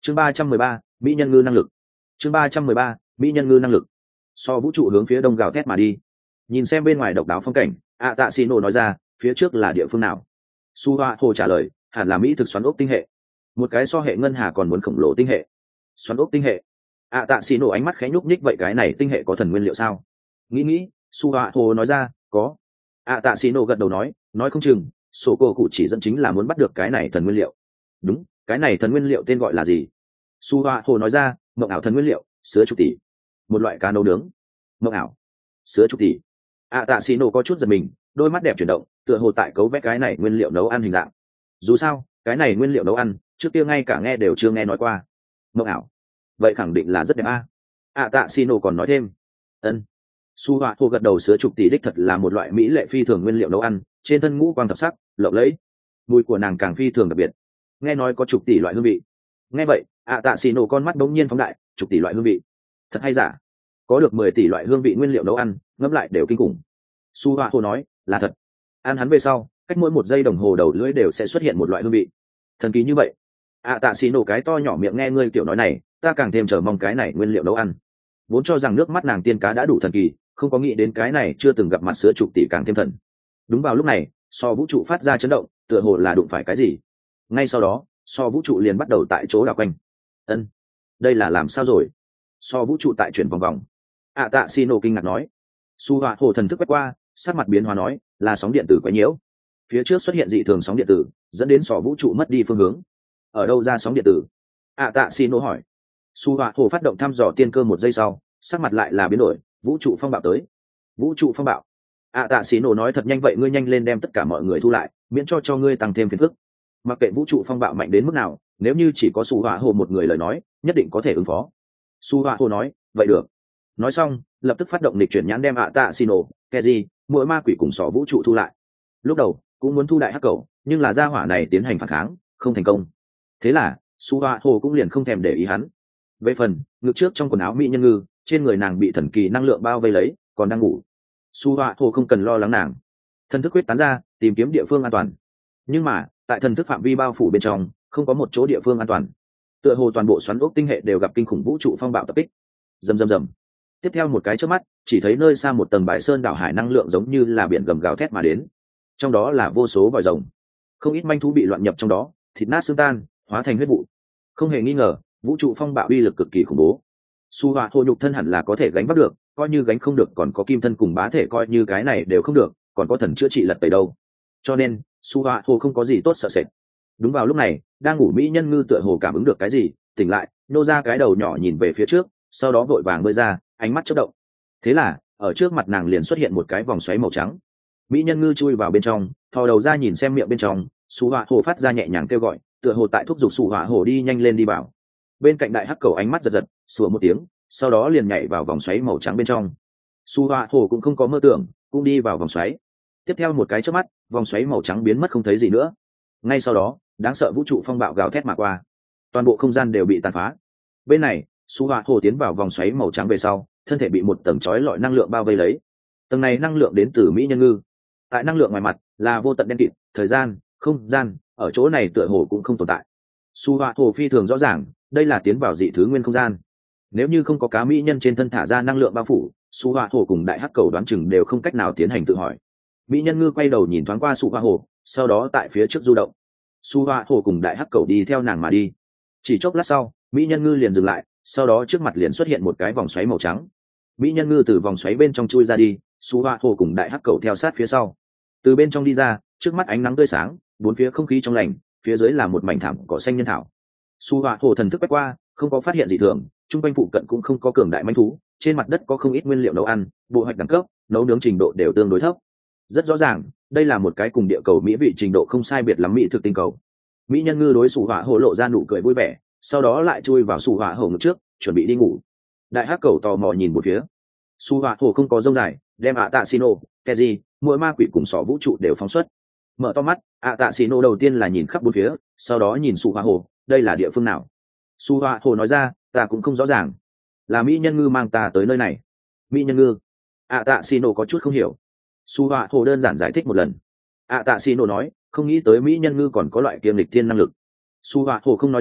chương 313, mỹ nhân ngư năng lực. chương 313, mỹ nhân ngư năng lực. So vũ trụ hướng phía đông gào thét mà đi. Nhìn xem bên ngoài độc đáo phong cảnh, tạ xì nổ nói ra, phía trước là địa phương nào? Su Hoa Hồ trả lời, hẳn là mỹ thực xoắn ốc tinh hệ, một cái so hệ ngân hà còn muốn khổng lồ tinh hệ. Xoắn ốc tinh hệ. Tạ xì nổ ánh mắt khẽ nhúc nhích, vậy cái này tinh hệ có thần nguyên liệu sao? Nghĩ, Su Hoa Hồ nói ra, có. Tạ xì nổ gật đầu nói không chừng sổ cô cụ chỉ dẫn chính là muốn bắt được cái này thần nguyên liệu. Đúng, cái này thần nguyên liệu tên gọi là gì? Su Hoa Hồ nói ra, mộng ảo thần nguyên liệu, sữa chục tỷ, một loại cá nấu nướng. Mộng ảo, sữa chục tỷ. Tạ xì nổ có chút giật mình, đôi mắt đẹp chuyển động, tựa hồ tại cấu vẽ cái này nguyên liệu nấu ăn hình dạng. Dù sao cái này nguyên liệu nấu ăn trước kia ngay cả nghe đều chưa nghe nói qua. Mộng ảo, vậy khẳng định là rất đẹp Tạ xì nổ còn nói thêm, ân. Su Hoa Hồ gật đầu, sữa chục tỷ đích thật là một loại mỹ lệ phi thường nguyên liệu nấu ăn, trên thân ngũ quang thập sắc, lộng lẫy, mùi của nàng càng phi thường đặc biệt, nghe nói có chục tỷ loại hương vị. Nghe vậy, Tạ xì nổ con mắt đống nhiên phóng đại, chục tỷ loại hương vị, thật hay giả? Có được 10 tỷ loại hương vị nguyên liệu nấu ăn, ngẫm lại đều kinh khủng. Su Hoa Hồ nói, là thật. Ăn hắn về sau, cách mỗi 1 giây đồng hồ đầu lưỡi đều sẽ xuất hiện một loại hương vị, thần kỳ như vậy. Tạ xì nổ cái to nhỏ miệng nghe ngươi kiểu nói này, ta càng thêm chờ mong cái này nguyên liệu nấu ăn. Vốn cho rằng nước mắt nàng tiên cá đã đủ thần kỳ, không có nghĩ đến cái này chưa từng gặp mặt sữa chục tỷ càng thêm thần. Đúng vào lúc này, so vũ trụ phát ra chấn động, tựa hồ là đụng phải cái gì. Ngay sau đó, so vũ trụ liền bắt đầu tại chỗ đảo quanh. Ân, đây là làm sao rồi? So vũ trụ tại chuyển vòng vòng. Tạ xì nổ kinh ngạc nói. Su Hoa Hồ thần thức quét qua, sắc mặt biến hóa nói, là sóng điện tử quấy nhiễu. Phía trước xuất hiện dị thường sóng điện tử, dẫn đến sò vũ trụ mất đi phương hướng. Ở đâu ra sóng điện tử? Tạ xì nổ hỏi. Su Hoa Hồ phát động thăm dò tiên cơ 1 giây sau, sắc mặt lại là biến đổi, vũ trụ phong bạo tới. Vũ trụ phong bạo. Tạ xì nổ nói, thật nhanh vậy, ngươi nhanh lên đem tất cả mọi người thu lại, miễn cho ngươi tăng thêm phiền phức. Mặc kệ vũ trụ phong bạo mạnh đến mức nào, nếu như chỉ có Su Hoa Hồ một người lời nói, nhất định có thể ứng phó. Su Hoa Hồ nói, vậy được. Nói xong, lập tức phát động lịch chuyển nhãn đem Tạ xì nổ, Keji, mỗi ma quỷ cùng sỏ vũ trụ thu lại. Lúc đầu cũng muốn thu đại hắc cầu, nhưng là gia hỏa này tiến hành phản kháng, không thành công. Thế là Su Hoa Hồ cũng liền không thèm để ý hắn. Về phần ngực trước trong quần áo mỹ nhân ngư, trên người nàng bị thần kỳ năng lượng bao vây lấy, còn đang ngủ. Su Hoa Hồ không cần lo lắng nàng, thần thức huyết tán ra tìm kiếm địa phương an toàn. Nhưng mà tại thần thức phạm vi bao phủ bên trong, không có một chỗ địa phương an toàn. Tựa hồ toàn bộ xoắn ốc tinh hệ đều gặp kinh khủng vũ trụ phong bạo tập kích. Rầm rầm rầm. Tiếp theo một cái chớp mắt, chỉ thấy nơi xa một tầng bãi sơn đảo hải năng lượng giống như là biển gầm gào thét mà đến. Trong đó là vô số vòi rồng, không ít manh thú bị loạn nhập trong đó, thịt nát xương tan, hóa thành huyết vụ. Không hề nghi ngờ, vũ trụ phong bạo uy lực cực kỳ khủng bố. Su Hoa Hồ nhục thân hẳn là có thể gánh vác được, coi như gánh không được còn có kim thân cùng bá thể, coi như cái này đều không được, còn có thần chữa trị lật tẩy đâu. Cho nên Su Hoa Hồ không có gì tốt sợ sệt. Đúng vào lúc này, đang ngủ mỹ nhân ngư tựa hồ cảm ứng được cái gì, tỉnh lại, nô ra cái đầu nhỏ nhìn về phía trước, sau đó vội vàng bơi ra, ánh mắt chớp động. Thế là ở trước mặt nàng liền xuất hiện một cái vòng xoáy màu trắng. Mỹ nhân ngư chui vào bên trong, thò đầu ra nhìn xem miệng bên trong. Su Hoa Hồ phát ra nhẹ nhàng kêu gọi, tựa hồ tại thúc giục Su Hoa Hồ đi nhanh lên đi vào. Bên cạnh đại hắc cầu ánh mắt giật giật, sủa một tiếng, sau đó liền nhảy vào vòng xoáy màu trắng bên trong. Su Hoa Hồ cũng không có mơ tưởng, cũng đi vào vòng xoáy. Tiếp theo một cái chớp mắt, vòng xoáy màu trắng biến mất không thấy gì nữa. Ngay sau đó, đáng sợ vũ trụ phong bạo gào thét mà qua, toàn bộ không gian đều bị tàn phá. Bên này, Su Hoa Hồ tiến vào vòng xoáy màu trắng về sau, thân thể bị một tầng chói lọi năng lượng bao vây lấy. Tầng này năng lượng đến từ mỹ nhân ngư. Tại năng lượng ngoài mặt là vô tận đen kịt, thời gian, không gian ở chỗ này tựa hồ cũng không tồn tại. Su Hoa Hồ phi thường rõ ràng, đây là tiến vào dị thứ nguyên không gian. Nếu như không có cá mỹ nhân trên thân thả ra năng lượng bao phủ, Su Hoa Hồ cùng đại hắc cầu đoán chừng đều không cách nào tiến hành tự hỏi. Mỹ nhân ngư quay đầu nhìn thoáng qua Su Hoa Hồ, sau đó tại phía trước du động. Su Hoa Hồ cùng đại hắc cầu đi theo nàng mà đi. Chỉ chốc lát sau, mỹ nhân ngư liền dừng lại, sau đó trước mặt liền xuất hiện một cái vòng xoáy màu trắng. Mỹ nhân ngư từ vòng xoáy bên trong chui ra đi, Su Hoa Hồ cùng đại hắc cầu theo sát phía sau. Từ bên trong đi ra, trước mắt ánh nắng tươi sáng, bốn phía không khí trong lành, phía dưới là một mảnh thảm cỏ xanh nhân thảo. Su Hoa Hồ thần thức quét qua, không có phát hiện gì thường, trung quanh phụ cận cũng không có cường đại manh thú, trên mặt đất có không ít nguyên liệu nấu ăn, bộ hoạch đẳng cấp, nấu nướng trình độ đều tương đối thấp. Rất rõ ràng, đây là một cái cùng địa cầu mỹ vị trình độ không sai biệt lắm mỹ thực tinh cầu. Mỹ nhân ngư đối Su Hoa Hồ lộ ra nụ cười vui vẻ, sau đó lại chui vào Su Hoa Hồ ngực trước, chuẩn bị đi ngủ. Đại hắc cầu tò mò nhìn một phía. Su Hoa Hồ không có rông dài, đem Tạ Sino, Keji, mỗi ma quỷ cùng sỏ vũ trụ đều phóng xuất. Mở to mắt, Tạ Sino đầu tiên là nhìn khắp bốn phía, sau đó nhìn Su Hoa Hồ, đây là địa phương nào? Su Hoa Hồ nói ra, ta cũng không rõ ràng. Là mỹ nhân ngư mang ta tới nơi này. Mỹ nhân ngư? Tạ Sino có chút không hiểu. Su Hoa Hồ đơn giản giải thích một lần. Tạ Sino nói, không nghĩ tới mỹ nhân ngư còn có loại kiêm lịch thiên năng lực. Su Hoa Hồ không nói gì,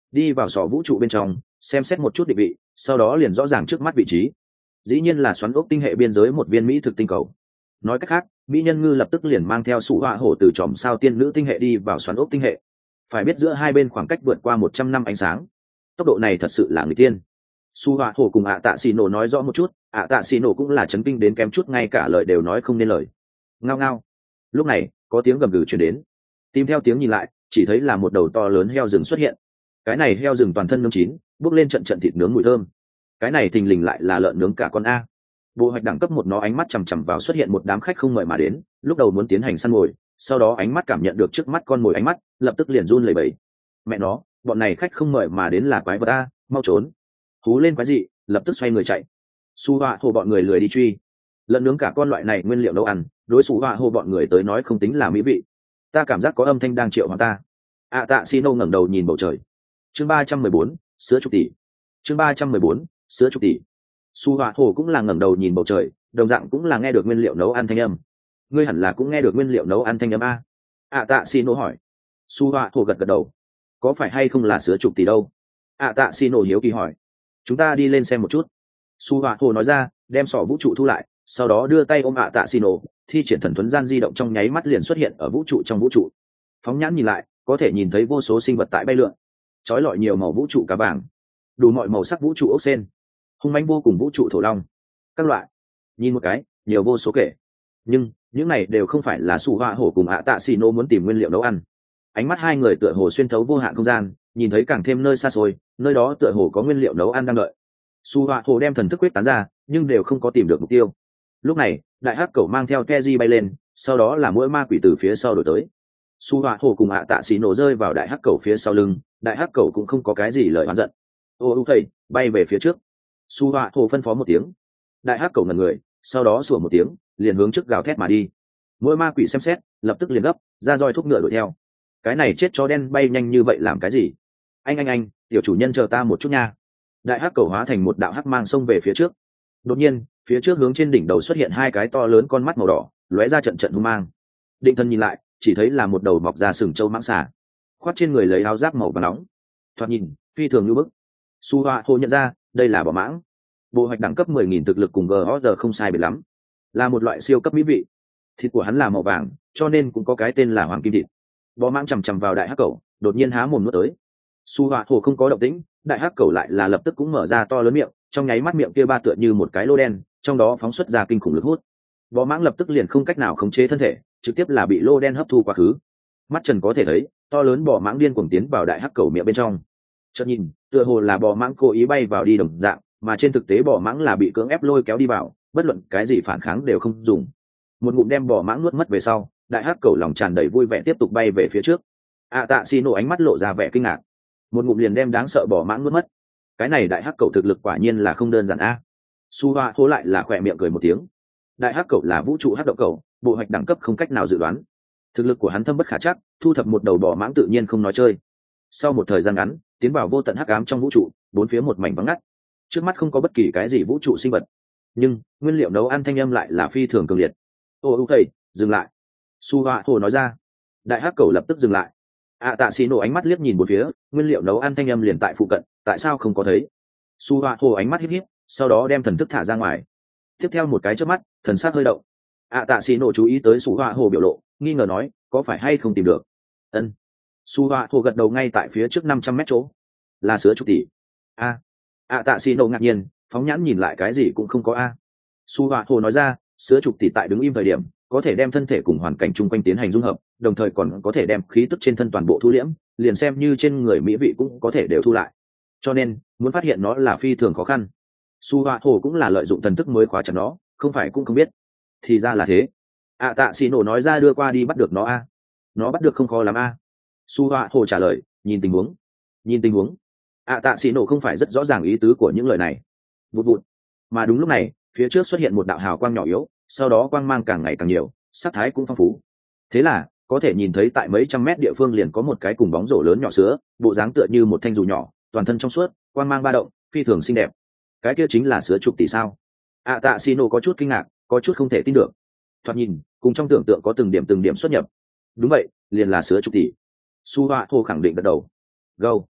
đi vào sò vũ trụ bên trong xem xét một chút định vị, sau đó liền rõ ràng trước mắt vị trí. Dĩ nhiên là xoắn ốc tinh hệ biên giới một viên mỹ thực tinh cầu. Nói cách khác, mỹ nhân ngư lập tức liền mang theo sủ họa hổ từ chòm sao tiên nữ tinh hệ đi vào xoắn ốc tinh hệ. Phải biết giữa hai bên khoảng cách vượt qua 100 năm ánh sáng, tốc độ này thật sự là người tiên. Su họa hổ cùng ạ tạ xì nổ nói rõ một chút, ạ tạ xì nổ cũng là chấn kinh đến kém chút ngay cả lời đều nói không nên lời. Ngao ngao. Lúc này có tiếng gầm gừ truyền đến, tìm theo tiếng nhìn lại, chỉ thấy là một đầu to lớn heo rừng xuất hiện. Cái này heo rừng toàn thân nướng chín, bốc lên trận trận thịt nướng mùi thơm. Cái này thình lình lại là lợn nướng cả con a. Bộ hoạch đẳng cấp một nó ánh mắt chằm chằm vào xuất hiện một đám khách không mời mà đến, lúc đầu muốn tiến hành săn mồi, sau đó ánh mắt cảm nhận được trước mắt con mồi ánh mắt, lập tức liền run lẩy bẩy. Mẹ nó, bọn này khách không mời mà đến là quái vật a, mau trốn. Hú lên quái dị, lập tức xoay người chạy. Su họa hồ bọn người lười đi truy. Lợn nướng cả con loại này nguyên liệu nấu ăn, đối Su họa hồ bọn người tới nói không tính là mỹ vị. Ta cảm giác có âm thanh đang triệu hoán ta. Tạ Sino ngẩng đầu nhìn bầu trời. Chương 314, sữa chục tỷ. Chương 314, sữa chục tỷ. Su họa hồ cũng là ngẩng đầu nhìn bầu trời, đồng dạng cũng là nghe được nguyên liệu nấu ăn thanh âm. Ngươi hẳn là cũng nghe được nguyên liệu nấu ăn thanh âm a. Tạ Sino hỏi. Su họa hồ gật gật đầu. Có phải hay không là sữa chục tỷ đâu? Tạ Sino hiếu kỳ hỏi. Chúng ta đi lên xem một chút. Su họa hồ nói ra, đem sỏ vũ trụ thu lại, sau đó đưa tay ôm Tạ Sino, thi triển thần thuấn gian di động trong nháy mắt liền xuất hiện ở vũ trụ trong vũ trụ. Phóng nhãn nhìn lại, có thể nhìn thấy vô số sinh vật tại bay lượn, trói lọi nhiều màu vũ trụ cá vàng, đủ mọi màu sắc vũ trụ ốc sen, hung mãnh vô cùng vũ trụ thổ long, các loại. Nhìn một cái, nhiều vô số kể. Nhưng những này đều không phải là Su họa hổ cùng Tạ Sino muốn tìm nguyên liệu nấu ăn. Ánh mắt hai người tựa hồ xuyên thấu vô hạn không gian, nhìn thấy càng thêm nơi xa xôi, nơi đó tựa hồ có nguyên liệu nấu ăn đang đợi. Su họa hổ đem thần thức quyết tán ra, nhưng đều không có tìm được mục tiêu. Lúc này, đại hắc cẩu mang theo Keji bay lên, sau đó là mũi ma quỷ từ phía sau đổi tới. Su họa hổ cùng Tạ Xí nổ rơi vào đại hắc cẩu phía sau lưng, đại hắc cẩu cũng không có cái gì lời oán giận. Ô thầy, bay về phía trước. Su họa hổ phân phó một tiếng. Đại hắc cẩu ngẩn người, sau đó sủa một tiếng, liền hướng trước gào thét mà đi. Mũi ma quỷ xem xét, lập tức liền gấp, ra roi thúc ngựa đuổi theo. Cái này chết chó đen bay nhanh như vậy làm cái gì? Anh, tiểu chủ nhân chờ ta một chút nha. Đại hắc cẩu hóa thành một đạo hắc mang xông về phía trước. Đột nhiên, phía trước hướng trên đỉnh đầu xuất hiện hai cái to lớn con mắt màu đỏ, lóe ra trận trận hung mang. Định thân nhìn lại, chỉ thấy là một đầu mọc ra sừng trâu mãng xà, khoác trên người lấy áo giáp màu vàng nóng, thoạt nhìn phi thường như bức. Su họa hồ nhận ra đây là bò mãng. Bộ hoạch đẳng cấp 10.000 thực lực cùng GOG không sai biệt lắm, là một loại siêu cấp mỹ vị. Thịt của hắn là màu vàng, cho nên cũng có cái tên là hoàng kim thịt. Bò mãng chằm chằm vào đại hắc cẩu, đột nhiên há mồm nuốt tới. Su họa hồ không có động tĩnh, đại hắc cẩu lại là lập tức cũng mở ra to lớn miệng, trong nháy mắt miệng kia ba tựa như một cái lô đen, trong đó phóng xuất ra kinh khủng lực hút. Bò mãng lập tức liền không cách nào khống chế thân thể, trực tiếp là bị lô đen hấp thu quá khứ. Mắt trần có thể thấy, to lớn bò mãng điên cuồng tiến vào đại hắc cẩu miệng bên trong. Chợt nhìn, tựa hồ là bò mãng cố ý bay vào đi đồng dạng, mà trên thực tế bò mãng là bị cưỡng ép lôi kéo đi vào, bất luận cái gì phản kháng đều không dùng. Một ngụm đem bò mãng nuốt mất về sau, đại hắc cẩu lòng tràn đầy vui vẻ tiếp tục bay về phía trước. Tạ Xi nổ ánh mắt lộ ra vẻ kinh ngạc. Một ngụm liền đem đáng sợ bò mãng nuốt mất. Cái này đại hắc cẩu thực lực quả nhiên là không đơn giản a. Su Hoa hô lại là khỏe miệng cười một tiếng. Đại hắc cẩu là vũ trụ hắc động cẩu, bộ hoạch đẳng cấp không cách nào dự đoán. Thực lực của hắn thâm bất khả trắc, thu thập một đầu bò mãng tự nhiên không nói chơi. Sau một thời gian ngắn, tiến vào vô tận hắc ám trong vũ trụ, bốn phía một mảnh vắng ngắt. Trước mắt không có bất kỳ cái gì vũ trụ sinh vật, nhưng nguyên liệu nấu ăn thanh âm lại là phi thường cường liệt. Thầy, dừng lại. Su Hoa hồ nói ra. Đại hắc cẩu lập tức dừng lại. Tạ Xí nổ ánh mắt liếc nhìn bốn phía, nguyên liệu nấu ăn thanh âm liền tại phụ cận, tại sao không có thấy? Su Hoa hồ ánh mắt híp híp, sau đó đem thần thức thả ra ngoài. Tiếp theo một cái chớp mắt, thần sắc hơi động. Tạ Xí nổ chú ý tới Su Hoa hồ biểu lộ, nghi ngờ nói, có phải hay không tìm được? Ân. Su Hoa hồ gật đầu ngay tại phía trước 500 mét chỗ. Là sữa chục tỷ. Tạ Xí nổ ngạc nhiên, phóng nhãn nhìn lại cái gì cũng không có Su Hoa hồ nói ra, sữa chục tỷ tại đứng im thời điểm, có thể đem thân thể cùng hoàn cảnh chung quanh tiến hành dung hợp, đồng thời còn có thể đem khí tức trên thân toàn bộ thu liễm, liền xem như trên người mỹ vị cũng có thể đều thu lại. Cho nên, muốn phát hiện nó là phi thường khó khăn. Su Hoa hồ cũng là lợi dụng thần thức mới khóa chặt nó, không phải cũng không biết. Thì ra là thế. Tạ Xí nổ nói ra đưa qua đi bắt được nó Nó bắt được không khó lắm Su Hoa hồ trả lời, nhìn tình huống. Nhìn tình huống. Tạ Xí nổ không phải rất rõ ràng ý tứ của những lời này. Vụt vụt. Mà đúng lúc này, phía trước xuất hiện một đạo hào quang nhỏ yếu, sau đó quang mang càng ngày càng nhiều, sắc thái cũng phong phú. Thế là có thể nhìn thấy tại mấy trăm mét địa phương liền có một cái cùng bóng rổ lớn nhỏ sữa, bộ dáng tựa như một thanh dù nhỏ, toàn thân trong suốt, quang mang ba động, phi thường xinh đẹp. Cái kia chính là sữa chục tỷ sao? Tạ Xí nổ có chút kinh ngạc, có chút không thể tin được. Thoạt nhìn, cùng trong tưởng tượng có từng điểm xuất nhập. Đúng vậy, liền là sữa chục tỷ. Su Hoa hồ khẳng định gật đầu. Go.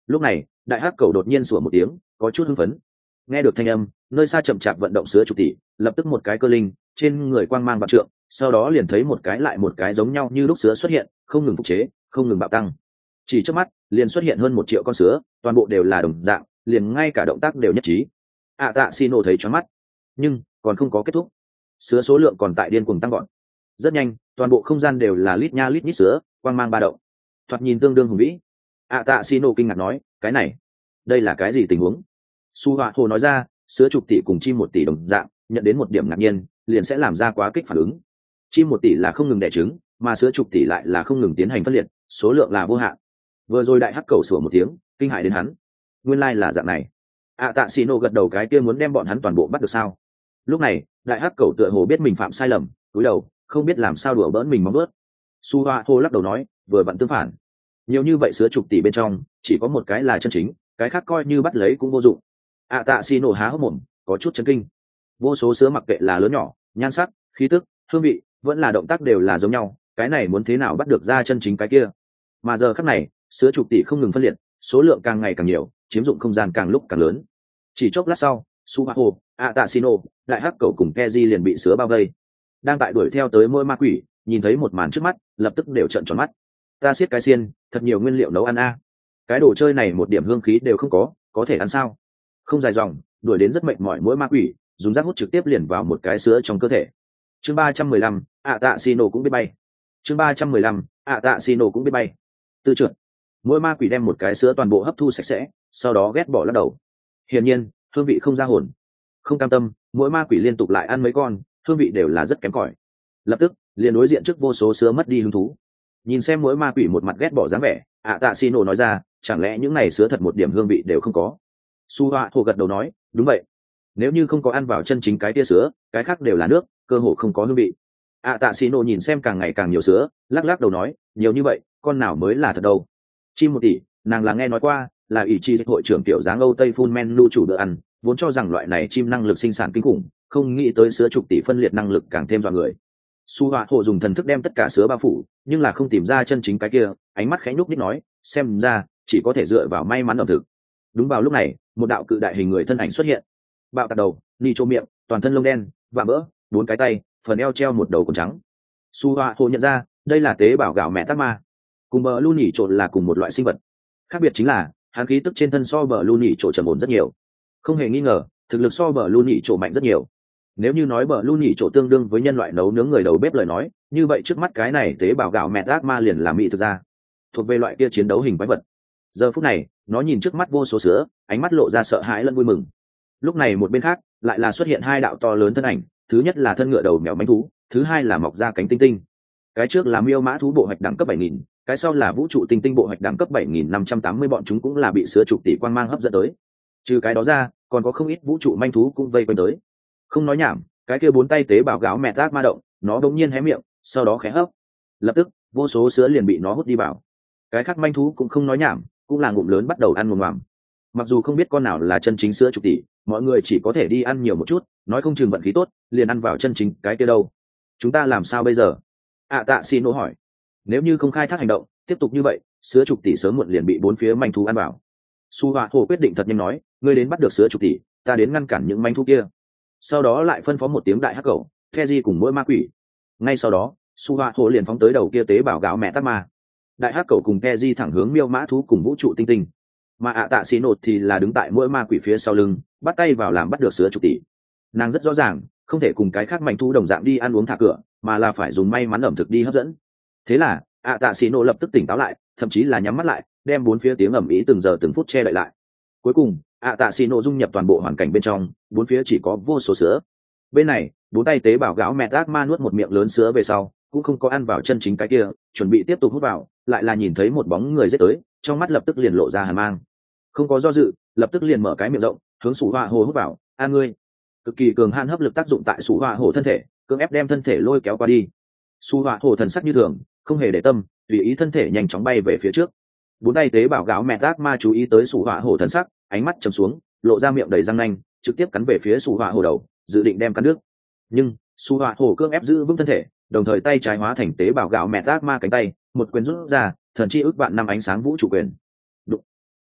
Lúc này đại hắc cầu đột nhiên sủa một tiếng, có chút hưng phấn. Nghe được thanh âm, nơi xa chậm chạp vận động sứa chục tỷ, lập tức một cái cơ linh trên người quang mang vạn trượng, sau đó liền thấy một cái lại một cái giống nhau như lúc sứa xuất hiện, không ngừng phục chế, không ngừng bạo tăng. Chỉ trước mắt liền xuất hiện hơn 1 triệu con sứa, toàn bộ đều là đồng dạng, liền ngay cả động tác đều nhất trí. Tạ Xino thấy choáng mắt, nhưng còn không có kết thúc. Sứa số lượng còn tại điên cuồng tăng gọn. Rất nhanh, toàn bộ không gian đều là lít nha lít nhít sứa, quang mang ba động, thoạt nhìn tương đương hùng vĩ. Tạ Xino kinh ngạc nói, cái này, đây là cái gì tình huống? Su Họa Hồ nói ra, sứa chục tỷ cùng chim 1 tỷ đồng dạng, nhận đến một điểm ngạc nhiên, liền sẽ làm ra quá kích phản ứng. Chim 1 tỷ là không ngừng đẻ trứng, mà sứa chục tỷ lại là không ngừng tiến hành phân liệt, số lượng là vô hạn. Vừa rồi đại hắc cầu sủa một tiếng, kinh hãi đến hắn. Nguyên lai là dạng này. Tạ Xino gật đầu, cái kia muốn đem bọn hắn toàn bộ bắt được sao? Lúc này, đại hắc cầu tựa hồ biết mình phạm sai lầm, cúi đầu, không biết làm sao đùa bỡn mình mong bớt. Su Họa Hồ lắc đầu nói, vừa vặn tương phản. Nhiều như vậy sứa chục tỷ bên trong, chỉ có một cái là chân chính, cái khác coi như bắt lấy cũng vô dụng. Tạ Xino há hốc mồm, có chút chấn kinh. Vô số sứa mặc kệ là lớn nhỏ, nhan sắc, khí tức, hương vị, vẫn là động tác đều là giống nhau, cái này muốn thế nào bắt được ra chân chính cái kia? Mà giờ khắc này, sứa chục tỷ không ngừng phân liệt, số lượng càng ngày càng nhiều, chiếm dụng không gian càng lúc càng lớn. Chỉ chốc lát sau, Subaho, Atashino, đại hắc cầu cùng Keji liền bị sứa bao vây. Đang tại đuổi theo tới môi ma quỷ, nhìn thấy một màn trước mắt, lập tức đều trợn tròn mắt. Ta siết cái xiên, thật nhiều nguyên liệu nấu ăn a. Cái đồ chơi này một điểm hương khí đều không có thể ăn sao? Không dài dòng, đuổi đến rất mệt mỏi mỗi ma quỷ, dùng rác hút trực tiếp liền vào một cái sứa trong cơ thể. Chương 315, Atashino cũng biết bay. Chương 315, Atashino cũng biết bay. Từ trượt, mỗi ma quỷ đem một cái sứa toàn bộ hấp thu sạch sẽ, sau đó ghét bỏ lắc đầu. Hiển nhiên, hương vị không ra hồn. Không cam tâm, mỗi ma quỷ liên tục lại ăn mấy con, hương vị đều là rất kém cỏi. Lập tức, liền đối diện trước vô số sứa mất đi hứng thú. Nhìn xem mỗi ma quỷ một mặt ghét bỏ dáng vẻ, Atashino nói ra, chẳng lẽ những này sứa thật một điểm hương vị đều không có? Su Họa Hồ gật đầu nói, đúng vậy. Nếu như không có ăn vào chân chính cái tia sứa, cái khác đều là nước, cơ hồ không có hương vị. Atashino nhìn xem càng ngày càng nhiều sứa, lắc lắc đầu nói, nhiều như vậy, con nào mới là thật đâu? Chim 1 tỷ, nàng là nghe nói qua, là ủy chi hội trưởng tiểu dáng Âu Tây Full menu chủ bữa ăn, vốn cho rằng loại này chim năng lực sinh sản kinh khủng, không nghĩ tới sứa chục tỷ phân liệt năng lực càng thêm dọa người. Su Họa Hồ dùng thần thức đem tất cả sứa bao phủ, nhưng là không tìm ra chân chính cái kia, ánh mắt khẽ nhúc nhích nói, xem ra chỉ có thể dựa vào may mắn ẩm thực. Đúng vào lúc này, một đạo cự đại hình người thân ảnh xuất hiện. Bạo tạc đầu, ni trô miệng, toàn thân lông đen, và mỡ, 4 cái tay, phần eo treo một đầu cồn trắng. Su Họa Hồ nhận ra, đây là tế bào gạo mẹ tắc ma. Cùng bờ lu nhỉ trộn là cùng một loại sinh vật. Khác biệt chính là, hắn khí tức trên thân so bờ lu nhỉ trộn trầm ổn rất nhiều. Không hề nghi ngờ, thực lực so bờ lu nhỉ trộn mạnh rất nhiều. Nếu như nói bờ lu nhỉ trộn tương đương với nhân loại nấu nướng người đầu bếp lời nói, như vậy trước mắt cái này tế bào gạo mẹ tắc ma liền là mỹ thực ra. Thuộc về loại kia chiến đấu hình quái vật. Giờ phút này, nó nhìn trước mắt vô số sứa, ánh mắt lộ ra sợ hãi lẫn vui mừng. Lúc này một bên khác lại là xuất hiện 2 đạo to lớn thân ảnh, thứ nhất là thân ngựa đầu mèo mánh thú, thứ hai là mọc ra cánh tinh tinh. Cái trước là miêu mã thú bộ hoạch đẳng cấp 7000, cái sau là vũ trụ tinh tinh bộ hoạch đẳng cấp 7580, bọn chúng cũng là bị sứa chục tỷ quang mang hấp dẫn tới. Trừ cái đó ra, còn có không ít vũ trụ manh thú cũng vây quanh tới. Không nói nhảm, cái kia 4 tay tế bào gáo mẹ tác ma động, nó bỗng nhiên hé miệng, sau đó khẽ hấp. Lập tức, vô số sứa liền bị nó hút đi vào. Cái khác manh thú cũng không nói nhảm, cũng là ngụm lớn bắt đầu ăn ngồm ngoàm. Mặc dù không biết con nào là chân chính sữa chục tỷ, mọi người chỉ có thể đi ăn nhiều một chút, nói không chừng vận khí tốt liền ăn vào chân chính cái kia đâu. Chúng ta làm sao bây giờ? Atashino hỏi. Nếu như không khai thác hành động, tiếp tục như vậy, sữa chục tỷ sớm muộn liền bị 4 phía manh thú ăn vào. Su Họa Hồ quyết định thật nhanh nói, ngươi đến bắt được sữa chục tỷ, ta đến ngăn cản những manh thú kia. Sau đó lại phân phó một tiếng đại hắc cầu, Keji cùng mỗi ma quỷ. Ngay sau đó, Su Họa Hồ liền phóng tới đầu kia tế bảo gạo mẹ tắc ma. Đại hắc cầu cùng Keji thẳng hướng miêu mã thú cùng vũ trụ tinh tinh, mà Atashino thì là đứng tại mỗi ma quỷ phía sau lưng, bắt tay vào làm bắt được sứa chục tỷ. Nàng rất rõ ràng, không thể cùng cái khác mạnh thú đồng dạng đi ăn uống thả cửa, mà là phải dùng may mắn ẩm thực đi hấp dẫn. Thế là Atashino lập tức tỉnh táo lại, thậm chí là nhắm mắt lại, đem 4 phía tiếng ầm ĩ từng giờ từng phút che đậy lại. Cuối cùng, Atashino dung nhập toàn bộ hoàn cảnh bên trong, 4 phía chỉ có vô số sứa. Bên này, 4 tay tế bảo gáo mẹ ác ma nuốt một miệng lớn sứa về sau, cũng không có ăn vào chân chính cái kia, chuẩn bị tiếp tục hút vào, lại là nhìn thấy một bóng người giết tới, trong mắt lập tức liền lộ ra hàn mang. Không có do dự, lập tức liền mở cái miệng rộng, hướng Sủ Họa Hồ hút vào. "A ngươi!" Cực kỳ cường hàn hấp lực tác dụng tại Sủ Họa Hồ thân thể, cưỡng ép đem thân thể lôi kéo qua đi. Sủ Họa Hồ thần sắc như thường, không hề để tâm, tùy ý thân thể nhanh chóng bay về phía trước. 4 tay tế bảo gáo mẹ ác ma chú ý tới Sủ Họa Hồ thần sắc, ánh mắt trầm xuống, lộ ra miệng đầy răng nanh, trực tiếp cắn về phía Sủ Họa Hồ đầu, dự định đem cắn nước. Nhưng Sủ Họa Hồ cưỡng ép giữ vững thân thể, đồng thời tay trái hóa thành tế bảo gạo mẹ ác ma cánh tay, một quyền rút ra, thần chi ức vạn năm ánh sáng vũ trụ quyền. Đụng.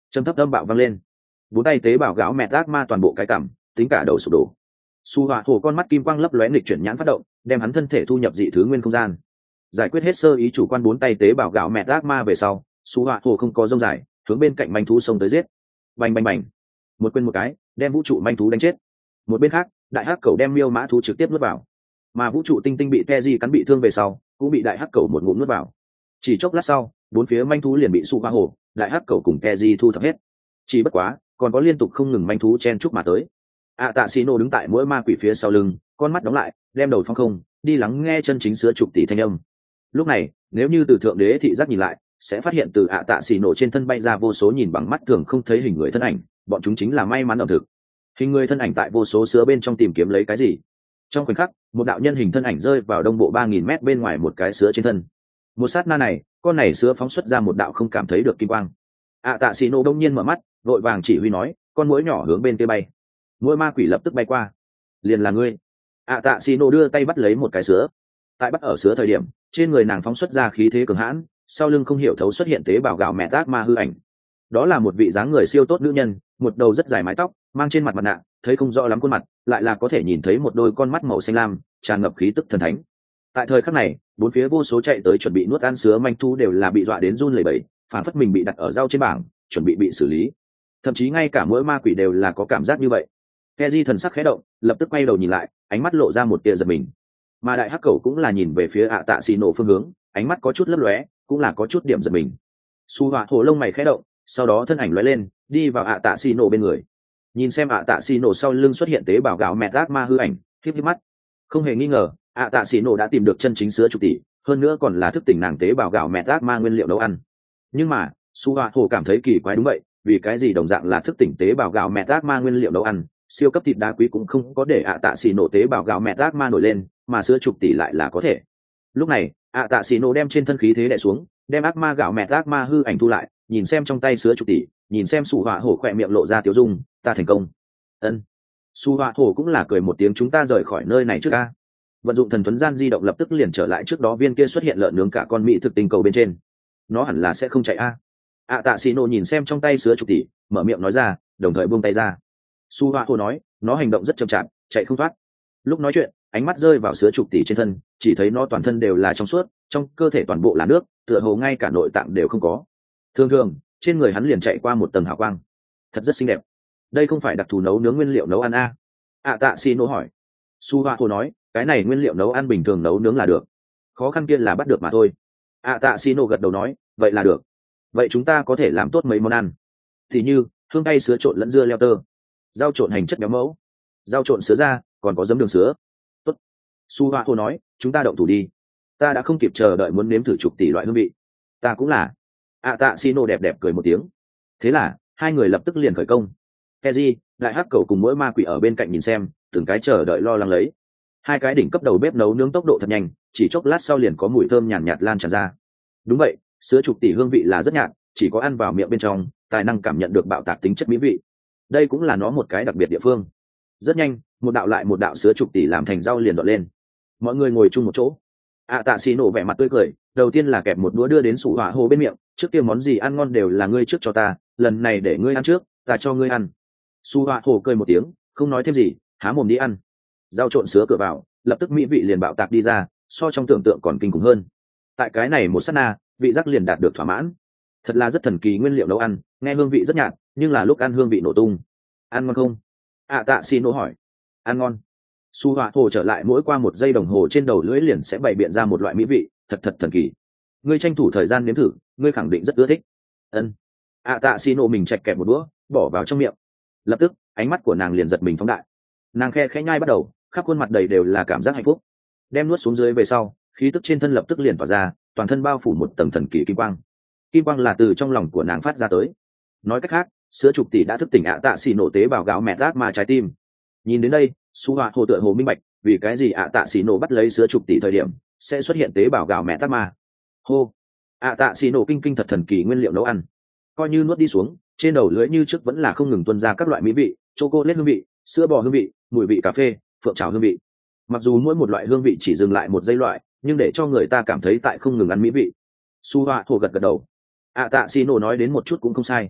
trầm thấp âm bạo vang lên, bốn tay tế bào gạo mẹ ác ma toàn bộ cái cằm tính cả đầu sụp đổ. Su họa hồ con mắt kim quang lấp lóe nghịch chuyển nhãn phát động, đem hắn thân thể thu nhập dị thứ nguyên không gian. Giải quyết hết sơ ý chủ quan bốn tay tế bào gạo mẹ ác ma về sau, Su họa hồ không có rông dài, hướng bên cạnh manh thú xông tới giết. Bành bành bành, một quên một cái, đem vũ trụ manh thú đánh chết. Một bên khác, đại hắc cầu đem miêu mã thú trực tiếp nuốt vào, mà vũ trụ tinh tinh bị Teji cắn bị thương về sau, cũng bị đại hắc cầu một ngụm nuốt vào. Chỉ chốc lát sau, bốn phía manh thú liền bị Su họa hồ, đại hắc cầu cùng Teji thu thập hết. Chỉ bất quá, còn có liên tục không ngừng manh thú chen chúc mà tới. Tạ Xì Nổ đứng tại mỗi ma quỷ phía sau lưng, con mắt đóng lại, đem đầu phong không, đi lắng nghe chân chính sữa chục tỷ thanh âm. Lúc này, nếu như từ thượng đế thị giác nhìn lại, sẽ phát hiện từ Tạ Xì Nổ trên thân bay ra vô số nhìn bằng mắt thường không thấy hình người thân ảnh, bọn chúng chính là may mắn ẩm thực. Hình người thân ảnh tại vô số sữa bên trong tìm kiếm lấy cái gì. Trong khoảnh khắc, một đạo nhân hình thân ảnh rơi vào đông bộ 3000 mét bên ngoài một cái sữa trên thân. Một sát na này, con này sữa phóng xuất ra một đạo không cảm thấy được kim quang. Tạ Xì Nổ đông nhiên mở mắt, vội vàng chỉ huy nói, con muỗi nhỏ hướng bên kia bay. Muỗi ma quỷ lập tức bay qua. Liền là ngươi. Tạ Xì Nổ đưa tay bắt lấy một cái sữa. Tại bắt ở sữa thời điểm, trên người nàng phóng xuất ra khí thế cường hãn, sau lưng không hiểu thấu xuất hiện tế bào gạo mẹ ác ma hư ảnh. Đó là một vị dáng người siêu tốt nữ nhân, một đầu rất dài mái tóc, mang trên mặt mặt nạ, thấy không rõ lắm khuôn mặt, lại là có thể nhìn thấy một đôi con mắt màu xanh lam, tràn ngập khí tức thần thánh. Tại thời khắc này, bốn phía vô số chạy tới chuẩn bị nuốt ăn sứa manh thú đều là bị dọa đến run lẩy bẩy, phản phất mình bị đặt ở rau trên bảng, chuẩn bị xử lý. Thậm chí ngay cả mỗi ma quỷ đều là có cảm giác như vậy. Keji thần sắc khẽ động, lập tức quay đầu nhìn lại, ánh mắt lộ ra một tia giật mình. Mà đại hắc cầu cũng là nhìn về phía Tạ Xì Nổ phương hướng, ánh mắt có chút lấp lóe, cũng là có chút điểm giật mình. Su họa hồ lông mày khẽ động, sau đó thân ảnh lóe lên, đi vào Tạ Xì Nổ bên người. Nhìn xem Tạ Xì Nổ sau lưng xuất hiện tế bào gạo mẹ ác ma hư ảnh, híp híp mắt. Không hề nghi ngờ, Tạ Xì Nổ đã tìm được chân chính sữa chục tỷ, hơn nữa còn là thức tỉnh nàng tế bào gạo mẹ ác ma nguyên liệu nấu ăn. Nhưng mà, Su họa hồ cảm thấy kỳ quái, đúng vậy, vì cái gì đồng dạng là thức tỉnh tế bào gạo mẹ ác ma nguyên liệu nấu ăn, siêu cấp thịt đá quý cũng không có để Tạ Xì Nổ tế bào gạo mẹ ác ma nổi lên, mà sữa chục tỷ lại là có thể. Lúc này, Tạ Xì Nổ đem trên thân khí thế đè xuống, đem ác ma gạo mẹ ác ma hư ảnh thu lại, nhìn xem trong tay sữa chục tỷ, nhìn xem Su họa hồ khỏe miệng lộ ra tiểu dung, ta thành công. Ân. Su họa hồ cũng là cười một tiếng, chúng ta rời khỏi nơi này trước a. Vận dụng thần thuấn gian di động lập tức liền trở lại trước đó viên kia xuất hiện lợn nướng cả con mỹ thực tinh cầu bên trên. Nó hẳn là sẽ không chạy a. Tạ Xì Nổ nhìn xem trong tay sữa chục tỷ, mở miệng nói ra, đồng thời buông tay ra. Su họa hồ nói, nó hành động rất chậm chạp, chạy không thoát. Lúc nói chuyện, ánh mắt rơi vào sữa chục tỷ trên thân, chỉ thấy nó toàn thân đều là trong suốt, trong cơ thể toàn bộ là nước, tựa hồ ngay cả nội tạng đều không có. Thường thường, trên người hắn liền chạy qua một tầng hào quang, thật rất xinh đẹp. Đây không phải đặc thù nấu nướng nguyên liệu nấu ăn a? Tạ Xì Nổ hỏi. Su họa hồ nói, cái này nguyên liệu nấu ăn bình thường nấu nướng là được, khó khăn kia là bắt được mà thôi. Tạ Xì Nổ gật đầu nói, vậy là được. Vậy chúng ta có thể làm tốt mấy món ăn, thì như hương cay sứa trộn lẫn dưa leo tơ, rau trộn hành chất béo mẫu, rau trộn sứa da, còn có giấm đường sứa. Tốt. Su họa hồ nói, chúng ta động thủ đi, ta đã không kịp chờ đợi muốn nếm thử chục tỷ loại hương vị. Ta cũng là. Tạ Xì Nổ đẹp đẹp cười một tiếng. Thế là hai người lập tức liền khởi công. Keji, đại hắc cầu cùng mỗi ma quỷ ở bên cạnh nhìn xem, từng cái chờ đợi lo lắng lấy. Hai cái đỉnh cấp đầu bếp nấu nướng tốc độ thật nhanh, chỉ chốc lát sau liền có mùi thơm nhàn nhạt lan tràn ra. Đúng vậy, sữa chục tỷ hương vị là rất nhạt, chỉ có ăn vào miệng bên trong, tài năng cảm nhận được bạo tạc tính chất mỹ vị. Đây cũng là nó một cái đặc biệt địa phương. Rất nhanh, một đạo lại một đạo sữa chục tỷ làm thành rau liền dọn lên. Mọi người ngồi chung một chỗ. Tạ Xì Nổ vẻ mặt tươi cười, đầu tiên là kẹp một đũa đưa đến Su họa hồ bên miệng, trước kia món gì ăn ngon đều là ngươi trước cho ta, lần này để ngươi ăn trước, ta cho ngươi ăn. Su họa hồ cười một tiếng, không nói thêm gì, há mồm đi ăn. Rau trộn sứa cửa vào, lập tức mỹ vị liền bạo tạc đi ra, so trong tưởng tượng còn kinh khủng hơn. Tại cái này một sát na, vị giác liền đạt được thỏa mãn. Thật là rất thần kỳ nguyên liệu nấu ăn, nghe hương vị rất nhạt, nhưng là lúc ăn hương vị nổ tung. Ăn ngon không? Tạ Xì Nổ hỏi. Ăn ngon. Su họa hồ trở lại, mỗi qua 1 giây đồng hồ trên đầu lưỡi liền sẽ bày biện ra một loại mỹ vị, thật thần kỳ. Ngươi tranh thủ thời gian nếm thử, ngươi khẳng định rất ưa thích. Ân. Tạ Xì Nổ mình chạch kẹp một đũa, bỏ vào trong miệng. Lập tức, ánh mắt của nàng liền giật mình phóng đại. Nàng khẽ nhai bắt đầu, khắp khuôn mặt đầy đều là cảm giác hạnh phúc. Đem nuốt xuống dưới về sau, khí tức trên thân lập tức liền tỏa ra, toàn thân bao phủ một tầng thần kỳ kim quang. Kim quang là từ trong lòng của nàng phát ra tới. Nói cách khác, sữa chục tỷ đã thức tỉnh Tạ Xì Nổ tế bào gạo mẹ ác ma trái tim. Nhìn đến đây, Su họa hồ tựa hồ minh bạch, vì cái gì Tạ Xì Nổ bắt lấy sữa chục tỷ thời điểm sẽ xuất hiện tế bào gạo mẹ ác ma. Hô. Tạ Xì Nổ kinh thật thần kỳ nguyên liệu nấu ăn. Coi như nuốt đi xuống, trên đầu lưỡi như trước vẫn là không ngừng tuôn ra các loại mỹ vị, chocolate hương vị, sữa bò hương vị, mùi vị cà phê, phượng trào hương vị. Mặc dù mỗi một loại hương vị chỉ dừng lại 1 giây loại, nhưng để cho người ta cảm thấy tại không ngừng ăn mỹ vị. Su họa hồ gật đầu. Tạ Xì Nổ nói đến một chút cũng không sai.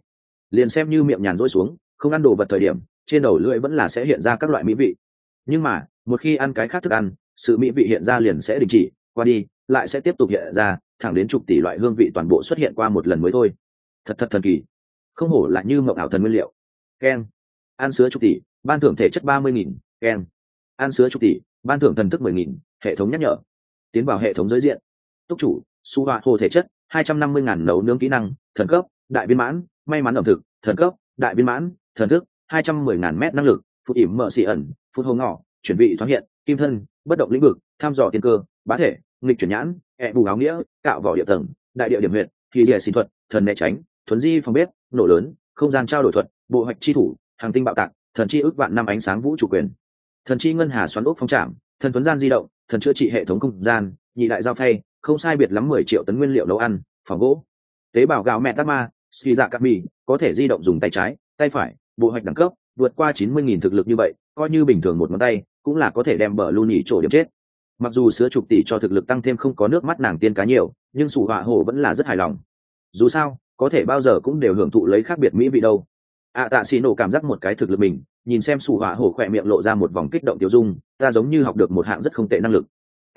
Liền xem như miệng nhàn rỗi xuống, không ăn đồ vật thời điểm, trên đầu lưỡi vẫn là sẽ hiện ra các loại mỹ vị. Nhưng mà một khi ăn cái khác thức ăn, sự mỹ vị hiện ra liền sẽ đình chỉ, qua đi lại sẽ tiếp tục hiện ra, thẳng đến chục tỷ loại hương vị toàn bộ xuất hiện qua một lần mới thôi. Thật thần kỳ, không hổ là như mộng ảo thần nguyên liệu. Keng, ăn sứa chục tỷ, ban thưởng thể chất 30.000. Keng, ăn sứa chục tỷ, ban thưởng thần thức 10.000. Hệ thống nhắc nhở, tiến vào hệ thống giới diện. Túc chủ su họa hồ thể chất 250.000. Nấu nướng kỹ năng thần cấp đại viên mãn, may mắn ẩm thực thần cấp đại viên mãn, thần thức 210.000 mét năng lực phút ỉm mở xì ẩn, phút hô ngỏ, chuẩn bị thoáng hiện, kim thân, bất động lĩnh vực, tham dò tiên cơ, bá thể, nghịch chuyển nhãn, bù áo nghĩa, cạo vỏ địa tầng, đại địa điểm huyệt, kỳ địa xin thuật, thần né tránh, thuấn di phòng bếp, nổ lớn, không gian trao đổi thuật, bộ hoạch chi thủ, hàng tinh bạo tạc, thần chi ước vạn năm ánh sáng vũ trụ quyền, thần chi ngân hà xoắn ốc phong trảm, thần tuấn gian di động, thần chữa trị hệ thống không gian, nhị đại giao phay, không sai biệt lắm 10 triệu tấn nguyên liệu nấu ăn, phòng gỗ, tế bào gạo mẹ tát ma, ski dạ cắt mì, có thể di động dùng tay trái, tay phải, bộ hoạch đẳng cấp vượt qua 90.000 thực lực như vậy, coi như bình thường một ngón tay cũng là có thể đem bờ lu nhỉ chỗ điểm chết. Mặc dù sữa chục tỷ cho thực lực tăng thêm không có nước mắt nàng tiên cá nhiều, nhưng sủ họa hổ vẫn là rất hài lòng. Dù sao có thể bao giờ cũng đều hưởng thụ lấy khác biệt mỹ vị đâu. Tạ xì nổ cảm giác một cái thực lực mình, nhìn xem sủ họa hổ khỏe miệng lộ ra một vòng kích động tiêu dung, ta giống như học được một hạng rất không tệ năng lực.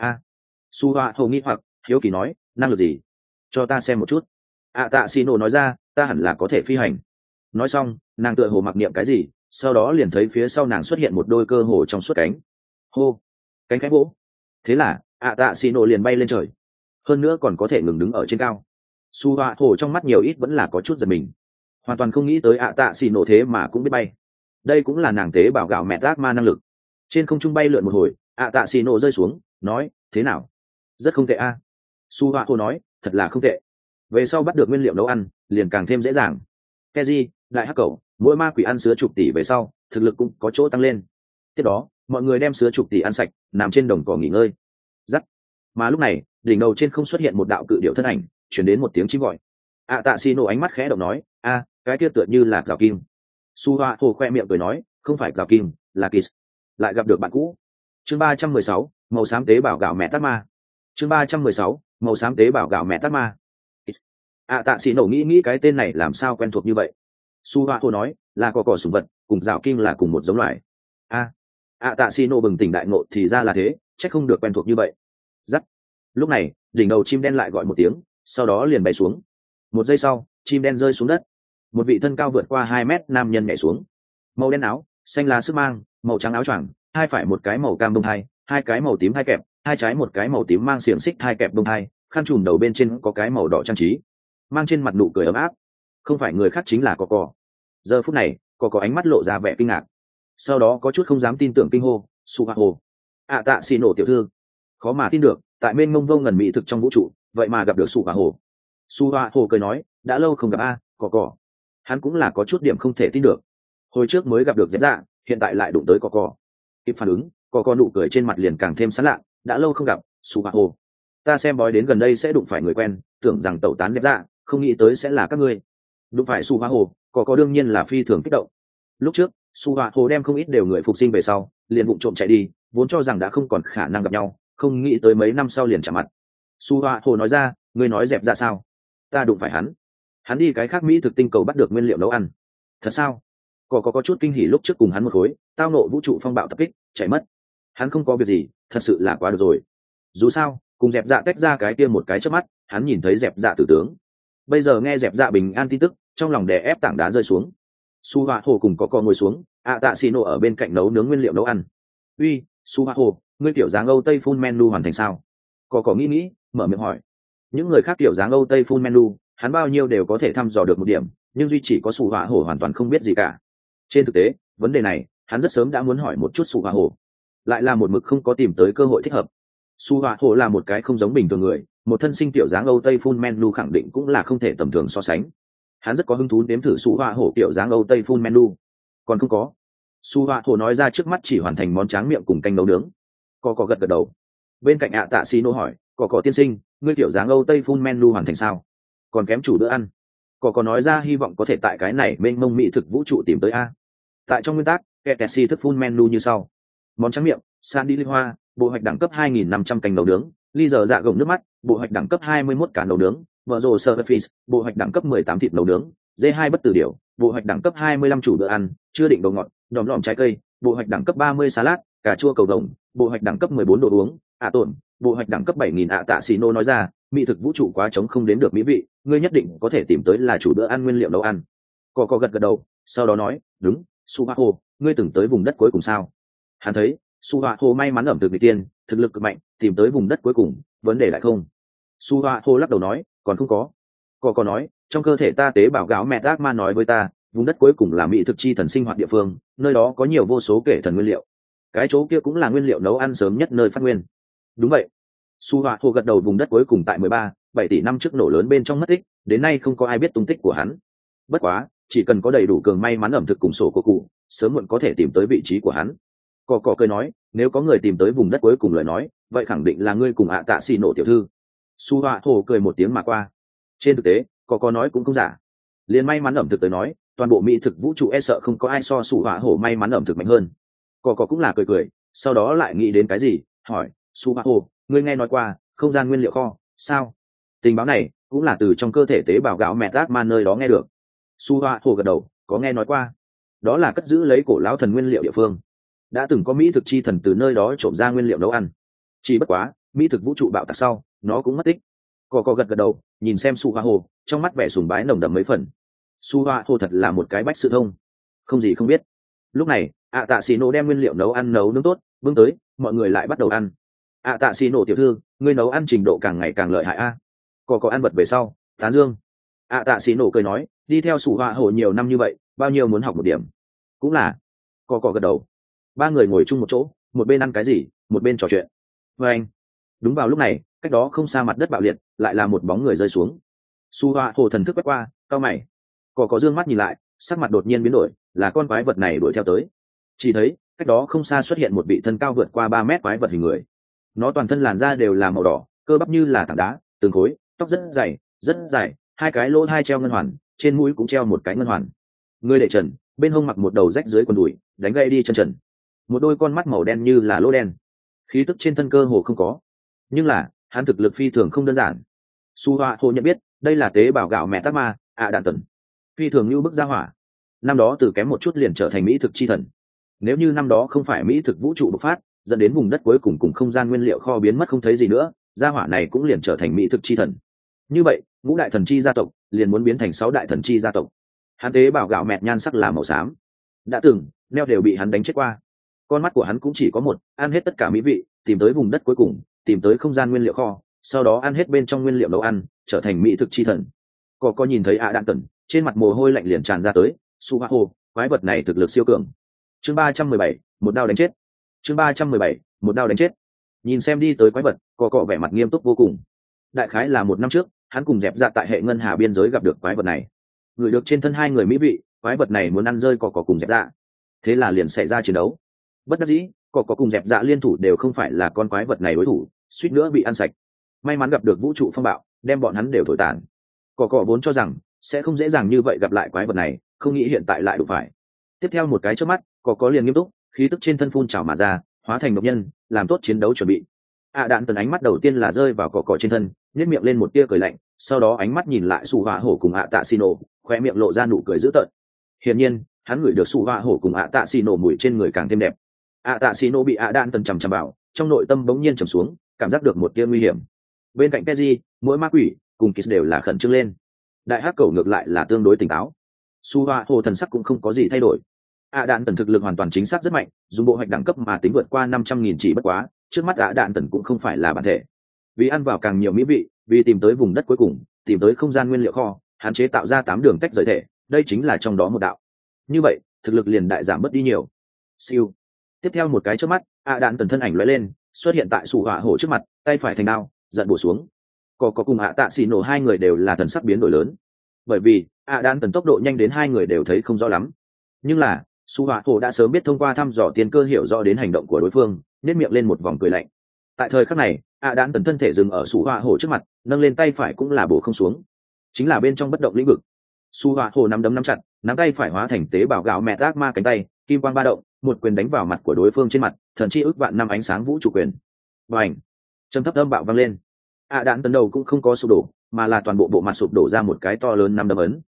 Sủ họa hổ nghi hoặc hiếu kỳ nói, năng lực gì? Cho ta xem một chút. Tạ xì nổ nói ra, ta hẳn là có thể phi hành. Nói xong nàng tựa hồ mặc niệm cái gì, sau đó liền thấy phía sau nàng xuất hiện một đôi cơ hồ trong suốt cánh. Hô, cánh khẽ vỗ. Thế là tạ xì nổ liền bay lên trời, hơn nữa còn có thể ngừng đứng ở trên cao. Su họa hổ trong mắt nhiều ít vẫn là có chút giật mình, hoàn toàn không nghĩ tới tạ xì nổ thế mà cũng biết bay. Đây cũng là nàng tế bảo gạo mẹ ác ma năng lực. Trên không trung bay lượn một hồi, tạ xì nổ rơi xuống nói, thế nào? Rất không tệ a. Su họa hổ nói, thật là không tệ, về sau bắt được nguyên liệu nấu ăn liền càng thêm dễ dàng. Keji, đại hắc cầu, mỗi ma quỷ ăn sứa chục tỷ về sau thực lực cũng có chỗ tăng lên. Tiếp đó mọi người đem sứa chục tỷ ăn sạch, nằm trên đồng cỏ nghỉ ngơi. Rắc. Mà lúc này đỉnh đầu trên không xuất hiện một đạo cự điệu thân ảnh, chuyển đến một tiếng chim gọi. Tạ xì nổ ánh mắt khẽ động nói, cái kia tựa như là Giảo Kim. Su Hoa Hồ khoe miệng cười nói, không phải Giảo Kim, là Kiss. Lại gặp được bạn cũ. Chương 316, màu xám tế bảo gạo mẹ tát ma. Chương 316, màu xám tế bảo gạo mẹ tát ma. Tạ xì nổ nghĩ cái tên này làm sao quen thuộc như vậy. Su Hoa Hồ nói, là cỏ sủng vật, cùng Giảo Kim là cùng một giống loài. Tạ xì nổ bừng tỉnh đại ngộ, thì ra là thế, chắc không được quen thuộc như vậy. Rắc. Lúc này đỉnh đầu chim đen lại gọi một tiếng, sau đó liền bay xuống. Một giây sau chim đen rơi xuống đất, một vị thân cao vượt qua 2 mét nam nhân nhảy xuống. Màu đen áo, xanh lá sức mang, màu trắng áo choàng, hai phải một cái màu cam bông hai, hai cái màu tím hai kẹp, hai trái một cái màu tím mang xiềng xích hai kẹp bông hai, khăn trùm đầu bên trên có cái màu đỏ trang trí, mang trên mặt nụ cười ấm áp. Không phải người khác chính là cò. Giờ phút này cò ánh mắt lộ ra vẻ kinh ngạc, sau đó có chút không dám tin tưởng kinh hô, Su Hoa Hồ, Tạ xì nổ tiểu thư. Khó mà tin được, tại bên ngông vô ngần mỹ thực trong vũ trụ vậy mà gặp được Su Hoa Hồ. Su Hoa Hồ cười nói, đã lâu không gặp cò. Hắn cũng là có chút điểm không thể tin được, hồi trước mới gặp được dẹp dạ, hiện tại lại đụng tới cò. Kịp phản ứng, cò nụ cười trên mặt liền càng thêm sán lạ, đã lâu không gặp, Su Hoa Hồ. Ta xem bói đến gần đây sẽ đụng phải người quen, tưởng rằng tẩu tán dẹp dạ, không nghĩ tới sẽ là các ngươi. Đụng phải Su Hoa Hồ, cò đương nhiên là phi thường kích động. Lúc trước Su Hoa Hồ đem không ít đều người phục sinh về sau liền vụng trộm chạy đi, vốn cho rằng đã không còn khả năng gặp nhau, không nghĩ tới mấy năm sau liền chạm mặt. Su Hoa Hồ nói ra, ngươi nói dẹp ra sao? Ta đụng phải hắn đi cái khác mỹ thực tinh cầu bắt được nguyên liệu nấu ăn. Thật sao? Có chút kinh hỉ, lúc trước cùng hắn một khối tao nộ vũ trụ phong bạo tập kích chạy mất, hắn không có việc gì, thật sự là quá được rồi. Dù sao cùng dẹp dạ tách ra cái kia một cái chớp mắt, hắn nhìn thấy dẹp dạ tử tướng. Bây giờ nghe dẹp dạ bình an tin tức, trong lòng đè ép tảng đá rơi xuống. Su Hoa Hồ cùng có ngồi xuống, Tạ xì nổ ở bên cạnh nấu nướng nguyên liệu nấu ăn. Uy, Su Hoa Hồ, ngươi kiểu dáng Âu Tây full menu hoàn thành sao? Có nghĩ mở miệng hỏi. Những người khác kiểu dáng Âu Tây full menu hắn bao nhiêu đều có thể thăm dò được một điểm, nhưng duy chỉ có Su Hoa Hồ hoàn toàn không biết gì cả. Trên thực tế vấn đề này hắn rất sớm đã muốn hỏi một chút Su Hoa Hồ, lại là một mực không có tìm tới cơ hội thích hợp. Su Hoa Hồ là một cái không giống bình thường người, một thân sinh kiểu dáng Âu Tây full menu khẳng định cũng là không thể tầm thường so sánh. Hắn rất có hứng thú nếm thử Su Hoa Hồ kiểu dáng Âu Tây full menu. Còn không có. Su Hoa Hồ nói ra trước mắt chỉ hoàn thành món tráng miệng cùng canh nấu nướng. Có gật đầu. Bên cạnh Tạ xì nổ hỏi, có tiên sinh, ngươi kiểu dáng Âu Tây full menu hoàn thành sao? Còn kém chủ bữa ăn. Có nói ra hy vọng có thể tại cái này mênh mông mỹ thực vũ trụ tìm tới tại trong nguyên tắc Kekesi thức full menu như sau: món tráng miệng, sandy ly hoa, bộ hoạch đẳng cấp 2.500 canh nấu nướng, ly giờ dạ gồng nước mắt, bộ hoạch đẳng cấp 21 cá nấu nướng, vợ rồ service, bộ hoạch đẳng cấp 18 thịt nấu nướng, D2 bất tử điểu, bộ hoạch đẳng cấp 25 chủ bữa ăn chưa định đồ ngọt, đòm lòm trái cây, bộ hoạch đẳng cấp 30 salad, cà chua cầu đồng, bộ hoạch đẳng cấp 14 đồ uống, tổn, bộ hoạch đẳng cấp 7000 tạ xì nô nói ra, mỹ thực vũ trụ quá trống không đến được mỹ vị, ngươi nhất định có thể tìm tới là chủ bữa ăn nguyên liệu nấu ăn. Có gật gật đầu, sau đó nói, đúng, Subaho, ngươi từng tới vùng đất cuối cùng sao? Hắn thấy, Subaho may mắn ẩm thực vị tiên, thực lực cực mạnh, tìm tới vùng đất cuối cùng, vấn đề lại không. Subaho lắc đầu nói, còn không có. Có nói, trong cơ thể ta tế bào gáo mẹ ác ma nói với ta, vùng đất cuối cùng là mỹ thực chi thần sinh hoạt địa phương, nơi đó có nhiều vô số kể thần nguyên liệu. Cái chỗ kia cũng là nguyên liệu nấu ăn sớm nhất nơi phát nguyên. Đúng vậy. Subaho gật đầu, vùng đất cuối cùng tại 13-7 tỷ năm trước nổ lớn bên trong mất tích, đến nay không có ai biết tung tích của hắn. Bất quá, chỉ cần có đầy đủ cường may mắn ẩm thực cùng sổ của cụ, sớm muộn có thể tìm tới vị trí của hắn. Cỏ cười nói, nếu có người tìm tới vùng đất cuối cùng lời nói, vậy khẳng định là ngươi cùng tạ xì nổ tiểu thư. Subaho cười một tiếng mà qua. Trên thực tế, có nói cũng không giả. Liên may mắn ẩm thực tới nói, toàn bộ mỹ thực vũ trụ e sợ không có ai so Subaho may mắn ẩm thực mạnh hơn. Có cũng là cười, sau đó lại nghĩ đến cái gì, hỏi, Subaho, ngươi nghe nói qua không gian nguyên liệu kho, sao? Tình báo này cũng là từ trong cơ thể tế bào gạo mẹ ác ma nơi đó nghe được. Subaho gật đầu, có nghe nói qua. Đó là cất giữ lấy cổ lão thần nguyên liệu địa phương. Đã từng có mỹ thực chi thần từ nơi đó trộm ra nguyên liệu nấu ăn. Chỉ bất quá, mỹ thực vũ trụ bạo tạc sau, nó cũng mất tích. Có gật đầu, nhìn xem Subaho, trong mắt vẻ sùng bái nồng đậm mấy phần. Subaho thật là một cái bách sự thông, không gì không biết. Lúc này, tạ xì nổ đem nguyên liệu nấu ăn nấu nướng tốt, bưng tới, mọi người lại bắt đầu ăn. Tạ xì nổ tiểu thư, ngươi nấu ăn trình độ càng ngày càng lợi hại a. Có ăn bật về sau, tán dương. Tạ xì nổ cười nói, đi theo Subaho nhiều năm như vậy, bao nhiêu muốn học một điểm. Cũng là. Có gật đầu. Ba người ngồi chung một chỗ, một bên ăn cái gì, một bên trò chuyện. Anh. Đúng vào lúc này, cách đó không xa mặt đất bạo liệt, lại là một bóng người rơi xuống. Subaho thần thức quét qua, cao mày. Có dương mắt nhìn lại, sắc mặt đột nhiên biến đổi, là con quái vật này đuổi theo tới. Chỉ thấy, cách đó không xa xuất hiện một vị thân cao vượt qua 3 mét quái vật hình người. Nó toàn thân làn da đều là màu đỏ, cơ bắp như là tảng đá, từng khối, tóc rất dài, hai cái lỗ hai treo ngân hoàn, trên mũi cũng treo một cái ngân hoàn. Người để trần, bên hông mặc một đầu rách dưới quần đùi, đánh gây đi chân trần. Một đôi con mắt màu đen như là lỗ đen. Khí tức trên thân cơ hồ không có. Nhưng là, hắn thực lực phi thường không đơn giản. Subaho nhận biết, đây là tế bào gạo mẹ tác ma, đạn tần. Phi thường như bức gia hỏa. Năm đó từ kém một chút liền trở thành mỹ thực chi thần. Nếu như năm đó không phải mỹ thực vũ trụ bộc phát, dẫn đến vùng đất cuối cùng không gian nguyên liệu kho biến mất không thấy gì nữa, gia hỏa này cũng liền trở thành mỹ thực chi thần. Như vậy, ngũ đại thần chi gia tộc liền muốn biến thành 6 đại thần chi gia tộc. Hắn tế bào gạo mẹ nhan sắc là màu xám. Đã từng, neo đều bị hắn đánh chết qua. Con mắt của hắn cũng chỉ có một, ăn hết tất cả mỹ vị, tìm tới vùng đất cuối cùng, tìm tới không gian nguyên liệu kho, sau đó ăn hết bên trong nguyên liệu nấu ăn, trở thành mỹ thực chi thần. Có nhìn thấy đạn tần, trên mặt mồ hôi lạnh liền tràn ra tới. Subaho, quái vật này thực lực siêu cường. Chương 317, một đao đánh chết. Chương 317, một đao đánh chết. Nhìn xem đi tới quái vật, có vẻ mặt nghiêm túc vô cùng. Đại khái là 1 năm trước, hắn cùng dẹp dạ tại hệ ngân hà biên giới gặp được quái vật này. Người được trên thân hai người mỹ vị, quái vật này muốn ăn rơi có cùng dẹp dạ. Thế là liền xảy ra chiến đấu. Bất đắc dĩ, có cùng dẹp dạ liên thủ đều không phải là con quái vật này đối thủ, suýt nữa bị ăn sạch. May mắn gặp được vũ trụ phong bạo, đem bọn hắn đều thổi tàn. Có vốn cho rằng sẽ không dễ dàng như vậy gặp lại quái vật này, không nghĩ hiện tại lại đụng phải. Tiếp theo một cái chớp mắt, có liền nghiêm túc, khí tức trên thân phun trào mà ra, hóa thành độc nhân, làm tốt chiến đấu chuẩn bị. Đạn tần ánh mắt đầu tiên là rơi vào cỏ trên thân, nhếch miệng lên một tia cười lạnh, sau đó ánh mắt nhìn lại Sủ Hỏa Hổ cùng Tạ Xì Nổ, khóe miệng lộ ra nụ cười dữ tợn. Hiển nhiên, hắn ngửi được Sủ Hỏa Hổ cùng Tạ Xì Nổ mùi trên người càng thêm đẹp. Tạ Xì Nổ bị đạn tần chằm chằm vào, trong nội tâm bỗng nhiên trầm xuống, cảm giác được một tia nguy hiểm. Bên cạnh Peji, mỗi ma quỷ cùng Kiss đều là khẩn trương lên. Đại hắc cầu ngược lại là tương đối tỉnh táo. Sủ Hỏa Hổ thần sắc cũng không có gì thay đổi. Đạn tần thực lực hoàn toàn chính xác rất mạnh, dùng bộ hoạch đẳng cấp mà tính vượt qua 500.000 chỉ bất quá, trước mắt đạn tần cũng không phải là bản thể. Vì ăn vào càng nhiều mỹ vị, vì tìm tới vùng đất cuối cùng, tìm tới không gian nguyên liệu kho, hạn chế tạo ra 8 đường tách rời thể, đây chính là trong đó một đạo. Như vậy, thực lực liền đại giảm mất đi nhiều. Siêu. Tiếp theo một cái chớp mắt, đạn tần thân ảnh lóe lên, xuất hiện tại Sủ Hỏa Hổ trước mặt, tay phải thành đao, giận bổ xuống. Có cùng Tạ Xì Nổ hai người đều là thần sắc biến đổi lớn. Bởi vì, đạn tần tốc độ nhanh đến hai người đều thấy không rõ lắm. Nhưng là, Sủ Hỏa Hổ đã sớm biết thông qua thăm dò tiên cơ hiểu rõ đến hành động của đối phương, nét miệng lên một vòng cười lạnh. Tại thời khắc này, đạn tần thân thể dừng ở Sủ Hỏa Hổ trước mặt, nâng lên tay phải cũng là bổ không xuống, chính là bên trong bất động lĩnh vực. Sủ Hỏa Hổ nắm đấm nắm chặt, nắm tay phải hóa thành tế bào gạo mẹ ác ma cánh tay, kim quang ba động, một quyền đánh vào mặt của đối phương trên mặt, thần chi ức vạn năm ánh sáng vũ trụ quyền. Bành! Trầm thấp âm bạo vang lên. Đạn tần đầu cũng không có sụp đổ, mà là toàn bộ bộ mặt sụp đổ ra một cái to lớn năm đấm ấn,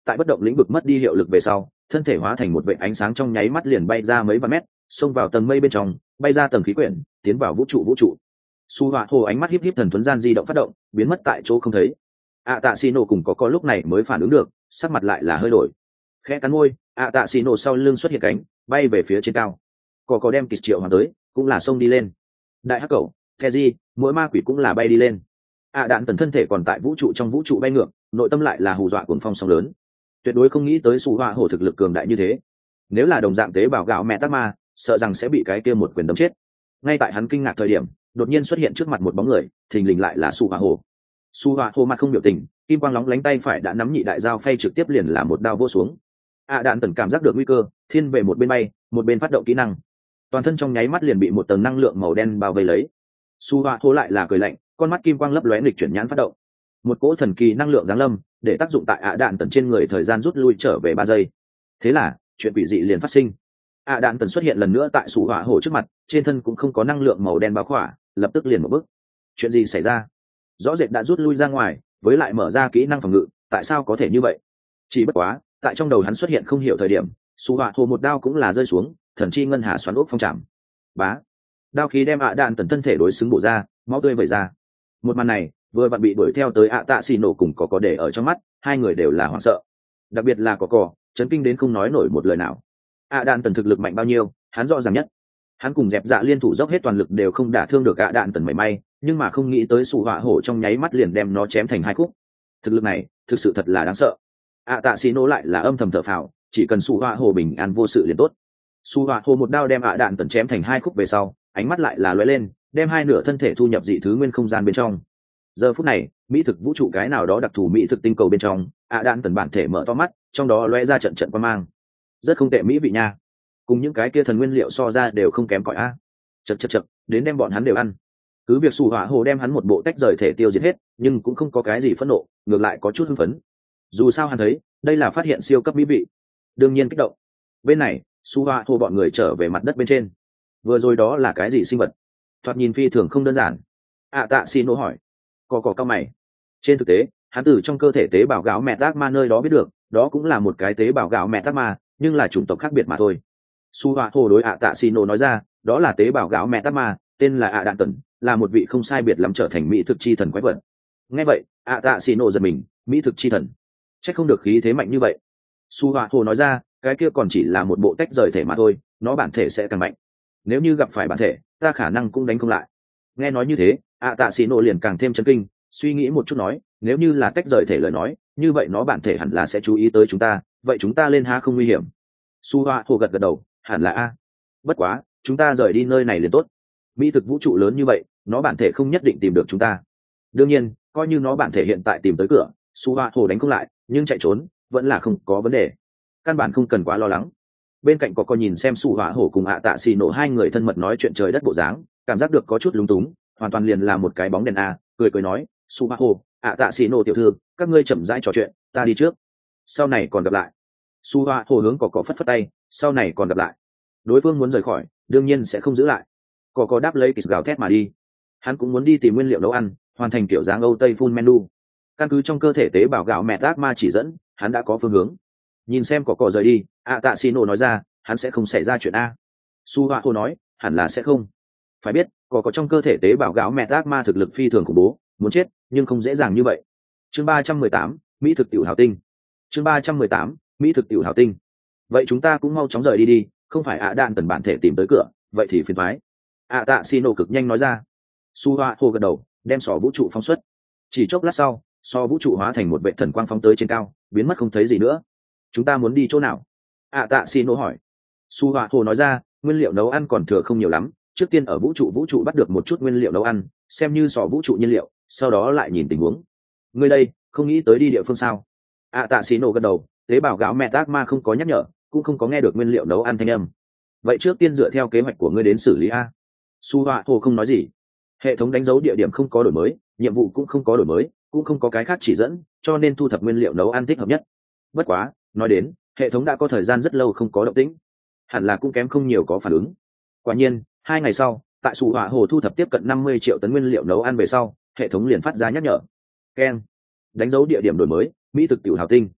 tại bất động lĩnh vực mất đi hiệu lực về sau thân thể hóa thành một vệt ánh sáng trong nháy mắt liền bay ra mấy vạn mét, xông vào tầng mây bên trong, bay ra tầng khí quyển, tiến vào vũ trụ. Su Họa Hồ ánh mắt híp híp, thần thuấn gian di động phát động, biến mất tại chỗ không thấy. Tạ Xì Nổ cùng có lúc này mới phản ứng được, sắc mặt lại là hơi đổi. Khẽ cắn môi, Tạ Xì Nổ sau lưng xuất hiện cánh, bay về phía trên cao. Có đem kịch triệu hoàng tới, cũng là xông đi lên. Đại hắc cầu, Keji, mỗi ma quỷ cũng là bay đi lên. Đạn tần thân thể còn tại trong vũ trụ bay ngược, nội tâm lại là hù dọa cuồng phong sóng lớn. Tuyệt đối không nghĩ tới Su Họa Hồ thực lực cường đại như thế. Nếu là đồng dạng tế bào gạo mẹ tắc ma, sợ rằng sẽ bị cái kia một quyền đấm chết. Ngay tại hắn kinh ngạc thời điểm, đột nhiên xuất hiện trước mặt một bóng người, thình lình lại là Su Họa Hồ. Su Họa Hồ mặt không biểu tình, kim quang lóng lánh tay phải đã nắm nhị đại dao phay trực tiếp liền là một đao vô xuống. Đạn tần cảm giác được nguy cơ, thiên về một bên bay, một bên phát động kỹ năng. Toàn thân trong nháy mắt liền bị một tầng năng lượng màu đen bao vây lấy. Su Họa Hồ lại là cười lạnh, con mắt kim quang lấp lóe nghịch chuyển nhãn phát động. Một cỗ thần kỳ năng lượng giáng lâm, để tác dụng tại đạn tần trên người thời gian rút lui trở về 3 giây. Thế là, chuyện quỷ dị liền phát sinh. Đạn tần xuất hiện lần nữa tại Su Họa Hồ trước mặt, trên thân cũng không có năng lượng màu đen bao khỏa, lập tức liền một bước. Chuyện gì xảy ra? Rõ rệt đã rút lui ra ngoài, với lại mở ra kỹ năng phòng ngự, tại sao có thể như vậy? Chỉ bất quá, tại trong đầu hắn xuất hiện không hiểu thời điểm, Su Họa Hồ một đao cũng là rơi xuống, thần chi ngân hà xoắn ốc phong trảm. Bá, đao khí đem đạn tần thân thể đối xứng bổ ra, máu tươi vẩy ra. Một màn này vừa vặn bị đuổi theo tới Tạ Xì Nổ cùng có để ở trong mắt, hai người đều là hoảng sợ, đặc biệt là có chấn kinh đến không nói nổi một lời nào. Đạn tần thực lực mạnh bao nhiêu, hắn rõ ràng nhất. Hắn cùng dẹp dạ liên thủ dốc hết toàn lực đều không đả thương được đạn tần mảy may, nhưng mà không nghĩ tới Su Họa Hổ trong nháy mắt liền đem nó chém thành 2 khúc. Thực lực này thực sự thật là đáng sợ. Tạ Xì Nổ lại là âm thầm thở phào, chỉ cần Su Họa Hổ bình an vô sự liền tốt. Su Họa Hổ một đao đem đạn tần chém thành 2 khúc về sau, ánh mắt lại là lóe lên, đem 2 nửa thân thể thu nhập dị thứ nguyên không gian bên trong. Giờ phút này, mỹ thực vũ trụ cái nào đó đặc thù mỹ thực tinh cầu bên trong, đạn tần bản thể mở to mắt, trong đó lóe ra trận quang mang. Rất không tệ mỹ vị nha, cùng những cái kia thần nguyên liệu so ra đều không kém cỏi a. Chậc, đến đem bọn hắn đều ăn. Cứ việc Su Họa Hồ đem hắn một bộ tách rời thể tiêu diệt hết, nhưng cũng không có cái gì phẫn nộ, ngược lại có chút hưng phấn. Dù sao hắn thấy, đây là phát hiện siêu cấp mỹ vị, đương nhiên kích động. Bên này, Su Họa Hồ bọn người trở về mặt đất bên trên. Vừa rồi đó là cái gì sinh vật? Thoạt nhìn phi thường không đơn giản. Tạ Xì Nổ hỏi. Có cao mày. Trên thực tế, hắn từ trong cơ thể tế bào gạo mẹ tác ma nơi đó biết được, đó cũng là một cái tế bào gạo mẹ tác ma, nhưng là chủng tộc khác biệt mà thôi. Su Họa Hồ đối Tạ Xì Nổ nói ra, đó là tế bào gạo mẹ tác ma, tên là Đạn Tần, là một vị không sai biệt lắm trở thành mỹ thực chi thần quái vật. Nghe vậy, Tạ Xì Nổ giật mình, mỹ thực chi thần, chắc không được khí thế mạnh như vậy. Su Họa Hồ nói ra, cái kia còn chỉ là một bộ tách rời thể mà thôi, nó bản thể sẽ càng mạnh. Nếu như gặp phải bản thể, ta khả năng cũng đánh không lại. Nghe nói như thế, Tạ Xì Nổ liền càng thêm chấn kinh, suy nghĩ một chút nói, nếu như là tách rời thể lời nói, như vậy nó bản thể hẳn là sẽ chú ý tới chúng ta, vậy chúng ta lên ha không nguy hiểm. Su Họa Hồ gật đầu, hẳn là a. Bất quá, chúng ta rời đi nơi này liền tốt. Mỹ thực vũ trụ lớn như vậy, nó bản thể không nhất định tìm được chúng ta. Đương nhiên, coi như nó bản thể hiện tại tìm tới cửa, Su Họa Hồ đánh không lại, nhưng chạy trốn vẫn là không có vấn đề, căn bản không cần quá lo lắng. Bên cạnh có nhìn xem Su Họa Hổ cùng Tạ Xì Nổ hai người thân mật nói chuyện trời đất bộ dáng, cảm giác được có chút lúng túng, hoàn toàn liền là một cái bóng đèn a, cười nói, Su Họa Hổ, Tạ Xì Nổ tiểu thư, các ngươi chậm rãi trò chuyện, ta đi trước, sau này còn gặp lại. Su Họa Hổ hướng có phất phất tay, sau này còn gặp lại. Đối phương muốn rời khỏi, đương nhiên sẽ không giữ lại. Có đáp lấy kịch gào thét mà đi. Hắn cũng muốn đi tìm nguyên liệu nấu ăn, hoàn thành kiểu dáng Âu Tây full menu. Căn cứ trong cơ thể tế bào gạo mẹ ác ma chỉ dẫn, hắn đã có phương hướng. Nhìn xem có rời đi, Tạ Xì Nổ nói ra, hắn sẽ không xảy ra chuyện a. Su Họa Hồ nói, hẳn là sẽ không. Phải biết, có trong cơ thể tế bào gạo mẹ ác ma thực lực phi thường khủng bố, muốn chết nhưng không dễ dàng như vậy. Chương 318, mỹ thực tiểu hảo tinh. Chương 318, mỹ thực tiểu hảo tinh. Vậy chúng ta cũng mau chóng rời đi, không phải Đạn Tần bản thể tìm tới cửa, vậy thì phiền toái. Tạ Xì Nổ cực nhanh nói ra. Su Họa Hồ gật đầu, đem sò vũ trụ phóng xuất. Chỉ chốc lát sau, sò vũ trụ hóa thành một vệ thần quang phóng tới trên cao, biến mất không thấy gì nữa. Chúng ta muốn đi chỗ nào? Tạ Xì Nổ hỏi. Su Họa Hồ nói ra, nguyên liệu nấu ăn còn thừa không nhiều lắm, trước tiên ở vũ trụ bắt được một chút nguyên liệu nấu ăn, xem như sò vũ trụ nhiên liệu, sau đó lại nhìn tình huống. Ngươi đây, không nghĩ tới đi địa phương sao? Tạ Xì Nổ gật đầu, tế bào gạo mẹ ác ma không có nhắc nhở, cũng không có nghe được nguyên liệu nấu ăn thanh âm. Vậy trước tiên dựa theo kế hoạch của ngươi đến xử lý a. Su Họa Hồ không nói gì. Hệ thống đánh dấu địa điểm không có đổi mới, nhiệm vụ cũng không có đổi mới, cũng không có cái khác chỉ dẫn, cho nên thu thập nguyên liệu nấu ăn thích hợp nhất. Bất quá, nói đến, hệ thống đã có thời gian rất lâu không có động tĩnh, hẳn là cũng kém không nhiều có phản ứng. Quả nhiên, 2 ngày sau, tại Su Họa Hồ thu thập tiếp cận 50 triệu tấn nguyên liệu nấu ăn về sau, hệ thống liền phát ra nhắc nhở. Keng, đánh dấu địa điểm đổi mới, mỹ thực tiểu hảo tinh.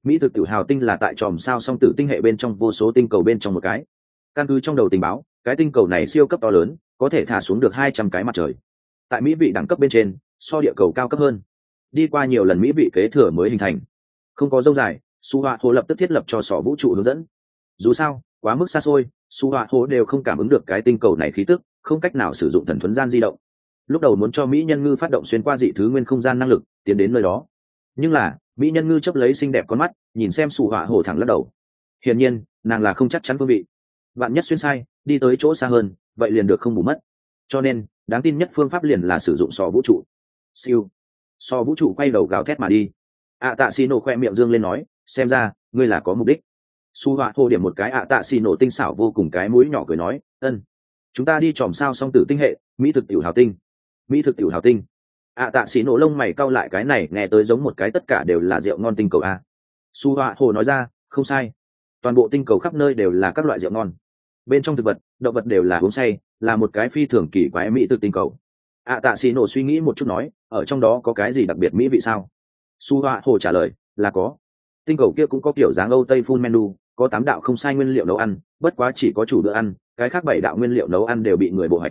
Mỹ thực tiểu hào tinh là tại chòm sao song tử tinh hệ bên trong vô số tinh cầu bên trong một cái. Căn cứ trong đầu tình báo, cái tinh cầu này siêu cấp to lớn, có thể thả xuống được 200 cái mặt trời. Tại mỹ vị đẳng cấp bên trên, so địa cầu cao cấp hơn. Đi qua nhiều lần mỹ vị kế thừa mới hình thành. Không có dâu dài, Su Họa Hồ lập tức thiết lập cho sỏ vũ trụ hướng dẫn. Dù sao, quá mức xa xôi, Su Họa Hồ đều không cảm ứng được cái tinh cầu này khí tức, không cách nào sử dụng thần thuấn gian di động. Lúc đầu muốn cho mỹ nhân ngư phát động xuyên qua dị thứ nguyên không gian năng lực, tiến đến nơi đó. Nhưng là, mỹ nhân ngư chấp lấy xinh đẹp con mắt, nhìn xem Su Họa Hồ thẳng lắc đầu. Hiển nhiên, nàng là không chắc chắn phương vị. Vạn nhất xuyên sai, đi tới chỗ xa hơn, vậy liền được không bù mất. Cho nên, đáng tin nhất phương pháp liền là sử dụng sò vũ trụ. Siêu. Sò vũ trụ quay đầu gào thét mà đi. Tạ xì nổ khoe miệng dương lên nói, xem ra ngươi là có mục đích. Su Họa Hồ điểm một cái tạ xì nổ tinh xảo vô cùng cái mũi nhỏ cười nói, ân, chúng ta đi chòm sao song tử tinh hệ, mỹ thực tiểu hào tinh. Mỹ thực tiểu hào tinh. Tạ xì nổ lông mày cau lại, cái này nghe tới giống một cái tất cả đều là rượu ngon tinh cầu a. Su Họa Hồ nói ra, không sai, toàn bộ tinh cầu khắp nơi đều là các loại rượu ngon, bên trong thực vật động vật đều là uống say, là một cái phi thường kỳ quái mỹ thực tinh cầu. Tạ xì nổ suy nghĩ một chút nói, ở trong đó có cái gì đặc biệt mỹ vị sao? Su Họa Hồ trả lời, là có. Tinh cầu kia cũng có kiểu dáng Âu Tây full menu, có 8 đạo không sai nguyên liệu nấu ăn, bất quá chỉ có chủ bữa ăn, cái khác 7 đạo nguyên liệu nấu ăn đều bị người bổ hạch.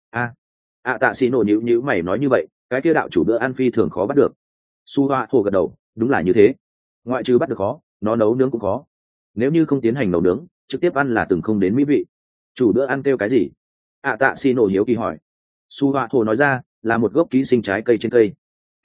Tạ xì nổ nhíu mày nói, như vậy cái kia đạo chủ bữa ăn phi thường khó bắt được. Su Họa Hồ gật đầu, đúng là như thế, ngoại trừ bắt được khó, nó nấu nướng cũng khó. Nếu như không tiến hành nấu nướng, trực tiếp ăn là từng không đến mỹ vị. Chủ bữa ăn kêu cái gì? Tạ xì nổ hiếu kỳ hỏi. Su Họa Hồ nói ra, là một gốc ký sinh trái cây trên cây.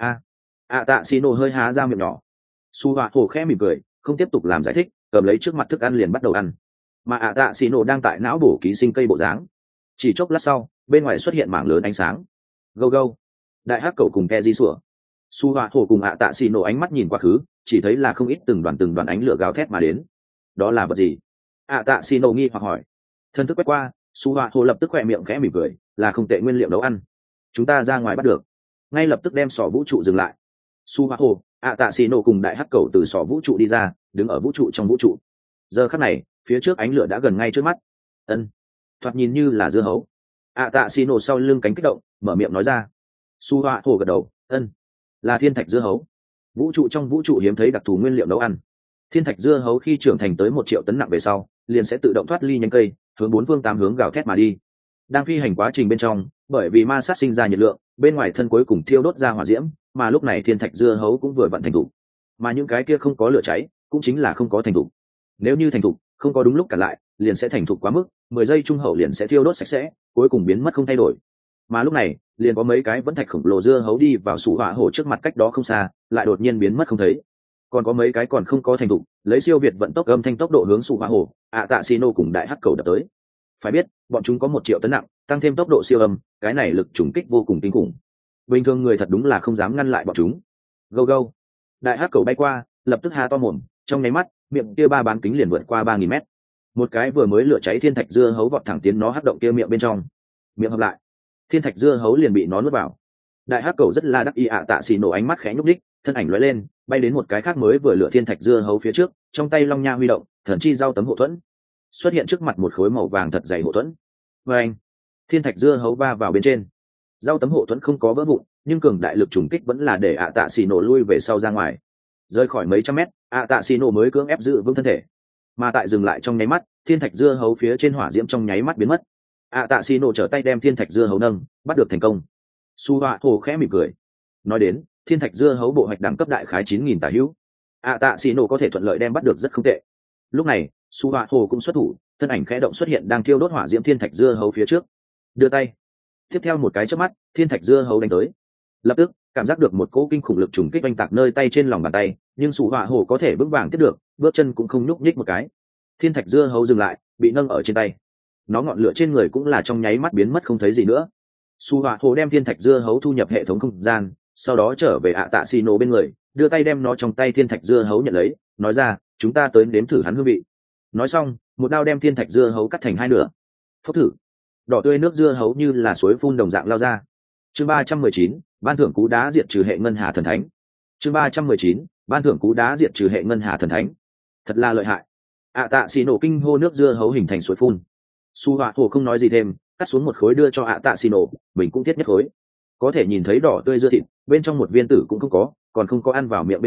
Tạ xì nổ hơi há ra miệng nhỏ. Su Họa Hồ khẽ mỉm cười, không tiếp tục làm giải thích, cầm lấy trước mặt thức ăn liền bắt đầu ăn. Mà Tạ xì nổ đang tại não bổ ký sinh cây bộ dáng. Chỉ chốc lát sau, bên ngoài xuất hiện mảng lớn ánh sáng. Gâu gâu. Đại hắc cầu cùng ke di sủa. Su Họa Hồ cùng Tạ xì nổ ánh mắt nhìn quá khứ, chỉ thấy là không ít từng đoàn ánh lửa gào thét mà đến. Đó là vật gì? Tạ xì nổ nghi hoặc hỏi. Thân thức quét qua, Su Họa Hồ lập tức khỏe miệng khẽ mỉm cười, là không tệ nguyên liệu nấu ăn. Chúng ta ra ngoài bắt được, ngay lập tức đem sỏ vũ trụ dừng lại. Su Họa Hồ, Tạ xì nổ cùng đại hắc cầu từ sỏ vũ trụ đi ra, đứng ở vũ trụ trong vũ trụ. Giờ khắc này, phía trước ánh lửa đã gần ngay trước mắt. Ân, thoạt nhìn như là dưa hấu. Tạ xì nổ sau lưng cánh kích động, mở miệng nói ra. Su Họa Hồ gật đầu, ân, là thiên thạch dưa hấu. Vũ trụ trong vũ trụ hiếm thấy đặc thù nguyên liệu nấu ăn. Thiên thạch dưa hấu khi trưởng thành tới 1 triệu tấn nặng về sau, liền sẽ tự động thoát ly nhánh cây, hướng 4 phương 8 hướng gào thét mà đi. Đang phi hành quá trình bên trong, bởi vì ma sát sinh ra nhiệt lượng, bên ngoài thân cuối cùng thiêu đốt ra hỏa diễm, mà lúc này thiên thạch dưa hấu cũng vừa vặn thành thục. Mà những cái kia không có lửa cháy, cũng chính là không có thành thục. Nếu như thành thục, không có đúng lúc cản lại, liền sẽ thành thục quá mức, 10 giây trung hậu liền sẽ thiêu đốt sạch sẽ, cuối cùng biến mất không thay đổi. Mà lúc này, liền có mấy cái vẫn thạch khổng lồ dưa hấu đi vào Su Họa Hồ trước mặt cách đó không xa, lại đột nhiên biến mất không thấy. Còn có mấy cái còn không có thành thục, lấy siêu việt vận tốc âm thanh tốc độ hướng Su Họa Hồ, Tạ xì nổ cùng đại hắc cầu đập tới. Phải biết, bọn chúng có 1 triệu tấn nặng, tăng thêm tốc độ siêu âm, cái này lực trùng kích vô cùng kinh khủng. Bình thường người thật đúng là không dám ngăn lại bọn chúng. Gâu gâu. Đại hắc cầu bay qua, lập tức há to mồm, trong nháy mắt, miệng kia 3 bán kính liền vượt qua 3000 mét. Một cái vừa mới lửa cháy thiên thạch dưa hấu vọt thẳng tiến nó hắc động kia miệng bên trong. Miệng hợp lại, thiên thạch dưa hấu liền bị nó nuốt vào. Đại hắc cầu rất là đắc ý, Tạ xì nổ ánh mắt khẽ nhúc đích, thân ảnh lóe lên, bay đến một cái khác mới vừa lửa thiên thạch dưa hấu phía trước, trong tay long nha huy động, thần chi giao tấm hộ thuẫn, xuất hiện trước mặt một khối màu vàng thật dày hộ thuẫn. Anh, thiên thạch dưa hấu va vào bên trên, giao tấm hộ thuẫn không có vỡ vụn, nhưng cường đại lực trùng kích vẫn là để Tạ xì nổ lui về sau ra ngoài, rơi khỏi mấy trăm mét. Tạ xì nổ mới cưỡng ép giữ vững thân thể, mà tại dừng lại trong nháy mắt, thiên thạch dưa hấu phía trên hỏa diễm trong nháy mắt biến mất. Tạ xì nổ trở tay đem thiên thạch dưa hấu nâng, bắt được thành công. Su Họa Hồ khẽ mỉm cười, nói đến, thiên thạch dưa hấu bộ hoạch đẳng cấp đại khái 9000 tả hữu. Tạ xì nổ có thể thuận lợi đem bắt được rất không tệ. Lúc này, Su Họa Hồ cũng xuất thủ, thân ảnh khẽ động xuất hiện đang thiêu đốt hỏa diễm thiên thạch dưa hấu phía trước, đưa tay, tiếp theo một cái chớp mắt, thiên thạch dưa hấu đánh tới. Lập tức, cảm giác được một cỗ kinh khủng lực trùng kích oanh tạc nơi tay trên lòng bàn tay, nhưng Su Họa Hồ có thể vững vàng tiếp được, bước chân cũng không nhúc nhích một cái. Thiên thạch dưa hấu dừng lại, bị nâng ở trên tay. Nó ngọn lửa trên người cũng là trong nháy mắt biến mất không thấy gì nữa. Su Họa Hồ đem thiên thạch dưa hấu thu nhập hệ thống không gian, sau đó trở về Tạ xì nổ bên người, đưa tay đem nó trong tay thiên thạch dưa hấu nhận lấy, nói ra, chúng ta tới nếm thử hắn hương vị. Nói xong, một đao đem thiên thạch dưa hấu cắt thành 2 nửa. Phốc thử, đỏ tươi nước dưa hấu như là suối phun đồng dạng lao ra. Chương 319, ban thưởng cú đá diệt trừ hệ ngân hà thần thánh. Chương 319, ban thưởng cú đá diệt trừ hệ ngân hà thần thánh. Thật là lợi hại. Tạ xì nổ kinh hô, nước dưa hấu hình thành suối phun. Su Họa Hồ không nói gì thêm, cắt xuống một khối đưa cho Tạ xì nổ, mình cũng thiết nhất khối. Có thể nhìn thấy đỏ tươi dưa thịt, bên trong một viên tử cũng không có, còn không có ăn vào miệng bên trong,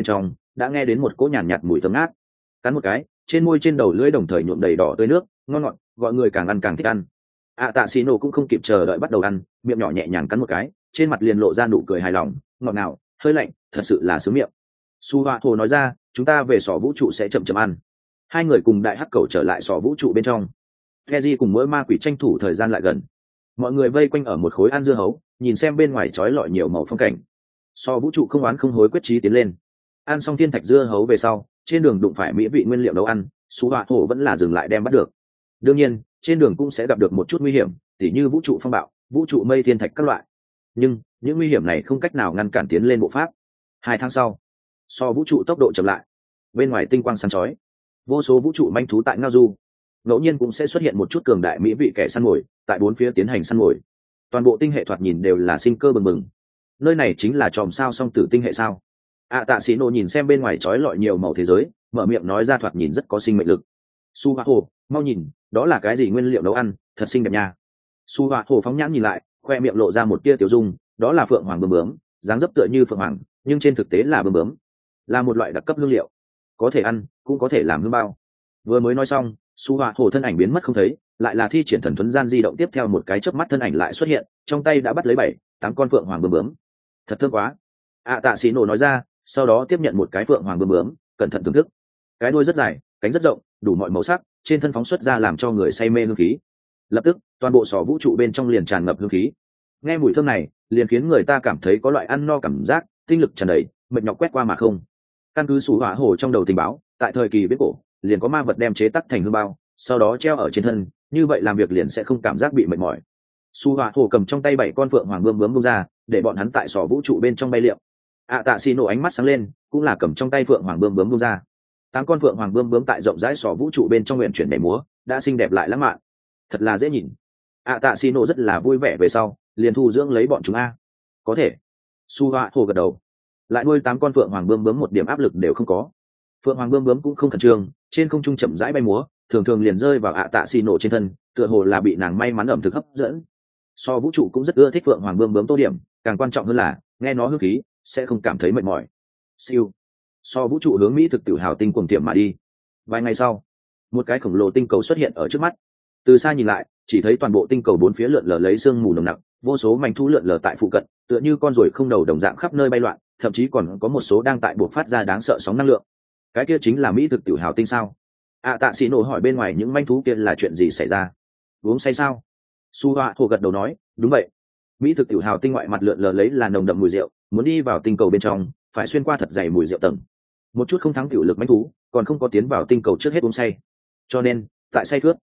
đã nghe đến một cỗ nhàn nhạt mùi thơm ngát. Cắn một cái, trên môi trên đầu lưỡi đồng thời nhuộm đầy đỏ tươi nước, ngon ngọt, gọi người càng ăn càng thích ăn. Tạ xì nổ cũng không kịp chờ đợi bắt đầu ăn, miệng nhỏ nhẹ nhàng cắn một cái, trên mặt liền lộ ra nụ cười hài lòng, ngọt ngào, hơi lạnh, thật sự là sướng miệng. Su Hoa Hồ nói ra, chúng ta về sỏ vũ trụ sẽ chậm chậm ăn. Hai người cùng đại hắc cầu trở lại sỏ vũ trụ bên trong. Keji cùng mỗi ma quỷ tranh thủ thời gian lại gần. Mọi người vây quanh ở một khối ăn dưa hấu, nhìn xem bên ngoài trói lọi nhiều màu phong cảnh. Sỏ vũ trụ không oán không hối quyết chí tiến lên. Ăn xong thiên thạch dưa hấu về sau, trên đường đụng phải mỹ vị nguyên liệu nấu ăn, Su Hoa Hồ vẫn là dừng lại đem bắt được. Đương nhiên, trên đường cũng sẽ gặp được một chút nguy hiểm, tỉ như vũ trụ phong bạo, vũ trụ mây thiên thạch các loại. Nhưng những nguy hiểm này không cách nào ngăn cản tiến lên bộ pháp. 2 tháng sau, vũ trụ tốc độ chậm lại, bên ngoài tinh quang sáng chói, vô số vũ trụ manh thú tại ngao du, ngẫu nhiên cũng sẽ xuất hiện một chút cường đại mỹ vị kẻ săn mồi tại bốn phía tiến hành săn mồi. Toàn bộ tinh hệ thoạt nhìn đều là sinh cơ bừng bừng. Nơi này chính là chòm sao song tử tinh hệ sao? Tạ Sĩ Nộ nhìn xem bên ngoài chói lọi nhiều màu thế giới, mở miệng nói ra, thoạt nhìn rất có sinh mệnh lực. Su Hoa Hồ, mau nhìn, đó là cái gì nguyên liệu nấu ăn, thật xinh đẹp nha. Su Hoa Hồ phóng nhãn nhìn lại, khoe miệng lộ ra một tia tiểu dung, đó là phượng hoàng bướm bướm, dáng dấp tựa như phượng hoàng, nhưng trên thực tế là bướm bướm, là một loại đặc cấp hương liệu, có thể ăn, cũng có thể làm hương bao. Vừa mới nói xong, Su Hoa Hồ thân ảnh biến mất không thấy, lại là thi triển thần thuấn gian di động, tiếp theo một cái chớp mắt thân ảnh lại xuất hiện, trong tay đã bắt lấy 7-8 con phượng hoàng bướm bướm. Thật thơm quá. Tạ Sĩ Nộ nói ra, sau đó tiếp nhận một cái phượng hoàng bướm bướm, cẩn thận thưởng thức. Cái đuôi rất dài, cánh rất rộng, đủ mọi màu sắc, trên thân phóng xuất ra làm cho người say mê hương khí. Lập tức, toàn bộ sỏ vũ trụ bên trong liền tràn ngập hương khí. Nghe mùi thơm này, liền khiến người ta cảm thấy có loại ăn no cảm giác, tinh lực tràn đầy, mệt nhọc quét qua mà không. Căn cứ Su Hoa Hồ trong đầu tình báo, tại thời kỳ viễn cổ, liền có ma vật đem chế tác thành hương bao, sau đó treo ở trên thân, như vậy làm việc liền sẽ không cảm giác bị mệt mỏi. Su Hoa Hồ cầm trong tay 7 con phượng hoàng bướm bướm bung ra, để bọn hắn tại sỏ vũ trụ bên trong bay liệm. Tạ Sĩ Nộ ánh mắt sáng lên, cũng là cầm trong tay phượng hoàng bướm bướm bung ra. 8 con phượng hoàng bướm bướm tại rộng rãi sỏ vũ trụ bên trong nguyện chuyển nhảy múa, đã xinh đẹp lại lãng mạn, thật là dễ nhìn. Tạ Sĩ Nộ rất là vui vẻ, về sau liền thu dưỡng lấy bọn chúng a. Có thể. Su Hoa Hồ gật đầu. Lại nuôi 8 con phượng hoàng bướm bướm một điểm áp lực đều không có. Phượng hoàng bướm bướm cũng không khẩn trương, trên không trung chậm rãi bay múa, thường thường liền rơi vào Tạ Sĩ Nộ trên thân, tựa hồ là bị nàng may mắn ẩm thực hấp dẫn. Vũ trụ cũng rất ưa thích phượng hoàng bướm bướm tô điểm, càng quan trọng hơn là nghe nó hương khí sẽ không cảm thấy mệt mỏi. Siêu. Vũ trụ hướng mỹ thực tự hào tinh cuồng tiệm mà đi. Vài ngày sau, một cái khổng lồ tinh cầu xuất hiện ở trước mắt. Từ xa nhìn lại, chỉ thấy toàn bộ tinh cầu bốn phía lượn lờ lấy sương mù nồng nặc, vô số manh thú lượn lờ tại phụ cận, tựa như con ruồi không đầu đồng dạng khắp nơi bay loạn, thậm chí còn có một số đang tại buộc phát ra đáng sợ sóng năng lượng. Cái kia chính là mỹ thực tự hào tinh sao? Tạ Sĩ Nộ hỏi bên ngoài những manh thú kia là chuyện gì xảy ra? Uống say sao? Su Hoa Hồ gật đầu nói, đúng vậy. Mỹ thực tự hào tinh ngoại mặt lượn lờ lấy là nồng đậm mùi rượu, muốn đi vào tinh cầu bên trong, phải xuyên qua thật dày mùi rượu tầng. Một chút không thắng tiểu lực manh thú, còn không có tiến vào tinh cầu trước hết uống say. Cho nên, tại say cướp.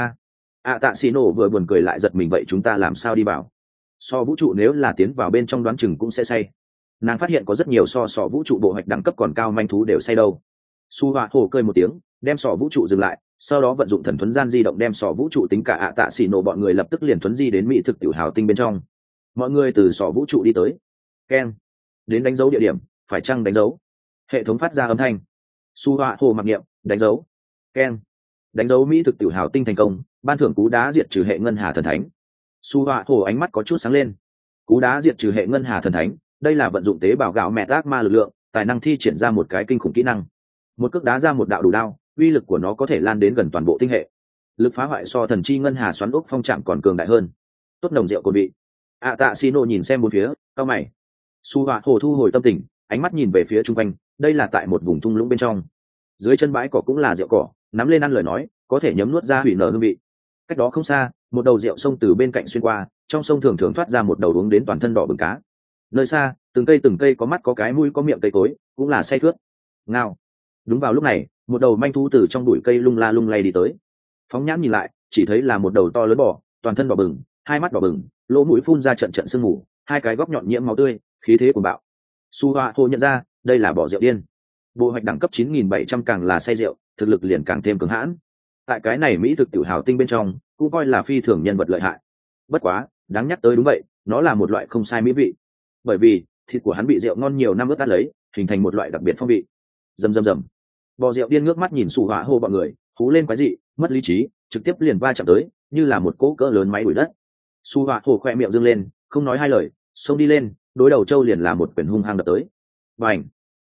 Tạ Sĩ Nộ vừa buồn cười lại giật mình, vậy chúng ta làm sao đi vào? Vũ trụ nếu là tiến vào bên trong đoán chừng cũng sẽ say. Nàng phát hiện có rất nhiều vũ trụ bộ hoạch đẳng cấp còn cao manh thú đều say đâu. Su Hoa Hồ cười một tiếng, đem vũ trụ dừng lại, sau đó vận dụng thần thuấn gian di động đem vũ trụ tính cả Tạ Sĩ Nộ bọn người lập tức liền thuấn di đến mỹ thực tiểu hào tinh bên trong. Mọi người từ vũ trụ đi tới. Keng. Đến đánh dấu địa điểm, phải chăng đánh dấu? Hệ thống phát ra âm thanh. Su Hoa Hồ mặc niệm, đánh dấu. Keng. Đánh dấu mỹ thực tiểu hào tinh thành công, ban thưởng cú đá diệt trừ hệ ngân hà thần thánh. Su Hoa Hồ ánh mắt có chút sáng lên. Cú đá diệt trừ hệ ngân hà thần thánh, đây là vận dụng tế bào gạo mẹ ác ma lực lượng, tài năng thi triển ra một cái kinh khủng kỹ năng. Một cước đá ra một đạo đủ đao, uy lực của nó có thể lan đến gần toàn bộ tinh hệ. Lực phá hoại so thần chi ngân hà xoắn ốc phong trạm còn cường đại hơn. Tốt nồng rượu cồn vị. Tạ Sĩ Nộ nhìn xem bốn phía, cao mày. Su Hoa Hồ thu hồi tâm tình, ánh mắt nhìn về phía chung quanh, đây là tại một vùng thung lũng bên trong. Dưới chân bãi cỏ cũng là rượu cỏ, nắm lên ăn lời nói, có thể nhấm nuốt ra hủy nở hương vị. Cách đó không xa, một đầu rượu sông từ bên cạnh xuyên qua, trong sông thường thường thoát ra một đầu uống đến toàn thân đỏ bừng cá. Nơi xa, từng cây có mắt có cái mũi có miệng cây cối, cũng là say khướt. Ngao. Đúng vào lúc này, một đầu manh thú từ trong bụi cây lung la lung lay đi tới. Phóng nhãn nhìn lại, chỉ thấy là một đầu to lớn bò, toàn thân đỏ bừng, hai mắt đỏ bừng, lỗ mũi phun ra trận trận sương mù, hai cái góc nhọn nhiễm máu tươi, khí thế cuồng bạo. Su Hoa Hồ nhận ra, đây là bò rượu điên. Bộ hoạch đẳng cấp 9700 càng là say rượu, thực lực liền càng thêm cường hãn. Tại cái này mỹ thực tiểu hào tinh bên trong, cũng coi là phi thường nhân vật lợi hại. Bất quá, đáng nhắc tới đúng vậy, nó là một loại không sai mỹ vị. Bởi vì, thịt của hắn bị rượu ngon nhiều năm ướt át lấy, hình thành một loại đặc biệt phong vị. Rầm rầm rầm. Bò rượu điên ngước mắt nhìn Su Hoa Hồ bọn người, hú lên quái dị, mất lý trí, trực tiếp liền va chạm tới, như là một cỗ cỡ lớn máy đuổi đất. Su Hoa Hồ khoe miệng dương lên, không nói hai lời, xông đi lên, đối đầu Châu liền là một quyền hung hăng đập tới. Bành!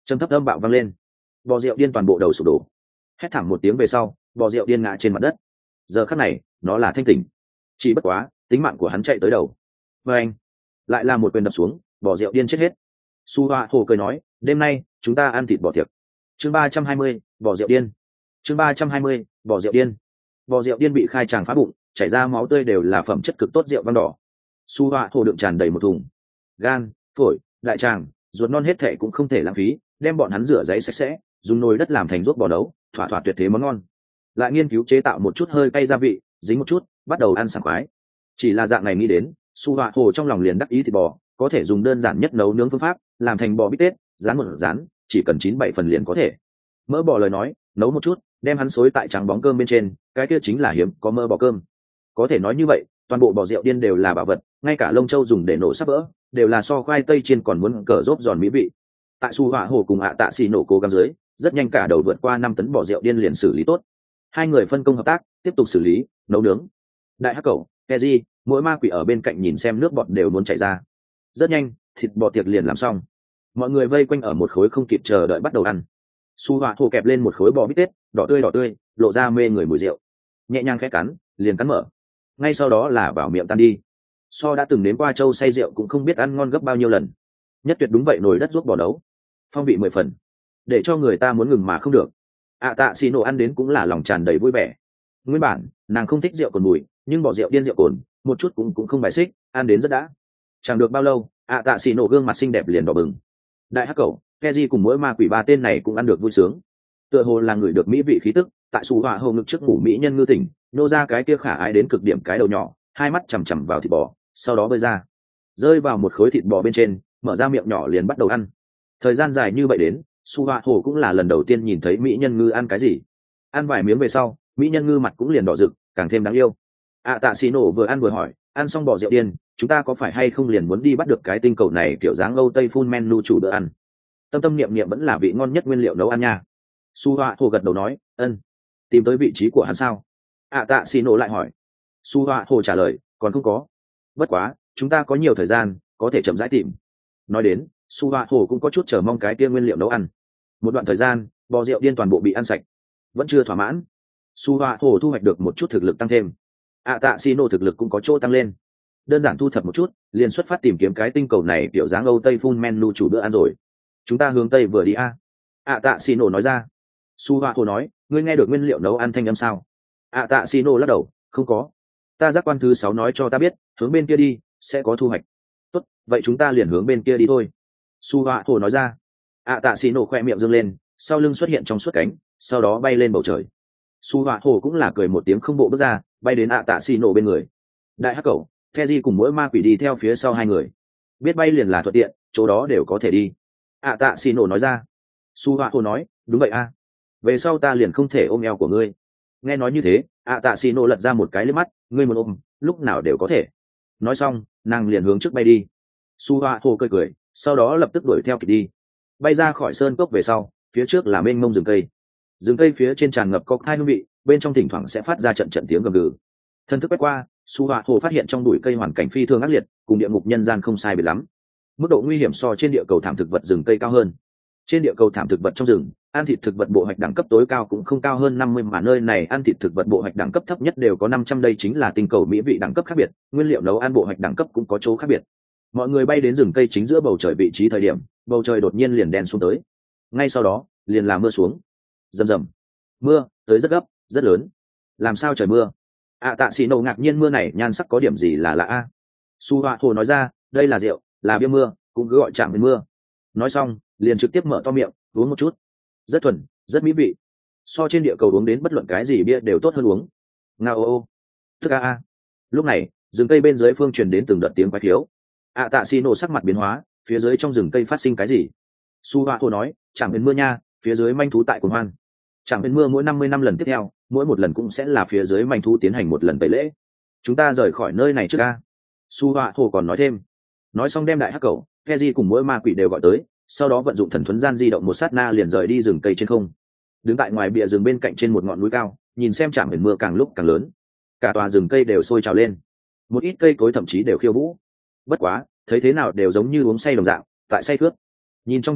trầm thấp âm bạo vang lên, bò rượu điên toàn bộ đầu sụp đổ, hét thảm một tiếng về sau, bò rượu điên ngã trên mặt đất. Giờ khắc này nó là thanh tỉnh, chỉ bất quá tính mạng của hắn chạy tới đầu. Và anh lại là một quyền đập xuống, bò rượu điên chết hết. Su Hoa Hồ cười nói, đêm nay chúng ta ăn thịt bò tiệc. Chương 320, bò rượu điên. Chương 320, bò rượu điên. Bò rượu điên bị khai tràng phá bụng, chảy ra máu tươi đều là phẩm chất cực tốt rượu vang đỏ. Su Hoa Hồ đựng tràn đầy một thùng, gan, phổi, đại tràng, ruột non hết thảy cũng không thể lãng phí, đem bọn hắn rửa giấy sạch sẽ, dùng nồi đất làm thành ruốc bò nấu, thỏa thỏa tuyệt thế món ngon. Lại nghiên cứu chế tạo một chút hơi cay gia vị, dính một chút, bắt đầu ăn sảng khoái. Chỉ là dạng này nghĩ đến, Su Hoa Hồ trong lòng liền đắc ý thịt bò, có thể dùng đơn giản nhất nấu nướng phương pháp, làm thành bò bít tết, rán một rán, chỉ cần 9-7 phần liền có thể. Mỡ bò lời nói, nấu một chút, đem hắn xối tại trắng bóng cơm bên trên, cái kia chính là hiếm có mỡ bò cơm. Có thể nói như vậy, toàn bộ bò rượu điên đều là bảo vật, ngay cả lông châu dùng để nổ sắp vỡ, đều là so khoai tây chiên còn muốn cờ rốt giòn mỹ vị. Tại Su Hoa Hồ cùng tạ xì nổ cố gắng dưới, rất nhanh cả đầu vượt qua 5 tấn bò rượu điên liền xử lý tốt. Hai người phân công hợp tác, tiếp tục xử lý, nấu nướng. Đại hắc cẩu, Keji, mỗi ma quỷ ở bên cạnh nhìn xem nước bọt đều muốn chảy ra. Rất nhanh, thịt bò tiệc liền làm xong. Mọi người vây quanh ở một khối không kịp chờ đợi bắt đầu ăn. Su Hoa Hồ kẹp lên một khối bò bít tết, đỏ tươi, lộ ra mê người mùi rượu. Nhẹ nhàng khẽ cắn, liền cắn mở. Ngay sau đó là vào miệng tan đi. So đã từng nếm qua châu say rượu cũng không biết ăn ngon gấp bao nhiêu lần. Nhất tuyệt đúng vậy, nồi đất ruốc bò nấu, phong vị 10 phần, để cho người ta muốn ngừng mà không được. Tạ xì nổ ăn đến cũng là lòng tràn đầy vui vẻ. Nguyên bản nàng không thích rượu cồn mùi, nhưng bỏ rượu điên rượu cồn một chút cũng không bài xích, ăn đến rất đã. Chẳng được bao lâu, Tạ xì nổ gương mặt xinh đẹp liền đỏ bừng. Đại hắc cẩu, Keji cùng mỗi ma quỷ ba tên này cũng ăn được vui sướng. Tựa hồ là người được mỹ vị khí tức, tại Su Hoa Hồ ngực trước ngủ mỹ nhân ngư tỉnh, nô ra cái kia khả ái đến cực điểm cái đầu nhỏ, hai mắt chằm chằm vào thịt bò, sau đó bơi ra, rơi vào một khối thịt bò bên trên, mở ra miệng nhỏ liền bắt đầu ăn. Thời gian dài như vậy đến, Su Hoa Hồ cũng là lần đầu tiên nhìn thấy mỹ nhân ngư ăn cái gì. Ăn vài miếng về sau, mỹ nhân ngư mặt cũng liền đỏ rực, càng thêm đáng yêu. Tạ xì nổ vừa ăn vừa hỏi, ăn xong bò rượu điên, chúng ta có phải hay không liền muốn đi bắt được cái tinh cầu này kiểu dáng Âu Tây full menu chủ bữa ăn? Tâm niệm niệm vẫn là vị ngon nhất nguyên liệu nấu ăn nha. Su Hoa Hồ gật đầu nói, ân. Tìm tới vị trí của hắn sao? Tạ xì nổ lại hỏi. Su Hoa Hồ trả lời, còn không có. Bất quá, chúng ta có nhiều thời gian, có thể chậm rãi tìm. Nói đến, Su Hoa Hồ cũng có chút chờ mong cái kia nguyên liệu nấu ăn. Một đoạn thời gian, bò rượu điên toàn bộ bị ăn sạch, vẫn chưa thỏa mãn. Su Hoa Hồ thu hoạch được một chút thực lực tăng thêm. Tạ xì nổ thực lực cũng có chỗ tăng lên. Đơn giản thu thập một chút, liền xuất phát tìm kiếm cái tinh cầu này kiểu dáng Âu Tây full menu chủ bữa ăn rồi. Chúng ta hướng Tây vừa đi a. Tạ xì nổ nói ra. Su Hoa Hồ nói, ngươi nghe được nguyên liệu nấu ăn thanh âm sao? Tạ xì nổ lắc đầu, không có. Ta giác quan thứ 6 nói cho ta biết, hướng bên kia đi, sẽ có thu hoạch. Tốt, vậy chúng ta liền hướng bên kia đi thôi. Su Hoa Hồ nói ra. Tạ xì nổ khoe miệng dương lên, sau lưng xuất hiện trong suốt cánh, sau đó bay lên bầu trời. Su Hoa Hồ cũng là cười một tiếng không bộ bước ra, bay đến Tạ xì nổ bên người. Đại hắc cẩu, Keji cùng mỗi ma quỷ đi theo phía sau hai người. Biết bay liền là thuận tiện, chỗ đó đều có thể đi. Tạ xì nổ nói ra. Su Hoa Hồ nói, đúng vậy a. Về sau ta liền không thể ôm eo của ngươi. Nghe nói như thế, Tạ xì nổ lật ra một cái liếc mắt, ngươi muốn ôm, lúc nào đều có thể. Nói xong, nàng liền hướng trước bay đi. Su Hoa Hồ cười, sau đó lập tức đuổi theo kịp đi. Bay ra khỏi sơn cốc về sau, phía trước là mênh mông rừng cây. Rừng cây phía trên tràn ngập cọc hai hương vị, bên trong thỉnh thoảng sẽ phát ra trận tiếng gầm gừ. Thân thức quét qua, Su Hoa Hồ phát hiện trong bụi cây hoàn cảnh phi thường ác liệt, cùng địa ngục nhân gian không sai biệt lắm. Mức độ nguy hiểm so trên địa cầu thảm thực vật rừng cây cao hơn. Trên địa cầu thảm thực vật trong rừng, ăn thịt thực vật bộ hoạch đẳng cấp tối cao cũng không cao hơn 50, mà nơi này ăn thịt thực vật bộ hoạch đẳng cấp thấp nhất đều có 500, đây chính là tinh cầu mỹ vị đẳng cấp khác biệt, nguyên liệu nấu ăn bộ hoạch đẳng cấp cũng có chỗ khác biệt. Mọi người bay đến rừng cây chính giữa bầu trời vị trí thời điểm, bầu trời đột nhiên liền đen xuống tới. Ngay sau đó, liền là mưa xuống. Rầm rầm. Mưa tới rất gấp, rất lớn. Làm sao trời mưa? Tạ xì nổ ngạc nhiên, mưa này nhan sắc có điểm gì là lạ a? Su Hoa Hồ nói ra, đây là rượu, là bia mưa, cũng cứ gọi chạm với mưa. Nói xong, liền trực tiếp mở to miệng, uống một chút. Rất thuần, rất mỹ vị. So trên địa cầu uống đến bất luận cái gì bia đều tốt hơn uống. Ngao ô. Thức a. Lúc này, rừng cây bên dưới phương truyền đến từng đợt tiếng quái khiếu. Tạ xì nổ sắc mặt biến hóa, phía dưới trong rừng cây phát sinh cái gì? Su Hoa Hồ nói, chẳng đến mưa nha, phía dưới manh thú tại cuồng hoan. Chẳng đến mưa mỗi 50 năm lần tiếp theo, mỗi một lần cũng sẽ là phía dưới manh thú tiến hành một lần tẩy lễ. Chúng ta rời khỏi nơi này trước a. Su Hoa Hồ còn nói thêm. Nói xong đem đại hắc cẩu, Keji cùng mỗi ma quỷ đều gọi tới, sau đó vận dụng thần thuấn gian di động một sát na liền rời đi rừng cây trên không. Đứng tại ngoài bìa rừng bên cạnh trên một ngọn núi cao, nhìn xem trạm biển mưa càng lúc càng lớn, cả tòa rừng cây đều sôi trào lên, một ít cây cối thậm chí đều khiêu vũ. Bất quá thấy thế nào đều giống như uống say đồng dạng, tại say khướt. Nhìn trong chốc lát,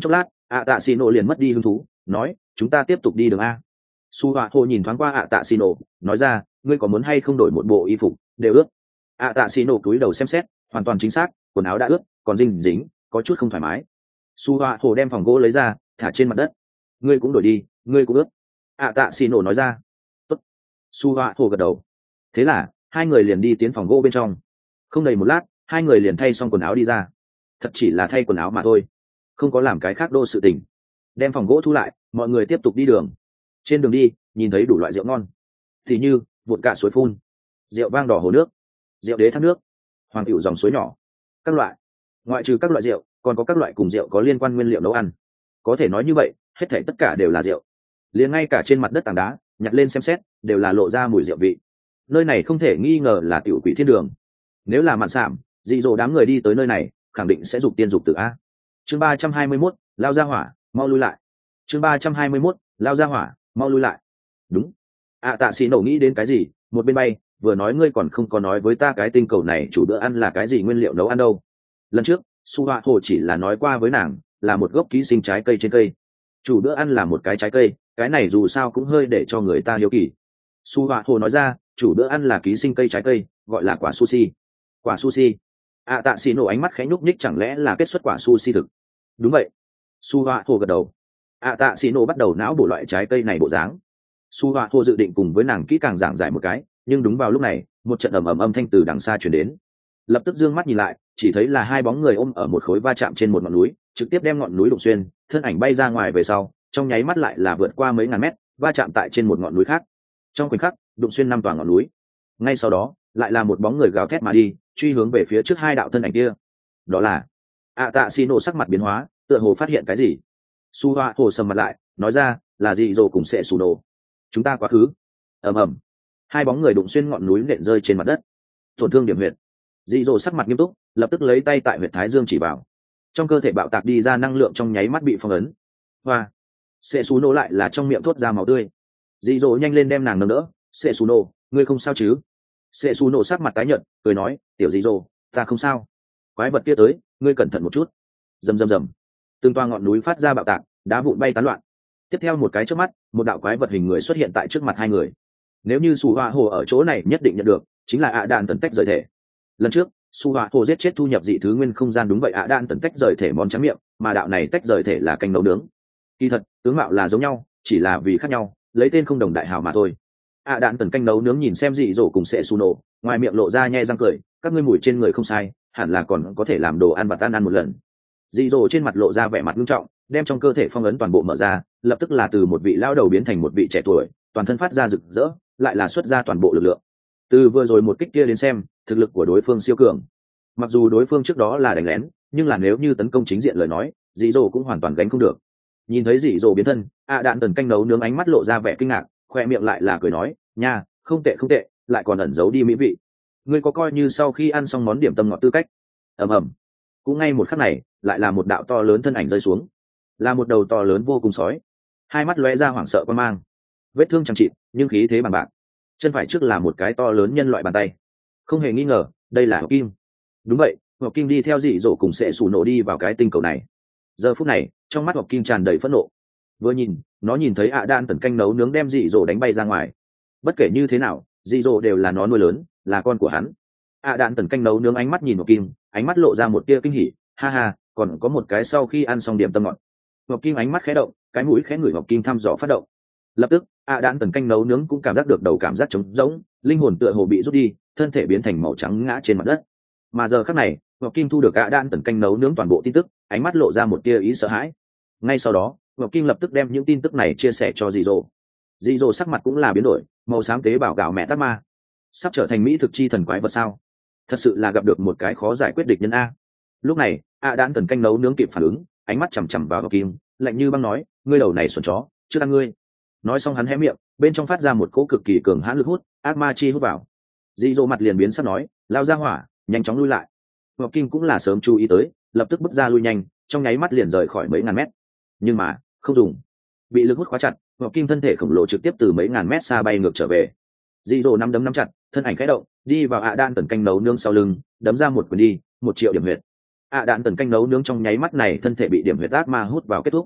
tạ xì nổ liền mất đi hứng thú, nói chúng ta tiếp tục đi đường a. Su Họa Hồ nhìn thoáng qua tạ xì nổ, nói ra ngươi có muốn hay không đổi một bộ y phục, đều ướt. Tạ xì nổ cúi đầu xem xét, hoàn toàn chính xác, quần áo đã ướt, còn dính dính, có chút không thoải mái. Su Họa Hồ đem phòng gỗ lấy ra, thả trên mặt đất. Ngươi cũng đổi đi, ngươi cũng ướt. Tạ xì nổ nói ra. Tốt. Su Họa Hồ gật đầu. Thế là hai người liền đi tiến phòng gỗ bên trong. Không đầy một lát, hai người liền thay xong quần áo đi ra. Thật chỉ là thay quần áo mà thôi, không có làm cái khác đô sự tình. Đem phòng gỗ thu lại, mọi người tiếp tục đi đường. Trên đường đi, nhìn thấy đủ loại rượu ngon, thì như vụn cạ suối phun, rượu vang đỏ hồ nước, rượu đế thác nước, hoàng cửu dòng suối nhỏ, các loại. Ngoại trừ các loại rượu, còn có các loại cùng rượu có liên quan nguyên liệu nấu ăn. Có thể nói như vậy, hết thảy tất cả đều là rượu. Liền ngay cả trên mặt đất tảng đá, nhặt lên xem xét, đều là lộ ra mùi rượu vị. Nơi này không thể nghi ngờ là tiểu quỷ thiên đường. Nếu là mạn sảm, dị dỗ đám người đi tới nơi này, khẳng định sẽ dục tiên dục tử a. Chương 321, lao ra hỏa, mau lui lại. Chương 321, lao ra hỏa, mau lui lại. Đúng. Tạ xì nổ nghĩ đến cái gì, một bên bay, vừa nói ngươi còn không có nói với ta cái tinh cầu này chủ bữa ăn là cái gì nguyên liệu nấu ăn đâu. Lần trước, Su Họa Hồ chỉ là nói qua với nàng, là một gốc ký sinh trái cây trên cây. Chủ bữa ăn là một cái trái cây, cái này dù sao cũng hơi để cho người ta hiếu kỳ. Su Họa Hồ nói ra, chủ bữa ăn là ký sinh cây trái cây, gọi là quả sushi. Quả sushi. Tạ xì nổ ánh mắt khẽ nhúc nhích, chẳng lẽ là kết xuất quả sushi thực? Đúng vậy. Su Họa Hồ gật đầu. Tạ xì nổ bắt đầu não bổ loại trái cây này bộ dáng. Su Họa Hồ dự định cùng với nàng kỹ càng giảng giải một cái, nhưng đúng vào lúc này, một trận ầm ầm âm thanh từ đằng xa truyền đến. Lập tức dương mắt nhìn lại, chỉ thấy là hai bóng người ôm ở một khối va chạm trên một ngọn núi, trực tiếp đem ngọn núi đụng xuyên, thân ảnh bay ra ngoài về sau, trong nháy mắt lại là vượt qua mấy ngàn mét, va chạm tại trên một ngọn núi khác. Trong khoảnh khắc, đụng xuyên 5 tòa ngọn núi. Ngay sau đó, lại là một bóng người gào thét mà đi, truy hướng về phía trước hai đạo thân ảnh kia. Đó là Tạ xì nổ sắc mặt biến hóa, tựa hồ phát hiện cái gì. Su Họa Hồ sầm mặt lại, nói ra, là gì rồi cùng sẽ sù nổ. Chúng ta quá khứ. Ầm ầm. Hai bóng người đụng xuyên ngọn núi nện rơi trên mặt đất. Tổn thương điểm huyệt. Dị dỗ sắc mặt nghiêm túc, lập tức lấy tay tại huyệt thái dương chỉ vào. Trong cơ thể bạo tạc đi ra năng lượng trong nháy mắt bị phong ấn. Hoa. Sẽ xù nổ lại là trong miệng thốt ra máu tươi. Dị dỗ nhanh lên đem nàng nâng đỡ. Sẽ xù nổ, ngươi không sao chứ? Sẽ xù nổ sắc mặt tái nhợt, cười nói, tiểu dị dỗ, ta không sao. Quái vật kia tới, ngươi cẩn thận một chút. Rầm rầm rầm. Từng toa ngọn núi phát ra bạo tạc, đá vụn bay tán loạn. Tiếp theo một cái chớp mắt, một đạo quái vật hình người xuất hiện tại trước mặt hai người. Nếu như Su Họa Hồ ở chỗ này nhất định nhận được, chính là đạn tần tách rời thể. Lần trước, Su Họa Hồ giết chết thu nhập dị thứ nguyên không gian, đúng vậy đạn tần tách rời thể món tráng miệng, mà đạo này tách rời thể là canh nấu nướng. Kỳ thật, tướng mạo là giống nhau, chỉ là vì khác nhau, lấy tên không đồng đại hào mà thôi. Đạn tần canh nấu nướng nhìn xem dị dỗ cùng sẽ su nổ, ngoài miệng lộ ra nhe răng cười, các ngươi mùi trên người không sai, hẳn là còn có thể làm đồ ăn và tan ăn một lần. Dị dỗ trên mặt lộ ra vẻ mặt nghiêm trọng, đem trong cơ thể phong ấn toàn bộ mở ra, lập tức là từ một vị lão đầu biến thành một vị trẻ tuổi, toàn thân phát ra rực rỡ, lại là xuất ra toàn bộ lực lượng. Từ vừa rồi một kích kia đến xem, thực lực của đối phương siêu cường. Mặc dù đối phương trước đó là đánh lén, nhưng là nếu như tấn công chính diện lời nói, dị dỗ cũng hoàn toàn gánh không được. Nhìn thấy dị dỗ biến thân, đạn tần canh nấu nướng ánh mắt lộ ra vẻ kinh ngạc, khoe miệng lại là cười nói, nha, không tệ không tệ, lại còn ẩn giấu đi mỹ vị. Ngươi có coi như sau khi ăn xong món điểm tâm ngọt tư cách. Ầm ầm. Cũng ngay một khắc này, lại là một đạo to lớn thân ảnh rơi xuống, là một đầu to lớn vô cùng sói, hai mắt lóe ra hoảng sợ quan mang, vết thương chẳng chịt nhưng khí thế bằng bạc, chân phải trước là một cái to lớn nhân loại bàn tay. Không hề nghi ngờ, đây là Hợp Kim. Đúng vậy, Hợp Kim đi theo dị dỗ cùng sẽ sủ nổ đi vào cái tinh cầu này. Giờ phút này, trong mắt Hợp Kim tràn đầy phẫn nộ. Vừa nhìn, nó nhìn thấy đạn tần canh nấu nướng đem dị dỗ đánh bay ra ngoài. Bất kể như thế nào, dị dỗ đều là nó nuôi lớn, là con của hắn. Đạn tần canh nấu nướng ánh mắt nhìn Hợp Kim, ánh mắt lộ ra một tia kinh hỉ, ha ha, còn có một cái sau khi ăn xong điểm tâm ngọt. Hợp Kim ánh mắt khẽ động, cái mũi khẽ ngửi Hợp Kim thăm dò phát động. Lập tức, đạn tần canh nấu nướng cũng cảm giác được đầu cảm giác trống rỗng, linh hồn tựa hồ bị rút đi, thân thể biến thành màu trắng ngã trên mặt đất. Mà giờ khắc này, Hợp Kim thu được đạn tần canh nấu nướng toàn bộ tin tức, ánh mắt lộ ra một tia ý sợ hãi. Ngay sau đó, Hợp Kim lập tức đem những tin tức này chia sẻ cho dị dỗ. Dị dỗ sắc mặt cũng là biến đổi, màu xám tế bào gạo mẹ tát ma, sắp trở thành mỹ thực chi thần quái vật sao? Thật sự là gặp được một cái khó giải quyết địch nhân a. Lúc này, đạn tần canh nấu nướng kịp phản ứng, ánh mắt chằm chằm vào Hợp Kim, lạnh như băng nói, ngươi đầu này xuẩn chó, chưa ăn ngươi. Nói xong hắn hé miệng, bên trong phát ra một cỗ cực kỳ cường hãn lực hút, ác ma chi hút vào. Dị dỗ mặt liền biến sắc nói, lao ra hỏa, nhanh chóng lui lại. Hợp Kim cũng là sớm chú ý tới, lập tức bước ra lui nhanh, trong nháy mắt liền rời khỏi mấy ngàn mét. Nhưng mà không dùng, bị lực hút khóa chặt, Hợp Kim thân thể khổng lồ trực tiếp từ mấy ngàn mét xa bay ngược trở về. Dị dỗ nắm đấm nắm chặt, thân ảnh khẽ động, đi vào đạn tần canh nấu nướng sau lưng, đấm ra một quyền đi, 1 triệu điểm huyệt. Đạn tần canh nấu nướng trong nháy mắt này thân thể bị điểm huyệt ác ma hút vào kết thúc,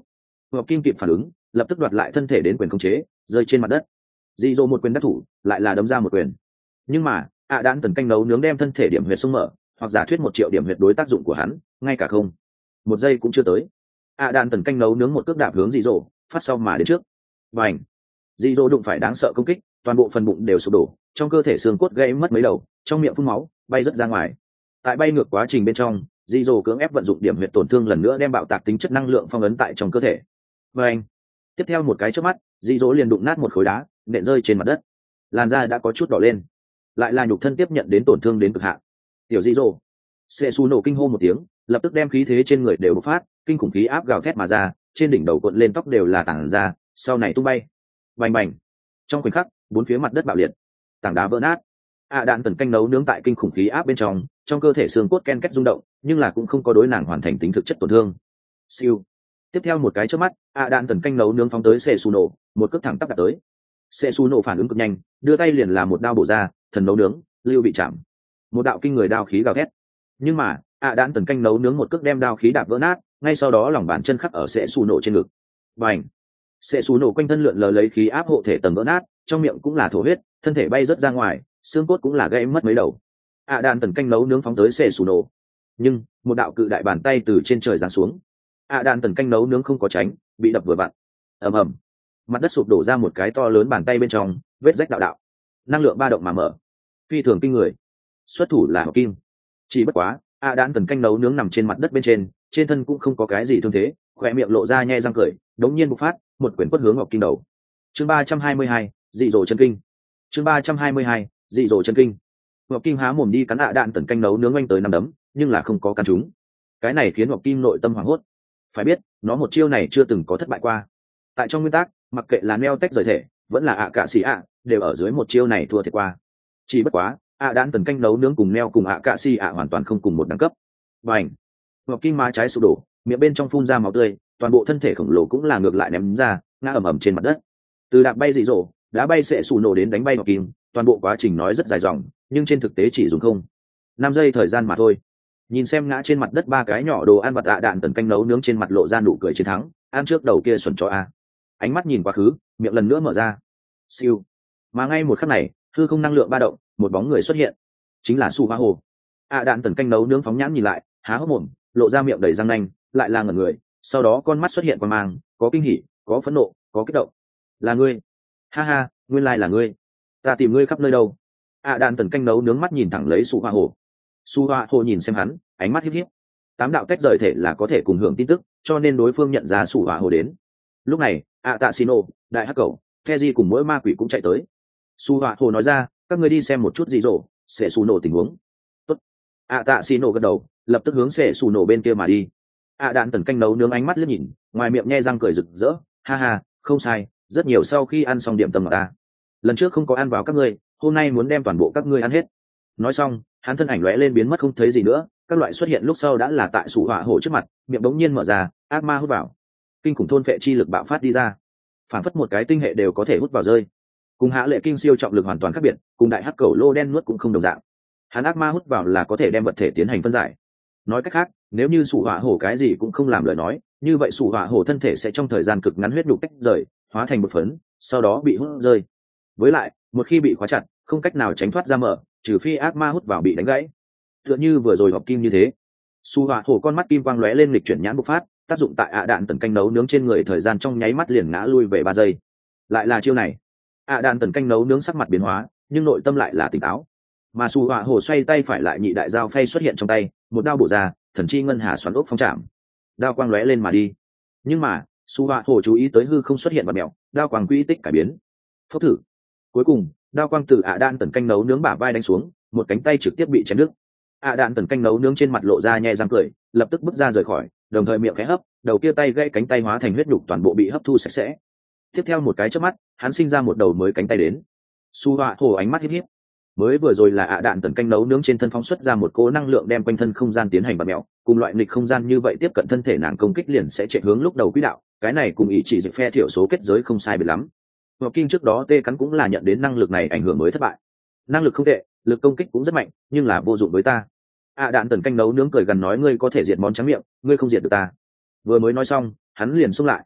Ngọc Kim kịp phản ứng, lập tức đoạt lại thân thể đến quyền khống chế, rơi trên mặt đất. Dị Dỗ một quyền đắc thủ, lại là đấm ra một quyền. Nhưng mà, đạn tần canh nấu nướng đem thân thể điểm huyệt sông mở, hoặc giả thuyết 1 triệu điểm huyệt đối tác dụng của hắn, ngay cả không. 1 giây cũng chưa tới. Đạn tần canh nấu nướng một cước đạp hướng Dị Dỗ, phát sau mà đến trước. Bành! Dị Dỗ đụng phải đáng sợ công kích, toàn bộ phần bụng đều sụp đổ, trong cơ thể xương cốt gãy mất mấy đầu, trong miệng phun máu, bay rất ra ngoài. Tại bay ngược quá trình bên trong, Dị Dỗ cưỡng ép vận dụng điểm huyệt tổn thương lần nữa đem bạo tạc tính chất năng lượng phong ấn tại trong cơ thể. Bành! Tiếp theo một cái chớp mắt, Dị Dỗ liền đụng nát một khối đá, nện rơi trên mặt đất. Làn da đã có chút đỏ lên, lại là nhục thân tiếp nhận đến tổn thương đến cực hạn. Tiểu Dị Dỗ, Sệ Su nổ kinh hô một tiếng, lập tức đem khí thế trên người đều bộc phát, kinh khủng khí áp gào thét mà ra, trên đỉnh đầu cuộn lên tóc đều là tảng ra, sau này tung bay. Bành bành. Trong khoảnh khắc, 4 phía mặt đất bạo liệt, tảng đá vỡ nát. Đạn tần canh nấu nướng tại kinh khủng khí áp bên trong cơ thể xương cốt ken két rung động, nhưng là cũng không có đối nàng hoàn thành tính thực chất tổn thương. Siêu. Tiếp theo một cái chớp mắt, đạn tần canh nấu nướng phóng tới Sệ Su nổ, một cước thẳng tắp đạp tới. Sệ Su nổ phản ứng cực nhanh, đưa tay liền làm một đao bổ ra, thần nấu nướng, lưu bị chạm. Một đạo kinh người đao khí gào thét. Nhưng mà, đạn tần canh nấu nướng một cước đem đao khí đạp vỡ nát, ngay sau đó lòng bàn chân khắc ở Sệ Su nổ trên ngực. Bành! Sệ Su nổ quanh thân lượn lờ lấy khí áp hộ thể tầng vỡ nát, trong miệng cũng là thổ huyết, thân thể bay rớt ra ngoài, xương cốt cũng là gãy mất mấy đầu. Đạn tần canh nấu nướng phóng tới Sệ Su nổ, nhưng một đạo cự đại bàn tay từ trên trời giáng xuống. Đạn tần canh nấu nướng không có tránh, bị đập vừa vặn. Ầm ầm, mặt đất sụp đổ ra một cái to lớn bàn tay bên trong, vết rách đạo đạo, năng lượng ba động mà mở, phi thường kinh người. Xuất thủ là Ngọc Kim, chỉ bất quá đạn tần canh nấu nướng nằm trên mặt đất bên trên thân cũng không có cái gì thương thế, khỏe miệng lộ ra nhe răng cười, đống nhiên bộc phát một quyền quất hướng Ngọc Kim đầu. Chương 322, dị dỗ chân kinh. Chương 322, dị dỗ chân kinh. Ngọc Kim há mồm đi cắn đạn tần canh nấu nướng oanh tới 5 đấm, nhưng là không có cắn trúng. Cái này khiến Ngọc Kim nội tâm hoảng hốt. Phải biết, nó một chiêu này chưa từng có thất bại qua. Tại trong nguyên tắc, mặc kệ là neo tách rời thể, vẫn là cả xì đều ở dưới một chiêu này thua thiệt qua. Chỉ bất quá, đạn tần canh nấu nướng cùng neo cùng cả xì hoàn toàn không cùng một đẳng cấp. Bành! Ngọc Kim má trái sụp đổ, miệng bên trong phun ra máu tươi, toàn bộ thân thể khổng lồ cũng là ngược lại ném ra, ngã ầm ầm trên mặt đất. Từ đạp bay Dị Dỗ, đá bay Sệ Su nổ đến đánh bay Ngọc Kim, toàn bộ quá trình nói rất dài dòng, nhưng trên thực tế chỉ dùng không 5 giây thời gian mà thôi. Nhìn xem ngã trên mặt đất 3 cái nhỏ đồ ăn vặt đạn tần canh nấu nướng trên mặt lộ ra nụ cười chiến thắng, ăn trước đầu kia xuẩn chó a. Ánh mắt nhìn quá khứ, miệng lần nữa mở ra. Siêu. Mà ngay một khắc này, hư không năng lượng ba động, một bóng người xuất hiện, chính là Su Hoa Hồ. Đạn tần canh nấu nướng phóng nhãn nhìn lại, há hốc mồm, lộ ra miệng đầy răng nanh, lại là ngẩn người, sau đó con mắt xuất hiện quang mang, có kinh hỉ, có phẫn nộ, có kích động. Là ngươi? Ha ha, nguyên lai là ngươi. Ta tìm ngươi khắp nơi đâu. Đạn tần canh nấu nướng mắt nhìn thẳng lấy Su Hoa Hồ. Su Hoa Hồ nhìn xem hắn, ánh mắt híp híp. 8 đạo tách rời thể là có thể cùng hưởng tin tức, cho nên đối phương nhận ra Su Hoa Hồ đến. Lúc này, Tạ đại hắc cầu, Keji cùng mỗi ma quỷ cũng chạy tới. Su Hoa Hồ nói ra, các ngươi đi xem một chút Dị Dỗ, Sệ Su nổ tình huống. Tốt. Tạ gật đầu, lập tức hướng Sệ Su nổ bên kia mà đi. Đạn tần canh nấu nướng ánh mắt liếc nhìn, ngoài miệng nhe răng cười rực rỡ, ha ha, không sai, rất nhiều sau khi ăn xong điểm tâm mà ta. Lần trước không có ăn vào các ngươi, hôm nay muốn đem toàn bộ các ngươi ăn hết. Nói xong, hắn thân ảnh lóe lên biến mất không thấy gì nữa, các loại xuất hiện lúc sau đã là tại Su Hoa Hồ trước mặt, miệng bỗng nhiên mở ra, ác ma hút vào. Kinh khủng thôn phệ chi lực bạo phát đi ra, phản phất một cái tinh hệ đều có thể hút vào rơi. Cùng Hạ Lệ Kinh siêu trọng lực hoàn toàn khác biệt, cùng đại hắc cầu lô đen nuốt cũng không đồng dạng. Hắn ác ma hút vào là có thể đem vật thể tiến hành phân giải. Nói cách khác, nếu như Su Hoa Hồ cái gì cũng không làm lời nói, như vậy Su Hoa Hồ thân thể sẽ trong thời gian cực ngắn huyết nhục tách rời, hóa thành một phấn, sau đó bị hút rơi. Với lại, một khi bị khóa chặt, không cách nào tránh thoát ra mở, trừ phi ác ma hút vào bị đánh gãy. Tựa như vừa rồi Ngọc Kim như thế. Su Hoa Hồ con mắt kim quang lóe lên lịch chuyển nhãn bộc phát, tác dụng tại đạn tần canh nấu nướng trên người thời gian trong nháy mắt liền ngã lui về 3 giây. Lại là chiêu này. Đạn tần canh nấu nướng sắc mặt biến hóa, nhưng nội tâm lại là tỉnh táo. Mà Su Hoa Hồ xoay tay phải lại nhị đại dao phay xuất hiện trong tay, một đao bổ ra, thần chi ngân hà xoắn ốc phong trảm. Đao quang lóe lên mà đi. Nhưng mà, Su Hoa Hồ chú ý tới hư không xuất hiện vật mèo, đao quang quỹ tích cải biến. Phốc thử. Cuối cùng, đao quang từ đạn tần canh nấu nướng bả vai đánh xuống, một cánh tay trực tiếp bị chém đứt. Đạn tần canh nấu nướng trên mặt lộ ra nhẹ răng cười, lập tức bước ra rời khỏi, đồng thời miệng khẽ hấp, đầu kia tay gãy cánh tay hóa thành huyết nhục toàn bộ bị hấp thu sạch sẽ. Tiếp theo một cái chớp mắt, hắn sinh ra một đầu mới cánh tay đến. Su Hoa Hồ ánh mắt híp híp. Mới vừa rồi là đạn tần canh nấu nướng trên thân phóng xuất ra một cỗ năng lượng đem quanh thân không gian tiến hành bật mèo, cùng loại nghịch không gian như vậy tiếp cận thân thể nàng công kích liền sẽ chạy hướng lúc đầu quỹ đạo, cái này cùng ý chỉ dịch phe thiểu số kết giới không sai biệt lắm. Ngọc Kim trước đó tê cắn cũng là nhận đến năng lực này ảnh hưởng mới thất bại. Năng lực không tệ, lực công kích cũng rất mạnh, nhưng là vô dụng với ta. Đạn tần canh nấu nướng cười gần nói, ngươi có thể diệt món trắng miệng, ngươi không diệt được ta. Vừa mới nói xong, hắn liền xông lại.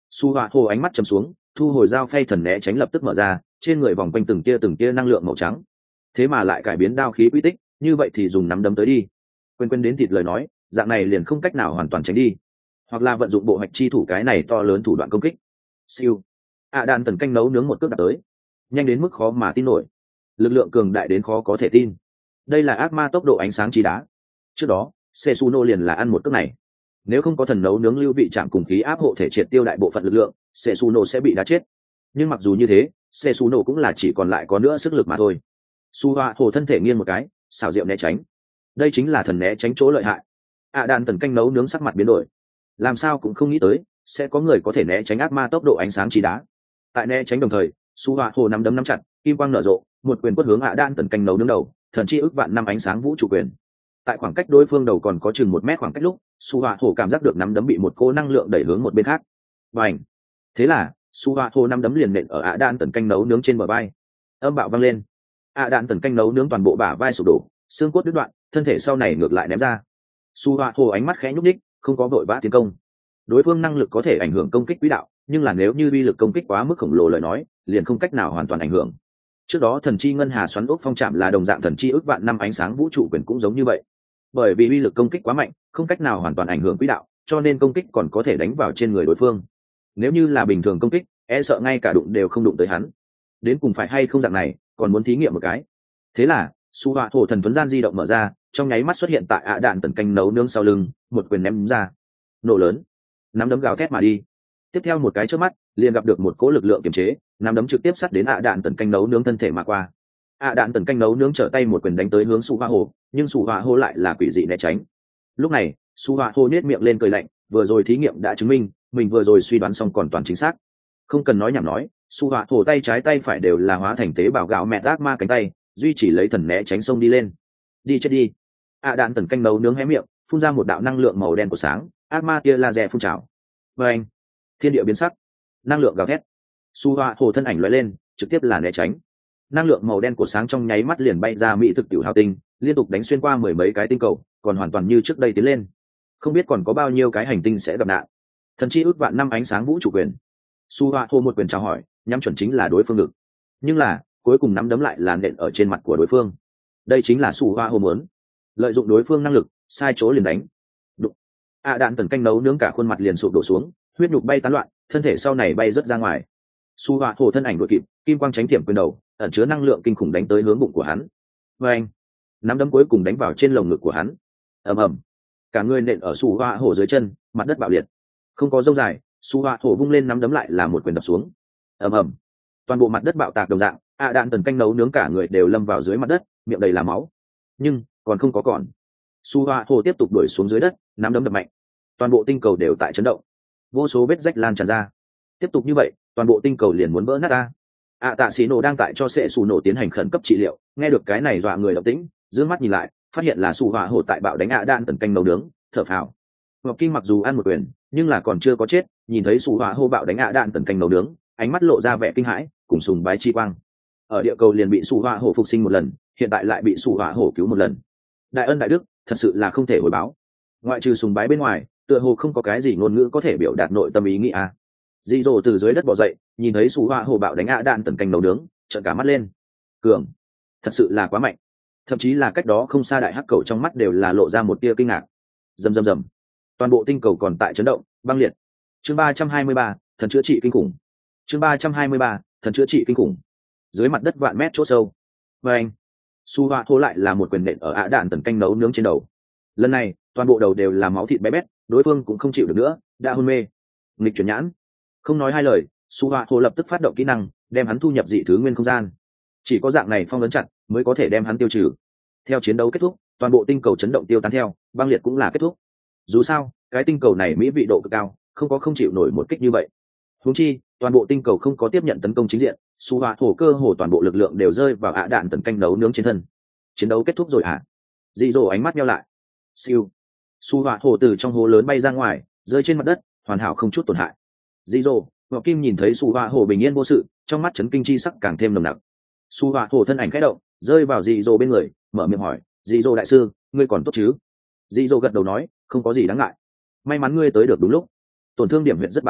Su Họa Hồ ánh mắt trầm xuống, thu hồi dao phay thần né tránh lập tức mở ra, trên người vòng quanh từng tia năng lượng màu trắng. Thế mà lại cải biến đao khí quy tích, như vậy thì dùng nắm đấm tới đi. Quên đến thịt lời nói, dạng này liền không cách nào hoàn toàn tránh đi, hoặc là vận dụng bộ hạch chi thủ cái này to lớn thủ đoạn công kích. Siêu. Đạn tần canh nấu nướng một cước đặt tới, nhanh đến mức khó mà tin nổi, lực lượng cường đại đến khó có thể tin. Đây là ác ma tốc độ ánh sáng chi đá. Trước đó Setsuno liền là ăn một cước này, nếu không có thần nấu nướng lưu vị chạm cùng khí áp hộ thể triệt tiêu đại bộ phận lực lượng, Setsuno sẽ bị đá chết. Nhưng mặc dù như thế, Setsuno cũng là chỉ còn lại có nữa sức lực mà thôi. Su Họa Hồ thân thể nghiêng một cái, xảo diệu né tránh. Đây chính là thần né tránh chỗ lợi hại. Đạn tần canh nấu nướng sắc mặt biến đổi, làm sao cũng không nghĩ tới sẽ có người có thể né tránh ác ma tốc độ ánh sáng chi đá. Tại né tránh đồng thời, Su Họa Hồ nắm đấm nắm chặt, kim quang nở rộ, một quyền quất hướng đạn tần canh nấu nướng đầu, thần chi ức vạn năm ánh sáng vũ trụ quyền. Tại khoảng cách đối phương đầu còn có chừng 1 mét khoảng cách lúc, Su Họa Hồ cảm giác được nắm đấm bị một cô năng lượng đẩy hướng một bên khác. Bành! Thế là Su Họa Hồ nắm đấm liền nện ở đạn tần canh nấu nướng trên bờ vai. Âm bạo vang lên. Đạn tần canh nấu nướng toàn bộ bả vai sụp đổ, xương cốt đứt đoạn, thân thể sau này ngược lại ném ra. Su Họa Hồ ánh mắt khẽ nhúc nhích, không có vội vã tiến công. Đối phương năng lực có thể ảnh hưởng công kích quỹ đạo, nhưng là nếu như uy lực công kích quá mức khổng lồ lời nói, liền không cách nào hoàn toàn ảnh hưởng. Trước đó thần chi ngân hà xoắn ốc phong chạm là đồng dạng thần chi ước vạn năm ánh sáng vũ trụ quyền cũng giống như vậy. Bởi vì uy lực công kích quá mạnh, không cách nào hoàn toàn ảnh hưởng quỹ đạo, cho nên công kích còn có thể đánh vào trên người đối phương. Nếu như là bình thường công kích, e sợ ngay cả đụng đều không đụng tới hắn. Đến cùng phải hay không dạng này, còn muốn thí nghiệm một cái. Thế là Su Họa Hồ thần tuấn gian di động mở ra, trong nháy mắt xuất hiện tại đạn tần canh nấu nướng sau lưng, một quyền ném ra, nổ lớn, nắm đấm gào thét mà đi. Tiếp theo một cái chớp mắt, liền gặp được một cỗ lực lượng kiềm chế, nắm đấm trực tiếp sát đến đạn tần canh nấu nướng thân thể mà qua. Đạn tần canh nấu nướng trở tay một quyền đánh tới hướng Su Họa Hồ, nhưng Su Họa Hồ lại là quỷ dị né tránh. Lúc này Su Họa Hồ nhếch miệng lên cười lạnh, vừa rồi thí nghiệm đã chứng minh mình vừa rồi suy đoán xong còn toàn chính xác. Không cần nói nhảm nói, Su Họa Hồ tay trái tay phải đều là hóa thành tế bào gạo mẹ ác ma cánh tay, duy chỉ lấy thần né tránh xông đi lên. Đi chết đi. Đạn tần canh nấu nướng hé miệng, phun ra một đạo năng lượng màu đen của sáng, ác ma tia laser phun trào. Và anh, thiên địa biến sắc, năng lượng gào thét. Su Họa Hồ thân ảnh lóe lên, trực tiếp là né tránh. Năng lượng màu đen của sáng trong nháy mắt liền bay ra mỹ thực tiểu hào tinh, liên tục đánh xuyên qua 10 mấy cái tinh cầu, còn hoàn toàn như trước đây tiến lên. Không biết còn có bao nhiêu cái hành tinh sẽ gặp nạn. Thần chi ước vạn năm ánh sáng vũ trụ quyền. Su Họa Hồ một quyền chào hỏi, nhắm chuẩn chính là đối phương ngực. Nhưng là cuối cùng nắm đấm lại là nện ở trên mặt của đối phương. Đây chính là Su Họa Hồ muốn, lợi dụng đối phương năng lực, sai chỗ liền đánh. Đụng. Đạn tần canh nấu nướng cả khuôn mặt liền sụp đổ xuống, huyết nhục bay tán loạn, thân thể sau này bay rất ra ngoài. Su Họa Hồ thân ảnh đuổi kịp, kim quang tránh tiệm quyền đầu, ẩn chứa năng lượng kinh khủng đánh tới hướng bụng của hắn. Và anh, nắm đấm cuối cùng đánh vào trên lồng ngực của hắn. Ầm ầm, cả người nện ở Su Họa Hồ dưới chân, mặt đất bạo liệt. Không có dông dài, Su Họa Hồ vung lên nắm đấm lại là một quyền đập xuống. Ầm ầm, toàn bộ mặt đất bạo tạc đồng dạng. Đạn tần canh nấu nướng cả người đều lâm vào dưới mặt đất, miệng đầy là máu. Nhưng còn không có còn. Su Họa Hồ tiếp tục đuổi xuống dưới đất, nắm đấm đập mạnh. Toàn bộ tinh cầu đều tại chấn động, vô số vết rách lan tràn ra. Tiếp tục như vậy, toàn bộ tinh cầu liền muốn vỡ nát ta. Tạ Sĩ Nổ đang tại cho Setsuno tiến hành khẩn cấp trị liệu, nghe được cái này dọa người động tĩnh, dương mắt nhìn lại, phát hiện là Su Họa Hồ tại bạo đánh đạn tần canh nấu nướng, thở phào. Ngọc Kinh mặc dù ăn một quyền, nhưng là còn chưa có chết, nhìn thấy Su Họa Hồ bạo đánh đạn tần canh nấu nướng, ánh mắt lộ ra vẻ kinh hãi, cùng sùng bái chi quang. Ở địa cầu liền bị Su Họa Hồ phục sinh một lần, hiện tại lại bị Su Họa Hồ cứu một lần. Đại ân đại đức, thật sự là không thể hồi báo. Ngoại trừ sùng bái bên ngoài, tựa hồ không có cái gì ngôn ngữ có thể biểu đạt nội tâm ý nghĩa. Dị Dỗ từ dưới đất bò dậy, nhìn thấy Su Họa Hồ bạo đánh đạn tần canh nấu nướng, trợn cả mắt lên. Cường, thật sự là quá mạnh. Thậm chí là cách đó không xa đại hắc cầu trong mắt đều là lộ ra một tia kinh ngạc. Rầm rầm rầm, toàn bộ tinh cầu còn tại chấn động, băng liệt. Chương 323, thần chữa trị kinh khủng. Chương 323, thần chữa trị kinh khủng. Dưới mặt đất vạn mét chỗ sâu. Và anh, Su Họa Hồ lại là một quyền nện ở đạn tần canh nấu nướng trên đầu. Lần này, toàn bộ đầu đều là máu thịt bé bét, đối phương cũng không chịu được nữa, đã hôn mê. Nghịch chuyển nhãn. Không nói hai lời, Su Họa Hồ lập tức phát động kỹ năng, đem hắn thu nhập dị thứ nguyên không gian. Chỉ có dạng này phong ấn chặt mới có thể đem hắn tiêu trừ. Theo chiến đấu kết thúc, toàn bộ tinh cầu chấn động tiêu tán theo, băng liệt cũng là kết thúc. Dù sao, cái tinh cầu này mỹ vị độ cực cao, không chịu nổi một kích như vậy. Huống chi, toàn bộ tinh cầu không có tiếp nhận tấn công chính diện, Su Họa Hồ cơ hồ toàn bộ lực lượng đều rơi vào đạn tần canh nấu nướng trên thân. Chiến đấu kết thúc rồi hả? Dị Dỗ ánh mắt nheo lại. Siêu. Su Họa Hồ từ trong hố lớn bay ra ngoài, rơi trên mặt đất, hoàn hảo không chút tổn hại. Dị Dỗ, Ngọc Kim nhìn thấy Su Họa Hồ bình yên vô sự, trong mắt chấn kinh chi sắc càng thêm nồng nặc. Su Họa Hồ thân ảnh khẽ động, rơi vào Dị Dỗ bên người, mở miệng hỏi, Dị Dỗ đại sư, ngươi còn tốt chứ? Dị Dỗ gật đầu nói, không có gì đáng ngại. May mắn ngươi tới được đúng lúc. Tổn thương điểm huyện rất bá đạo,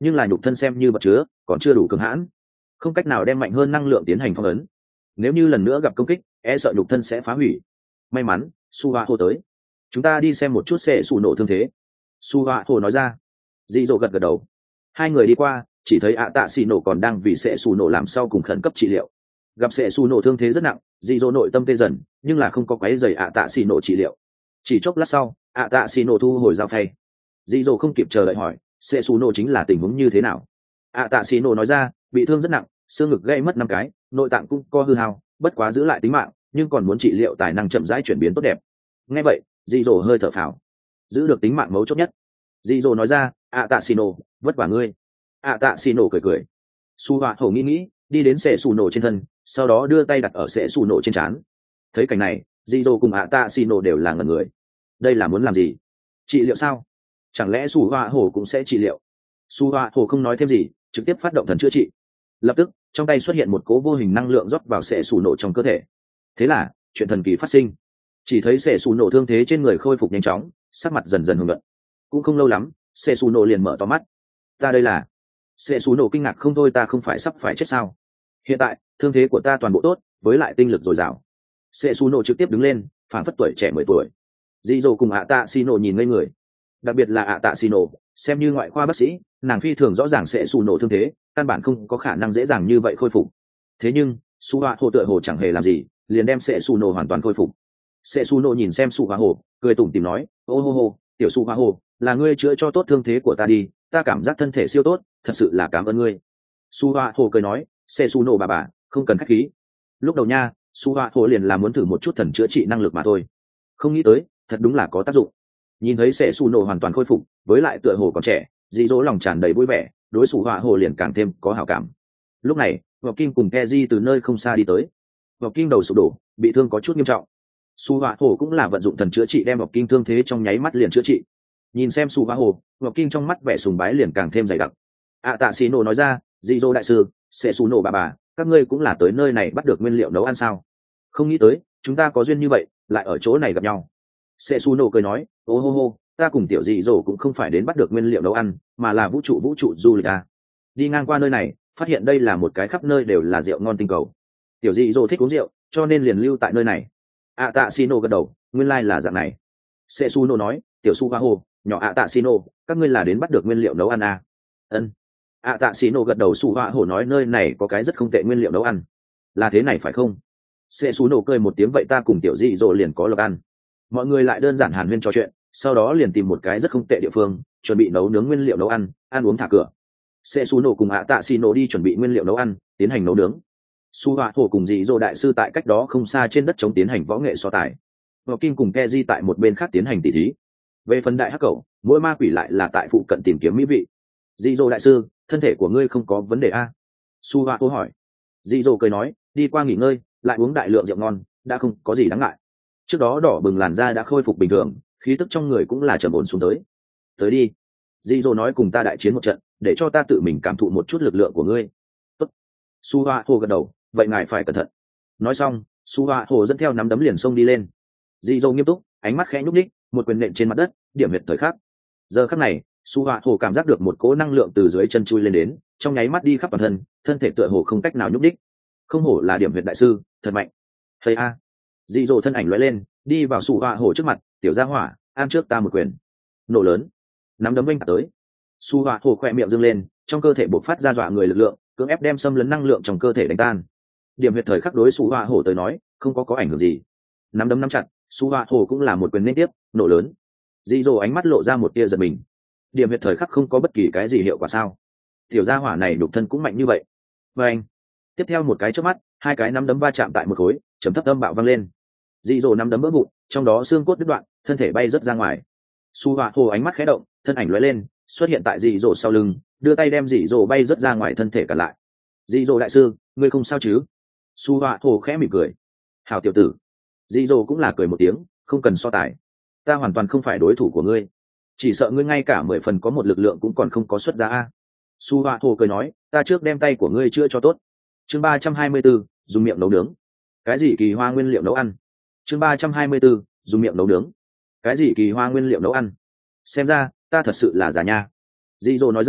nhưng là nhục thân xem như vật chứa còn chưa đủ cường hãn, không cách nào đem mạnh hơn năng lượng tiến hành phong ấn. Nếu như lần nữa gặp công kích e sợ nhục thân sẽ phá hủy. May mắn su hoa hồ tới, chúng ta đi xem một chút sẽ xù nổ thương thế, su hoa hồ nói ra. Dị dỗ gật gật đầu. Hai người đi qua, chỉ thấy ạ tạ xì nổ còn đang vì sẽ xù nổ làm sau cùng khẩn cấp trị liệu. Gặp sẽ xù nổ thương thế rất nặng, dị dỗ nội tâm tê dần, nhưng là không có quấy rầy ạ tạ xì nổ trị liệu. Chỉ chốc lát sau, ạ tạ xì nổ thu hồi dao phay. Dị dỗ không kịp chờ đợi hỏi sẽ xù nổ chính là tình huống như thế nào. ạ tạ xì nổ nói ra bị thương rất nặng, xương ngực gãy mất 5 cái, nội tạng cũng co hư hao, bất quá giữ lại tính mạng, nhưng còn muốn trị liệu tài năng chậm rãi chuyển biến tốt đẹp. Nghe vậy dị dỗ hơi thở phào, giữ được tính mạng mấu chốt nhất. Dị dỗ nói ra ạ tạ xì nổ, vất vả ngươi. ạ tạ xì nổ cười cười. Su họa hổ nghĩ đi đến sệ xù nổ trên thân, sau đó đưa tay đặt ở sệ xù nổ trên trán. Thấy cảnh này dị dỗ cùng ạ tạ xì nổ đều là ngẩn người. Đây là muốn làm gì? Trị liệu sao? Chẳng lẽ su họa hổ cũng sẽ trị liệu? Su họa hổ không nói thêm gì, trực tiếp phát động thần chữa trị. Lập tức trong tay xuất hiện một cỗ vô hình năng lượng rót vào sệ xù nổ trong cơ thể. Thế là chuyện thần kỳ phát sinh. Chỉ thấy sệ xù nổ thương thế trên người khôi phục nhanh chóng, sắc mặt dần dần hưởng luận. Cũng không lâu lắm sệ xù nổ liền mở to mắt. Ta đây là... Sệ xù nổ kinh ngạc không thôi, ta không phải sắp phải chết sao? Hiện tại thương thế của ta toàn bộ tốt, với lại tinh lực dồi dào. Sệ xù nổ trực tiếp đứng lên, phản phất tuổi trẻ 10 tuổi. Dị dỗ cùng ạ tạ xì nổ nhìn ngây người, đặc biệt là ạ tạ xì nổ, xem như ngoại khoa bác sĩ, nàng phi thường rõ ràng sệ xù nổ thương thế căn bản không có khả năng dễ dàng như vậy khôi phục. Thế nhưng su hoa hồ tựa hồ chẳng hề làm gì, liền đem sệ xù nổ hoàn toàn khôi phục. Sệ xù nổ nhìn xem su hoa hồ, cười tủm tỉm nói ô hô hô, tiểu su hoa hồ, là ngươi chữa cho tốt thương thế của ta đi, ta cảm giác thân thể siêu tốt, thật sự là cảm ơn ngươi. Su hoa hồ cười nói sệ xù nổ bà không cần khách khí. Lúc đầu nha su hoa hồ liền là muốn thử một chút thần chữa trị năng lực mà thôi, không nghĩ tới thật đúng là có tác dụng. Nhìn thấy sệ xù nổ hoàn toàn khôi phục, với lại tựa hồ còn trẻ, dị dỗ lòng tràn đầy vui vẻ, đối su hoa hồ liền càng thêm có hảo cảm. Lúc này Ngọc Kim cùng Keji từ nơi không xa đi tới. Ngọc Kim đầu sụp đổ, bị thương có chút nghiêm trọng. Su hoa hồ cũng là vận dụng thần chữa trị đem Ngọc Kim thương thế trong nháy mắt liền chữa trị. Nhìn xem su hoa hồ, Ngọc Kim trong mắt vẻ sùng bái liền càng thêm dày đặc. ạ tạ xì nổ nói ra dị dỗ đại sư, sẽ xù nổ bà các ngươi cũng là tới nơi này bắt được nguyên liệu nấu ăn sao? Không nghĩ tới chúng ta có duyên như vậy lại ở chỗ này gặp nhau. Sẽ xù nổ cười nói ô hô hô, ta cùng tiểu dị dỗ cũng không phải đến bắt được nguyên liệu nấu ăn, mà là vũ trụ du lịch à. Đi ngang qua nơi này phát hiện đây là một cái khắp nơi đều là rượu ngon tinh cầu, tiểu dị dỗ thích uống rượu cho nên liền lưu tại nơi này. ạ tạ xì nổ gật đầu, nguyên lai、like、là dạng này. Sẽ xù nổ nói tiểu su hoa hồ, nhỏ ạ tạ xì nổ, các ngươi là đến bắt được nguyên liệu nấu ăn à? Ân. ạ tạ xì nổ gật đầu. Su hoa hồ nói nơi này có cái rất không tệ nguyên liệu nấu ăn. Là thế này phải không? Sẽ xù nổ cười một tiếng, vậy ta cùng tiểu dị dỗ liền có lộc ăn. Mọi người lại đơn giản hàn huyên trò chuyện, sau đó liền tìm một cái rất không tệ địa phương chuẩn bị nấu nướng nguyên liệu nấu ăn, ăn uống thả cửa. Sẽ xù nổ cùng ạ tạ xì nổ đi chuẩn bị nguyên liệu nấu ăn, tiến hành nấu nướng. Su hoa hồ cùng dị dỗ đại sư tại cách đó không xa trên đất chống tiến hành võ nghệ so tài. Ngọc Kim cùng Keji tại một bên khác tiến hành tỉ thí. Về phần đại hắc cẩu, mỗi ma quỷ lại là tại phụ cận tìm kiếm mỹ vị. Dị dỗ đại sư, thân thể của ngươi không có vấn đề a? Su hoa hồ hỏi. Dị dỗ cười nói đi qua nghỉ ngơi, lại uống đại lượng rượu ngon, đã không có gì đáng ngại. Trước đó đỏ bừng làn da đã khôi phục bình thường, khí tức trong người cũng là trầm ổn xuống tới đi. Dị dỗ nói cùng ta đại chiến một trận, để cho ta tự mình cảm thụ một chút lực lượng của ngươi. Tốt. Su hoa hồ gật đầu, vậy ngài phải cẩn thận. Nói xong su hoa hồ dẫn theo nắm đấm liền xông đi lên. Dị dỗ nghiêm túc, ánh mắt khẽ nhúc ních, một quyền nện trên mặt đất, điểm huyệt thời khắc. Giờ khắc này su hoa hồ cảm giác được một cỗ năng lượng từ dưới chân chui lên đến, trong nháy mắt đi khắp toàn thân, thân thể tựa hồ không cách nào nhúc ních. Không hổ là điểm huyệt đại sư, thật mạnh. Thầy a. Dị dỗ thân ảnh lóe lên, đi vào su hoa hồ trước mặt, tiểu gia hỏa, ăn trước ta một quyền. Nổ lớn, nắm đấm vênh tới. Su hoa hồ khỏe miệng dương lên, trong cơ thể bộc phát ra dọa người lực lượng, cưỡng ép đem xâm lấn năng lượng trong cơ thể đánh tan. Điểm huyệt thời khắc đối su hoa hồ tới nói không có ảnh hưởng gì. Nắm đấm nắm chặt, su hoa hồ cũng là một quyền liên tiếp, nổ lớn. Dị dỗ ánh mắt lộ ra một tia giật mình. Điểm huyệt thời khắc không có bất kỳ cái gì hiệu quả sao? Tiểu gia hỏa này đục thân cũng mạnh như vậy. Và anh, tiếp theo một cái chớp mắt, hai cái nắm đấm va chạm tại một khối, trầm thấp âm bạo vang lên. Dị dỗ nắm đấm vỡ vụn, trong đó xương cốt đứt đoạn, thân thể bay rớt ra ngoài. Su hoa hồ ánh mắt khẽ động, thân ảnh lóe lên, xuất hiện tại dị dỗ sau lưng, đưa tay đem dị dỗ bay rớt ra ngoài thân thể cả lại. Dị dỗ đại sư, ngươi không sao chứ? Su hoa hồ khẽ mỉm cười. Hảo tiểu tử. Dị dỗ cũng là cười một tiếng, không cần so tài, ta hoàn toàn không phải đối thủ của ngươi, chỉ sợ ngươi ngay cả 10 phần có một lực lượng cũng còn không có xuất ra a. Su hoa hồ cười nói, ta trước đem tay của ngươi chữa cho tốt. Chương 324, dùng miệng nấu nướng. Cái gì kỳ hoa nguyên liệu nấu ăn? Chương 324, dùng miệng nấu nướng. Cái gì kỳ hoa nguyên liệu nấu ăn? Xem ra ta thật sự là giả nha. Dị dỗ nói ra,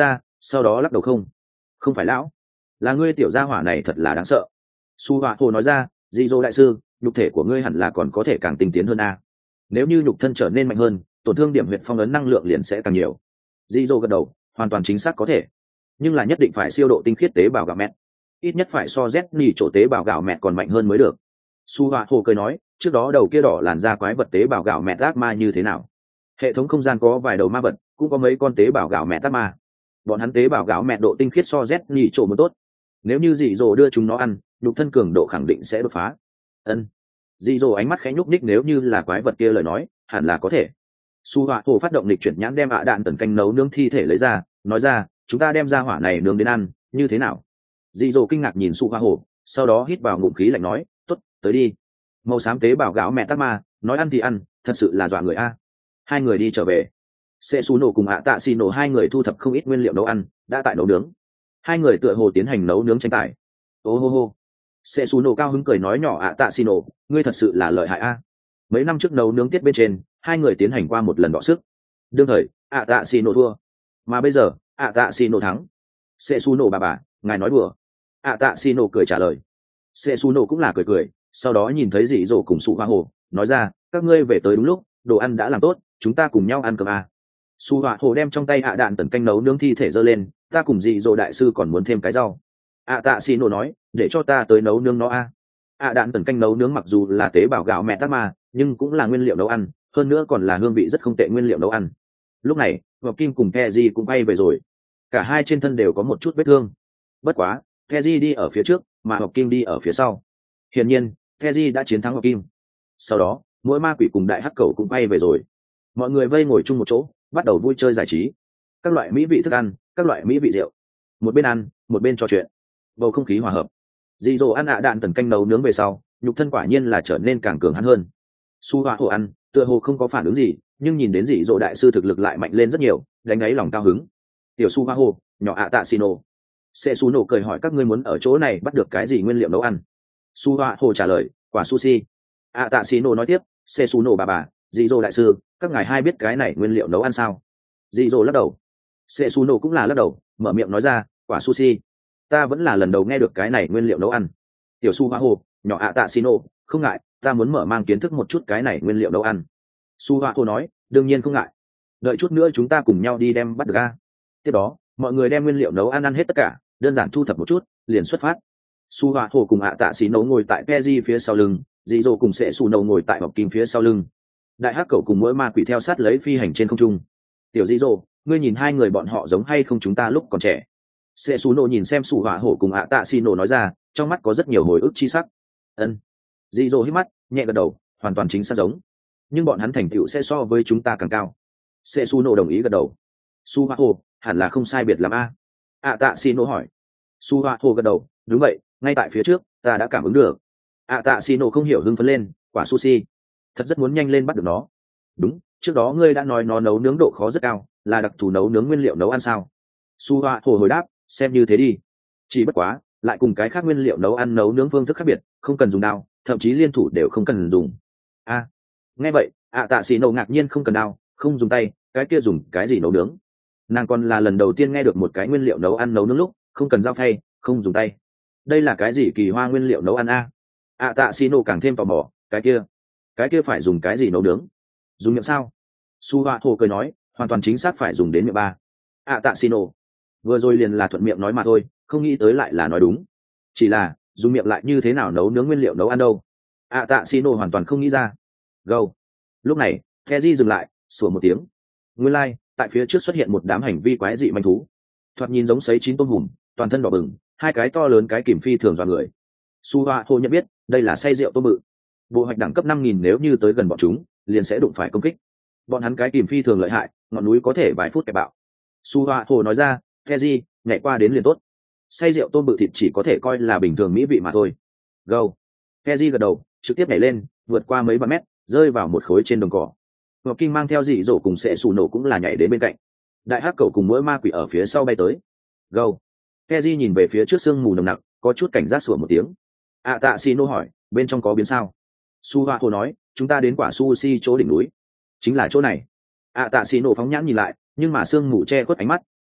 sau đó lắc đầu không phải lão, là ngươi tiểu gia hỏa này thật là đáng sợ. Su Họa Hồ nói ra, dị dỗ đại sư, nhục thể của ngươi hẳn là còn có thể càng tinh tiến hơn a. Nếu như nhục thân trở nên mạnh hơn, tổn thương điểm huyệt phong ấn năng lượng liền sẽ càng nhiều. Dị dỗ gật đầu, hoàn toàn chính xác có thể, nhưng là nhất định phải siêu độ tinh khiết tế bào gạo mẹ, ít nhất phải so z nỉ chỗ tế bào gạo mẹ còn mạnh hơn mới được. Su Họa Hồ cười nói, trước đó đầu kia đỏ làn da quái vật tế bào gạo mẹ ác ma như thế nào? Hệ thống không gian có vài đầu ma vật, cũng có mấy con tế bào gạo mẹ ác ma. Bọn hắn tế bào gạo mẹ độ tinh khiết so z nỉ chỗ một tốt. Nếu như dị dỗ đưa chúng nó ăn, nhục thân cường độ khẳng định sẽ đột phá. Ân. Dị dỗ ánh mắt khẽ nhúc ních, nếu như là quái vật kia lời nói, hẳn là có thể. Su Họa Hồ phát động lịch chuyển nhãn, đem đạn tần canh nấu nướng thi thể lấy ra, nói ra, chúng ta đem ra hỏa này nướng đến ăn, như thế nào? Dị dỗ kinh ngạc nhìn Su Họa Hồ, sau đó hít vào ngụm khí lạnh nói, tốt, tới đi. Màu xám tế bào gạo mẹ tắc ma, nói ăn thì ăn, thật sự là dọa người a. Hai người đi trở về. Sệ Sú Nổ cùng Tạ Xì Nổ hai người thu thập không ít nguyên liệu nấu ăn, đã tại nấu nướng. Hai người tựa hồ tiến hành nấu nướng tranh tài. Ô hô hô. Sệ Sú Nổ cao hứng cười nói nhỏ, Tạ Xì Nổ, ngươi thật sự là lợi hại a. Mấy năm trước nấu nướng tiết bên trên, hai người tiến hành qua một lần đọ sức. Đương thời, Tạ Xì Nổ thua, mà bây giờ, Tạ Xì Nổ thắng. Sệ Sú Nổ bà, ngài nói đùa. Tạ Xì Nổ cười trả lời. Sệ Sú Nổ cũng là cười, sau đó nhìn thấy dị dỗ cùng Su Họa Hồ, nói ra, các ngươi về tới đúng lúc, đồ ăn đã làm tốt, chúng ta cùng nhau ăn cơm a. Su Họa Hồ đem trong tay đạn tần canh nấu nướng thi thể giơ lên, ta cùng dị dỗ đại sư còn muốn thêm cái rau. Tạ Xì Nổ nói, để cho ta tới nấu nướng nó a. Đạn tần canh nấu nướng mặc dù là tế bào gạo mẹ tắc ma, nhưng cũng là nguyên liệu nấu ăn, hơn nữa còn là hương vị rất không tệ nguyên liệu nấu ăn. Lúc này, Ngọc Kim cùng Keji cũng bay về rồi, cả hai trên thân đều có một chút vết thương. Bất quá, Keji đi ở phía trước, mà Ngọc Kim đi ở phía sau. Hiển nhiên, Keji đã chiến thắng Ngọc Kim. Sau đó, mỗi ma quỷ cùng đại hắc cầu cũng bay về rồi. Mọi người vây ngồi chung một chỗ, bắt đầu vui chơi giải trí. Các loại mỹ vị thức ăn, các loại mỹ vị rượu. Một bên ăn, một bên trò chuyện. Bầu không khí hòa hợp. Dị dỗ ăn đạn tần canh nấu nướng về sau, nhục thân quả nhiên là trở nên càng cường hắn hơn. Su Họa Hồ ăn, tựa hồ không có phản ứng gì, nhưng nhìn đến dị dỗ đại sư thực lực lại mạnh lên rất nhiều, đánh ấy lòng cao hứng. Tiểu Su Họa Hồ, nhỏ Tạ Xì Nổ. Sệ Sú Nổ cười hỏi các ngươi muốn ở chỗ này bắt được cái gì nguyên liệu nấu ăn? Su Họa Hồ trả lời, quả sushi. Tạ Xì Nổ nói tiếp, Sệ Sú Nổ bà, dị dỗ đại sư, các ngài hai biết cái này nguyên liệu nấu ăn sao? Dị dỗ lắc đầu. Sệ Sú Nổ cũng là lắc đầu, mở miệng nói ra, quả sushi. Ta vẫn là lần đầu nghe được cái này nguyên liệu nấu ăn. Tiểu Su Họa Hồ, nhỏ Tạ Xì Nổ, không ngại, ta muốn mở mang kiến thức một chút cái này nguyên liệu nấu ăn. Su Họa Hồ nói, đương nhiên không ngại. Đợi chút nữa chúng ta cùng nhau đi đem bắt được a. Tiếp đó, mọi người đem nguyên liệu nấu ăn hết tất cả, đơn giản thu thập một chút, liền xuất phát. Su Họa Hồ cùng Tạ Xì Nổ ngồi tại Keji phía sau lưng, dị dỗ cùng Sệ Sú Nổ ngồi tại Ngọc Kim phía sau lưng. Đại hắc cẩu cùng mỗi ma quỷ theo sát lấy phi hành trên không trung. Tiểu dị dỗ, ngươi nhìn hai người bọn họ giống hay không chúng ta lúc còn trẻ? Sệ Sú Nổ nhìn xem Su Họa Hồ cùng Tạ Xì Nổ nói ra, trong mắt có rất nhiều hồi ức chi sắc. Ân. Dị dỗ hít mắt, nhẹ gật đầu, hoàn toàn chính xác giống, nhưng bọn hắn thành tựu sẽ so với chúng ta càng cao. Sệ Sú Nổ đồng ý gật đầu. Su Họa Hồ, hẳn là không sai biệt lắm a. Tạ Xì Nổ hỏi. Su Họa Hồ gật đầu, đúng vậy, ngay tại phía trước, ta đã cảm ứng được. Tạ Xì Nổ không hiểu hưng phấn lên, quả sushi, thật rất muốn nhanh lên bắt được nó. Đúng, trước đó ngươi đã nói nó nấu nướng độ khó rất cao, là đặc thù nấu nướng nguyên liệu nấu ăn sao? Su Họa Hồ hồi đáp, xem như thế đi. Chỉ bất quá, lại cùng cái khác nguyên liệu nấu ăn nấu nướng phương thức khác biệt, không cần dùng dao, thậm chí liên thủ đều không cần dùng. Nghe vậy, Tạ Xì Nổ ngạc nhiên, không cần dao, không dùng tay, cái kia dùng cái gì nấu nướng? Nàng còn là lần đầu tiên nghe được một cái nguyên liệu nấu ăn nấu nướng lúc không cần dao phay, không dùng tay. Đây là cái gì kỳ hoa nguyên liệu nấu ăn Tạ Xì Nổ càng thêm tò mò, cái kia phải dùng cái gì nấu nướng? Dùng miệng sao? Su Họa Hồ cười nói, hoàn toàn chính xác phải dùng đến miệng ba. Tạ Xì Nổ vừa rồi liền là thuận miệng nói mà thôi, không nghĩ tới lại là nói đúng. Chỉ là dùng miệng lại như thế nào nấu nướng nguyên liệu nấu ăn đâu? Tạ Xì Nổ hoàn toàn không nghĩ ra. Gâu. Lúc này, Keji dừng lại, sủa một tiếng. Nguyên lai, tại phía trước xuất hiện một đám hành vi quái dị manh thú, thoạt nhìn giống sấy chín tôm hùm, toàn thân đỏ bừng, hai cái to lớn cái kìm phi thường dọa người. Su Họa Hồ nhận biết, đây là say rượu tôm bự. Bộ hoạch đẳng cấp 5000 nếu như tới gần bọn chúng, liền sẽ đụng phải công kích. Bọn hắn cái kìm phi thường lợi hại, ngọn núi có thể vài phút kẹp bạo. Su Họa Hồ nói ra, Keji, nhảy qua đến liền tốt. Say rượu tôm bự thịt chỉ có thể coi là bình thường mỹ vị mà thôi. Go. Keji gật đầu, trực tiếp nhảy lên, vượt qua mấy vạn mét, rơi vào một khối trên đồng cỏ. Ngọc Kim mang theo dị dỗ cùng Sệ Sú Nổ cũng là nhảy đến bên cạnh. Đại hắc cẩu cùng mỗi ma quỷ ở phía sau bay tới. Go. Keji nhìn về phía trước sương mù nồng nặc, có chút cảnh giác sủa một tiếng. Tạ Xì Nổ hỏi, bên trong có biến sao? Su Họa Hồ nói, chúng ta đến quả sushi chỗ đỉnh núi, chính là chỗ này. Tạ Xì Nổ phóng nhãn nhìn lại, nhưng mà sương mù che khuất ánh mắt,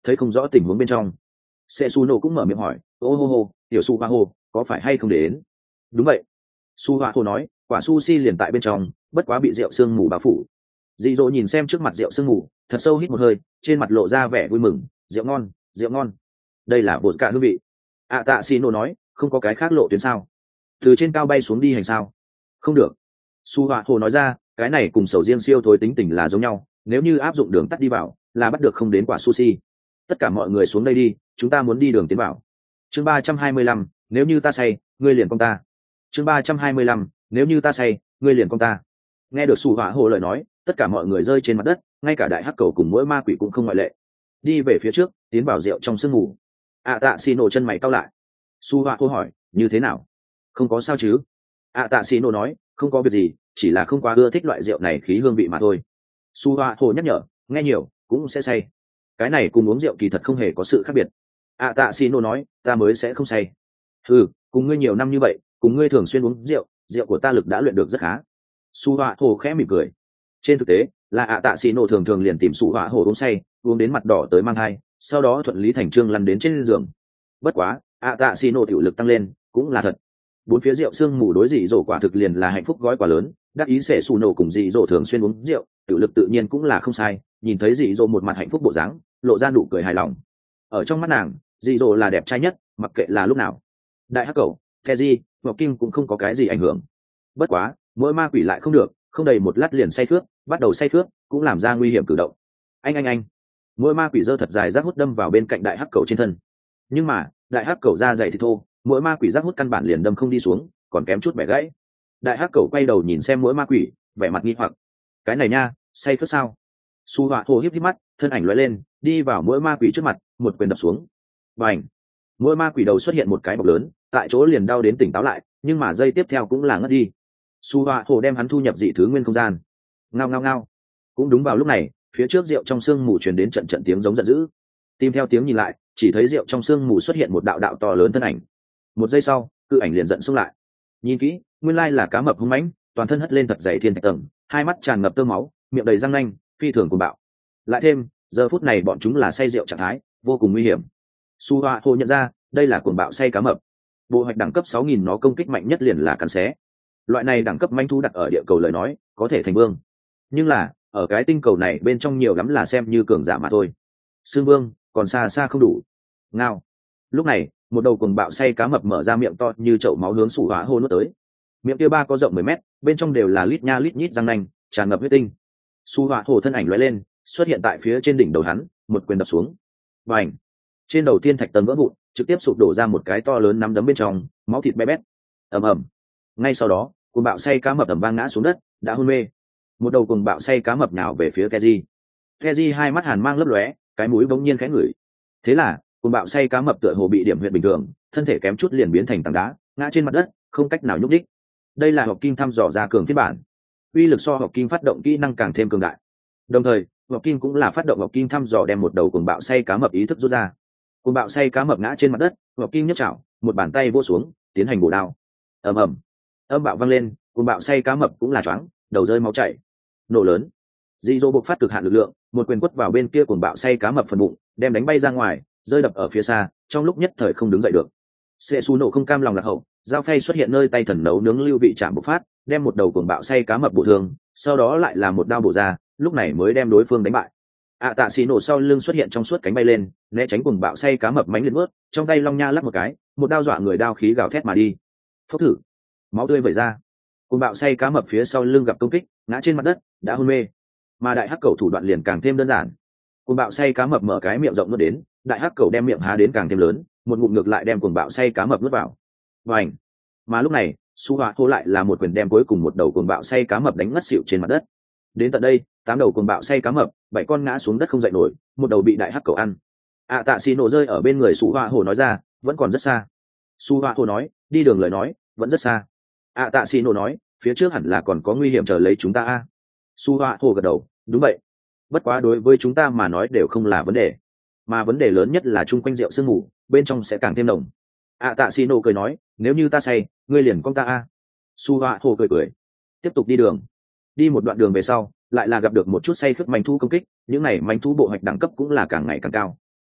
thấy không rõ tình huống bên trong. Sệ Su Nổ cũng mở miệng hỏi, ô hô hô, tiểu Su Hoa Hồ, có phải hay không để đến? Đúng vậy. Su Hoa Hồ nói, quả sushi liền tại bên trong, bất quá bị rượu sương mù bao phủ. Dị Dỗ nhìn xem trước mặt rượu sương mù, thật sâu hít một hơi, trên mặt lộ ra vẻ vui mừng, rượu ngon, rượu ngon. Đây là bột cả hương vị. Tạ Xì Nổ nói, không có cái khác lộ tuyến sao? Từ trên cao bay xuống đi hành sao? Không được. Su Hoa Hồ nói ra, cái này cùng sầu riêng siêu thối tính tình là giống nhau, nếu như áp dụng đường tắt đi vào, là bắt được không đến quả sushi. Tất cả mọi người xuống đây đi, chúng ta muốn đi đường tiến vào. Chương 325, nếu như ta say, ngươi liền con ta. Chương 325, nếu như ta say, ngươi liền con ta. Nghe được Su Hoa Hồ lời nói, tất cả mọi người rơi trên mặt đất, ngay cả đại hắc cầu cùng mỗi ma quỷ cũng không ngoại lệ. Đi về phía trước, tiến vào rượu trong sương mù. Tạ Xì Nổ chân mày cau lại. Su Hoa Hồ hỏi, như thế nào? Không có sao chứ? Tạ Xì Nổ nói, không có việc gì, chỉ là không quá ưa thích loại rượu này khí hương vị mà thôi. Su Hoa Hồ nhắc nhở, nghe nhiều cũng sẽ say. Cái này cùng uống rượu kỳ thật không hề có sự khác biệt. Tạ Xì Nổ nói, ta mới sẽ không say. Ừ, cùng ngươi nhiều năm như vậy, cùng ngươi thường xuyên uống rượu, rượu của ta lực đã luyện được rất khá. Su Hoa Hồ khẽ mỉm cười. Trên thực tế là Tạ Xì Nổ thường thường liền tìm Su Hoa Hồ uống say, uống đến mặt đỏ tới mang hai, sau đó thuận lý thành trương lăn đến trên giường. Bất quá Tạ Xì Nổ tiểu lực tăng lên cũng là thật. Bốn phía rượu sương mù đối dị dỗ quả thực liền là hạnh phúc gói quà lớn, đắc ý sẽ Su Nổ cùng dị dỗ thường xuyên uống rượu, tiểu lực tự nhiên cũng là không sai. Nhìn thấy dị dỗ một mặt hạnh phúc bộ dáng, lộ ra nụ cười hài lòng. Ở trong mắt nàng, dị dỗ là đẹp trai nhất, mặc kệ là lúc nào. Đại hắc cầu, Keji, Ngọc Kim cũng không có cái gì ảnh hưởng. Bất quá mỗi ma quỷ lại không được, không đầy một lát liền say khướt, bắt đầu say khướt cũng làm ra nguy hiểm cử động. Anh mỗi ma quỷ giơ thật dài rác hút đâm vào bên cạnh đại hắc cầu trên thân, nhưng mà đại hắc cầu da dày thì thô, mỗi ma quỷ rác hút căn bản liền đâm không đi xuống, còn kém chút bẻ gãy. Đại hắc cầu quay đầu nhìn xem mỗi ma quỷ, vẻ mặt nghi hoặc, cái này nha, say khướt sao? Su Họa Hồ híp híp mắt, thân ảnh lóe lên, đi vào mỗi ma quỷ trước mặt, một quyền đập xuống. Bành! Mỗi ma quỷ đầu xuất hiện một cái bọc lớn, tại chỗ liền đau đến tỉnh táo lại, nhưng mà giây tiếp theo cũng là ngất đi. Su Họa Hồ đem hắn thu nhập dị thứ nguyên không gian. Ngao ngao ngao! Cũng đúng vào lúc này, phía trước rượu trong sương mù truyền đến trận trận tiếng giống giận dữ. Tìm theo tiếng nhìn lại, chỉ thấy rượu trong sương mù xuất hiện một đạo đạo to lớn thân ảnh. Một giây sau, cự ảnh liền giận xông lại. Nhìn kỹ, nguyên lai là cá mập hung mãnh, toàn thân hất lên thật dày thiên thạch tầng, hai mắt tràn ngập tơ máu, miệng đầy răng nanh, phi thường cuồng bạo. Lại thêm, giờ phút này bọn chúng là say rượu trạng thái, vô cùng nguy hiểm. Su Họa Hồ nhận ra, đây là cuồng bạo say cá mập. Bộ hoạch đẳng cấp 6000 nó công kích mạnh nhất liền là cắn xé. Loại này đẳng cấp manh thú đặt ở địa cầu lời nói, có thể thành vương. Nhưng là, ở cái tinh cầu này bên trong nhiều lắm là xem như cường giả mà thôi. Xương vương, còn xa xa không đủ. Ngao. Lúc này, một đầu cuồng bạo say cá mập mở ra miệng to như chậu máu hướng Su Họa Hồ nuốt tới. Miệng kia ba có rộng 10 mét, bên trong đều là lít nha lít nhít răng nanh, tràn ngập huyết tinh. Su Họa Hồ thân ảnh lóe lên, xuất hiện tại phía trên đỉnh đầu hắn, một quyền đập xuống. Bành! Trên đầu tiên thạch tầng vỡ vụn, trực tiếp sụp đổ ra một cái to lớn nắm đấm bên trong, máu thịt bé bét. Ầm ầm. Ngay sau đó, cuồng bạo say cá mập ầm vang ngã xuống đất, đã hôn mê. Một đầu cuồng bạo say cá mập nhào về phía Keji. Keji hai mắt hàn mang lấp lóe, cái mũi bỗng nhiên khẽ ngửi. Thế là, cuồng bạo say cá mập tựa hồ bị điểm huyệt bình thường, thân thể kém chút liền biến thành tảng đá, ngã trên mặt đất, không cách nào nhúc nhích. Đây là Học Kim thăm dò ra cường phiên bản, uy lực so Học Kim phát động kỹ năng càng thêm cường đại. Đồng thời, Học Kim cũng là phát động Học Kim thăm dò đem một đầu cuồng bạo say cá mập ý thức rút ra. Cuồng bạo say cá mập ngã trên mặt đất, Học Kim nhấc chảo, một bàn tay vỗ xuống, tiến hành bổ đao. Ầm ầm, âm bạo vang lên, cuồng bạo say cá mập cũng là choáng, đầu rơi máu chảy. Nổ lớn, dị dỗ bộc phát cực hạn lực lượng, một quyền quất vào bên kia cuồng bạo say cá mập phần bụng, đem đánh bay ra ngoài, rơi đập ở phía xa, trong lúc nhất thời không đứng dậy được. Sệ Su Nổ không cam lòng lạc hậu, dao phay xuất hiện nơi tay thần nấu nướng lưu vị chạm bộc phát, đem một đầu cuồng bạo say cá mập bổ thương, sau đó lại là một đao bổ ra, lúc này mới đem đối phương đánh bại. Tạ Xì Nổ sau lưng xuất hiện trong suốt cánh bay lên, né tránh cuồng bạo say cá mập mánh liệt mướt, trong tay long nha lắc một cái, một đao dọa người đao khí gào thét mà đi. Phốc thử, máu tươi vẩy ra. Cuồng bạo say cá mập phía sau lưng gặp công kích, ngã trên mặt đất, đã hôn mê. Mà đại hắc cầu thủ đoạn liền càng thêm đơn giản. Cuồng bạo say cá mập mở cái miệng rộng nuốt đến, đại hắc cầu đem miệng há đến càng thêm lớn, một ngụm ngược lại đem cuồng bạo say cá mập nuốt vào. Vành. Mà lúc này, Su Họa Hồ lại là một quyền đem cuối cùng một đầu cuồng bạo say cá mập đánh ngất xỉu trên mặt đất. Đến tận đây, 8 đầu cuồng bạo say cá mập, 7 con ngã xuống đất không dậy nổi, một đầu bị đại hắc cầu ăn. Tạ Xì Nổ rơi ở bên người Su Họa Hồ nói ra, vẫn còn rất xa. Su Họa Hồ nói, đi đường lời nói, vẫn rất xa. Tạ Xì Nổ nói, phía trước hẳn là còn có nguy hiểm chờ lấy chúng ta a. Su Họa Hồ gật đầu, đúng vậy. Bất quá đối với chúng ta mà nói đều không là vấn đề, mà vấn đề lớn nhất là chung quanh rượu sương mù, bên trong sẽ càng thêm nồng. Tạ Xì Nổ cười nói, nếu như ta say, ngươi liền con ta a. Su Họa Hồ cười cười, tiếp tục đi đường. Đi một đoạn đường về sau, lại là gặp được một chút say khướt manh thú công kích, những này manh thú bộ hoạch đẳng cấp cũng là càng ngày càng cao.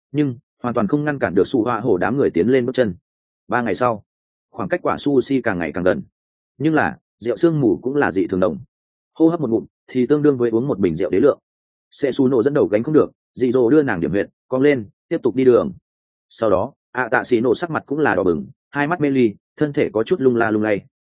nhưng hoàn toàn không ngăn cản được su họa hổ đám người tiến lên bước chân. 3 ngày sau, khoảng cách quả sushi càng ngày càng gần, nhưng là rượu sương mù cũng là dị thường đồng. Hô hấp một ngụm thì tương đương với uống một bình rượu đế lượng. Sệ su nổ dẫn đầu gánh không được, dị dỗ đưa nàng điểm huyệt cong lên tiếp tục đi đường. Sau đó tạ xì nổ sắc mặt cũng là đỏ bừng, hai mắt mê ly, thân thể có chút lung la lung lay.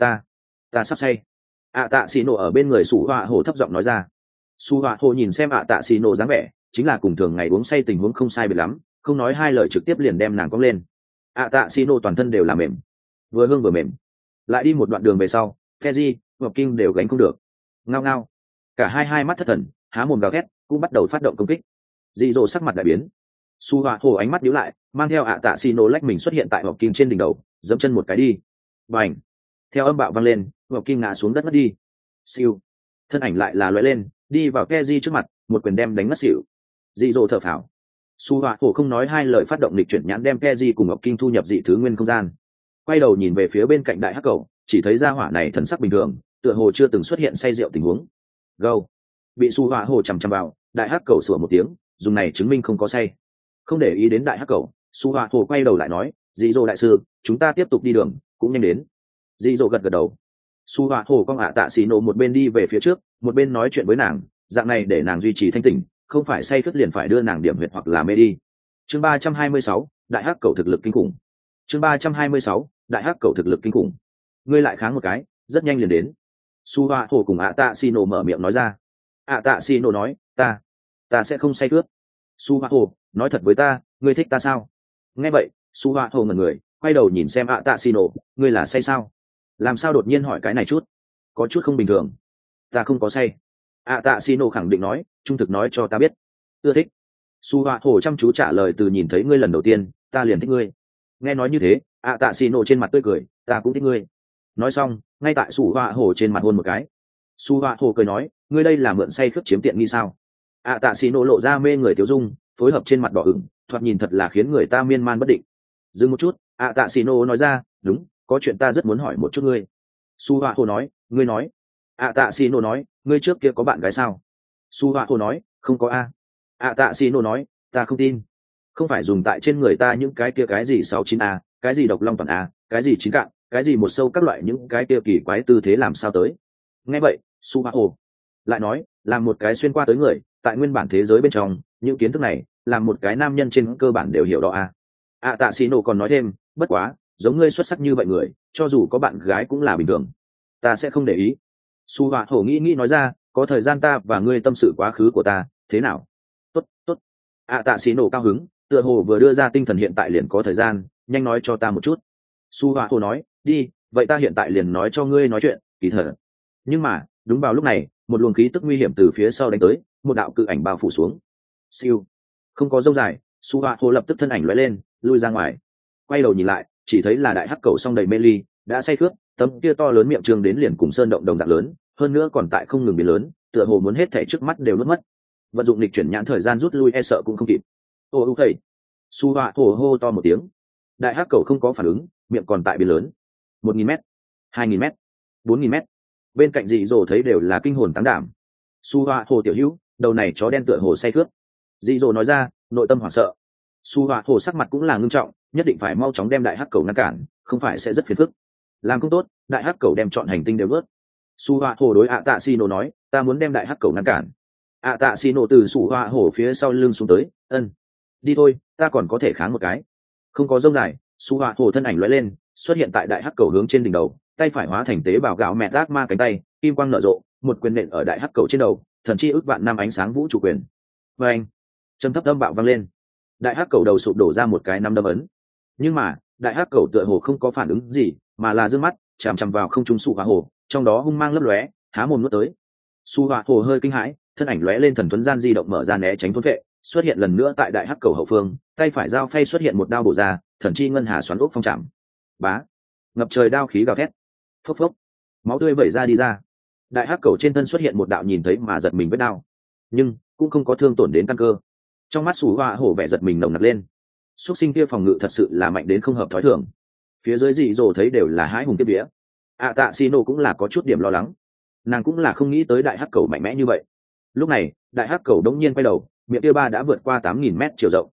Ta sắp say. Tạ xì nổ ở bên người su họa hổ thấp giọng nói ra. Su họa hổ nhìn xem tạ xì nổ dáng vẻ chính là cùng thường ngày uống say tình huống không sai biệt lắm, không nói hai lời trực tiếp liền đem nàng cong lên. Tạ xì nổ toàn thân đều là mềm, vừa hương vừa mềm. Lại đi một đoạn đường về sau, Keji và Kim đều gánh không được. Ngao ngao, cả hai mắt thất thần, há mồm gào thét, cũng bắt đầu phát động công kích. Dị dỗ sắc mặt đại biến, su họa hồ ánh mắt nhíu lại, mang theo tạ xì nổ lách mình xuất hiện tại Ngọc Kim trên đỉnh đầu, giẫm chân một cái đi. Bành, theo âm bạo vang lên, Ngọc Kim ngã xuống đất mất đi. Siêu, thân ảnh lại là lóe lên, đi vào Keji trước mặt, một quyền đem đánh ngất xỉu. Dị dỗ thở phào, su họa hồ không nói hai lời phát động lịch chuyển nhãn đem Keji cùng Ngọc Kim thu nhập dị thứ nguyên không gian. Quay đầu nhìn về phía bên cạnh đại hắc cầu, chỉ thấy ra hỏa này thần sắc bình thường, tựa hồ chưa từng xuất hiện say rượu tình huống. Gâu, bị su họa hồ chằm chằm vào, đại hắc cầu sủa một tiếng, dùng này chứng minh không có say. Không để ý đến đại hắc cầu, su họa hồ quay đầu lại nói, dị dỗ đại sư, chúng ta tiếp tục đi đường, cũng nhanh đến. Dị dỗ gật gật đầu. Su họa hồ con tạ xì nổ một bên đi về phía trước, một bên nói chuyện với nàng, dạng này để nàng duy trì thanh tỉnh, không phải say khướt liền phải đưa nàng điểm huyệt hoặc là mê đi. Chương 326, đại hắc cầu thực lực kinh khủng. Chương 326, đại hắc cầu thực lực kinh khủng. Ngươi lại kháng một cái, rất nhanh liền đến. Su họa hồ cùng tạ xì nổ mở miệng nói ra. Tạ xì nổ nói, ta sẽ không say cướp. Su họa hồ, nói thật với ta, ngươi thích ta sao? Nghe vậy, su họa hồ ngẩn người, quay đầu nhìn xem tạ xì nổ, ngươi là say sao? Làm sao đột nhiên hỏi cái này chút? Có chút không bình thường. Ta không có say. Tạ xì nổ khẳng định nói, trung thực nói cho ta biết. Ưa thích. Su họa hồ chăm chú trả lời, từ nhìn thấy ngươi lần đầu tiên, ta liền thích ngươi. Nghe nói như thế, tạ xì nổ trên mặt tươi cười, ta cũng thích ngươi. Nói xong, ngay tại su họa hồ trên mặt hôn một cái. Su họa hồ cười nói, ngươi đây là mượn say khướp chiếm tiện nghi sao? Tạ xì nổ lộ ra mê người tiêu dung, phối hợp trên mặt đỏ ửng, thoạt nhìn thật là khiến người ta miên man bất định. Dừng một chút, tạ xì nổ nói ra, đúng, có chuyện ta rất muốn hỏi một chút ngươi. Su họa hồ nói, ngươi nói. Tạ xì nổ nói, ngươi trước kia có bạn gái sao? Su họa hồ nói, không có a. Tạ xì nổ nói, ta không tin. Không phải dùng tại trên người ta những cái kia cái gì 69A, cái gì độc long toàn A, cái gì chín cạn, cái gì một sâu các loại những cái kia kỳ quái tư thế làm sao tới. Nghe vậy, su họa hồ lại nói, làm một cái xuyên qua tới người, tại nguyên bản thế giới bên trong, những kiến thức này, làm một cái nam nhân trên cơ bản đều hiểu đó a. Tạ xì nổ còn nói thêm, bất quá, giống ngươi xuất sắc như vậy người, cho dù có bạn gái cũng là bình thường. Ta sẽ không để ý. Su họa hồ nghĩ nói ra, có thời gian ta và ngươi tâm sự quá khứ của ta, thế nào? Tốt. Tạ xì nổ cao hứng, tựa hồ vừa đưa ra tinh thần hiện tại liền có thời gian, nhanh nói cho ta một chút. Su họa hồ nói, đi, vậy ta hiện tại liền nói cho ngươi nói chuyện, kỳ thật. Nhưng mà, đúng vào lúc này, một luồng khí tức nguy hiểm từ phía sau đánh tới, một đạo cự ảnh bao phủ xuống. Siêu, không có dâu dài, su họa hồ lập tức thân ảnh lóe lên, lui ra ngoài. Quay đầu nhìn lại, chỉ thấy là đại hắc cầu song đầy mê ly, đã say khướt, tấm kia to lớn miệng trường đến liền cùng sơn động đồng dạng lớn, hơn nữa còn tại không ngừng biến lớn, tựa hồ muốn hết thảy trước mắt đều nuốt mất. Vận dụng lịch chuyển nhãn thời gian rút lui e sợ cũng không kịp. Ô thầy, su họa hồ hô to một tiếng. Đại hắc cầu không có phản ứng, miệng còn tại biến lớn. 1000 m, 2000 m, 4000 m. Bên cạnh dị dỗ thấy đều là kinh hồn táng đảm. Su họa hồ tiểu hữu, đầu này chó đen tựa hồ say khướt. Dị dỗ nói ra, nội tâm hoảng sợ. Su họa hồ sắc mặt cũng là ngưng trọng, nhất định phải mau chóng đem đại hắc cầu ngăn cản, không phải sẽ rất phiền phức. Làm không tốt, đại hắc cầu đem chọn hành tinh đều vớt. Su họa hồ đối tạ xì nổ nói, ta muốn đem đại hắc cầu ngăn cản. Tạ xì nổ từ su họa hồ phía sau lưng xuống tới, đi thôi, ta còn có thể kháng một cái. Không có dông dài, su họa hồ thân ảnh lóe lên, xuất hiện tại đại hắc cầu hướng trên đỉnh đầu, tay phải hóa thành tế bào gạo mẹ ác ma cánh tay, kim quang nở rộ, một quyền nện ở đại hắc cầu trên đầu, thần chi ước vạn năm ánh sáng vũ trụ quyền. Và anh, trầm thấp âm bạo vang lên, đại hắc cầu đầu sụp đổ ra một cái năm đâm ấn. Nhưng mà đại hắc cầu tựa hồ không có phản ứng gì, mà là dương mắt chằm chằm vào không trung su họa hồ, trong đó hung mang lấp lóe, há mồm nuốt tới. Su họa hồ hơi kinh hãi, thân ảnh lóe lên thần thuấn gian di động mở ra né tránh thốn vệ, xuất hiện lần nữa tại đại hắc cầu hậu phương, tay phải dao phay xuất hiện một đao bổ ra, thần chi ngân hà xoắn ốc phong chạm. Bá, ngập trời đao khí gào thét, phốc phốc, máu tươi vẩy ra đi ra. Đại hắc cầu trên thân xuất hiện một đạo nhìn thấy mà giật mình vết đao, nhưng cũng không có thương tổn đến căn cơ. Trong mắt su họa hồ vẻ giật mình nồng nặc lên. Xuất sinh kia phòng ngự thật sự là mạnh đến không hợp thói thường. Phía dưới dị dỗ thấy đều là hãi hùng kiếp vía. Tạ xì nổ cũng là có chút điểm lo lắng, nàng cũng là không nghĩ tới đại hắc cầu mạnh mẽ như vậy. Lúc này đại hắc cầu đống nhiên quay đầu, miệng kia ba đã vượt qua 8000 mét chiều rộng.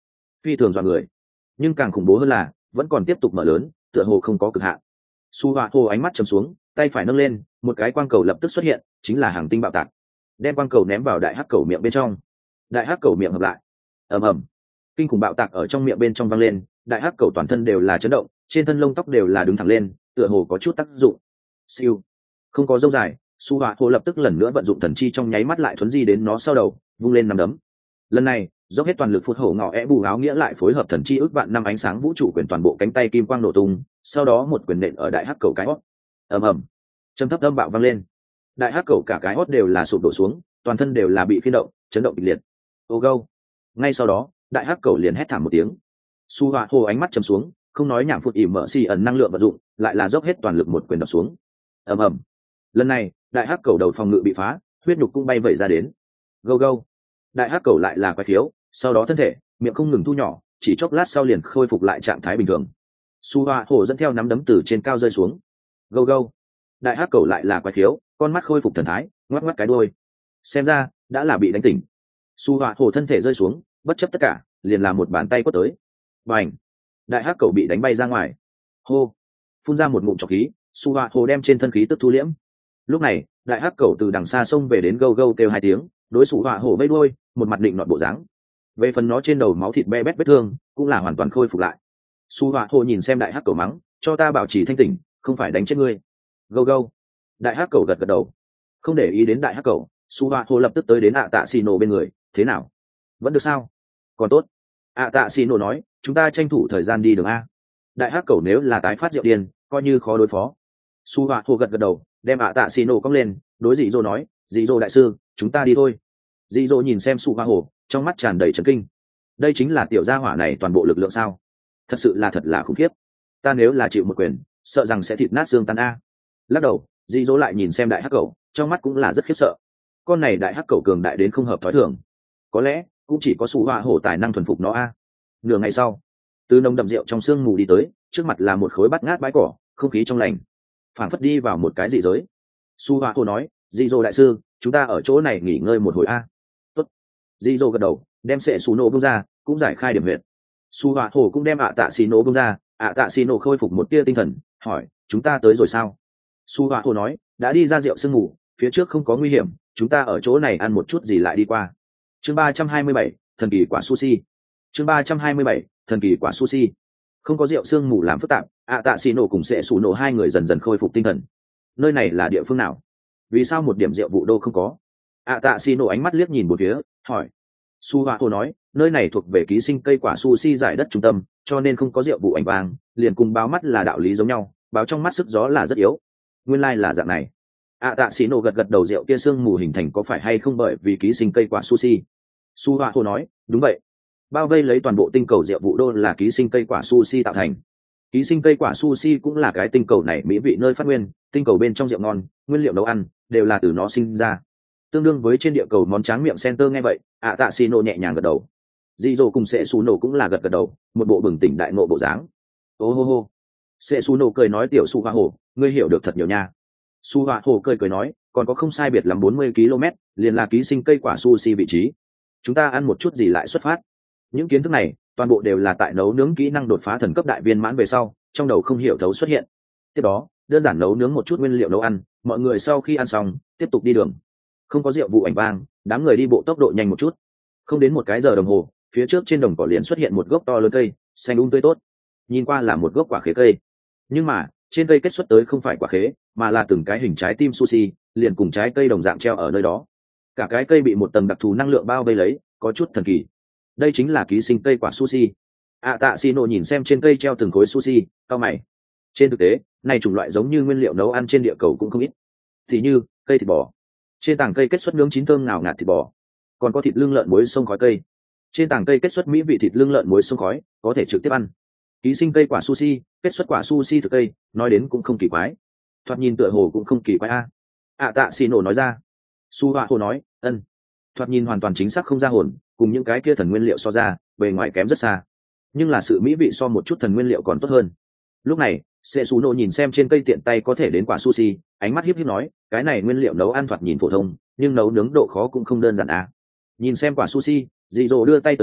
phi thường dọa người. Nhưng càng khủng bố hơn là vẫn còn tiếp tục mở lớn, tựa hồ không có cực hạn. Su Họa Hồ ánh mắt trầm xuống, tay phải nâng lên, một cái quang cầu lập tức xuất hiện, chính là hàng tinh bạo tạc. Đem quang cầu ném vào đại hắc cầu miệng bên trong. Đại hắc cầu miệng hợp lại. Ầm ầm. Kinh khủng bạo tạc ở trong miệng bên trong vang lên, đại hắc cầu toàn thân đều là chấn động, trên thân lông tóc đều là đứng thẳng lên, tựa hồ có chút tác dụng. Siêu. Không có dâu dài, Su Họa Hồ lập tức lần nữa vận dụng thần chi trong nháy mắt lại thuấn di đến nó sau đầu, vung lên nắm đấm. Lần này, dốc hết toàn lực phút hổ ngọ bù áo nghĩa lại phối hợp thần chi ước vạn năm ánh sáng vũ trụ quyền toàn bộ cánh tay kim quang nổ tung, sau đó một quyền nện ở đại hắc cầu cái hót. Ầm ầm. Trầm thấp âm bạo vang lên. Đại hắc cầu cả cái hót đều là sụp đổ xuống, toàn thân đều là bị khiên động, chấn động kịch liệt. Ô gâu. Ngay sau đó, đại hắc cầu liền hét thảm một tiếng. Su Họa Hồ ánh mắt trầm xuống, không nói nhảm phụt ỉm mở xì ẩn năng lượng vận dụng, lại là dốc hết toàn lực một quyền đập xuống. Ầm ầm. Lần này, đại hắc cầu đầu phòng ngự bị phá, huyết nhục cũng bay vẩy ra đến. Gâu gâu. Đại hắc cầu lại là quái khiếu, sau đó thân thể miệng không ngừng thu nhỏ, chỉ chốc lát sau liền khôi phục lại trạng thái bình thường. Su Họa Hồ dẫn theo nắm đấm từ trên cao rơi xuống. Gâu gâu. Đại hắc cầu lại là quái khiếu, con mắt khôi phục thần thái, ngoắc ngoắc cái đuôi. Xem ra đã là bị đánh tỉnh. Su Họa Hồ thân thể rơi xuống, bất chấp tất cả, liền làm một bàn tay quất tới. Bành. Đại hắc cầu bị đánh bay ra ngoài. Hô. Phun ra một ngụm trọc khí, Su Họa Hồ đem trên thân khí tức thu liễm. Lúc này, đại hắc cầu từ đằng xa xông về đến gâu gâu kêu hai tiếng, đối Su Họa Hồ vây đuôi, một mặt định nọt bộ dáng. Về phần nó trên đầu máu thịt be bét vết thương, cũng là hoàn toàn khôi phục lại. Su Họa Hồ nhìn xem đại hắc cầu mắng, cho ta bảo trì thanh tỉnh, không phải đánh chết ngươi. Gâu gâu. Đại hắc cầu gật gật đầu. Không để ý đến đại hắc cầu, Su Họa Hồ lập tức tới đến ạ tạ xì nổ bên người. Thế nào, vẫn được sao? Còn tốt. ạ tạ xì nổ nói, chúng ta tranh thủ thời gian đi đường a. Đại hắc cầu nếu là tái phát rượu điên, coi như khó đối phó. Su Họa Hồ gật gật đầu, đem ạ tạ xì nổ cong lên, đối dị dỗ nói, dị dỗ đại sư, chúng ta đi thôi. Dị dỗ nhìn xem Su Họa Hồ, trong mắt tràn đầy trấn kinh. Đây chính là tiểu gia hỏa này toàn bộ lực lượng sao? Thật sự là thật là khủng khiếp. Ta nếu là chịu một quyền, sợ rằng sẽ thịt nát xương tan a. Lắc đầu, dị dỗ lại nhìn xem đại hắc cầu, trong mắt cũng là rất khiếp sợ. Con này đại hắc cầu cường đại đến không hợp thói thường, có lẽ cũng chỉ có Su Họa Hồ tài năng thuần phục nó a. Nửa ngày sau, từ nồng đậm rượu trong sương mù đi tới, trước mặt là một khối bát ngát bãi cỏ, không khí trong lành, phảng phất đi vào một cái dị giới. Su Họa Hồ nói, dị dỗ đại sư, chúng ta ở chỗ này nghỉ ngơi một hồi a. Tốt. Dị dỗ gật đầu, đem sệ Su nổ bung ra, cũng giải khai điểm huyệt. Su Họa Hồ cũng đem ạ tạ xì nổ bung ra, ạ tạ xì nổ khôi phục một tia tinh thần, hỏi, chúng ta tới rồi sao? Su Họa Hồ nói, đã đi ra rượu sương mù, phía trước không có nguy hiểm, chúng ta ở chỗ này ăn một chút gì lại đi qua. Chương 327, thần kỳ quả sushi. Chương 327, thần kỳ quả sushi. Không có rượu sương mù làm phức tạp, ạ tạ xì nổ cùng sệ Su nổ hai người dần dần khôi phục tinh thần. Nơi này là địa phương nào? Vì sao một điểm rượu vụ đô không có? ạ tạ xì nổ ánh mắt liếc nhìn một phía, hỏi. Su Họa Hồ nói, nơi này thuộc về ký sinh cây quả sushi giải đất trung tâm, cho nên không có rượu vụ ảnh vàng, liền cùng báo mắt là đạo lý giống nhau, báo trong mắt sức gió là rất yếu. Nguyên lai là dạng này. Tạ xì nổ gật gật đầu, rượu kia sương mù hình thành có phải hay không bởi vì ký sinh cây quả sushi? Su Họa Hồ nói, đúng vậy. Bao vây lấy toàn bộ tinh cầu rượu vụ đô là ký sinh cây quả sushi tạo thành. Ký sinh cây quả sushi cũng là cái tinh cầu này mỹ vị nơi phát nguyên, tinh cầu bên trong rượu ngon, nguyên liệu nấu ăn đều là từ nó sinh ra. Tương đương với trên địa cầu món tráng miệng center. Nghe vậy, tạ xì nổ nhẹ nhàng gật đầu. Dị dỗ cùng sệ Su nổ cũng là gật gật đầu, một bộ bừng tỉnh đại ngộ bộ dáng. Ô hô hô. Sệ Su nổ cười nói, tiểu Su Họa Hồ, ngươi hiểu được thật nhiều nha. Su Họa Hồ cười nói, còn có không sai biệt lắm 40 km, liền là ký sinh cây quả sushi vị trí. Chúng ta ăn một chút gì lại xuất phát. Những kiến thức này toàn bộ đều là tại nấu nướng kỹ năng đột phá thần cấp đại viên mãn về sau, trong đầu không hiểu thấu xuất hiện. Tiếp đó, đơn giản nấu nướng một chút nguyên liệu nấu ăn, mọi người sau khi ăn xong, tiếp tục đi đường. Không có rượu vụ ảnh vang, đám người đi bộ tốc độ nhanh một chút. Không đến một cái giờ đồng hồ, phía trước trên đồng cỏ liền xuất hiện một gốc to lớn cây, xanh tươi tốt. Nhìn qua là một gốc quả khế cây, nhưng mà trên cây kết xuất tới không phải quả khế, mà là từng cái hình trái tim sushi, liền cùng trái cây đồng dạng treo ở nơi đó. Cả cái cây bị một tầng đặc thù năng lượng bao vây lấy, có chút thần kỳ. Đây chính là ký sinh cây quả sushi. Tạ xì nổ nhìn xem trên cây treo từng khối sushi, cau mày. Trên thực tế, này chủng loại giống như nguyên liệu nấu ăn trên địa cầu cũng không ít. Thì như cây thịt bò, trên tảng cây kết xuất nướng chín thơm ngào ngạt thịt bò, còn có thịt lưng lợn muối xông khói cây. Trên tảng cây kết xuất mỹ vị thịt lưng lợn muối xông khói, có thể trực tiếp ăn. Ký sinh cây quả sushi, kết xuất quả sushi từ cây, nói đến cũng không kỳ quái. Thoạt nhìn tựa hồ cũng không kỳ quái a. Tạ xì nổ nói ra. Su Họa Hồ nói, ân. Thoạt nhìn hoàn toàn chính xác không ra hồn, cùng những cái kia thần nguyên liệu so ra, bề ngoài kém rất xa. Nhưng là sự mỹ vị so một chút thần nguyên liệu còn tốt hơn. Lúc này, Sệ Su nổ nhìn xem trên cây tiện tay có thể đến quả sushi, ánh mắt hiếp hiếp nói, cái này nguyên liệu nấu ăn thoạt nhìn phổ thông, nhưng nấu nướng độ khó cũng không đơn giản à. Nhìn xem quả sushi, dị dỗ đưa tay tới hái,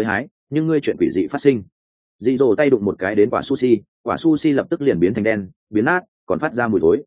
nhưng ngươi chuyện quỷ dị phát sinh. Dị dỗ tay đụng một cái đến quả sushi lập tức liền biến thành đen, biến nát, còn phát ra mùi thối.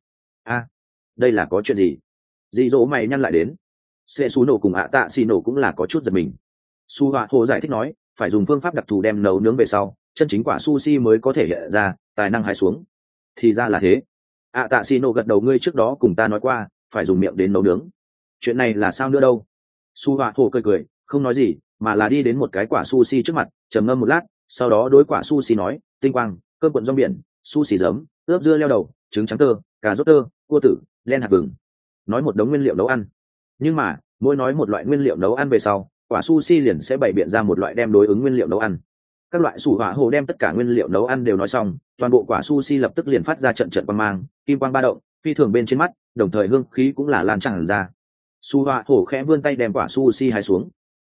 Đây là có chuyện gì? Dị dỗ mày nhăn lại đến. Sệ Sú Nổ cùng ạ tạ xì nổ cũng là có chút giật mình. Su Họa Hồ giải thích nói, phải dùng phương pháp đặc thù đem nấu nướng về sau, chân chính quả sushi mới có thể hiện ra, tài năng hái xuống. Thì ra là thế. ạ tạ xì nổ gật đầu, ngươi trước đó cùng ta nói qua, phải dùng miệng đến nấu nướng. Chuyện này là sao nữa đâu? Su Họa Hồ cười cười, không nói gì, mà là đi đến một cái quả sushi trước mặt, trầm ngâm một lát, sau đó đối quả sushi nói, tinh quang, cơm cuộn rong biển, sushi giấm, ướp dưa leo đầu, trứng trắng tơ, cà rốt tơ, cua tử, len hạt vừng. Nói một đống nguyên liệu nấu ăn. Nhưng mà mỗi nói một loại nguyên liệu nấu ăn về sau, quả sushi liền sẽ bày biện ra một loại đem đối ứng nguyên liệu nấu ăn. Các loại Su Họa Hồ đem tất cả nguyên liệu nấu ăn đều nói xong, toàn bộ quả sushi lập tức liền phát ra trận trận quang mang, kim quang ba động, phi thường bên trên mắt, đồng thời hương khí cũng là lan tràn ra. Su Họa Hồ khẽ vươn tay đem quả sushi hái xuống.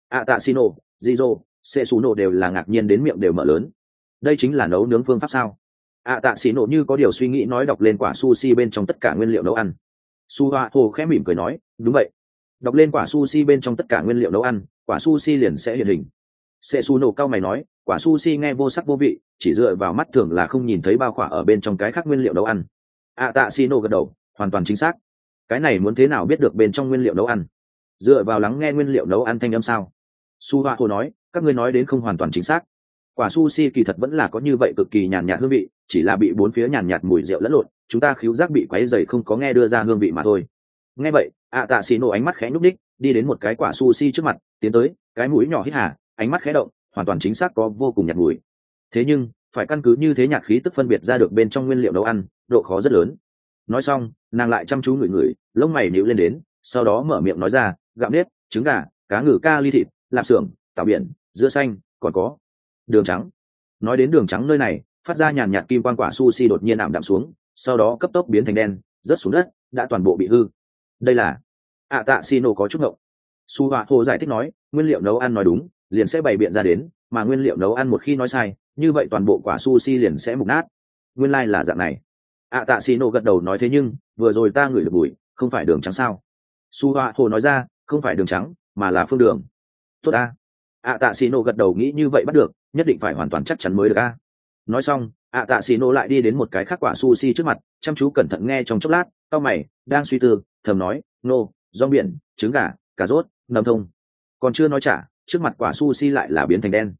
Tạ Shino, Jizo, Setsuno đều là ngạc nhiên đến miệng đều mở lớn. Đây chính là nấu nướng phương pháp sao? Tạ Shino như có điều suy nghĩ nói, đọc lên quả sushi bên trong tất cả nguyên liệu nấu ăn. Su Họa Hồ khẽ mỉm cười nói, đúng vậy. Đọc lên quả sushi bên trong tất cả nguyên liệu nấu ăn, quả sushi liền sẽ hiện hình. Setsuno cao mày nói, quả sushi nghe vô sắc vô vị, chỉ dựa vào mắt thường là không nhìn thấy bao khỏa ở bên trong cái khác nguyên liệu nấu ăn. Tạ Shino gật đầu, hoàn toàn chính xác. Cái này muốn thế nào biết được bên trong nguyên liệu nấu ăn? Dựa vào lắng nghe nguyên liệu nấu ăn thanh âm sao? Su Họa Hồ nói, các ngươi nói đến không hoàn toàn chính xác. Quả sushi kỳ thật vẫn là có như vậy cực kỳ nhàn nhạt hương vị, chỉ là bị bốn phía nhàn nhạt mùi rượu lẫn lộn, chúng ta khứu giác bị quấy rầy không có nghe đưa ra hương vị mà thôi. Nghe vậy, Tạ Shino ánh mắt khẽ nhúc đích, đi đến một cái quả sushi trước mặt, tiến tới, cái mũi nhỏ hít hà, ánh mắt khẽ động, hoàn toàn chính xác có vô cùng nhạt mùi. Thế nhưng, phải căn cứ như thế nhạt khí tức phân biệt ra được bên trong nguyên liệu nấu ăn, độ khó rất lớn. Nói xong, nàng lại chăm chú ngửi ngửi, lông mày nhíu lên đến, sau đó mở miệng nói ra, gạo nếp, trứng gà, cá ngừ kali thịt, lạp xưởng, tảo biển, dưa xanh, còn có đường trắng. Nói đến đường trắng nơi này, phát ra nhàn nhạt kim quang, quả sushi đột nhiên ảm đạm xuống, sau đó cấp tốc biến thành đen, rớt xuống đất, đã toàn bộ bị hư. Đây là Tạ Shino có chút ngộng. Su Họa Hồ giải thích nói, nguyên liệu nấu ăn nói đúng, liền sẽ bày biện ra đến, mà nguyên liệu nấu ăn một khi nói sai, như vậy toàn bộ quả sushi liền sẽ mục nát. Nguyên lai là dạng này. Tạ Shino gật đầu nói, thế nhưng vừa rồi ta ngửi được mùi, không phải đường trắng sao? Su Họa Hồ nói ra, không phải đường trắng, mà là phương đường. Tốt a. Tạ Shino gật đầu, nghĩ như vậy bắt được, nhất định phải hoàn toàn chắc chắn mới được a. Nói xong, Tạ Shino lại đi đến một cái khác quả sushi trước mặt, chăm chú cẩn thận nghe trong chốc lát, cau mày, đang suy tư, thầm nói, nô, rong biển, trứng gà, cà rốt, nấm thông. Còn chưa nói trả, trước mặt quả sushi lại là biến thành đen.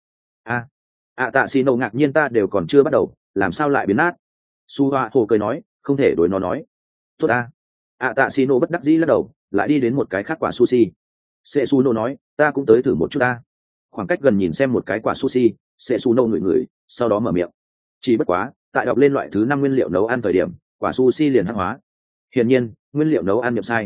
Tạ Shino ngạc nhiên, ta đều còn chưa bắt đầu, làm sao lại biến nát? Su Họa Hồ cười nói, không thể đối nó nói. Tốt a. Tạ Shino bất đắc dĩ lắc đầu, lại đi đến một cái khác quả sushi. Setsuno nói, ta cũng tới thử một chút ta. Khoảng cách gần nhìn xem một cái quả sushi, Setsuno ngửi ngửi, sau đó mở miệng. Chỉ bất quá, tại đọc lên loại thứ 5 nguyên liệu nấu ăn thời điểm, quả sushi liền hắc hóa. Hiển nhiên, nguyên liệu nấu ăn nhập sai.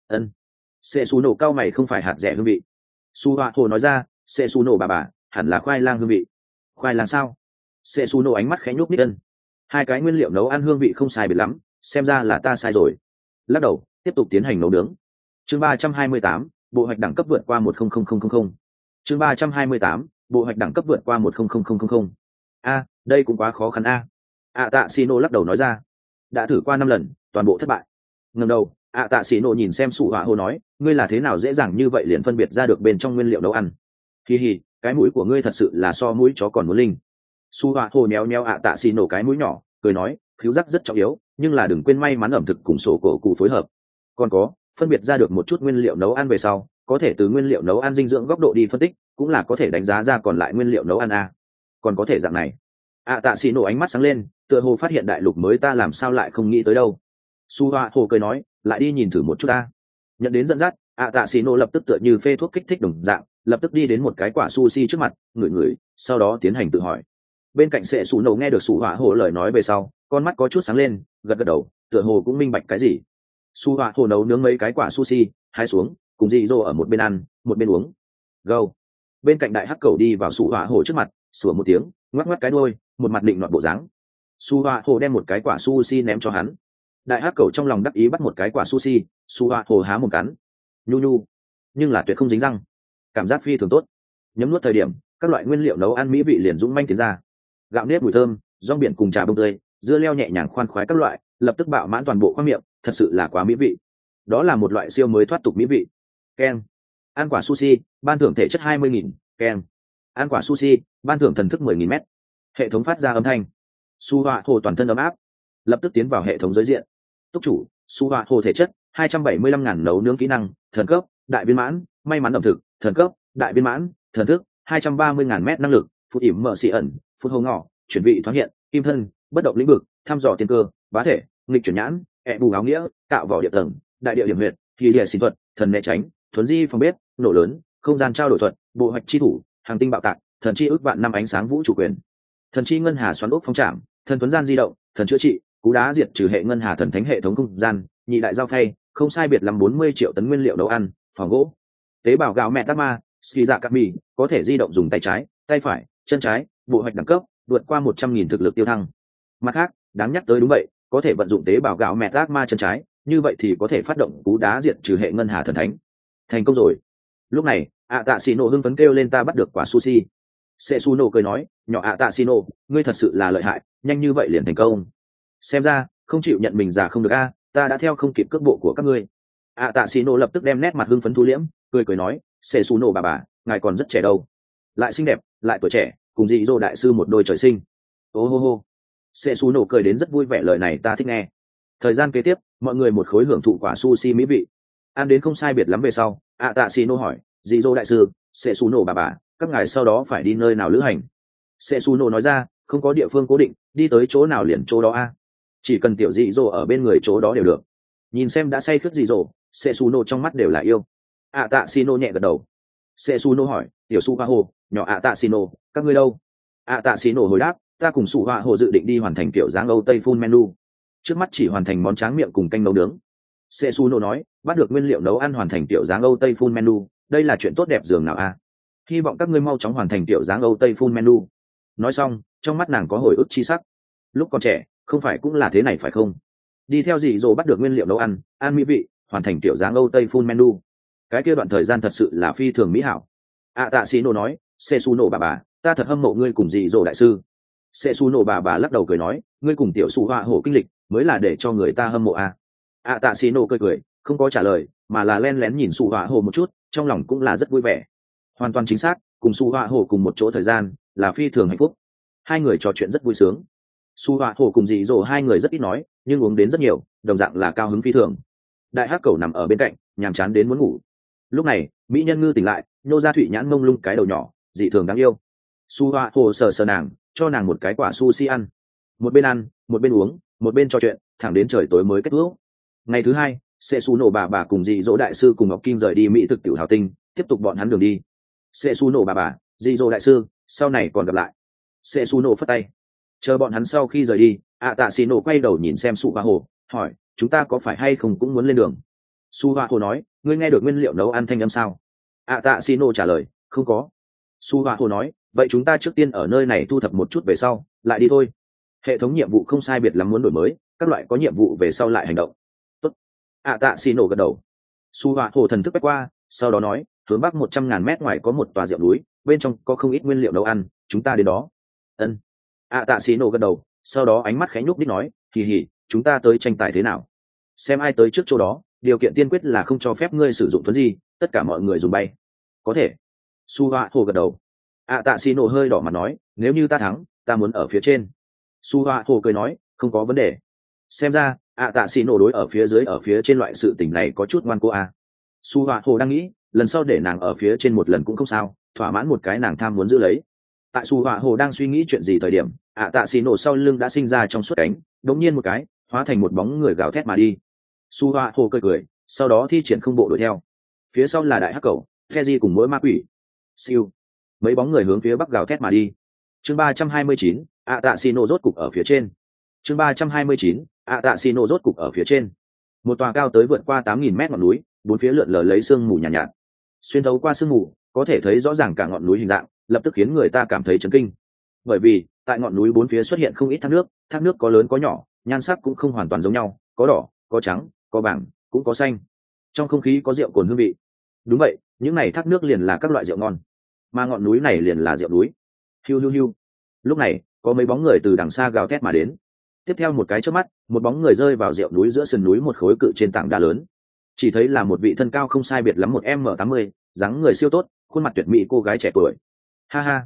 Setsuno cao mày, không phải hạt rẻ hương vị. Su Họa Hồ nói ra, Setsuno bà, hẳn là khoai lang hương vị. Khoai lang sao? Setsuno ánh mắt khẽ nhúc nhích. Hai cái nguyên liệu nấu ăn hương vị không sai biệt lắm, xem ra là ta sai rồi. Lắc đầu, tiếp tục tiến hành nấu nướng. Chương 328, bộ hoạch đẳng cấp vượt qua 10000. Chương 328, bộ hoạch đẳng cấp vượt qua 10000. Đây cũng quá khó khăn a. Tạ Shino lắc đầu nói ra, đã thử qua 5 lần, toàn bộ thất bại. Ngẩng đầu, Tạ Shino nhìn xem Su Họa Hồ nói, ngươi là thế nào dễ dàng như vậy liền phân biệt ra được bên trong nguyên liệu nấu ăn? Hi, cái mũi của ngươi thật sự là so mũi chó còn muốn linh. Su Họa Hồ méo méo Tạ Shino cái mũi nhỏ, cười nói, khứu giác rất trọng yếu, nhưng là đừng quên may mắn ẩm thực cùng sổ cổ cụ phối hợp. Còn có, phân biệt ra được một chút nguyên liệu nấu ăn về sau, có thể từ nguyên liệu nấu ăn dinh dưỡng góc độ đi phân tích, cũng là có thể đánh giá ra còn lại nguyên liệu nấu ăn a. Còn có thể dạng này. Tạ Shino ánh mắt sáng lên, tựa hồ phát hiện đại lục mới, ta làm sao lại không nghĩ tới đâu. Su Họa Hồ cười nói, lại đi nhìn thử một chút ta. Nhận đến dẫn dắt, Tạ Shino lập tức tựa như phê thuốc kích thích đồng dạng, lập tức đi đến một cái quả sushi trước mặt, ngửi, sau đó tiến hành tự hỏi. Bên cạnh Setsuno nghe được Su Họa Hồ lời nói về sau, con mắt có chút sáng lên, gật đầu, tựa hồ cũng minh bạch cái gì. Su Họa Hồ nấu nướng mấy cái quả sushi, hái xuống, cùng Jizo ở một bên ăn, một bên uống. Gâu. Bên cạnh đại hắc cầu đi vào Su Họa Hồ trước mặt, sủa một tiếng, ngoắc ngoắc cái đuôi, một mặt định nọt bộ dáng. Su Họa Hồ đem một cái quả sushi ném cho hắn. Đại hắc cầu trong lòng đắc ý bắt một cái quả sushi, Su Họa Hồ há một cắn, nhu, nhưng là tuyệt không dính răng, cảm giác phi thường tốt. Nhấm nuốt thời điểm, các loại nguyên liệu nấu ăn mỹ vị liền dũng manh tiến ra. Gạo nếp mùi thơm, rong biển cùng trà bông tươi, dưa leo nhẹ nhàng khoan khoái các loại, lập tức bạo mãn toàn bộ khoang miệng, thật sự là quá mỹ vị. Đó là một loại siêu mới thoát tục mỹ vị. Keng. Ăn quả sushi, ban thưởng thể chất 20.000, keng. Ăn quả sushi, ban thưởng thần thức 10.000 m. Hệ thống phát ra âm thanh. Su Họa Hồ toàn thân ấm áp, lập tức tiến vào hệ thống giới diện. Túc chủ Su Họa Hồ thể chất 275.000 nấu nướng kỹ năng thần cấp đại viên mãn, may mắn ẩm thực thần cấp đại viên mãn, thần thức 230.000 m năng lực phút ỉm mở xị ẩn, phút hồ ngỏ, chuyển vị thoáng hiện, kim thân, bất động lĩnh vực, thăm dò tiên cơ, bá thể, nghịch chuyển nhãn, bù áo nghĩa, cạo vỏ địa tầng, đại địa điểm huyệt, thì địa sinh thuật, thần né tránh, thuấn di phòng bếp, nổ lớn, không gian trao đổi thuật, bộ hoạch chi thủ, hàng tinh bạo tạc, thần chi ước vạn năm ánh sáng vũ chủ quyền, thần chi ngân hà xoắn ốc phong trảm, thần tuấn gian di động, thần chữa trị, cú đá diệt trừ hệ ngân hà thần thánh hệ thống không gian, nhị đại giao phay, không sai biệt lắm 40 triệu tấn nguyên liệu nấu ăn, phòng gỗ, tế bào gạo mẹ tắc ma, ski dạ cắt mì, có thể di động dùng tay trái, tay phải, chân trái, bộ hoạch đẳng cấp, vượt qua 100.000 thực lực tiêu thăng. Mặt khác, đáng nhắc tới đúng vậy, có thể vận dụng tế bào gạo mẹ tắc ma chân trái, như vậy thì có thể phát động cú đá diệt trừ hệ ngân hà thần thánh. Thành công rồi. Lúc này, tạ xì nổ hưng phấn kêu lên ta bắt được quả sushi. Sệ su nổ cười nói, nhỏ tạ xì nổ, ngươi thật sự là lợi hại, nhanh như vậy liền thành công. Xem ra không chịu nhận mình già không được a, ta đã theo không kịp cước bộ của các ngươi. Tạ xì nổ lập tức đem nét mặt hưng phấn thu liễm, cười nói, sệ su nổ bà, ngài còn rất trẻ đâu, lại xinh đẹp lại tuổi trẻ, cùng dị dỗ đại sư một đôi trời sinh. Ô hô hô. Sệ su nổ cười đến rất vui vẻ, lời này ta thích nghe. Thời gian kế tiếp, mọi người một khối hưởng thụ quả sushi mỹ vị, ăn đến không sai biệt lắm về sau, tạ xì nổ hỏi, dị dỗ đại sư, sệ su nổ bà, các ngài sau đó phải đi nơi nào lữ hành? Sệ su nổ nói ra, không có địa phương cố định, đi tới chỗ nào liền chỗ đó a, chỉ cần tiểu dị dỗ ở bên người chỗ đó đều được. Nhìn xem đã say khướt dị dỗ, sệ su nổ trong mắt đều là yêu. Tạ xì nổ nhẹ gật đầu. Sệ su nổ hỏi, tiểu su hoa hồ, nhỏ tạ xì nổ, các ngươi đâu? Tạ xì nổ hồi đáp, ta cùng su hoa hồ dự định đi hoàn thành kiểu dáng Âu Tây full menu, trước mắt chỉ hoàn thành món tráng miệng cùng canh nấu nướng. Sệ su nổ nói, bắt được nguyên liệu nấu ăn hoàn thành kiểu dáng Âu Tây full menu, đây là chuyện tốt đẹp dường nào a? Hy vọng các ngươi mau chóng hoàn thành kiểu dáng Âu Tây full menu. Nói xong, trong mắt nàng có hồi ức chi sắc. Lúc còn trẻ, không phải cũng là thế này phải không? Đi theo dị dỗ bắt được nguyên liệu nấu ăn, ăn mỹ vị, hoàn thành kiểu dáng Âu Tây full menu. Cái kia đoạn thời gian thật sự là phi thường mỹ hảo. Tạ xì nổ nói, sệ su nổ bà, ta thật hâm mộ ngươi cùng dị dỗ đại sư. Sệ su nổ bà lắc đầu cười nói, ngươi cùng tiểu su hoa hổ kinh lịch mới là để cho người ta hâm mộ a. Tạ xì nổ cười, không có trả lời, mà là len lén nhìn su hoa hổ một chút, trong lòng cũng là rất vui vẻ. Hoàn toàn chính xác, cùng su hoa hổ cùng một chỗ thời gian là phi thường hạnh phúc. Hai người trò chuyện rất vui sướng. Su hoa hổ cùng dị dỗ hai người rất ít nói, nhưng uống đến rất nhiều, đồng dạng là cao hứng phi thường. Đại hắc cầu nằm ở bên cạnh, nhàm chán đến muốn ngủ. Lúc này, mỹ nhân ngư tỉnh lại, nhô ra thụy nhãn mông lung cái đầu nhỏ, dị thường đáng yêu. Su hoa hổ sờ nàng, cho nàng một cái quả sushi ăn. Một bên ăn, một bên uống, một bên trò chuyện, thẳng đến trời tối mới kết thúc. Ngày thứ hai, sệ su nổ bà cùng dị dỗ đại sư cùng ngọc kim rời đi mỹ thực tiểu hào tinh, tiếp tục bọn hắn đường đi. Sệ su nổ bà dị dỗ đại sư, sau này còn gặp lại. Sệ su nổ phất tay, chờ bọn hắn sau khi rời đi. Tạ xì nổ quay đầu nhìn xem su hoa hồ, hỏi, chúng ta có phải hay không cũng muốn lên đường? Su hoa hồ nói, ngươi nghe được nguyên liệu nấu ăn thanh âm sao? Tạ xì nổ trả lời, không có. Su hoa hồ nói, vậy chúng ta trước tiên ở nơi này thu thập một chút, về sau lại đi thôi. Hệ thống nhiệm vụ không sai biệt lắm muốn đổi mới, các loại có nhiệm vụ về sau lại hành động. Tốt. Tạ xì nổ gật đầu. Su hoa hồ thần thức quét qua, sau đó nói, hướng bắc 100.000 mét ngoài có một tòa rượu núi, bên trong có không ít nguyên liệu nấu ăn, chúng ta đến đó. Ân. Tạ xì nổ gật đầu, sau đó ánh mắt khẽ nhúc đích nói, hì hì, chúng ta tới tranh tài thế nào? Xem ai tới trước chỗ đó, điều kiện tiên quyết là không cho phép ngươi sử dụng thuấn di, tất cả mọi người dùng bay. Có thể. Su hoa hồ gật đầu. Tạ xì nổ hơi đỏ mặt nói, nếu như ta thắng, ta muốn ở phía trên. Su hoa hồ cười nói, không có vấn đề. Xem ra tạ xì nổ đối ở phía dưới ở phía trên loại sự tình này có chút ngoan cô a. Su hoa hồ đang nghĩ, lần sau để nàng ở phía trên một lần cũng không sao, thỏa mãn một cái nàng tham muốn giữ lấy. Tại Su hoa hồ đang suy nghĩ chuyện gì thời điểm, tạ xì nổ sau lưng đã sinh ra trong suốt cánh, đống nhiên một cái hóa thành một bóng người gào thét mà đi. Su hoa hồ cười, sau đó thi triển không bộ đuổi theo. Phía sau là đại hắc cầu, Keji cùng mỗi ma quỷ. Siêu. Mấy bóng người hướng phía bắc gào thét mà đi. Chương 329, tạ xì nổ rốt cục ở phía trên. Chương 329, tạ xì nổ rốt cục ở phía trên. Một tòa cao tới vượt qua 8.000 mét ngọn núi, bốn phía lượn lờ lấy sương mù nhàn nhạt. Xuyên thấu qua sương mù, có thể thấy rõ ràng cả ngọn núi hình dạng, lập tức khiến người ta cảm thấy chấn kinh. Bởi vì tại ngọn núi bốn phía xuất hiện không ít thác nước có lớn có nhỏ, nhan sắc cũng không hoàn toàn giống nhau, có đỏ, có trắng, có vàng, cũng có xanh. Trong không khí có rượu cồn hương vị. Đúng vậy, những này thác nước liền là các loại rượu ngon, mà ngọn núi này liền là rượu núi. Hiu hiu hiu. Lúc này, có mấy bóng người từ đằng xa gào thét mà đến. Tiếp theo một cái chớp mắt, một bóng người rơi vào rượu núi giữa sườn núi một khối cự trên tảng đá lớn. Chỉ thấy là một vị thân cao không sai biệt lắm 1m80, dáng người siêu tốt, khuôn mặt tuyệt mỹ cô gái trẻ tuổi. Ha ha,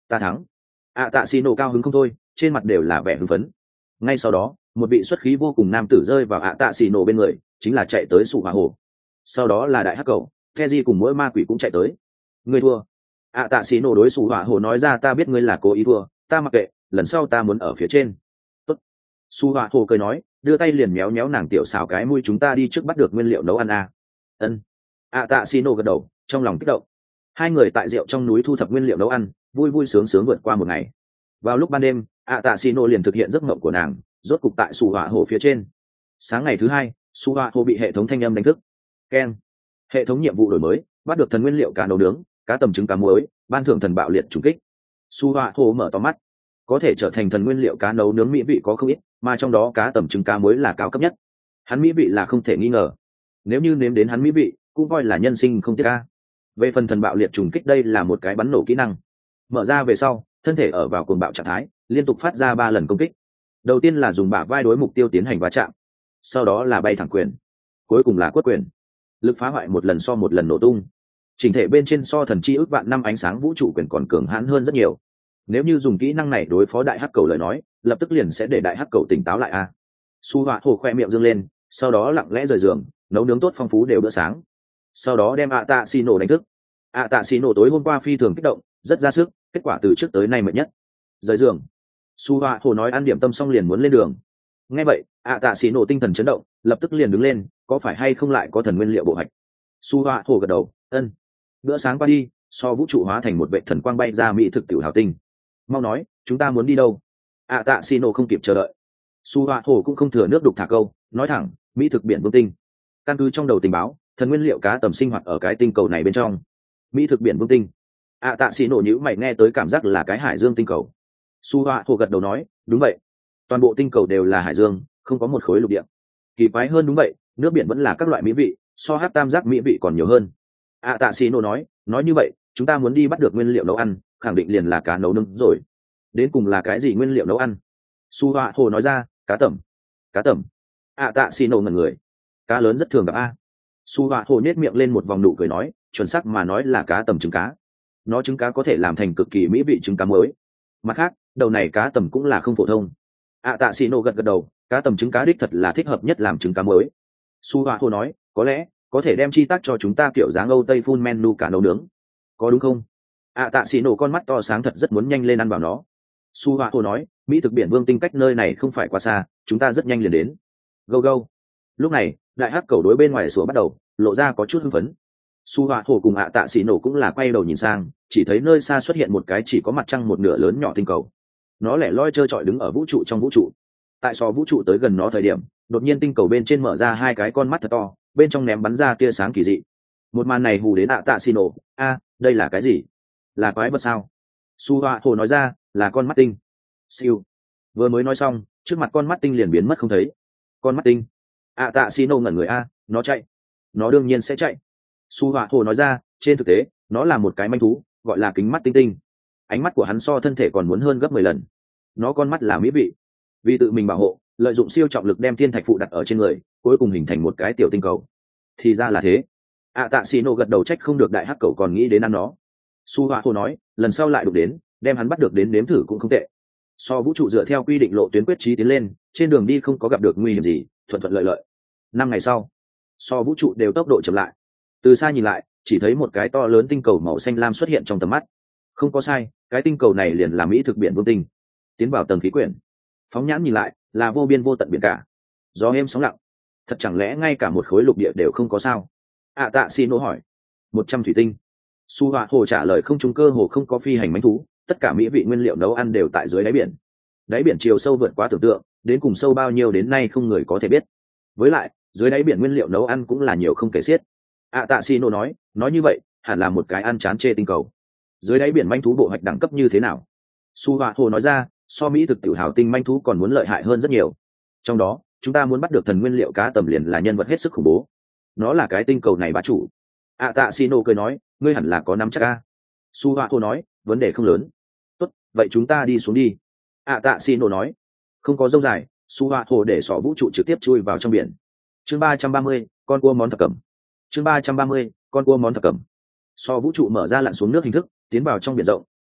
Ta thắng. Tạ xì nổ cao hứng không thôi, trên mặt đều là vẻ hưng phấn. Ngay sau đó một vị xuất khí vô cùng nam tử rơi vào tạ xì nổ bên người, chính là chạy tới sủ hỏa hồ. Sau đó là đại hắc cầu Keji cùng mỗi ma quỷ cũng chạy tới. Ngươi thua. Tạ xì nổ đối sủ hỏa hồ nói ra, ta biết ngươi là cố ý thua, ta mặc kệ, lần sau ta muốn ở phía trên. Tốt. Su hỏa hồ cười nói, đưa tay liền méo méo nàng tiểu xào cái mũi, chúng ta đi trước bắt được nguyên liệu nấu ăn à. Ân. Tạ xì nổ gật đầu, trong lòng kích động. Hai người tại rượu trong núi thu thập nguyên liệu nấu ăn, vui vui sướng sướng vượt qua một ngày. Vào lúc ban đêm, tạ xì nổ liền thực hiện giấc mộng của nàng, rốt cục tại sủ hỏa hồ phía trên. Sáng ngày thứ hai, su hỏa hồ bị hệ thống thanh âm đánh thức. Keng. Hệ thống nhiệm vụ đổi mới, bắt được thần nguyên liệu cá nấu nướng, cá tầm trứng cá muối, ban thưởng thần bạo liệt trùng kích. Su hỏa hồ mở to mắt. Có thể trở thành thần nguyên liệu cá nấu nướng mỹ vị có không ít, mà trong đó cá tầm trứng cá muối là cao cấp nhất. Hắn mỹ vị là không thể nghi ngờ. Nếu như nếm đến hắn mỹ vị, cũng coi là nhân sinh không tiếc ca. Về phần thần bạo liệt trùng kích, đây là một cái bắn nổ kỹ năng. Mở ra về sau, thân thể ở vào cuồng bạo trạng thái, liên tục phát ra 3 lần công kích. Đầu tiên là dùng bả vai đối mục tiêu tiến hành va chạm, sau đó là bay thẳng quyền, cuối cùng là quất quyền. Lực phá hoại một lần so một lần nổ tung. Chỉnh thể bên trên so thần chi ước vạn năm ánh sáng vũ trụ quyền còn cường hãn hơn rất nhiều. Nếu như dùng kỹ năng này đối phó đại hắc cầu lời nói, lập tức liền sẽ để đại hắc cầu tỉnh táo lại a. Su hỏa hồ khoe miệng dương lên, sau đó lặng lẽ rời giường, nấu nướng tốt phong phú đều bữa sáng. Sau đó đem tạ xì nổ đánh thức. Tạ xì nổ tối hôm qua phi thường kích động, rất ra sức, kết quả từ trước tới nay mệt nhất. Rời giường. Su hỏa hồ nói ăn điểm tâm xong liền muốn lên đường. Nghe vậy, tạ xì nổ tinh thần chấn động, lập tức liền đứng lên, có phải hay không lại có thần nguyên liệu bộ hạch? Su hỏa hồ gật đầu, ân. Bữa sáng qua đi, so vũ trụ hóa thành một vệ thần quang bay ra mỹ thực tiểu hào tinh. Mau nói, chúng ta muốn đi đâu? Tạ xì nổ không kịp chờ đợi. Su hỏa hồ cũng không thừa nước đục thả câu, nói thẳng, mỹ thực biển vương tinh. Căn cứ trong đầu tình báo, thần nguyên liệu cá tầm sinh hoạt ở cái tinh cầu này bên trong. Mỹ thực biển vương tinh. Tạ xì nổ nhữ mày nghe tới cảm giác là cái hải dương tinh cầu. Su hỏa hồ gật đầu nói, đúng vậy, toàn bộ tinh cầu đều là hải dương, không có một khối lục địa. Kỳ quái hơn đúng vậy, nước biển vẫn là các loại mỹ vị, so hát tam giác mỹ vị còn nhiều hơn. Tạ xì nổ nói như vậy chúng ta muốn đi bắt được nguyên liệu nấu ăn, khẳng định liền là cá nấu nướng rồi. Đến cùng là cái gì nguyên liệu nấu ăn? Su hỏa hồ nói ra, cá tẩm. Cá tẩm. Tạ xì nổ ngẩn người. Cá lớn rất thường gặp a. Su hỏa hồ nhếch miệng lên một vòng nụ cười nói, chuẩn xác mà nói là cá tầm trứng cá. Nó trứng cá có thể làm thành cực kỳ mỹ vị trứng cá mới. Mặt khác, đầu này cá tầm cũng là không phổ thông. Tạ xì nổ gật gật đầu, cá tầm trứng cá đích thật là thích hợp nhất làm trứng cá mới. Su hỏa hồ nói, có lẽ có thể đem chi tác cho chúng ta kiểu dáng Âu Tây full menu cả nấu nướng, có đúng không? Tạ xì nổ con mắt to sáng thật rất muốn nhanh lên ăn vào nó. Su hỏa hồ nói, mỹ thực biển vương tinh cách nơi này không phải quá xa, chúng ta rất nhanh liền đến. Go go. Lúc này đại hắc cầu đối bên ngoài sủa bắt đầu lộ ra có chút hưng phấn. Su hỏa hồ cùng Tạ xì nổ cũng là quay đầu nhìn sang, chỉ thấy nơi xa xuất hiện một cái chỉ có mặt trăng một nửa lớn nhỏ tinh cầu. Nó lẻ loi trơ trọi đứng ở vũ trụ trong vũ trụ. Tại so vũ trụ tới gần nó thời điểm, đột nhiên tinh cầu bên trên mở ra 2 cái con mắt thật to, bên trong ném bắn ra tia sáng kỳ dị. Một màn này hù đến Tạ xì nổ, đây là cái gì? Là quái vật sao? Su hỏa hồ nói ra, là con mắt tinh. Siêu. Vừa mới nói xong, trước mặt con mắt tinh liền biến mất không thấy. Con mắt tinh? Tạ xì nổ ngẩn người, nó chạy. Nó đương nhiên sẽ chạy. Su hỏa hồ nói ra, trên thực tế nó là một cái manh thú, gọi là kính mắt tinh tinh. Ánh mắt của hắn so thân thể còn muốn hơn gấp 10 lần. Nó con mắt là mỹ vị. Vì tự mình bảo hộ, lợi dụng siêu trọng lực đem thiên thạch phụ đặt ở trên người, cuối cùng hình thành một cái tiểu tinh cầu. Thì ra là thế. Tạ xì nổ gật đầu, trách không được đại hắc cầu còn nghĩ đến ăn nó. Su hỏa hồ nói, lần sau lại đụng đến, đem hắn bắt được đến nếm thử cũng không tệ. So vũ trụ dựa theo quy định lộ tuyến quyết trí tiến lên, trên đường đi không có gặp được nguy hiểm gì, thuận thuận lợi lợi. 5 ngày sau, so vũ trụ đều tốc độ chậm lại. Từ xa nhìn lại, chỉ thấy một cái to lớn tinh cầu màu xanh lam xuất hiện trong tầm mắt. Không có sai, cái tinh cầu này liền là mỹ thực biển vương tinh. Tiến vào tầng khí quyển, phóng nhãn nhìn lại, là vô biên vô tận biển cả. Gió êm sóng lặng. Thật chẳng lẽ ngay cả một khối lục địa đều không có sao? Tạ xì nổ hỏi. 100 thủy tinh. Su hỏa hồ trả lời, không, trung cơ hồ không có phi hành mãnh thú, tất cả mỹ vị nguyên liệu nấu ăn đều tại dưới đáy biển. Đáy biển chiều sâu vượt quá tưởng tượng, đến cùng sâu bao nhiêu đến nay không người có thể biết. Với lại dưới đáy biển nguyên liệu nấu ăn cũng là nhiều không kể xiết. Tạ xì nổ nói như vậy hẳn là một cái ăn chán chê tinh cầu. Dưới đáy biển manh thú bộ hoạch đẳng cấp như thế nào? Su hỏa hồ nói ra, so mỹ thực tiểu hào tinh manh thú còn muốn lợi hại hơn rất nhiều. Trong đó chúng ta muốn bắt được thần nguyên liệu cá tầm liền là nhân vật hết sức khủng bố. Nó là cái tinh cầu này bá chủ. Tạ xì nổ cười nói, ngươi hẳn là có nắm chắc a. Su hỏa hồ nói, vấn đề không lớn. Tốt, vậy chúng ta đi xuống đi. Tạ xì nổ nói. Không có dông dài, Su hỏa hồ để sỏ vũ trụ trực tiếp chui vào trong biển. Chương 330, con cua món thập cẩm. Chương 330, con cua món thập cẩm. So vũ trụ mở ra lặn xuống nước hình thức, tiến vào trong biển rộng,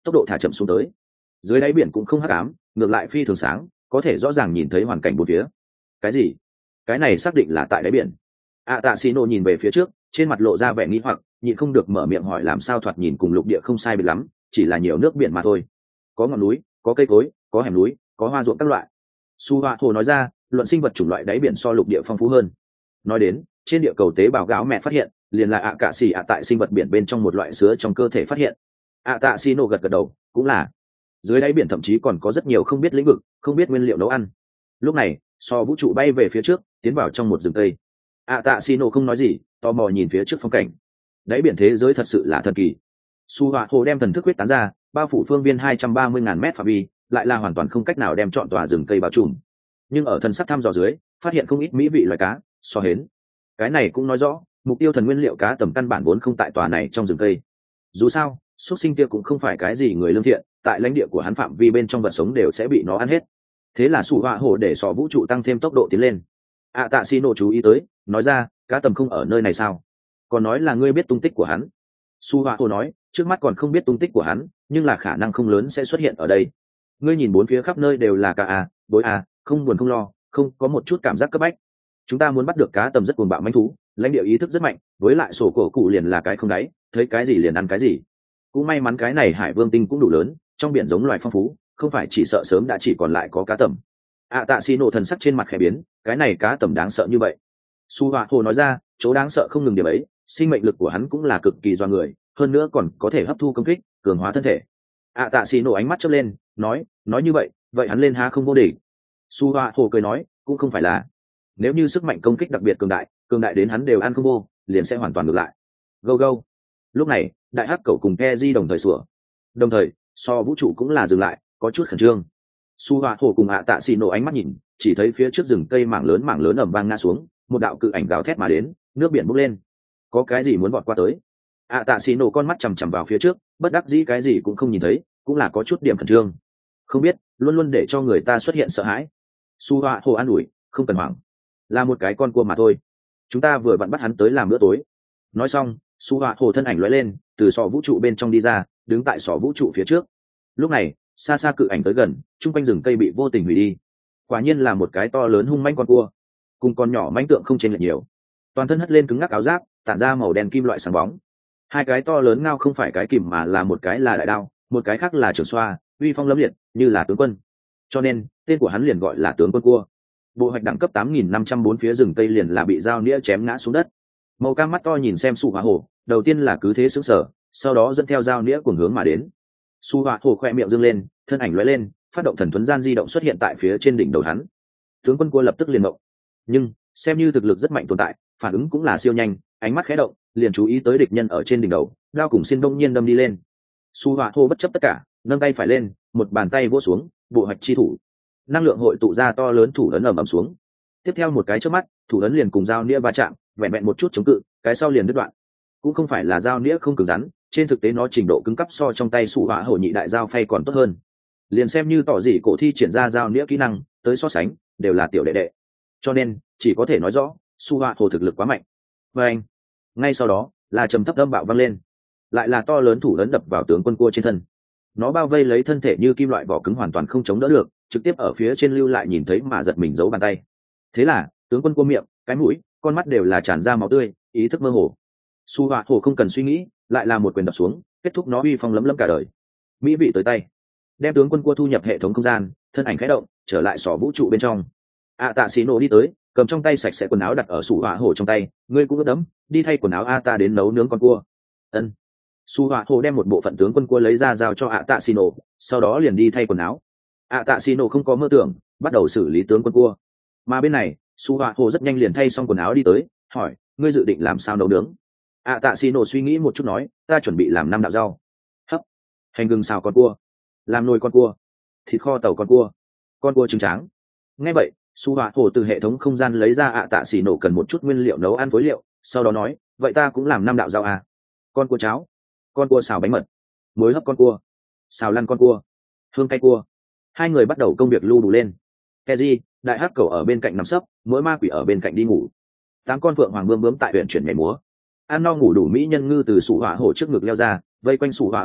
tốc độ thả chậm xuống tới. Dưới đáy biển cũng không hắc ám, ngược lại phi thường sáng, có thể rõ ràng nhìn thấy hoàn cảnh bốn phía. Cái gì? Cái này xác định là tại đáy biển. Tạ Xì Nổ nhìn về phía trước, trên mặt lộ ra vẻ nghi hoặc, nhịn không được mở miệng hỏi làm sao thoạt nhìn cùng lục địa không sai biệt lắm, chỉ là nhiều nước biển mà thôi. Có ngọn núi, có cây cối, có hẻm núi, có hoa ruộng các loại. Su Hoa Hồ nói ra, luận sinh vật chủng loại đáy biển so lục địa phong phú hơn. Nói đến, trên địa cầu tế bào gáo mẹ phát hiện, liền là cả xì tại sinh vật biển bên trong một loại sứa trong cơ thể phát hiện. Tạ Xì Nổ gật gật đầu, cũng là. Dưới đáy biển thậm chí còn có rất nhiều không biết lĩnh vực, không biết nguyên liệu nấu ăn. Lúc này, so vũ trụ bay về phía trước, tiến vào trong một rừng cây. Tạ Xì Nổ không nói gì, tò mò nhìn phía trước phong cảnh. Đáy biển thế giới thật sự là thần kỳ. Su Hoa Hồ đem thần thức quyết tán ra, bao phủ phương viên 230.000 mét phạm vi, lại là hoàn toàn không cách nào đem trọn tòa rừng cây bao trùm. Nhưng ở thần sắc thăm dò dưới, phát hiện không ít mỹ vị loài cá, so hến. Cái này cũng nói rõ, mục tiêu thần nguyên liệu cá tầm căn bản vốn không tại tòa này trong rừng cây. Dù sao, xuất sinh kia cũng không phải cái gì người lương thiện, tại lãnh địa của hắn phạm vi bên trong vật sống đều sẽ bị nó ăn hết. Thế là Su Hoa Hồ để sò vũ trụ tăng thêm tốc độ tiến lên. Tạ Xì Nổ chú ý tới, nói ra, cá tầm không ở nơi này sao? Còn nói là ngươi biết tung tích của hắn. Su Hoa Hồ nói, trước mắt còn không biết tung tích của hắn, nhưng là khả năng không lớn sẽ xuất hiện ở đây. Ngươi nhìn bốn phía khắp nơi đều là cá bối không buồn không lo, không có một chút cảm giác cấp bách. Chúng ta muốn bắt được cá tầm rất cuồng bạo manh thú, lãnh địa ý thức rất mạnh, với lại sổ cổ cụ liền là cái không đáy, thấy cái gì liền ăn cái gì. Cũng may mắn cái này hải vương tinh cũng đủ lớn, trong biển giống loài phong phú, không phải chỉ sợ sớm đã chỉ còn lại có cá tầm. Tạ Xì Nổ thần sắc trên mặt khẽ biến, cái này cá tầm đáng sợ như vậy. Su Hoa Hồ nói ra, chỗ đáng sợ không ngừng điểm ấy, sinh mệnh lực của hắn cũng là cực kỳ doa người, hơn nữa còn có thể hấp thu công kích, cường hóa thân thể. Tạ Xì Nổ ánh mắt chớp lên, nói như vậy hắn lên há không vô địch. Su Hoa Hồ cười nói, cũng không phải là. Nếu như sức mạnh công kích đặc biệt cường đại đến hắn đều ăn không vô, liền sẽ hoàn toàn ngược lại. Go go. Lúc này, đại hắc cẩu cùng Keji đồng thời sủa. Đồng thời, so vũ trụ cũng là dừng lại, có chút khẩn trương. Su Hoa Hồ cùng Tạ Xì Nổ ánh mắt nhìn, chỉ thấy phía trước rừng cây mảng lớn ầm vang ngã xuống, một đạo cự ảnh gào thét mà đến, nước biển bốc lên. Có cái gì muốn vọt qua tới? Tạ Xì Nổ con mắt chằm chằm vào phía trước, bất đắc dĩ cái gì cũng không nhìn thấy, cũng là có chút điểm khẩn trương. Không biết, luôn luôn để cho người ta xuất hiện sợ hãi. Su Hoa Hồ an ủi, không cần hoảng, là một cái con cua mà thôi. Chúng ta vừa vặn bắt hắn tới làm bữa tối. Nói xong, Su Hoa Hồ thân ảnh lóe lên, từ sọ vũ trụ bên trong đi ra, đứng tại sọ vũ trụ phía trước. Lúc này, xa xa cự ảnh tới gần, chung quanh rừng cây bị vô tình hủy đi. Quả nhiên là một cái to lớn hung manh con cua, cùng con nhỏ manh tượng không chênh lệch nhiều. Toàn thân hất lên cứng ngắc áo giáp, tản ra màu đen kim loại sáng bóng. Hai cái to lớn ngao không phải cái kìm mà là một cái là đại đao, một cái khác là trường xoa, uy phong lẫm liệt, như là tướng quân. Cho nên, tên của hắn liền gọi là tướng quân cua. Bộ hoạch đẳng cấp 8.504 phía rừng cây liền là bị dao nĩa chém ngã xuống đất. Màu cam mắt to nhìn xem Su Hoa Hồ, đầu tiên là cứ thế sững sờ, sau đó dẫn theo dao nĩa cuồng hướng mà đến. Su Hoa Hồ khoe miệng dương lên, thân ảnh lóe lên, phát động thần thuấn gian di động xuất hiện tại phía trên đỉnh đầu hắn. Tướng quân cua lập tức liền động, nhưng xem như thực lực rất mạnh tồn tại, phản ứng cũng là siêu nhanh, ánh mắt khẽ động, liền chú ý tới địch nhân ở trên đỉnh đầu, đao cùng xin đông nhiên đâm đi lên. Su Hoa Hồ bất chấp tất cả, nâng tay phải lên, một bàn tay vỗ xuống, bộ hoạch chi thủ, năng lượng hội tụ ra to lớn thủ ấn ầm xuống. Tiếp theo một cái chớp mắt, thủ ấn liền cùng dao nĩa va chạm, vẹn vẹn một chút chống cự, cái sau liền đứt đoạn. Cũng không phải là dao nĩa không cứng rắn, trên thực tế nó trình độ cứng cấp so trong tay Su Hoa Hồ nhị đại dao phay còn tốt hơn. Liền xem như tỏ dị cổ thi triển ra dao nĩa kỹ năng, tới so sánh, đều là tiểu đệ đệ. Cho nên, chỉ có thể nói rõ, Su Hoa Hồ thực lực quá mạnh. Và anh, ngay sau đó, là trầm thấp âm bạo vang lên, lại là to lớn thủ ấn đập vào tướng quân cua trên thân. Nó bao vây lấy thân thể như kim loại vỏ cứng hoàn toàn không chống đỡ được, trực tiếp ở phía trên lưu lại nhìn thấy mà giật mình giấu bàn tay. Thế là, tướng quân cua miệng, cái mũi, con mắt đều là tràn ra máu tươi, ý thức mơ hồ. Su Hoa Hồ không cần suy nghĩ, lại là một quyền đập xuống, kết thúc nó uy phong lấm lấm cả đời. Mỹ vị tới tay, đem tướng quân cua thu nhập hệ thống không gian, thân ảnh khẽ động, trở lại sỏ vũ trụ bên trong. Tạ Xì Nổ đi tới, cầm trong tay sạch sẽ quần áo đặt ở Su Hoa Hồ trong tay, ngươi cũng ướt đẫm, đi thay quần áo ta đến nấu nướng con cua. Ân. Su Hoa Hồ đem một bộ phận tướng quân cua lấy ra giao cho Tạ Xì Nổ, sau đó liền đi thay quần áo. Tạ Xì Nổ không có mơ tưởng, bắt đầu xử lý tướng quân cua. Mà bên này, Su Hoa Hồ rất nhanh liền thay xong quần áo đi tới, hỏi, ngươi dự định làm sao nấu nướng? Tạ Xì Nổ suy nghĩ một chút nói, ta chuẩn bị làm 5 đạo rau. Hấp, hành gừng xào con cua, làm nồi con cua, thịt kho tàu con cua trứng tráng. Nghe vậy, Su Hoa Hồ từ hệ thống không gian lấy ra Tạ Xì Nổ cần một chút nguyên liệu nấu ăn phối liệu, sau đó nói, vậy ta cũng làm 5 đạo rau con cua cháo, con cua xào bánh mật, muối hấp con cua, xào lăn con cua, hương cay cua. Hai người bắt đầu công việc lưu đủ lên. Keji, đại hắc cầu ở bên cạnh nằm sấp, mỗi ma quỷ ở bên cạnh đi ngủ. 8 con phượng hoàng bướm bướm tại huyện chuyển nhảy múa. Ăn no ngủ đủ mỹ nhân ngư từ Su Hoa Hồ trước ngực leo ra, vây quanh Su Hoa Hồ bay,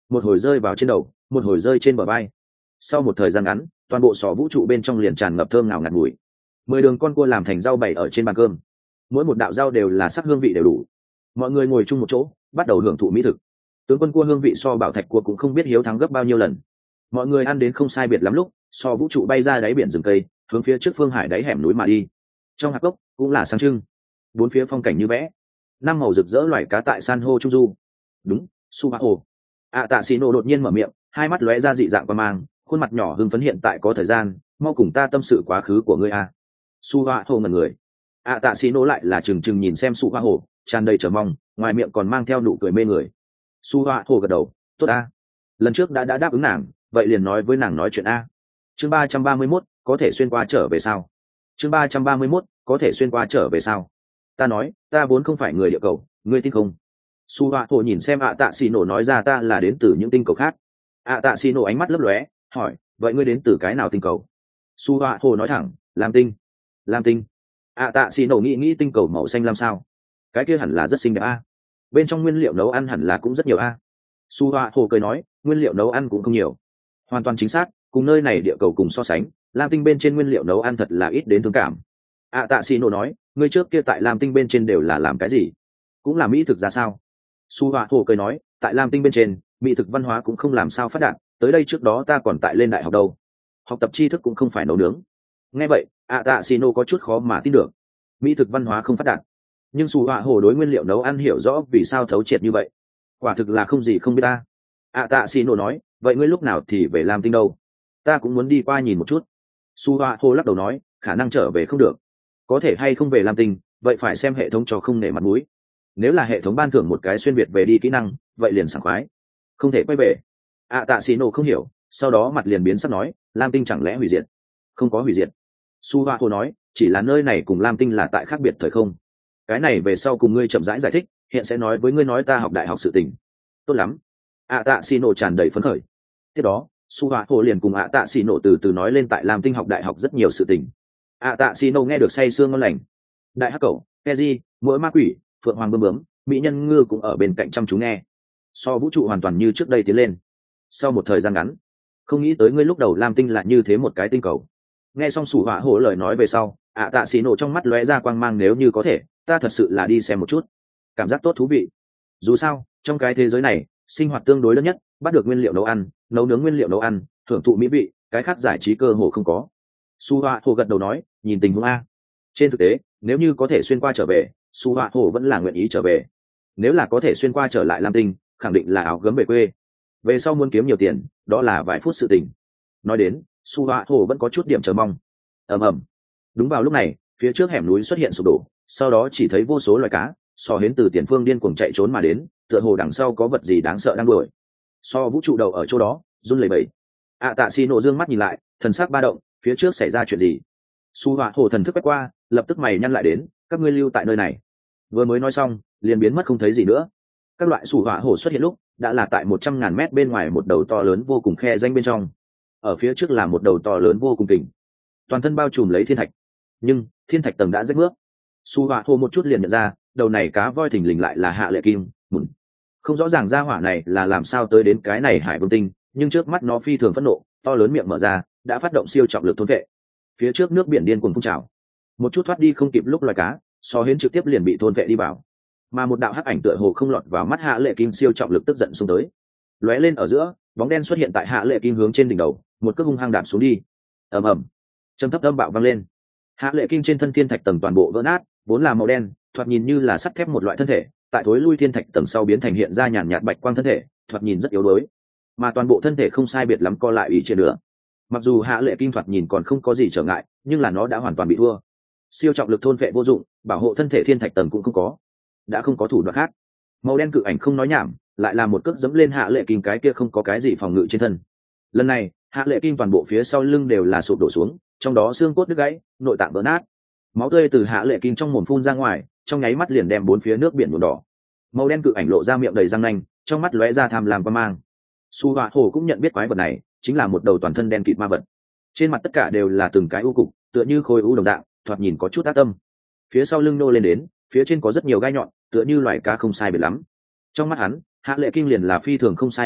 một hồi rơi vào trên đầu, một hồi rơi trên bờ vai. Sau một thời gian ngắn, toàn bộ sò vũ trụ bên trong liền tràn ngập thơm ngào ngạt mùi. 10 đường con cua làm thành rau bày ở trên bàn cơm, mỗi một đạo rau đều là sắc hương vị đều đủ. Mọi người ngồi chung một chỗ, bắt đầu hưởng thụ mỹ thực. Tướng quân cua hương vị so bảo thạch cua cũng không biết hiếu thắng gấp bao nhiêu lần. Mọi người ăn đến không sai biệt lắm lúc, sò vũ trụ bay ra đáy biển rừng cây, hướng phía trước phương hải đáy hẻm núi mà đi. Trong hạp cốc cũng là sáng trưng, bốn phía phong cảnh như vẽ, năm màu rực rỡ loài cá tại san hô trung du. Đúng, Subaho. Tạ Xì Nổ đột nhiên mở miệng, hai mắt lóe ra dị dạng qua mang, khuôn mặt nhỏ hưng phấn hiện tại có thời gian, mau cùng ta tâm sự quá khứ của ngươi a. Subaho ngẩn người. Tạ Xì Nổ lại là trừng trừng nhìn xem Subaho, tràn đầy chờ mong, ngoài miệng còn mang theo nụ cười mê người. Subaho gật đầu, tốt a. Lần trước đã đáp ứng nàng, vậy liền nói với nàng nói chuyện a. Chương 331, có thể xuyên qua trở về sao? Chương 331, có thể xuyên qua trở về sao? Ta nói, ta vốn không phải người địa cầu, ngươi tin không? Subaho nhìn xem Tạ Xì Nổ nói ra ta là đến từ những tinh cầu khác. Tạ Xì Nổ ánh mắt lấp lóe, hỏi, vậy ngươi đến từ cái nào tinh cầu? Subaho nói thẳng, Lam tinh. Lam tinh. Tạ Xì Nổ nghĩ tinh cầu màu xanh lam sao? Cái kia hẳn là rất xinh đẹp a. Bên trong nguyên liệu nấu ăn hẳn là cũng rất nhiều a. Subaho cười nói, nguyên liệu nấu ăn cũng không nhiều. Hoàn toàn chính xác, cùng nơi này địa cầu cùng so sánh, Lam tinh bên trên nguyên liệu nấu ăn thật là ít đến thương cảm. Tạ Xì Nổ nói, ngươi trước kia tại Lam tinh bên trên đều là làm cái gì? Cũng là mỹ thực ra sao? Subaho cười nói, tại Lam tinh bên trên, mỹ thực văn hóa cũng không làm sao phát đạt, tới đây trước đó ta còn tại lên đại học đâu. Học tập tri thức cũng không phải nấu nướng. Nghe vậy, Tạ Xì Nổ có chút khó mà tin được. Mỹ thực văn hóa không phát đạt, nhưng Subaho đối nguyên liệu nấu ăn hiểu rõ vì sao thấu triệt như vậy. Quả thực là không gì không biết ta. Tạ Xì Nổ nói, vậy ngươi lúc nào thì về Lam tinh đâu? Ta cũng muốn đi qua nhìn một chút. Subaho lắc đầu nói, khả năng trở về không được. Có thể hay không về Lam tinh, vậy phải xem hệ thống cho không nể mặt mũi. Nếu là hệ thống ban thưởng một cái xuyên việt về đi kỹ năng, vậy liền sảng khoái. Không thể quay về. Tạ Xì Nổ không hiểu, sau đó mặt liền biến sắc nói, Lam tinh chẳng lẽ hủy diệt? Không có hủy diệt. Subaho nói, chỉ là nơi này cùng Lam tinh là tại khác biệt thời không. Cái này về sau cùng ngươi chậm rãi giải thích, hiện sẽ nói với ngươi nói ta học đại học sự tình. Tốt lắm. Tạ Xì Nổ tràn đầy phấn khởi. Tiếp đó, Subaho liền cùng Tạ Xì Nổ từ từ nói lên tại Lam tinh học đại học rất nhiều sự tình. Tạ Xì Nổ nghe được say sương ngon lành. Đại hắc cẩu, Keji, mũi ma quỷ, phượng hoàng bướm bướm, mỹ nhân ngư cũng ở bên cạnh chăm chú nghe. So vũ trụ hoàn toàn như trước đây tiến lên. Sau một thời gian ngắn, không nghĩ tới ngươi lúc đầu Lam tinh lại như thế một cái tinh cầu. Nghe xong Subaho lời nói về sau, Tạ Xì Nổ trong mắt lóe ra quang mang, nếu như có thể, ta thật sự là đi xem một chút. Cảm giác tốt thú vị. Dù sao, trong cái thế giới này, sinh hoạt tương đối đơn nhất, bắt được nguyên liệu nấu ăn, nấu nướng nguyên liệu nấu ăn, thưởng thụ mỹ vị, cái khác giải trí cơ hồ không có. Subaho gật đầu nói, nhìn tình huống a. Trên thực tế, nếu như có thể xuyên qua trở về, Subaho vẫn là nguyện ý trở về. Nếu là có thể xuyên qua trở lại Lam tinh, khẳng định là áo gấm về quê. Về sau muốn kiếm nhiều tiền, đó là vài phút sự tình. Nói đến, Subaho vẫn có chút điểm chờ mong. Ầm ầm. Đúng vào lúc này, phía trước hẻm núi xuất hiện sụp đổ, sau đó chỉ thấy vô số loài cá, sò hến từ tiền phương điên cuồng chạy trốn mà đến, tựa hồ đằng sau có vật gì đáng sợ đang đuổi. So vũ trụ đầu ở chỗ đó, run lẩy bẩy. Tạ Xì Nổ dương mắt nhìn lại, thần sắc ba động, phía trước xảy ra chuyện gì? Subaho thần thức quét qua, lập tức mày nhăn lại đến, các ngươi lưu tại nơi này. Vừa mới nói xong, liền biến mất không thấy gì nữa. Các loại Subaho xuất hiện lúc, đã là tại 100.000 mét bên ngoài một đầu to lớn vô cùng khe danh bên trong. Ở phía trước là một đầu to lớn vô cùng kình, toàn thân bao trùm lấy thiên thạch, nhưng thiên thạch tầng đã rách nước. Subaho một chút liền nhận ra, đầu này cá voi thình lình lại là Hạ Lệ Kim. Không rõ ràng ra hỏa này là làm sao tới đến cái này hải vương tinh, nhưng trước mắt nó phi thường phẫn nộ, to lớn miệng mở ra, đã phát động siêu trọng lực thôn vệ. Phía trước nước biển điên cuồng phun trào, một chút thoát đi không kịp lúc loài cá, so hến trực tiếp liền bị thôn vệ đi vào. Mà một đạo hắc ảnh tựa hồ không lọt vào mắt Hạ Lệ Kim siêu trọng lực tức giận xông tới. Lóe lên ở giữa, bóng đen xuất hiện tại Hạ Lệ Kim hướng trên đỉnh đầu, một cước hung hăng đạp xuống đi. Ầm ầm. Trầm thấp âm bạo vang lên. Hạ Lệ Kim trên thân thiên thạch tầng toàn bộ vỡ nát, vốn là màu đen, thoạt nhìn như là sắt thép một loại thân thể, tại thối lui thiên thạch tầng sau biến thành hiện ra nhàn nhạt bạch quang thân thể, thoạt nhìn rất yếu đuối, mà toàn bộ thân thể không sai biệt lắm co lại ủy trên nữa. Mặc dù Hạ Lệ Kim thoạt nhìn còn không có gì trở ngại, nhưng là nó đã hoàn toàn bị thua. Siêu trọng lực thôn vệ vô dụng, bảo hộ thân thể thiên thạch tầng cũng không có, đã không có thủ đoạn khác. Màu đen cự ảnh không nói nhảm, lại là một cước dẫm lên Hạ Lệ Kim cái kia không có cái gì phòng ngự trên thân. Lần này, Hạ Lệ Kim toàn bộ phía sau lưng đều là sụp đổ xuống, trong đó xương cốt đứt gãy, nội tạng vỡ nát, máu tươi từ Hạ Lệ Kim trong mồm phun ra ngoài, trong nháy mắt liền đem bốn phía nước biển nhuộm đỏ. Màu đen cự ảnh lộ ra miệng đầy răng nanh, trong mắt lóe ra tham lam quan mang. Subaho cũng nhận biết quái vật này chính là một đầu toàn thân đen kịt ma vật, trên mặt tất cả đều là từng cái u cục, tựa như khối u đồng dạng, thoạt nhìn có chút ác tâm. Phía sau lưng nô lên đến, phía trên có rất nhiều gai nhọn, tựa như loài cá không sai biệt lắm. Trong mắt hắn, Hạ Lệ Kim liền là phi thường không sai mỹ vị,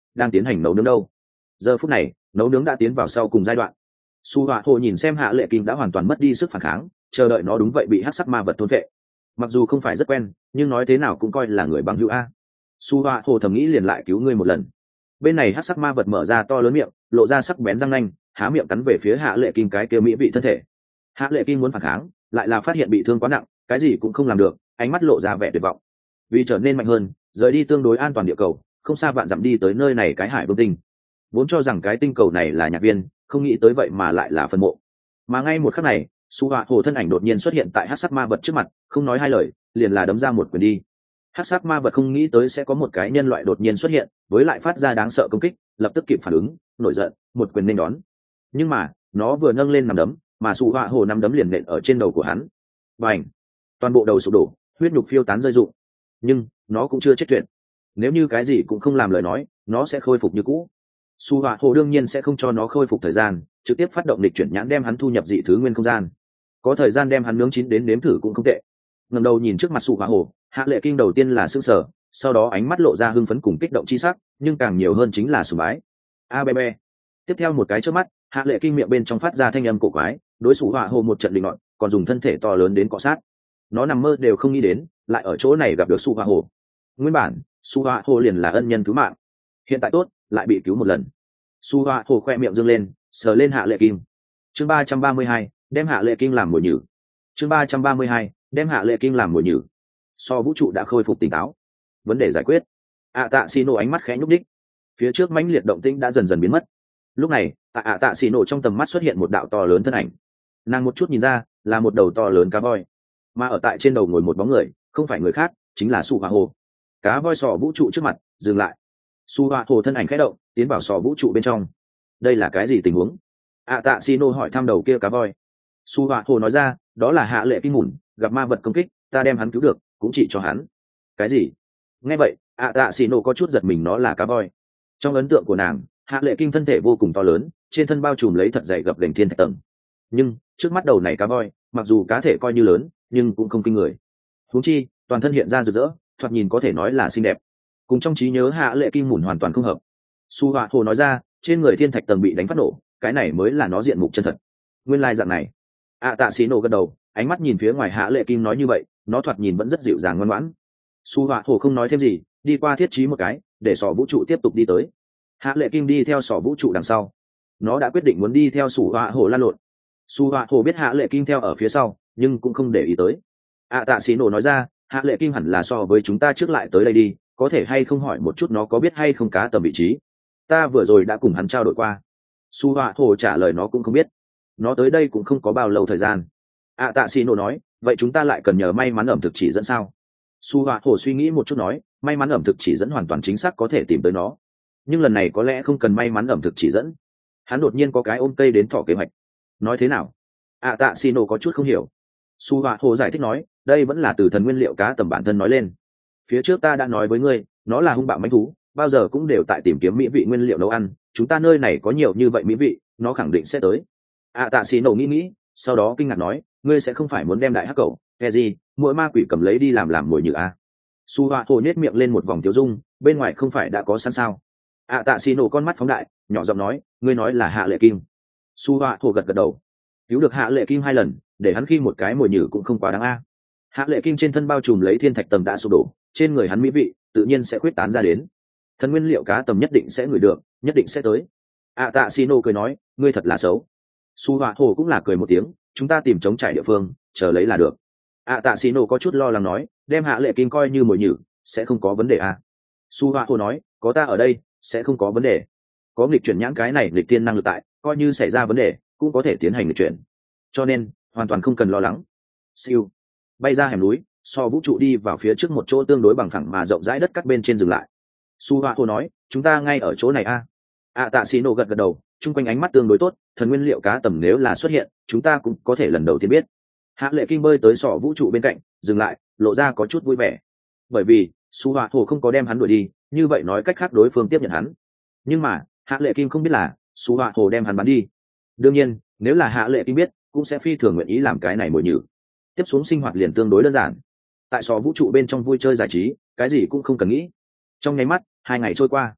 đang tiến hành nấu nướng đâu. Giờ phút này nấu nướng đã tiến vào sau cùng giai đoạn. Su Họa Hồ nhìn xem Hạ Lệ Kim đã hoàn toàn mất đi sức phản kháng, chờ đợi nó đúng vậy bị hắc sắc ma vật thôn vệ. Mặc dù không phải rất quen, nhưng nói thế nào cũng coi là người bằng hữu a. Su Họa Hồ thầm nghĩ liền lại cứu ngươi một lần. Bên này hắc sắc ma vật mở ra to lớn miệng, lộ ra sắc bén răng nanh, há miệng cắn về phía Hạ Lệ Kim cái kia mỹ vị thân thể. Hạ Lệ Kim muốn phản kháng, lại là phát hiện bị thương quá nặng, cái gì cũng không làm được, ánh mắt lộ ra vẻ tuyệt vọng. Vì trở nên mạnh hơn, rời đi tương đối an toàn địa cầu, không xa vạn dặm đi tới nơi này cái Hải Vương tinh. Vốn cho rằng cái tinh cầu này là nhạc viên, không nghĩ tới vậy mà lại là phân mộ. Mà ngay một khắc này, Su Họa Hồ thân ảnh đột nhiên xuất hiện tại hắc sắc ma vật trước mặt, không nói hai lời, liền là đấm ra một quyền đi. Hắc sắc ma vật không nghĩ tới sẽ có một cái nhân loại đột nhiên xuất hiện, với lại phát ra đáng sợ công kích, lập tức kịp phản ứng, nổi giận, một quyền nên đón. Nhưng mà, nó vừa nâng lên nắm đấm, mà Su Họa Hồ nắm đấm liền nện ở trên đầu của hắn. Bành! Toàn bộ đầu sụp đổ, huyết nhục phiêu tán rơi rụng. Nhưng, nó cũng chưa chết tuyệt. Nếu như cái gì cũng không làm lời nói, nó sẽ khôi phục như cũ. Su Họa Hồ đương nhiên sẽ không cho nó khôi phục thời gian, trực tiếp phát động lịch chuyển nhãn đem hắn thu nhập dị thứ nguyên không gian. Có thời gian đem hắn nướng chín đến nếm thử cũng không tệ. Ngẩng đầu nhìn trước mặt Su Họa Hồ, Hạ Lệ Kinh đầu tiên là sững sờ, sau đó ánh mắt lộ ra hưng phấn cùng kích động chi sắc, nhưng càng nhiều hơn chính là sùng bái. A be be. Tiếp theo một cái chớp mắt, Hạ Lệ Kinh miệng bên trong phát ra thanh âm cổ quái, đối Su Họa Hồ một trận định nọt, còn dùng thân thể to lớn đến cọ sát. Nó nằm mơ đều không nghĩ đến, lại ở chỗ này gặp được Su Họa Hồ. Nguyên bản, Su Họa Hồ liền là ân nhân cứu mạng, hiện tại tốt, lại bị cứu một lần. Su Họa Hồ khoe miệng dương lên, sờ lên Hạ Lệ Kim. Chương 332, đem Hạ Lệ Kim làm mồi nhử. Chương 332, đem Hạ Lệ Kim làm mồi nhử. So vũ trụ đã khôi phục tỉnh táo, vấn đề giải quyết. Tạ Xỉ Nổ ánh mắt khẽ nhúc đích, phía trước mãnh liệt động tĩnh đã dần dần biến mất. Lúc này, Tạ Xỉ Nổ trong tầm mắt xuất hiện một đạo to lớn thân ảnh. Nàng một chút nhìn ra, là một đầu to lớn cá voi, mà ở tại trên đầu ngồi một bóng người, không phải người khác, chính là Su Họa Hồ. Cá voi sò vũ trụ trước mặt, dừng lại. Su Họa Hồ thân ảnh khẽ động, tiến vào sò vũ trụ bên trong. Đây là cái gì tình huống? Tạ Xỉ Nổ hỏi thăm đầu kia cá voi. Su Họa Hồ nói ra, đó là Hạ Lệ Kinh mùn, gặp ma vật công kích, ta đem hắn cứu được, cũng chỉ cho hắn. Cái gì? Nghe vậy, Tạ Xỉ Nổ có chút giật mình, nó là cá voi. Trong ấn tượng của nàng, Hạ Lệ Kinh thân thể vô cùng to lớn, trên thân bao trùm lấy thật dày gập ghềnh thiên thạch tầng. Nhưng trước mắt đầu này cá voi, mặc dù cá thể coi như lớn, nhưng cũng không kinh người. Huống chi, toàn thân hiện ra rực rỡ, thoạt nhìn có thể nói là xinh đẹp. Cùng trong trí nhớ Hạ Lệ Kinh mùn hoàn toàn không hợp. Su Họa Hồ nói ra, trên người thiên thạch tầng bị đánh phát nổ, cái này mới là nó diện mục chân thật. Nguyên lai dạng này. Tạ Xỉ Nổ gật đầu, ánh mắt nhìn phía ngoài Hạ Lệ Kinh nói như vậy, nó thoạt nhìn vẫn rất dịu dàng ngoan ngoãn. Su Họa Hồ không nói thêm gì, đi qua thiết trí một cái, để sò vũ trụ tiếp tục đi tới. Hạ Lệ Kinh đi theo sò vũ trụ đằng sau, nó đã quyết định muốn đi theo Su Họa Hồ lan lộn. Su Họa Hồ biết Hạ Lệ Kinh theo ở phía sau, nhưng cũng không để ý tới. Tạ Xỉ Nổ nói ra, Hạ Lệ Kinh hẳn là so với chúng ta trước lại tới đây đi, có thể hay không hỏi một chút nó có biết hay không cá tầm vị trí? Ta vừa rồi đã cùng hắn trao đổi qua. Su Họa Hồ trả lời nó cũng không biết, nó tới đây cũng không có bao lâu thời gian. Tạ Xỉ Nổ nói, vậy chúng ta lại cần nhờ may mắn ẩm thực chỉ dẫn sao? Su Họa Hồ suy nghĩ một chút nói, may mắn ẩm thực chỉ dẫn hoàn toàn chính xác có thể tìm tới nó, nhưng lần này có lẽ không cần may mắn ẩm thực chỉ dẫn. Hắn đột nhiên có cái ôm cây đến thỏ kế hoạch. Nói thế nào? Tạ Xỉ Nổ có chút không hiểu. Su Họa Hồ giải thích nói, đây vẫn là từ thần nguyên liệu cá tầm bản thân nói lên. Phía trước ta đã nói với ngươi, nó là hung bạo mãnh thú, bao giờ cũng đều tại tìm kiếm mỹ vị nguyên liệu nấu ăn, chúng ta nơi này có nhiều như vậy mỹ vị, nó khẳng định sẽ tới. Tạ Xỉ Nổ nghĩ, sau đó kinh ngạc nói, ngươi sẽ không phải muốn đem đại hắc cẩu, cái gì, mỗi ma quỷ cầm lấy đi làm mồi nhử à? Su Họa Hồ nhếch miệng lên một vòng tiêu dung, bên ngoài không phải đã có sẵn sao? Tạ Xỉ Nổ con mắt phóng đại, nhỏ giọng nói, ngươi nói là Hạ Lệ Kim. Su Họa Hồ gật đầu, cứu được Hạ Lệ Kim 2 lần, để hắn khi một cái mồi nhử cũng không quá đáng a. Hạ Lệ Kim trên thân bao trùm lấy thiên thạch tầng đã sụp đổ, trên người hắn mỹ vị tự nhiên sẽ khuyết tán ra đến. Thần nguyên liệu cá tầm nhất định sẽ ngửi được, nhất định sẽ tới. Tạ Xỉ Nổ cười nói, ngươi thật là xấu. Su Họa Hồ cũng là cười một tiếng, chúng ta tìm chống trải địa phương, chờ lấy là được. Tạ Xỉ Nổ có chút lo lắng nói, đem Hạ Lệ Kim coi như mồi nhử, sẽ không có vấn đề à? Su Họa Hồ nói, có ta ở đây, sẽ không có vấn đề. Có nghịch chuyển nhãn cái này nghịch tiên năng lực tại, coi như xảy ra vấn đề, cũng có thể tiến hành nghịch chuyển. Cho nên, hoàn toàn không cần lo lắng. Siêu, bay ra hẻm núi, so vũ trụ đi vào phía trước một chỗ tương đối bằng phẳng mà rộng rãi đất cắt bên trên dừng lại. Su Họa Hồ nói, chúng ta ngay ở chỗ này a. Tạ Xỉ Nổ gật đầu, chung quanh ánh mắt tương đối tốt, thần nguyên liệu cá tầm nếu là xuất hiện, chúng ta cũng có thể lần đầu tiên biết. Hạ Lệ Kinh bơi tới sọ vũ trụ bên cạnh, dừng lại, lộ ra có chút vui vẻ. Bởi vì Su Họa Hồ không có đem hắn đuổi đi, như vậy nói cách khác đối phương tiếp nhận hắn. Nhưng mà Hạ Lệ Kinh không biết là Su Họa Hồ đem hắn bắn đi. Đương nhiên, nếu là Hạ Lệ Kinh biết, cũng sẽ phi thường nguyện ý làm cái này mồi nhử. Tiếp xuống sinh hoạt liền tương đối đơn giản. Tại sọ vũ trụ bên trong vui chơi giải trí, cái gì cũng không cần nghĩ. Trong nháy mắt, 2 ngày trôi qua.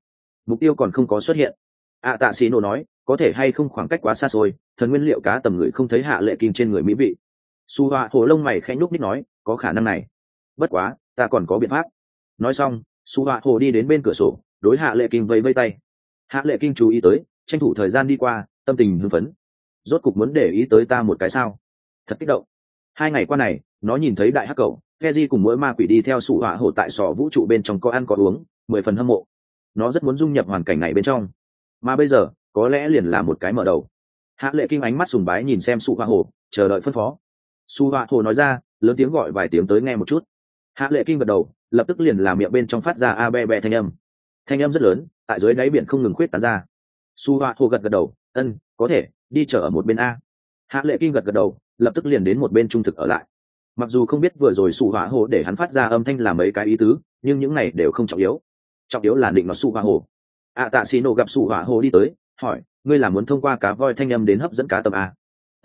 mục tiêu còn không có xuất hiện. Tạ xì nổ nói, có thể hay không khoảng cách quá xa xôi, thần nguyên liệu cá tầm người không thấy hạ lệ kim trên người mỹ vị. Su Hoa hồ lông mày khẽ nhúc ních nói, có khả năng này, bất quá ta còn có biện pháp. Nói xong, Su Hoa hồ đi đến bên cửa sổ, đối hạ lệ kim vẫy vẫy tay. Hạ lệ kim chú ý tới, tranh thủ thời gian đi qua, tâm tình hưng phấn. Rốt cục muốn để ý tới ta một cái sao? Thật kích động. 2 ngày qua này, nó nhìn thấy đại hắc cầu Keji cùng mỗi ma quỷ đi theo Su Hoa hồ tại sò vũ trụ bên trong có ăn có uống, 10 phần hâm mộ. Nó rất muốn dung nhập hoàn cảnh này bên trong, mà bây giờ có lẽ liền là một cái mở đầu. Hạ lệ kim ánh mắt sùng bái nhìn xem Su Hoa hồ, chờ đợi phân phó. Su Hoa hồ nói ra, lớn tiếng gọi vài tiếng tới nghe một chút. Hạ lệ kim gật đầu, lập tức liền làm miệng bên trong phát ra a be be thanh âm rất lớn, tại dưới đáy biển không ngừng khuyết tán ra. Su Hoa hồ gật gật đầu, có thể đi chờ ở một bên a. Hạ lệ kim gật gật đầu, lập tức liền đến một bên trung thực ở lại. Mặc dù không biết vừa rồi Su Hoa hồ để hắn phát ra âm thanh là mấy cái ý tứ, nhưng những này đều không trọng yếu. Trọng yếu là định nó Su Hoa hồ. Tạ xì nổ gặp Su Hoa hồ đi tới, hỏi, ngươi là muốn thông qua cá voi thanh âm đến hấp dẫn cá tầm a?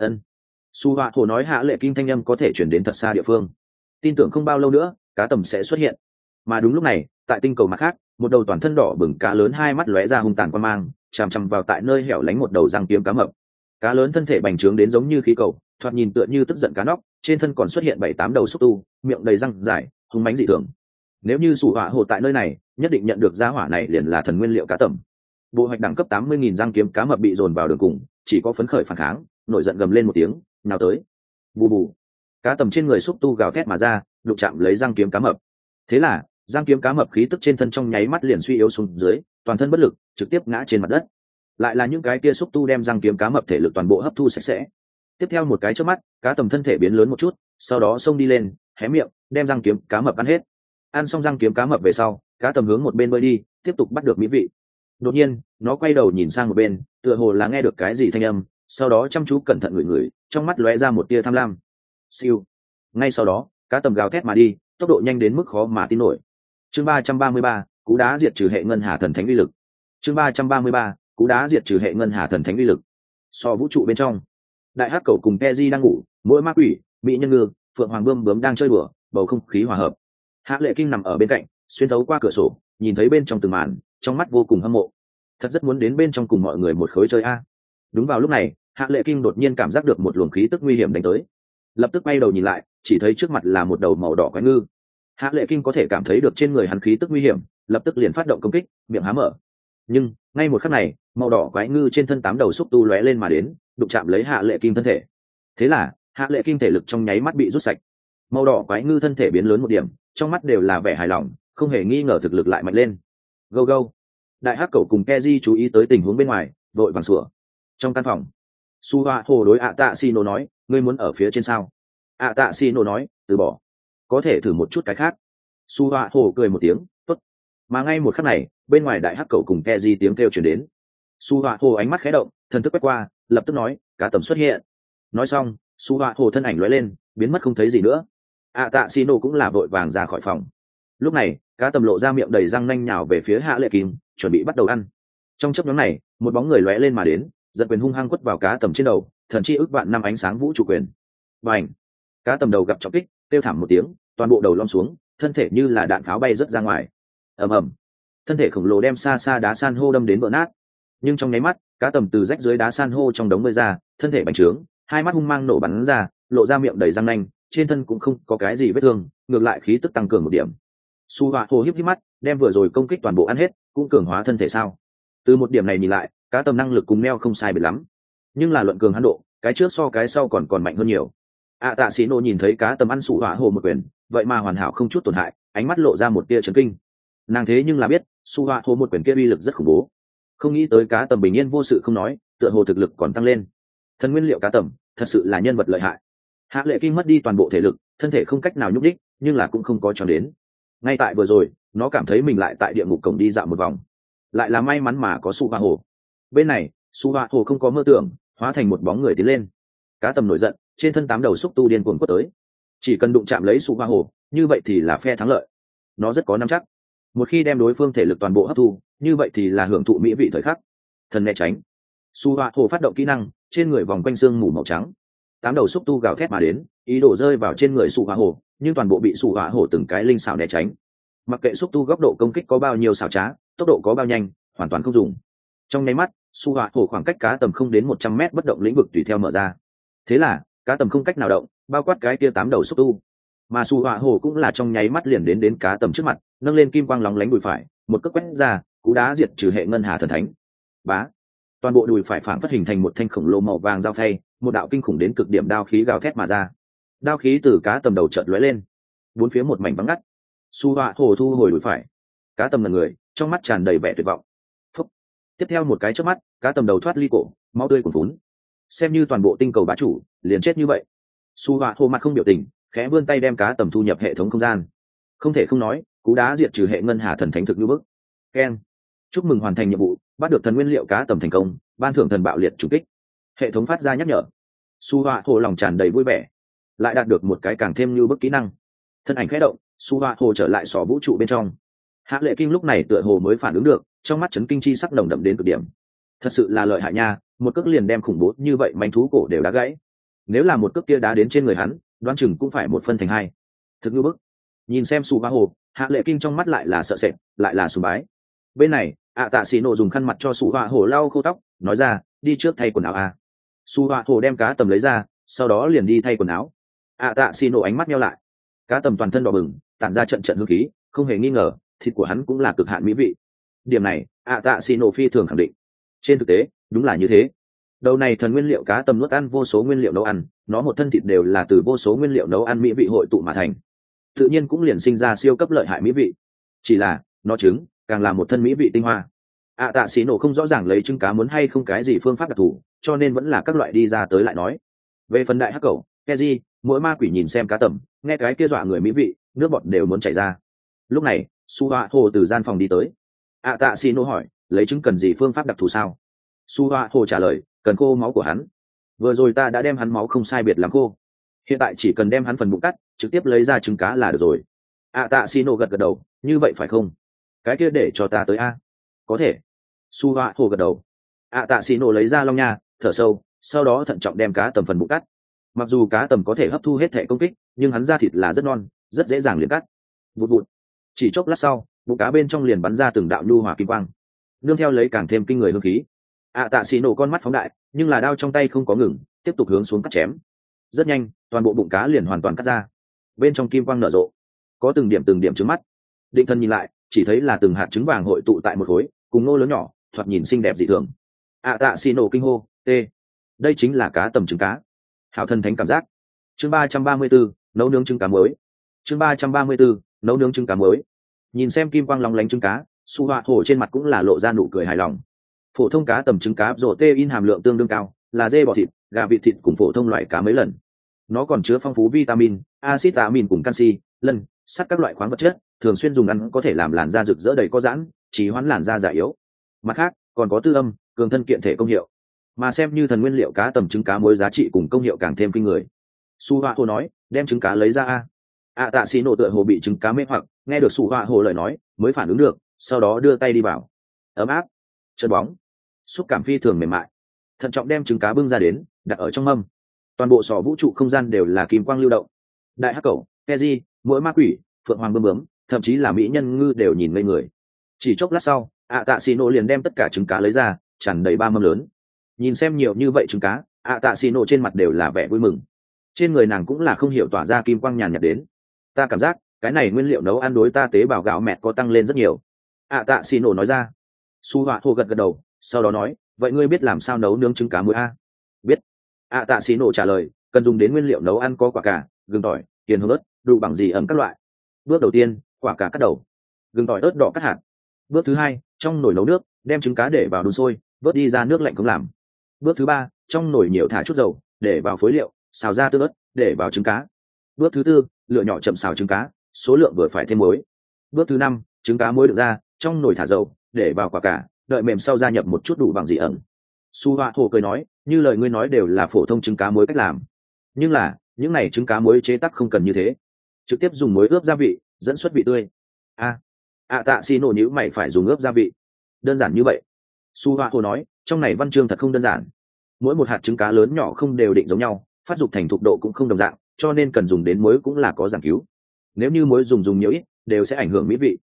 Su Hoa hồ nói hạ lệ kim thanh âm có thể chuyển đến thật xa địa phương, tin tưởng không bao lâu nữa cá tầm sẽ xuất hiện. Mà đúng lúc này, tại tinh cầu mặt khác, một đầu toàn thân đỏ bừng cá lớn hai mắt lóe ra hung tàn quan mang, chằm chằm vào tại nơi hẻo lánh một đầu răng kiếm cá mập. Cá lớn thân thể bành trướng đến giống như khí cầu, thoạt nhìn tựa như tức giận cá nóc, trên thân còn xuất hiện 7-8 đầu xúc tu, miệng đầy răng dài, hung mãnh dị thường. Nếu như Su Hoa hồ tại nơi này, nhất định nhận được gia hỏa này liền là thần nguyên liệu cá tầm. Bộ hoạch đẳng cấp 80.000 răng kiếm cá mập bị dồn vào đường cùng, chỉ có phấn khởi phản kháng, nổi giận gầm lên một tiếng, nào tới. Bù bù. Cá tầm trên người xúc tu gào thét mà ra, đụng chạm lấy răng kiếm cá mập. Thế là, răng kiếm cá mập khí tức trên thân trong nháy mắt liền suy yếu xuống dưới, toàn thân bất lực, trực tiếp ngã trên mặt đất. Lại là những cái kia xúc tu đem răng kiếm cá mập thể lực toàn bộ hấp thu sạch sẽ. Tiếp theo một cái chớp mắt, cá tầm thân thể biến lớn một chút, sau đó xông đi lên, hé miệng, đem răng kiếm cá mập ăn hết. Ăn xong răng kiếm cá mập về sau, cá tầm hướng một bên bơi đi, tiếp tục bắt được mỹ vị. Đột nhiên, nó quay đầu nhìn sang một bên, tựa hồ là nghe được cái gì thanh âm, sau đó chăm chú cẩn thận ngửi, trong mắt lóe ra một tia tham lam. Siêu. Ngay sau đó, cá tầm gào thét mà đi, tốc độ nhanh đến mức khó mà tin nổi. Chương 333, cú đá diệt trừ hệ ngân hà thần thánh uy lực. Chương 333, cú đá diệt trừ hệ ngân hà thần thánh uy lực. So vũ trụ bên trong, đại hắc cầu cùng Keji đang ngủ, mỗi ma quỷ, mỹ nhân ngư, phượng hoàng bươm bướm đang chơi đùa, bầu không khí hòa hợp. Hạ lệ kinh nằm ở bên cạnh, xuyên thấu qua cửa sổ, nhìn thấy bên trong từng màn, trong mắt vô cùng hâm mộ. Thật rất muốn đến bên trong cùng mọi người một khối chơi a. Đúng vào lúc này, Hạ lệ kinh đột nhiên cảm giác được một luồng khí tức nguy hiểm đánh tới, lập tức quay đầu nhìn lại, chỉ thấy trước mặt là một đầu màu đỏ quái ngư. Hạ lệ kinh có thể cảm thấy được trên người hắn khí tức nguy hiểm, lập tức liền phát động công kích, miệng há mở. Nhưng ngay một khắc này, màu đỏ quái ngư trên thân 8 đầu xúc tu lóe lên mà đến, đụng chạm lấy Hạ lệ kinh thân thể. Thế là Hạ lệ kinh thể lực trong nháy mắt bị rút sạch. Màu đỏ quái ngư thân thể biến lớn một điểm, trong mắt đều là vẻ hài lòng, không hề nghi ngờ thực lực lại mạnh lên. Go go. Đại hắc cẩu cùng Keji chú ý tới tình huống bên ngoài, vội vàng sủa. Trong căn phòng, Su Hoa hồ đối Tạ xì nổ nói, ngươi muốn ở phía trên sao? Tạ xì nổ nói, từ bỏ, có thể thử một chút cái khác. Su Hoa hồ cười một tiếng, tốt. Mà ngay một khắc này, bên ngoài đại hắc cẩu cùng Keji tiếng kêu truyền đến. Su Hoa hồ ánh mắt khẽ động, thần thức quét qua, lập tức nói, cá tầm xuất hiện. Nói xong, Su Hoa hồ thân ảnh lóe lên, biến mất không thấy gì nữa. Tạ xì nổ cũng là vội vàng ra khỏi phòng. Lúc này, cá tầm lộ ra miệng đầy răng nanh nhào về phía Hạ lệ kim, chuẩn bị bắt đầu ăn. Trong chớp nhoáng này, một bóng người lóe lên mà đến, giật quyền hung hăng quất vào cá tầm trên đầu, thần chi ức vạn năm ánh sáng vũ trụ quyền. Bành! Cá tầm đầu gặp trọng kích, kêu thảm một tiếng, toàn bộ đầu lom xuống, thân thể như là đạn pháo bay rớt ra ngoài. Ầm ầm! Thân thể khổng lồ đem xa xa đá san hô đâm đến vỡ nát. Nhưng trong nháy mắt, cá tầm từ rách dưới đá san hô trong đống bơi ra, thân thể bành trướng, hai mắt hung mang nổ bắn ra, lộ ra miệng đầy răng nanh, trên thân cũng không có cái gì vết thương, ngược lại khí tức tăng cường một điểm. Su Hoa hồ híp híp mắt, đem vừa rồi công kích toàn bộ ăn hết, cũng cường hóa thân thể sao? Từ một điểm này nhìn lại, cá tầm năng lực cùng neo không sai biệt lắm, nhưng là luận cường hắn độ, cái trước so cái sau còn mạnh hơn nhiều. Tạ xí nô nhìn thấy cá tầm ăn Su Hoa hồ một quyền, vậy mà hoàn hảo không chút tổn hại, ánh mắt lộ ra một tia chấn kinh. Nàng thế nhưng là biết, Su Hoa hồ một quyền kia uy lực rất khủng bố, không nghĩ tới cá tầm bình yên vô sự không nói, tựa hồ thực lực còn tăng lên. Thần nguyên liệu cá tầm, thật sự là nhân vật lợi hại. Hạ lệ kinh mất đi toàn bộ thể lực, thân thể không cách nào nhúc đích, nhưng là cũng không có cho đến. Ngay tại vừa rồi, nó cảm thấy mình lại tại địa ngục cổng đi dạo một vòng, lại là may mắn mà có Su Hoa hồ. Bên này, Su Hoa hồ không có mơ tưởng, hóa thành một bóng người tiến lên. Cá tầm nổi giận, trên thân 8 đầu xúc tu điên cuồng quất tới. Chỉ cần đụng chạm lấy Su Hoa hồ, như vậy thì là phe thắng lợi. Nó rất có nắm chắc. Một khi đem đối phương thể lực toàn bộ hấp thu, như vậy thì là hưởng thụ mỹ vị thời khắc. Thần né tránh. Su Hoa hồ phát động kỹ năng, trên người vòng quanh xương mù màu trắng. 8 đầu xúc tu gào thét mà đến, ý đồ rơi vào trên người Su Hoa hồ, nhưng toàn bộ bị Su Hoa hồ từng cái linh xảo né tránh. Mặc kệ xúc tu góc độ công kích có bao nhiêu xảo trá, tốc độ có bao nhanh, hoàn toàn không dùng. Trong nháy mắt, su họa hồ khoảng cách cá tầm không đến 100 mét bất động lĩnh vực tùy theo mở ra. Thế là cá tầm không cách nào động, bao quát cái kia 8 đầu xúc tu. Mà su họa hồ cũng là trong nháy mắt liền đến cá tầm trước mặt, nâng lên kim quang lóng lánh đùi phải, một cước quét ra, cú đá diệt trừ hệ ngân hà thần thánh. Bá, toàn bộ đùi phải phảng phất hình thành một thanh khổng lồ màu vàng dao phay, một đạo kinh khủng đến cực điểm đao khí gào thét mà ra. Đao khí từ cá tầm đầu chợt lóe lên, bốn phía một mảnh vắng ngắt. Su họa hồ thu hồi đùi phải, cá tầm là người, trong mắt tràn đầy vẻ tuyệt vọng. Phúc. Tiếp theo một cái chớp mắt, cá tầm đầu thoát ly cổ, máu tươi cuồn phún. Xem như toàn bộ tinh cầu bá chủ liền chết như vậy. Su họa hồ mặt không biểu tình, khẽ vươn tay đem cá tầm thu nhập hệ thống không gian. Không thể không nói, cú đá diệt trừ hệ ngân hà thần thánh thực như bức. Keng, chúc mừng hoàn thành nhiệm vụ, bắt được thần nguyên liệu cá tầm thành công, ban thưởng thần bạo liệt chủ kích. Hệ thống phát ra nhắc nhở. Su họa hồ lòng tràn đầy vui vẻ, lại đạt được một cái càng thêm như bức kỹ năng. Thân ảnh khẽ động, su họa hồ trở lại sỏ vũ trụ bên trong. Hạ Lệ Kinh lúc này tựa hồ mới phản ứng được, trong mắt chấn kinh chi sắc nồng đậm đến cực điểm. Thật sự là lợi hại nha, một cước liền đem khủng bố như vậy manh thú cổ đều đá gãy. Nếu là một cước kia đá đến trên người hắn, đoán chừng cũng phải một phân thành hai. Thực như bức. Nhìn xem su họa hồ, Hạ Lệ Kinh trong mắt lại là sợ sệt, lại là sùng bái. Bên này, tạ xì nổ dùng khăn mặt cho su họa hồ lau khô tóc, nói ra, đi trước thay quần áo a. Su họa hồ đem cá tầm lấy ra, sau đó liền đi thay quần áo. Tạ xì nổ ánh mắt nheo lại, cá tầm toàn thân đỏ bừng, tản ra trận trận hương khí, không hề nghi ngờ, thịt của hắn cũng là cực hạn mỹ vị. Điểm này, tạ xì nổ phi thường khẳng định. Trên thực tế, đúng là như thế. Đầu này thần nguyên liệu cá tầm nuốt ăn vô số nguyên liệu nấu ăn, nó một thân thịt đều là từ vô số nguyên liệu nấu ăn mỹ vị hội tụ mà thành, tự nhiên cũng liền sinh ra siêu cấp lợi hại mỹ vị. Chỉ là nó trứng càng là một thân mỹ vị tinh hoa. Tạ xì nổ không rõ ràng lấy trứng cá muốn hay không cái gì phương pháp đặc thù, cho nên vẫn là các loại đi ra tới lại nói. Về phần đại hắc cẩu, Keji, mỗi ma quỷ nhìn xem cá tầm, nghe cái kia dọa người mỹ vị, nước bọt đều muốn chảy ra. Lúc này, su họa hồ từ gian phòng đi tới. Tạ xì nổ hỏi, lấy trứng cần gì phương pháp đặc thù sao? Su họa hồ trả lời, cần khô máu của hắn. Vừa rồi ta đã đem hắn máu không sai biệt lắm khô, hiện tại chỉ cần đem hắn phần bụng cắt, trực tiếp lấy ra trứng cá là được rồi. Tạ xì nổ gật gật đầu, như vậy phải không? Cái kia để cho ta tới a. Có thể. Su họa hồ gật đầu. Tạ xì nổ lấy ra long nha, thở sâu, sau đó thận trọng đem cá tầm phần bụng cắt. Mặc dù cá tầm có thể hấp thu hết thể công kích, nhưng hắn da thịt là rất non, rất dễ dàng liền cắt. Vụt vụt. Chỉ chốc lát sau, bụng cá bên trong liền bắn ra từng đạo nhu hòa kim quang, nương theo lấy càng thêm kinh người hương khí. Tạ xì nổ con mắt phóng đại, nhưng là đao trong tay không có ngừng, tiếp tục hướng xuống cắt chém. Rất nhanh, toàn bộ bụng cá liền hoàn toàn cắt ra. Bên trong kim quang nở rộ, có từng điểm trứng mắt. Định thần nhìn lại, chỉ thấy là từng hạt trứng vàng hội tụ tại một khối, cùng nô lớn nhỏ, thoạt nhìn xinh đẹp dị thường. Tạ xì nổ kinh hô, đây chính là cá tầm trứng cá. Hảo thần thánh cảm giác. Chương 334, nấu nướng trứng cá mới. Chương 334, nấu nướng trứng cá mới. Nhìn xem kim quang lóng lánh trứng cá, su họa hổ trên mặt cũng là lộ ra nụ cười hài lòng. Phổ thông cá tầm trứng cá protein hàm lượng tương đương cao, là dê bò thịt, gà vịt thịt cùng phổ thông loại cá mấy lần. Nó còn chứa phong phú vitamin, axit amin cùng canxi, lân, sắt các loại khoáng vật chất, thường xuyên dùng ăn có thể làm làn da rực rỡ đầy có giãn, trì hoãn làn da già yếu. Mặt khác, còn có tư âm, cường thân kiện thể công hiệu. Mà xem như thần nguyên liệu cá tầm trứng cá muối giá trị cùng công hiệu càng thêm kinh người. Su họa hồ nói, đem trứng cá lấy ra a. Tạ xì nổ tựa hồ bị trứng cá mê hoặc, nghe được su họa hồ lời nói, mới phản ứng được, sau đó đưa tay đi vào. Ấm áp, chân bóng, xúc cảm phi thường mềm mại. Thận trọng đem trứng cá bưng ra đến, đặt ở trong mâm. Toàn bộ sọ vũ trụ không gian đều là kim quang lưu động. Đại hắc cẩu, Keji, mỗi ma quỷ, phượng hoàng bướm bướm, thậm chí là mỹ nhân ngư đều nhìn ngây người. Chỉ chốc lát sau, Tạ xì nổ liền đem tất cả trứng cá lấy ra, tràn đầy 3 mâm lớn. Nhìn xem nhiều như vậy trứng cá, Tạ xì nổ trên mặt đều là vẻ vui mừng. Trên người nàng cũng là không hiểu tỏa ra kim quang nhàn nhạt đến. Ta cảm giác cái này nguyên liệu nấu ăn đối ta tế bào gạo mẹ có tăng lên rất nhiều. Tạ xì nổ nói ra. Su họa hồ gật gật đầu, sau đó nói, vậy ngươi biết làm sao nấu nướng trứng cá muối a? Biết. Tạ xì nổ trả lời, cần dùng đến nguyên liệu nấu ăn có quả cà, gừng tỏi, tiền hương ớt, đủ bằng gì ẩm các loại. Bước đầu tiên, quả cà cắt đầu, gừng tỏi ớt đỏ cắt hạt. Bước thứ hai, trong nồi nấu nước, đem trứng cá để vào đun sôi, vớt đi ra nước lạnh không làm. Bước thứ ba, trong nồi nhiều thả chút dầu, để vào phối liệu, xào ra tương ớt, để vào trứng cá. Bước thứ tư, lựa nhỏ chậm xào trứng cá, số lượng vừa phải thêm muối. Bước thứ năm, trứng cá muối được ra, trong nồi thả dầu, để vào quả cà, đợi mềm sau gia nhập một chút đủ bằng dị ẩm. Su họa hồ cười nói, như lời ngươi nói đều là phổ thông trứng cá muối cách làm, nhưng là những này trứng cá muối chế tác không cần như thế, trực tiếp dùng muối ướp gia vị dẫn xuất vị tươi. Tạ xì nổ nhữ mày phải dùng ướp gia vị, đơn giản như vậy? Su họa hồ nói, trong này văn chương thật không đơn giản. Mỗi một hạt trứng cá lớn nhỏ không đều định giống nhau, phát dục thành thục độ cũng không đồng dạng, cho nên cần dùng đến muối cũng là có giảng cứu. Nếu như muối dùng nhiều ít, đều sẽ ảnh hưởng mỹ vị.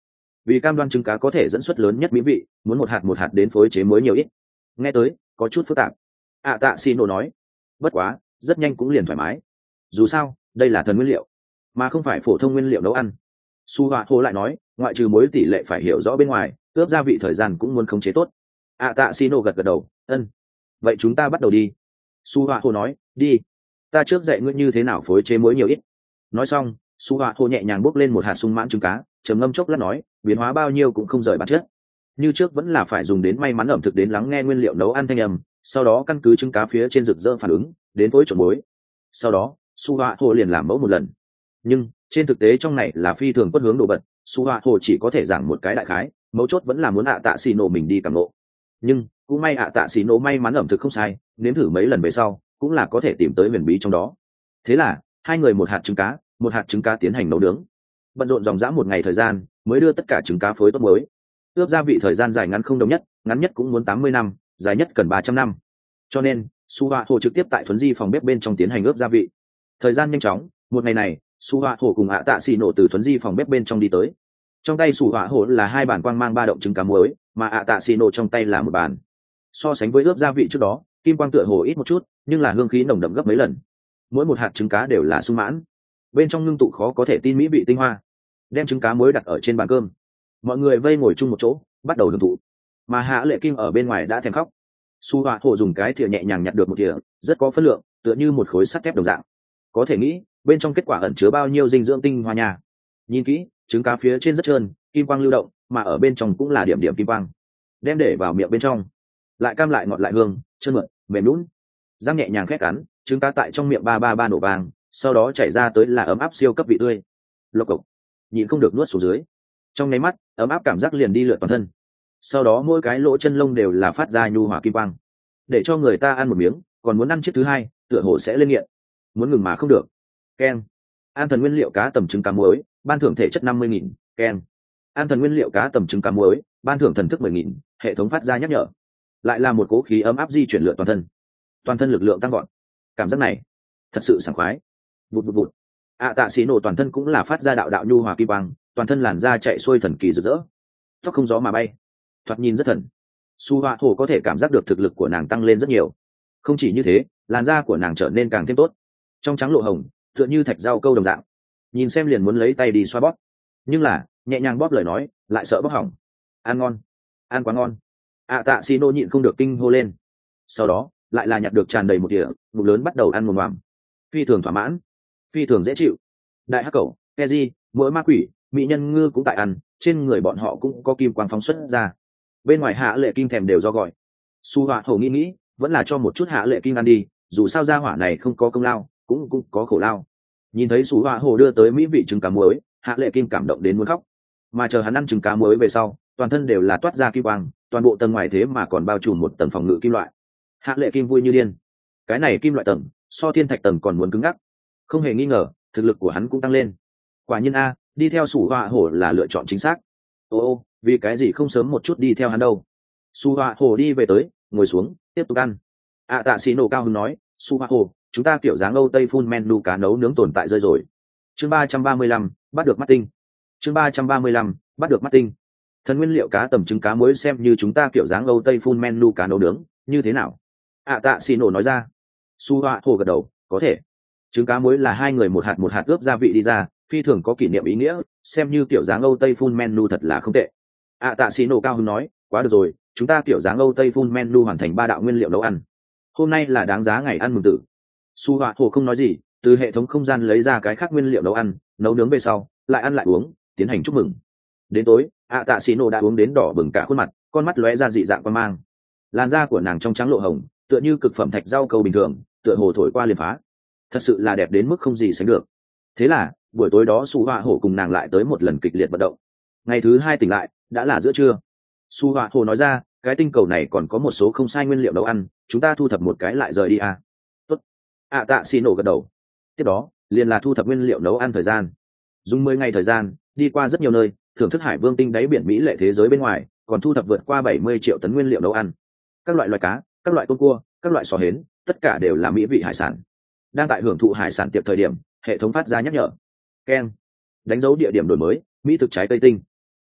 vì cam đoan trứng cá có thể dẫn xuất lớn nhất mỹ vị, muốn một hạt đến phối chế muối nhiều ít. Nghe tới có chút phức tạp. Tạ xì nổ nói. Bất quá rất nhanh cũng liền thoải mái, dù sao đây là thần nguyên liệu mà không phải phổ thông nguyên liệu nấu ăn. Su Họa Hồ lại nói, ngoại trừ muối tỷ lệ phải hiểu rõ bên ngoài, ướp gia vị thời gian cũng muốn khống chế tốt. Tạ xì nổ gật gật đầu, ân, vậy chúng ta bắt đầu đi. Su Họa Hồ nói, đi, ta trước dạy ngươi như thế nào phối chế muối nhiều ít. Nói xong, Su Họa Hồ nhẹ nhàng bốc lên một hạt sung mãn trứng cá, trầm ngâm chốc lát nói, biến hóa bao nhiêu cũng không rời bản chất. Như trước vẫn là phải dùng đến may mắn ẩm thực đến lắng nghe nguyên liệu nấu ăn thanh âm, sau đó căn cứ trứng cá phía trên rực rỡ phản ứng, đến phối trộn muối. Sau đó, Su Họa Hồ liền làm mẫu một lần. Nhưng trên thực tế trong này là phi thường bất hướng đồ vật, Su Họa Hồ chỉ có thể giảng một cái đại khái, mấu chốt vẫn là muốn Tạ xì nổ mình đi cảm ngộ. Nhưng cũng may Tạ xì nổ may mắn ẩm thực không sai, nếm thử mấy lần về sau cũng là có thể tìm tới huyền bí trong đó. Thế là hai người một hạt trứng cá tiến hành nấu nướng, bận rộn dòng dã một ngày thời gian mới đưa tất cả trứng cá phối tốt muối. Ướp gia vị thời gian dài ngắn không đồng nhất, ngắn nhất cũng muốn 80 năm, dài nhất cần 300 năm. Cho nên Su Họa Hồ trực tiếp tại thuấn di phòng bếp bên trong tiến hành ướp gia vị. Thời gian nhanh chóng, một ngày này Su Họa Hồ cùng Tạ xì nổ từ thuấn di phòng bếp bên trong đi tới. Trong tay Su Họa Hồ là hai bàn quang mang ba động trứng cá muối, mà Tạ xì nổ trong tay là một bàn. So sánh với ướp gia vị trước đó, kim quang tựa hồ ít một chút, nhưng là hương khí nồng đậm gấp mấy lần. Mỗi một hạt trứng cá đều là sung mãn, bên trong ngưng tụ khó có thể tin mỹ vị tinh hoa. Đem trứng cá muối đặt ở trên bàn cơm, mọi người vây ngồi chung một chỗ bắt đầu hưởng thụ. Mà Hạ Lệ Kim ở bên ngoài đã thèm khóc. Su Họa Hồ dùng cái thìa nhẹ nhàng nhặt được một thìa, rất có phân lượng, tựa như một khối sắt thép đồng dạng. Có thể nghĩ bên trong kết quả ẩn chứa bao nhiêu dinh dưỡng tinh hoa nha. Nhìn kỹ, trứng cá phía trên rất trơn, kim quang lưu động, mà ở bên trong cũng là điểm điểm kim quang. Đem để vào miệng bên trong, lại cam lại ngọt lại hương, trơn mượt, mềm nhũn. Răng nhẹ nhàng khét cắn, trứng cá tại trong miệng ba nổ vàng, sau đó chảy ra tới là ấm áp siêu cấp vị tươi. Lộc cộc, nhịn không được nuốt xuống dưới. Trong nháy mắt, ấm áp cảm giác liền đi lượn toàn thân. Sau đó mỗi cái lỗ chân lông đều là phát ra nhu hòa kim quang, để cho người ta ăn một miếng còn muốn ăn chiếc thứ hai, tựa hồ sẽ lên nghiện, muốn ngừng mà không được. Keng, an thần nguyên liệu cá tầm trứng cá muối, ban thưởng thể chất 50.000. Keng, an thần nguyên liệu cá tầm trứng cá muối, ban thưởng thần thức 10.000. Hệ thống phát ra nhắc nhở. Lại là một cỗ khí ấm áp di chuyển lượn toàn thân lực lượng tăng gọn. Cảm giác này thật sự sảng khoái. Vụt vụt vụt. Tạ xì nổ toàn thân cũng là phát ra đạo đạo nhu hòa kim quang, toàn thân làn da chạy xuôi thần kỳ rực rỡ, tóc không gió mà bay, thoạt nhìn rất thần. Su Họa Hồ có thể cảm giác được thực lực của nàng tăng lên rất nhiều. Không chỉ như thế, làn da của nàng trở nên càng thêm tốt, trong trắng lộ hồng, tựa như thạch rau câu đồng dạng. Nhìn xem liền muốn lấy tay đi xoa bóp, nhưng là nhẹ nhàng bóp lời nói lại sợ bóp hỏng. Ăn ngon, ăn quá ngon. Tạ xì nổ nhịn không được kinh hô lên. Sau đó lại là nhặt được tràn đầy một đĩa, bụng lớn bắt đầu ăn mồm mòm, phi thường thỏa mãn, phi thường dễ chịu. Đại hắc cẩu, Keji, mỗi ma quỷ, mỹ nhân ngư cũng tại ăn, trên người bọn họ cũng có kim quang phóng xuất ra. Bên ngoài Hạ Lệ Kim thèm đều do gọi. Su Họa Hồ nghĩ vẫn là cho một chút Hạ Lệ Kim ăn đi, dù sao gia hỏa này không có công lao cũng có khổ lao. Nhìn thấy Su Họa Hồ đưa tới mỹ vị trứng cá muối, Hạ Lệ Kim cảm động đến muốn khóc. Mà chờ hắn ăn trứng cá muối về sau, toàn thân đều là toát ra kim quang, toàn bộ tầng ngoài thế mà còn bao trùm một tầng phòng ngự kim loại. Hạ Lệ Kim vui như điên. Cái này kim loại tầng so thiên thạch tầng còn muốn cứng ngắc. Không hề nghi ngờ, thực lực của hắn cũng tăng lên. Quả nhiên a, đi theo Su Họa Hồ là lựa chọn chính xác. Ô, vì cái gì không sớm một chút đi theo hắn đâu? Su Họa Hồ đi về tới, ngồi xuống tiếp tục ăn. Tạ xì nổ cao hứng nói, Su Họa Hồ, chúng ta kiểu dáng Âu Tây full menu cá nấu nướng tồn tại rơi rồi. Chương 335, bắt được mắt tinh. Chương 335, bắt được mắt tinh. Thần nguyên liệu cá tầm trứng cá muối xem như chúng ta kiểu dáng Âu Tây full menu cá nấu nướng, như thế nào? Tạ xì nổ nói ra. Su Họa Hồ gật đầu, có thể. Trứng cá muối là hai người một hạt ướp gia vị đi ra, phi thường có kỷ niệm ý nghĩa, xem như kiểu dáng Âu Tây full menu thật là không tệ. Tạ xì nổ cao hứng nói, quá được rồi, chúng ta kiểu dáng Âu Tây full menu hoàn thành 3 đạo nguyên liệu nấu ăn. Hôm nay là đáng giá ngày ăn mừng tử. Su Họa Hồ không nói gì, từ hệ thống không gian lấy ra cái khác nguyên liệu nấu ăn, nấu nướng về sau, lại ăn lại uống, tiến hành chúc mừng. Đến tối, Tạ xì nổ đã uống đến đỏ bừng cả khuôn mặt, con mắt lóe ra dị dạng quan mang. Làn da của nàng trong trắng lộ hồng, tựa như cực phẩm thạch rau câu bình thường, tựa hồ thổi qua liền phá. Thật sự là đẹp đến mức không gì sánh được. Thế là buổi tối đó Su Họa Hồ cùng nàng lại tới một lần kịch liệt vận động. Ngày thứ 2 tỉnh lại đã là giữa trưa. Su Họa Hồ nói ra, cái tinh cầu này còn có một số không sai nguyên liệu nấu ăn, chúng ta thu thập một cái lại rời đi à. Tốt. Tạ xì nổ gật đầu. Tiếp đó liền là thu thập nguyên liệu nấu ăn thời gian. Dùng 10 ngày thời gian, đi qua rất nhiều nơi, thưởng thức hải vương tinh đáy biển mỹ lệ thế giới bên ngoài, còn thu thập vượt qua 70 triệu tấn nguyên liệu nấu ăn. Các loại loài cá, các loại tôm cua, các loại sò hến, tất cả đều là mỹ vị hải sản. Đang tại hưởng thụ hải sản tiệc thời điểm, hệ thống phát ra nhắc nhở. Keng. Đánh dấu địa điểm đổi mới, mỹ thực trái cây tinh.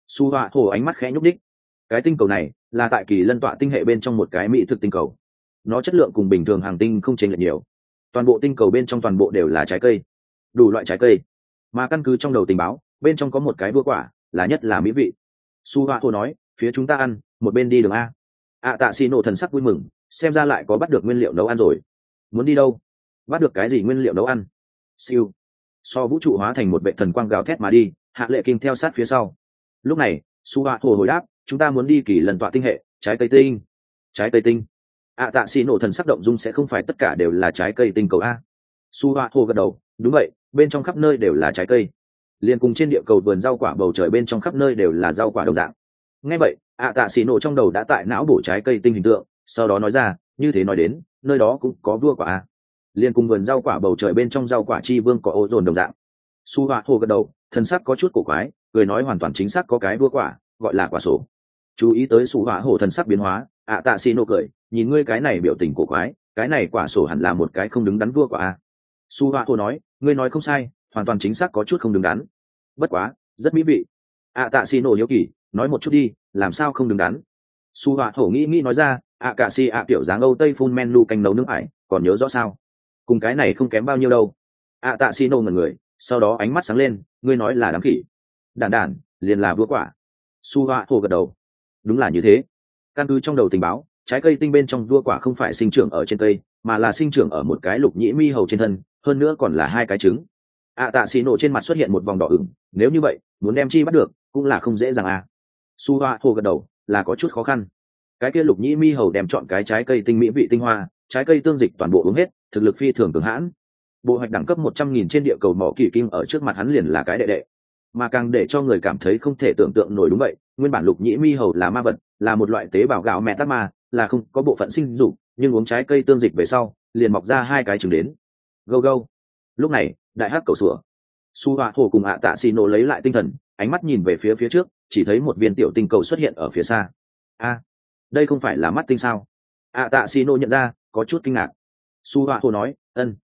Su họa hồ ánh mắt khẽ nhúc đích. Cái tinh cầu này là tại kỳ lân tọa tinh hệ bên trong một cái mỹ thực tinh cầu, nó chất lượng cùng bình thường hàng tinh không chênh lệch nhiều. Toàn bộ tinh cầu bên trong toàn bộ đều là trái cây, đủ loại trái cây, mà căn cứ trong đầu tình báo bên trong có một cái vua quả là nhất là mỹ vị. Su họa hồ nói, phía chúng ta ăn, một bên đi đường a. Tạ xì nổ thần sắc vui mừng, xem ra lại có bắt được nguyên liệu nấu ăn rồi. Muốn đi đâu? Bắt được cái gì nguyên liệu nấu ăn? Siêu. So vũ trụ hóa thành một vệ thần quang gào thét mà đi, Hạ Lệ Kinh theo sát phía sau. Lúc này su họa hồ hồi đáp, chúng ta muốn đi kỳ lần tọa tinh hệ, trái cây tinh. Trái cây tinh? Tạ xì nổ thần sắc động dung, sẽ không phải tất cả đều là trái cây tinh cầu a? Su họa hồ gật đầu, đúng vậy, bên trong khắp nơi đều là trái cây, liền cùng trên địa cầu vườn rau quả bầu trời bên trong khắp nơi đều là rau quả đồng dạng. Nghe vậy tạ xì nổ trong đầu đã tại não bổ trái cây tinh hình tượng, sau đó nói ra, như thế nói đến nơi đó cũng có vua quả a, liền cùng vườn rau quả bầu trời bên trong rau quả chi vương có ô dồn đồng dạng. Su họa hồ gật đầu, thần sắc có chút cổ quái, cười nói hoàn toàn chính xác, có cái vua quả gọi là quả sổ. Chú ý tới Su họa hồ thần sắc biến hóa, tạ xì nổ cười, nhìn ngươi cái này biểu tình cổ quái, cái này quả sổ hẳn là một cái không đứng đắn vua quả a. Su họa hồ nói, ngươi nói không sai, hoàn toàn chính xác có chút không đứng đắn, bất quá rất mỹ vị. Tạ xì nổ hiếu kỳ, nói một chút đi, làm sao không đứng đắn? Su họa hồ nghĩ nói ra, cà si kiểu dáng Âu Tây full menu canh nấu nước ải, còn nhớ rõ sao? Cùng cái này không kém bao nhiêu đâu. Tạ xì nổ ngẩn người, sau đó ánh mắt sáng lên, ngươi nói là đám khỉ? Đản liền là vua quả. Su họa hồ gật đầu, đúng là như thế. Căn cứ trong đầu tình báo, trái cây tinh bên trong vua quả không phải sinh trưởng ở trên cây, mà là sinh trưởng ở một cái lục nhĩ mi hầu trên thân, hơn nữa còn là hai cái trứng. Tạ xì nổ trên mặt xuất hiện một vòng đỏ ửng, nếu như vậy muốn đem chi bắt được cũng là không dễ dàng à. Su họa hồ gật đầu, là có chút khó khăn. Cái kia lục nhĩ mi hầu đem chọn cái trái cây tinh mỹ vị tinh hoa, trái cây tương dịch toàn bộ uống hết, thực lực phi thường cường hãn. Bộ hoạch đẳng cấp 100.000 trên địa cầu mỏ kỳ kim ở trước mặt hắn liền là cái đệ đệ. Mà càng để cho người cảm thấy không thể tưởng tượng nổi, đúng vậy, nguyên bản lục nhĩ mi hầu là ma vật, là một loại tế bào gạo mẹ tắc ma, là không có bộ phận sinh dục, nhưng uống trái cây tương dịch về sau liền mọc ra hai cái trứng đến. Go go. Lúc này đại hắc cầu sủa. Su họa hồ cùng tạ xì nổ lấy lại tinh thần, ánh mắt nhìn về phía trước, chỉ thấy một viên tiểu tinh cầu xuất hiện ở phía xa. Đây không phải là mắt tinh sao? Tạ xì nổ nhận ra, có chút kinh ngạc. Su họa hồ nói,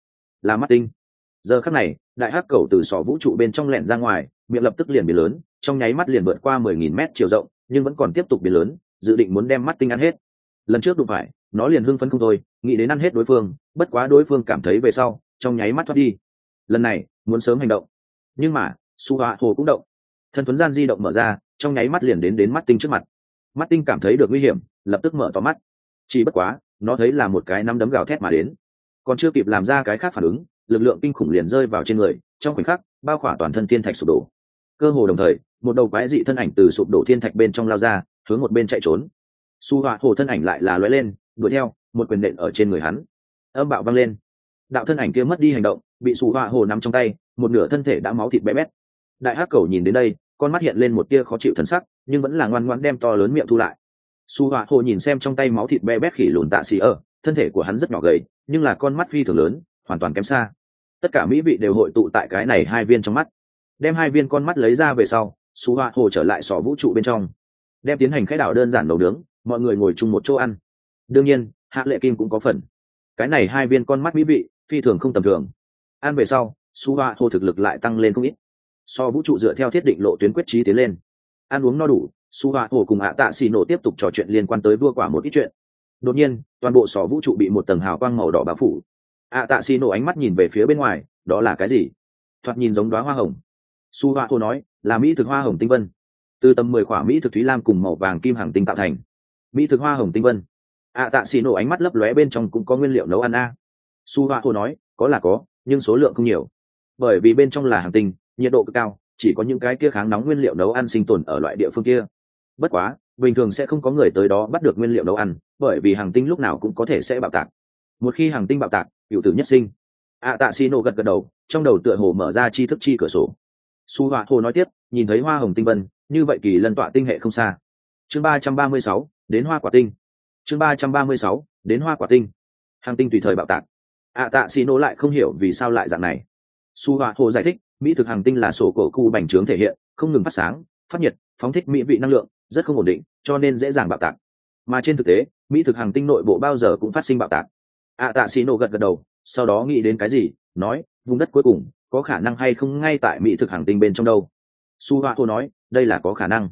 là mắt tinh. Giờ khắc này đại hắc cầu từ sọ vũ trụ bên trong lẻn ra ngoài, miệng lập tức liền biến lớn, trong nháy mắt liền vượt qua 10.000 mét chiều rộng, nhưng vẫn còn tiếp tục biến lớn, dự định muốn đem mắt tinh ăn hết. Lần trước đụng phải nó liền hưng phấn không thôi, nghĩ đến ăn hết đối phương, bất quá đối phương cảm thấy về sau trong nháy mắt thoát đi. Lần này muốn sớm hành động, nhưng mà su họa hồ cũng động, thân thuấn gian di động mở ra, trong nháy mắt liền đến mắt tinh trước mặt. Mắt tinh cảm thấy được nguy hiểm, lập tức mở to mắt, chỉ bất quá nó thấy là một cái nắm đấm gào thét mà đến, còn chưa kịp làm ra cái khác phản ứng, lực lượng kinh khủng liền rơi vào trên người, trong khoảnh khắc bao khỏa toàn thân thiên thạch sụp đổ. Cơ hồ đồng thời một đầu quái dị thân ảnh từ sụp đổ thiên thạch bên trong lao ra, hướng một bên chạy trốn. Su họa hồ thân ảnh lại là lóe lên đuổi theo, một quyền nện ở trên người hắn, âm bạo vang lên. Đạo thân ảnh kia mất đi hành động, bị Su họa hồ nắm trong tay, một nửa thân thể đã máu thịt bé bét. Đại hắc cầu nhìn đến đây, con mắt hiện lên một tia khó chịu thần sắc, nhưng vẫn là ngoan ngoãn đem to lớn miệng thu lại. Su họa hồ nhìn xem trong tay máu thịt bé bét khỉ lùn tạ xì ở, thân thể của hắn rất nhỏ gầy, nhưng là con mắt phi thường lớn, hoàn toàn kém xa. Tất cả mỹ vị đều hội tụ tại cái này hai viên trong mắt. Đem hai viên con mắt lấy ra về sau, Su họa hồ trở lại sọ vũ trụ bên trong, đem tiến hành khai đảo đơn giản nấu nướng, mọi người ngồi chung một chỗ ăn. Đương nhiên Hạ Lệ Kim cũng có phần. Cái này hai viên con mắt mỹ vị phi thường không tầm thường. Ăn về sau Su họa hồ thực lực lại tăng lên không ít, so vũ trụ dựa theo thiết định lộ tuyến quyết trí tiến lên. Ăn uống no đủ, Su họa hồ cùng tạ xì nổ tiếp tục trò chuyện liên quan tới vua quả một ít chuyện. Đột nhiên toàn bộ sọ vũ trụ bị một tầng hào quang màu đỏ bao phủ. Tạ xì nổ ánh mắt nhìn về phía bên ngoài, đó là cái gì? Thoạt nhìn giống đóa hoa hồng. Su họa hồ nói, là mỹ thực hoa hồng tinh vân, từ tầm 10 quả mỹ thực thúy lam cùng màu vàng kim hàng tinh tạo thành. Mỹ thực hoa hồng tinh vân. Tạ xì nổ ánh mắt lấp lóe, bên trong cũng có nguyên liệu nấu ăn a. Su họa hồ nói, có là có, nhưng số lượng không nhiều, bởi vì bên trong là hàng tinh, nhiệt độ cực cao, chỉ có những cái kia kháng nóng nguyên liệu nấu ăn sinh tồn ở loại địa phương kia. Bất quá bình thường sẽ không có người tới đó bắt được nguyên liệu nấu ăn, bởi vì hàng tinh lúc nào cũng có thể sẽ bạo tạc. Một khi hàng tinh bạo tạc, cựu tử nhất sinh. Tạ xì nổ gật gật đầu, trong đầu tựa hồ mở ra tri thức chi cửa sổ. Su họa hồ nói tiếp, nhìn thấy hoa hồng tinh vân, như vậy kỳ lân tọa tinh hệ không xa. Chương 336, đến hoa quả tinh. Chương 336, đến hoa quả tinh. Hàng tinh tùy thời bạo tạc. Tạ xì nổ lại không hiểu vì sao lại dạng này. Su họa hồ giải thích, mỹ thực hàng tinh là sổ cổ cụ bành trướng thể hiện, không ngừng phát sáng, phát nhiệt, phóng thích mỹ vị năng lượng, rất không ổn định, cho nên dễ dàng bạo tạc. Mà trên thực tế mỹ thực hàng tinh nội bộ bao giờ cũng phát sinh bạo tạc. Tạ xì nổ gật gật đầu, sau đó nghĩ đến cái gì, nói, vùng đất cuối cùng có khả năng hay không ngay tại mỹ thực hàng tinh bên trong đâu? Su họa hồ nói, đây là có khả năng.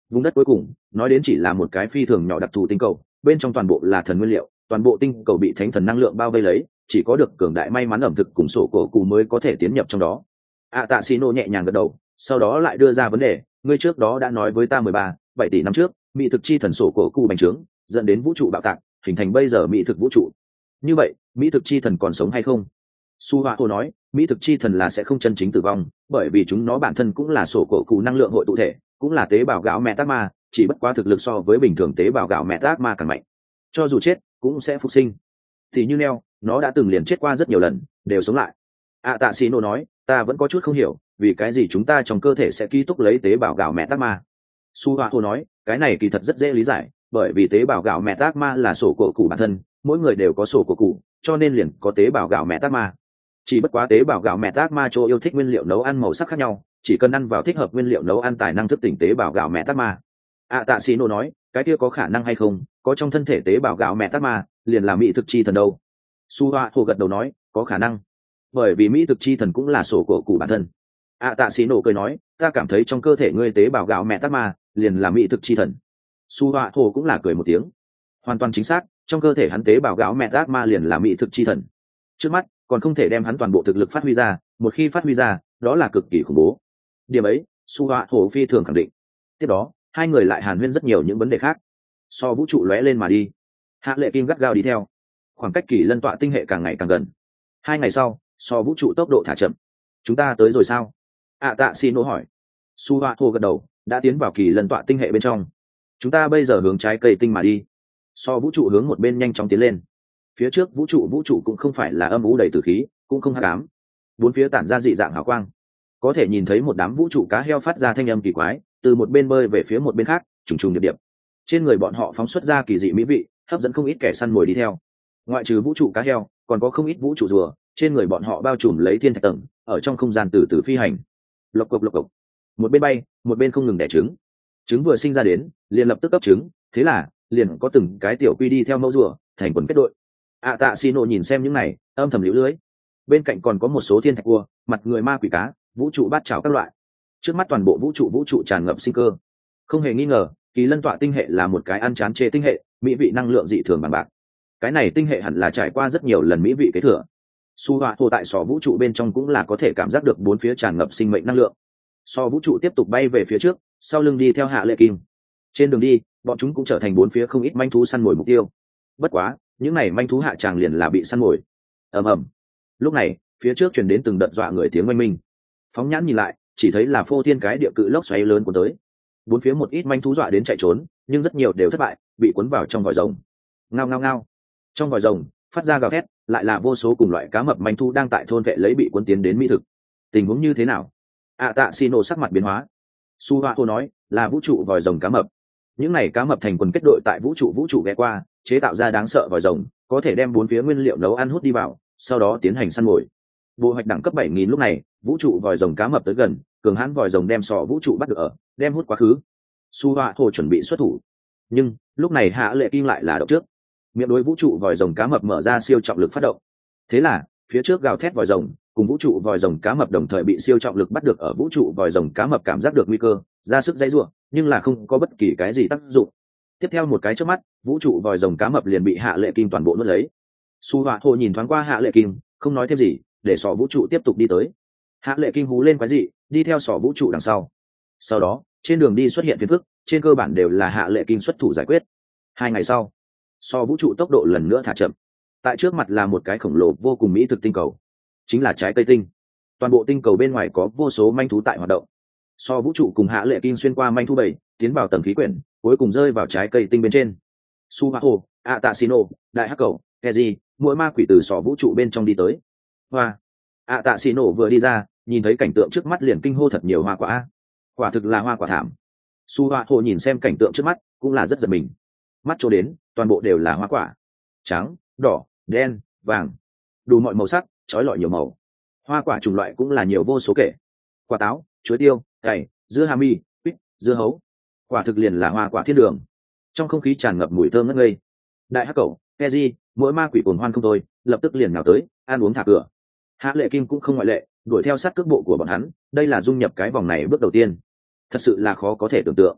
Vùng đất cuối cùng nói đến chỉ là một cái phi thường nhỏ đặc thù tinh cầu, bên trong toàn bộ là thần nguyên liệu, toàn bộ tinh cầu bị thánh thần năng lượng bao vây lấy, chỉ có được cường đại may mắn ẩm thực cùng sổ cổ cụ mới có thể tiến nhập trong đó. Tạ xì nổ nhẹ nhàng gật đầu, sau đó lại đưa ra vấn đề, ngươi trước đó đã nói với ta 7 tỷ năm trước mỹ thực chi thần sổ cổ cụ bành trướng dẫn đến vũ trụ bạo tạc, hình thành bây giờ mỹ thực vũ trụ. Như vậy mỹ thực chi thần còn sống hay không? Su Hoa Hồ nói, mỹ thực chi thần là sẽ không chân chính tử vong, bởi vì chúng nó bản thân cũng là sổ cổ cụ năng lượng hội tụ thể, cũng là tế bào gạo mẹ tác ma, chỉ bất quá thực lực so với bình thường tế bào gạo mẹ tác ma càng mạnh, cho dù chết cũng sẽ phục sinh. Thì như neo, nó đã từng liền chết qua rất nhiều lần, đều sống lại. Tạ xì nổ nói, ta vẫn có chút không hiểu vì cái gì chúng ta trong cơ thể sẽ ký túc lấy tế bào gạo mẹ tác ma. Su Hoa Hồ nói, cái này kỳ thật rất dễ lý giải, bởi vì tế bào gạo mẹ tác ma là sổ cổ cụ bản thân, mỗi người đều có sổ cổ cụ, cho nên liền có tế bào gạo mẹ tác ma. Chỉ bất quá tế bào gạo mẹ tác ma cho yêu thích nguyên liệu nấu ăn màu sắc khác nhau, chỉ cần ăn vào thích hợp nguyên liệu nấu ăn tài năng thức tỉnh tế bào gạo mẹ tác ma. Tạ xì nổ nói, cái kia có khả năng hay không có trong thân thể tế bào gạo mẹ tác ma liền là mỹ thực chi thần đâu? Su Hoa Hồ gật đầu nói, có khả năng, bởi vì mỹ thực chi thần cũng là sổ cổ cụ bản thân. Tạ xì nổ cười nói, ta cảm thấy trong cơ thể ngươi tế bào gạo mẹ tác ma liền là mỹ thực chi thần. Su Hoa Hồ cũng là cười một tiếng, hoàn toàn chính xác, trong cơ thể hắn tế bào gạo mẹ tác ma liền là mỹ thực chi thần. Trước mắt còn không thể đem hắn toàn bộ thực lực phát huy ra, một khi phát huy ra đó là cực kỳ khủng bố. Điểm ấy Su Hoa Hồ phi thường khẳng định. Tiếp đó hai người lại hàn huyên rất nhiều những vấn đề khác. So vũ trụ lóe lên mà đi, Hạ Lệ Kim gắt gao đi theo, khoảng cách kỳ lân tọa tinh hệ càng ngày càng gần. 2 ngày sau, so vũ trụ tốc độ thả chậm. Chúng ta tới rồi sao? Tạ xì nổ hỏi. Su Hoa Hồ gật đầu, đã tiến vào kỳ lân tọa tinh hệ bên trong. Chúng ta bây giờ hướng trái cây tinh mà đi. So vũ trụ hướng một bên nhanh chóng tiến lên. Phía trước vũ trụ cũng không phải là âm u đầy tử khí, cũng không hắc ám, bốn phía tản ra dị dạng hào quang, có thể nhìn thấy một đám vũ trụ cá heo phát ra thanh âm kỳ quái, từ một bên bơi về phía một bên khác, trùng trùng điệp điệp. Trên người bọn họ phóng xuất ra kỳ dị mỹ vị, hấp dẫn không ít kẻ săn mồi đi theo. Ngoại trừ vũ trụ cá heo, còn có không ít vũ trụ rùa, trên người bọn họ bao trùm lấy thiên thạch tầng, ở trong không gian từ từ phi hành. Lộc cộc, một bên bay một bên không ngừng đẻ trứng. Trứng vừa sinh ra đến liền lập tức cấp trứng, thế là liền có từng cái tiểu quy đi theo mẫu rùa thành quần kết đội. Tạ xì nổ nhìn xem những này âm thầm liễu lưới. Bên cạnh còn có một số thiên thạch cua, mặt người ma quỷ cá, vũ trụ bát chảo các loại. Trước mắt toàn bộ vũ trụ tràn ngập sinh cơ. Không hề nghi ngờ, kỳ lân tọa tinh hệ là một cái ăn chán chê tinh hệ, mỹ vị năng lượng dị thường bằng bạc. Cái này tinh hệ hẳn là trải qua rất nhiều lần mỹ vị kế thừa. Su Hoa Hồ tại sò vũ trụ bên trong cũng là có thể cảm giác được bốn phía tràn ngập sinh mệnh năng lượng. So vũ trụ tiếp tục bay về phía trước, sau lưng đi theo Hạ Lệ Kim. Trên đường đi, bọn chúng cũng trở thành bốn phía không ít manh thú săn mồi mục tiêu. Bất quá những này manh thú hạ tràng liền là bị săn mồi. Ầm. Lúc này phía trước truyền đến từng đợt dọa người tiếng oanh minh. Phóng nhãn nhìn lại, chỉ thấy là phô thiên cái địa cự lốc xoáy lớn của tới. Bốn phía một ít manh thú dọa đến chạy trốn, nhưng rất nhiều đều thất bại, bị cuốn vào trong vòi rồng. Ngao. Trong vòi rồng phát ra gào thét, lại là vô số cùng loại cá mập manh thú đang tại thôn vệ lấy bị cuốn tiến đến mỹ thực. Tình huống như thế nào? Tạ xì nổ sắc mặt biến hóa. Su Hoa Hồ nói, là vũ trụ vòi rồng cá mập. Những này cá mập thành quần kết đội tại vũ trụ ghé qua, chế tạo ra đáng sợ vòi rồng, có thể đem bốn phía nguyên liệu nấu ăn hút đi vào, sau đó tiến hành săn mồi. Bộ hoạch đẳng cấp 7000 lúc này, vũ trụ vòi rồng cá mập tới gần, cường hãn vòi rồng đem sọ vũ trụ bắt được ở, đem hút quá khứ. Su Hoa Hồ chuẩn bị xuất thủ, nhưng lúc này Hạ Lệ Kim lại là động trước, miệng đối vũ trụ vòi rồng cá mập mở ra siêu trọng lực phát động. Thế là phía trước gào thét vòi rồng cùng vũ trụ vòi rồng cá mập đồng thời bị siêu trọng lực bắt được ở. Vũ trụ vòi rồng cá mập cảm giác được nguy cơ, ra sức dãy giụa, nhưng là không có bất kỳ cái gì tác dụng. Tiếp theo một cái chớp mắt, vũ trụ vòi rồng cá mập liền bị Hạ Lệ Kim toàn bộ nuốt lấy. Su Hoa Hồ nhìn thoáng qua Hạ Lệ Kim, không nói thêm gì, để sọ vũ trụ tiếp tục đi tới. Hạ Lệ Kim hú lên quái dị, đi theo sọ vũ trụ đằng sau. Sau đó trên đường đi xuất hiện phiền phức, trên cơ bản đều là Hạ Lệ Kim xuất thủ giải quyết. 2 ngày sau, sọ vũ trụ tốc độ lần nữa thả chậm. Tại trước mặt là một cái khổng lồ vô cùng mỹ thực tinh cầu, chính là trái cây tinh. Toàn bộ tinh cầu bên ngoài có vô số manh thú tại hoạt động. So vũ trụ cùng Hạ Lệ Kim xuyên qua manh thú bầy, tiến vào tầng khí quyển, cuối cùng rơi vào trái cây tinh bên trên. Su Hoa Hồ, Tạ xì nổ, đại hắc cầu, Keji, mỗi ma quỷ từ sọ vũ trụ bên trong đi tới. Hoa, Tạ xì nổ vừa đi ra, nhìn thấy cảnh tượng trước mắt liền kinh hô thật nhiều hoa quả. Quả thực là hoa quả thảm. Su Hoa Hồ nhìn xem cảnh tượng trước mắt, cũng là rất giật mình. Mắt chỗ đến, toàn bộ đều là hoa quả, trắng, đỏ, đen, vàng, đủ mọi màu sắc, chói lọi nhiều màu. Hoa quả chủng loại cũng là nhiều vô số kể. Quả táo, chuối tiêu, cày, dưa hà mi, quýt, dưa hấu. Quả thực liền là hoa quả thiên đường. Trong không khí tràn ngập mùi thơm ngất ngây. Đại hắc cẩu, Keji, mỗi ma quỷ cuồng hoan không thôi, lập tức liền nào tới, ăn uống thả cửa. Hạ Lệ Kim cũng không ngoại lệ, đuổi theo sát cước bộ của bọn hắn, đây là dung nhập cái vòng này bước đầu tiên. Thật sự là khó có thể tưởng tượng.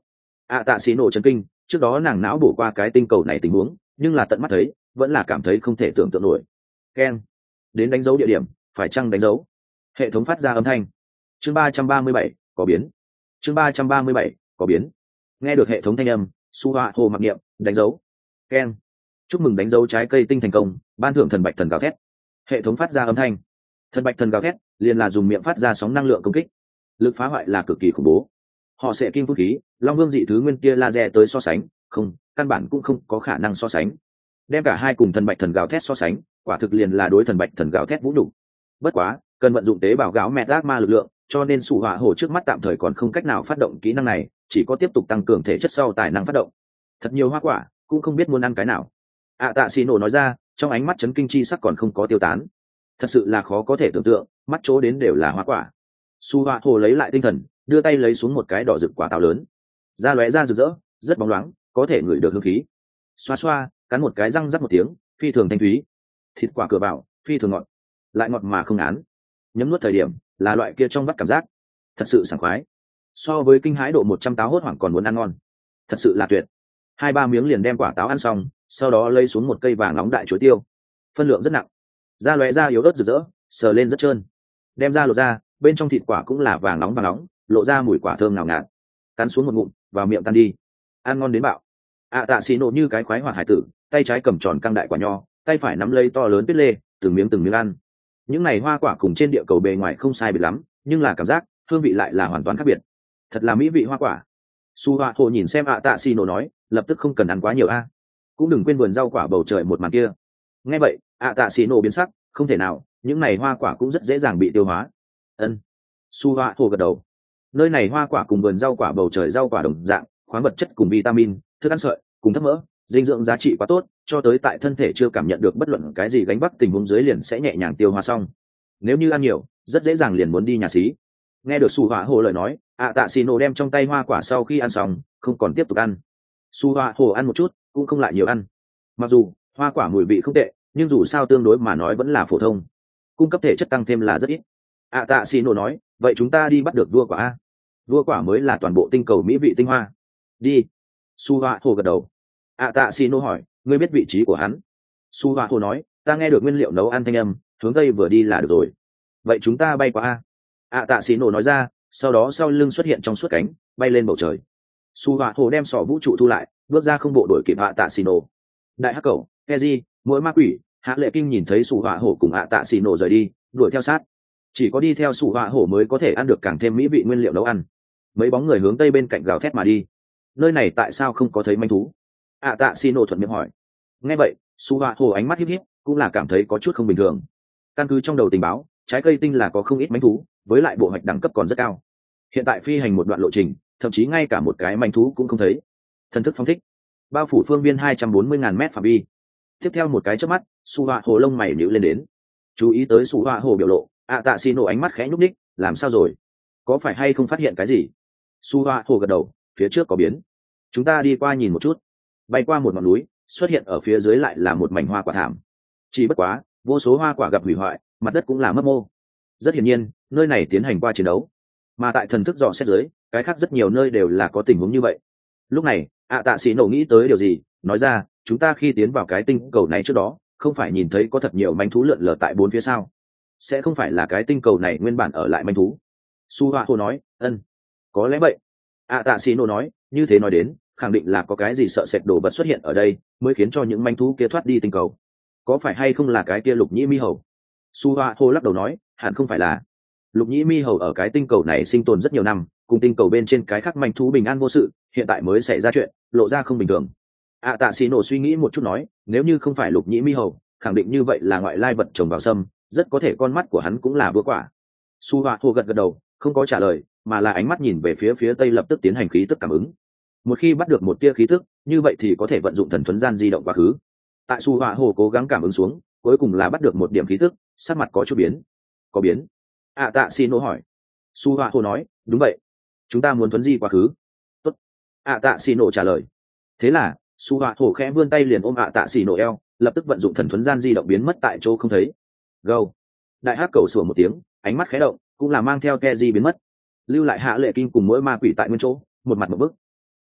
ạ tạ xì nổ chấn kinh, trước đó nàng não bổ qua cái tinh cầu này tình huống, nhưng là tận mắt thấy vẫn là cảm thấy không thể tưởng tượng nổi. Keng, đến đánh dấu địa điểm, phải chăng đánh dấu? Hệ thống phát ra âm thanh. Chương 337, có biến. Chương 337, có biến. Nghe được hệ thống thanh âm, Su Họa Hồ mặc niệm, đánh dấu. Keng, chúc mừng đánh dấu trái cây tinh thành công, ban thưởng thần bạch thần gào thét. Hệ thống phát ra âm thanh. Thần bạch thần gào thét liền là dùng miệng phát ra sóng năng lượng công kích, lực phá hoại là cực kỳ khủng bố. Họ sẽ kim vũ khí, long vương dị thứ nguyên kia laser tới so sánh, không, căn bản cũng không có khả năng so sánh. Đem cả hai cùng thần bạch thần gào thét so sánh, quả thực liền là đối thần bạch thần gào thét vũ đủ. Bất quá, cần vận dụng tế bào gáo mẹ ác ma lực lượng, cho nên Su Họa Hồ trước mắt tạm thời còn không cách nào phát động kỹ năng này, chỉ có tiếp tục tăng cường thể chất sau tài năng phát động. Thật nhiều hoa quả, cũng không biết muốn ăn cái nào. Tạ Xì Nổ nói ra, trong ánh mắt chấn kinh chi sắc còn không có tiêu tán. Thật sự là khó có thể tưởng tượng, mắt chỗ đến đều là hoa quả. Su Họa Hồ lấy lại tinh thần, đưa tay lấy xuống một cái đỏ rực quả táo lớn, da lóe ra rực rỡ, rất bóng loáng, có thể ngửi được hương khí. Xoa xoa, cắn một cái răng rắc một tiếng, phi thường thanh thúy. Thịt quả cửa vào, phi thường ngọt, lại ngọt mà không án. Nhấm nuốt thời điểm, là loại kia trong vắt cảm giác, thật sự sảng khoái. So với kinh hãi độ 100 táo hốt hoảng còn muốn ăn ngon, thật sự là tuyệt. 2-3 miếng liền đem quả táo ăn xong, sau đó lấy xuống một cây vàng nóng đại chuối tiêu, phân lượng rất nặng, da lóe ra yếu ớt rực rỡ, sờ lên rất trơn. Đem ra lột ra, bên trong thịt quả cũng là vàng nóng, lộ ra mùi quả thơm ngào ngạt. Cắn xuống một ngụm, vào miệng tan đi, ăn ngon đến bạo. Tạ Xì Nổ như cái khoái hoạt hải tử, tay trái cầm tròn căng đại quả nho, tay phải nắm lấy to lớn tuyết lê, từng miếng ăn. Những này hoa quả cùng trên địa cầu bề ngoài không sai biệt lắm, nhưng là cảm giác hương vị lại là hoàn toàn khác biệt. Thật là mỹ vị hoa quả. Su Họa Hồ nhìn xem Tạ Xì Nổ nói, lập tức không cần ăn quá nhiều a, cũng đừng quên vườn rau quả bầu trời một màn kia. Nghe vậy, Tạ Xì Nổ biến sắc, không thể nào, những này hoa quả cũng rất dễ dàng bị tiêu hóa. Ân. Su Họa Hồ gật đầu. Nơi này hoa quả cùng vườn rau quả bầu trời rau quả đồng dạng, khoáng vật chất cùng vitamin, thức ăn sợi, cùng thấp mỡ, dinh dưỡng giá trị quá tốt, cho tới tại thân thể chưa cảm nhận được bất luận cái gì gánh vác tình huống dưới liền sẽ nhẹ nhàng tiêu hóa xong. Nếu như ăn nhiều, rất dễ dàng liền muốn đi nhà xí. Nghe được Su Họa Hồ lời nói, Tạ Xì Nổ đem trong tay hoa quả sau khi ăn xong, không còn tiếp tục ăn. Su Họa Hồ ăn một chút, cũng không lại nhiều ăn. Mặc dù hoa quả mùi vị không tệ, nhưng dù sao tương đối mà nói vẫn là phổ thông, cung cấp thể chất tăng thêm là rất ít. Tạ Xì Nổ nói, vậy chúng ta đi bắt được vua quả a. Vua quả mới là toàn bộ tinh cầu mỹ vị tinh hoa. Đi. Su Họa Hồ gật đầu. Tạ Xì Nổ hỏi, ngươi biết vị trí của hắn? Su Họa Hồ nói, ta nghe được nguyên liệu nấu ăn thanh âm, hướng tây vừa đi là được rồi. Vậy chúng ta bay qua a. Tạ Xì Nổ nói ra, sau đó sau lưng xuất hiện trong suốt cánh, bay lên bầu trời. Su Họa Hồ đem sọ vũ trụ thu lại, bước ra không bộ đội kịp Tạ Xì Nổ. Đại hắc cầu, Keji, mỗi ma quỷ, Hạ Lệ Kinh nhìn thấy Su Họa Hồ cùng Tạ Xì Nổ rời đi, đuổi theo sát. Chỉ có đi theo Su Họa Hồ mới có thể ăn được càng thêm mỹ vị nguyên liệu nấu ăn. Mấy bóng người hướng tây bên cạnh gào thét mà đi. Nơi này tại sao không có thấy manh thú? Tạ Xì Nổ thuận miệng hỏi. Nghe vậy, Su Họa Hồ ánh mắt híp híp, cũng là cảm thấy có chút không bình thường. Căn cứ trong đầu tình báo, trái cây tinh là có không ít manh thú, với lại bộ hoạch đẳng cấp còn rất cao. Hiện tại phi hành một đoạn lộ trình, thậm chí ngay cả một cái manh thú cũng không thấy. Thần thức phóng thích, bao phủ phương viên 240.000 mét phạm vi. Tiếp theo một cái chớp mắt, Su Họa Hồ lông mày nhíu lên đến. Chú ý tới Su Họa Hồ biểu lộ, Tạ Xì Nổ ánh mắt khẽ nhúc nhích, làm sao rồi? Có phải hay không phát hiện cái gì? Su Họa Hồ gật đầu, phía trước có biến. Chúng ta đi qua nhìn một chút. Bay qua một ngọn núi, xuất hiện ở phía dưới lại là một mảnh hoa quả thảm. Chỉ bất quá, vô số hoa quả gặp hủy hoại, mặt đất cũng là mấp mô. Rất hiển nhiên, nơi này tiến hành qua chiến đấu. Mà tại thần thức dò xét dưới, cái khác rất nhiều nơi đều là có tình huống như vậy. Lúc này, Tạ Xì Nổ nghĩ tới điều gì, nói ra, chúng ta khi tiến vào cái tinh cầu này trước đó, không phải nhìn thấy có thật nhiều manh thú lượn lờ tại bốn phía sao? Sẽ không phải là cái tinh cầu này nguyên bản ở lại manh thú? Su Họa Hồ nói, ân, có lẽ vậy. Tạ Xì Nổ nói, như thế nói đến, khẳng định là có cái gì sợ sệt đồ vật xuất hiện ở đây, mới khiến cho những manh thú kia thoát đi tinh cầu. Có phải hay không là cái kia lục nhĩ mi hầu? Su Họa Hồ lắc đầu nói, hẳn không phải là. Lục nhĩ mi hầu ở cái tinh cầu này sinh tồn rất nhiều năm, cùng tinh cầu bên trên cái khác manh thú bình an vô sự, hiện tại mới xảy ra chuyện, lộ ra không bình thường. Tạ Xì Nổ suy nghĩ một chút nói, nếu như không phải lục nhĩ mi hầu, khẳng định như vậy là ngoại lai vật trồng vào sâm, rất có thể con mắt của hắn cũng là vua quả. Su Họa Hồ gật gật đầu, không có trả lời, mà là ánh mắt nhìn về phía tây, lập tức tiến hành khí tức cảm ứng. Một khi bắt được một tia khí tức, như vậy thì có thể vận dụng thần thuấn gian di động quá khứ. Tại Su Họa Hồ cố gắng cảm ứng xuống, cuối cùng là bắt được một điểm khí tức, sắc mặt có chút biến. Có biến? Tạ Xì Nổ hỏi. Su Họa Hồ nói, đúng vậy, chúng ta muốn thuấn di quá khứ. Tốt. Tạ Xì Nổ trả lời. Thế là Su Họa Hồ khẽ vươn tay liền ôm Tạ Xì Nổ eo, lập tức vận dụng thần thuấn gian di động biến mất tại chỗ không thấy. Gâu. Đại hắc cầu sủa một tiếng, ánh mắt khẽ động, cũng là mang theo Keji biến mất, lưu lại Hạ Lệ Kinh cùng mỗi ma quỷ tại nguyên chỗ, một mặt một bức.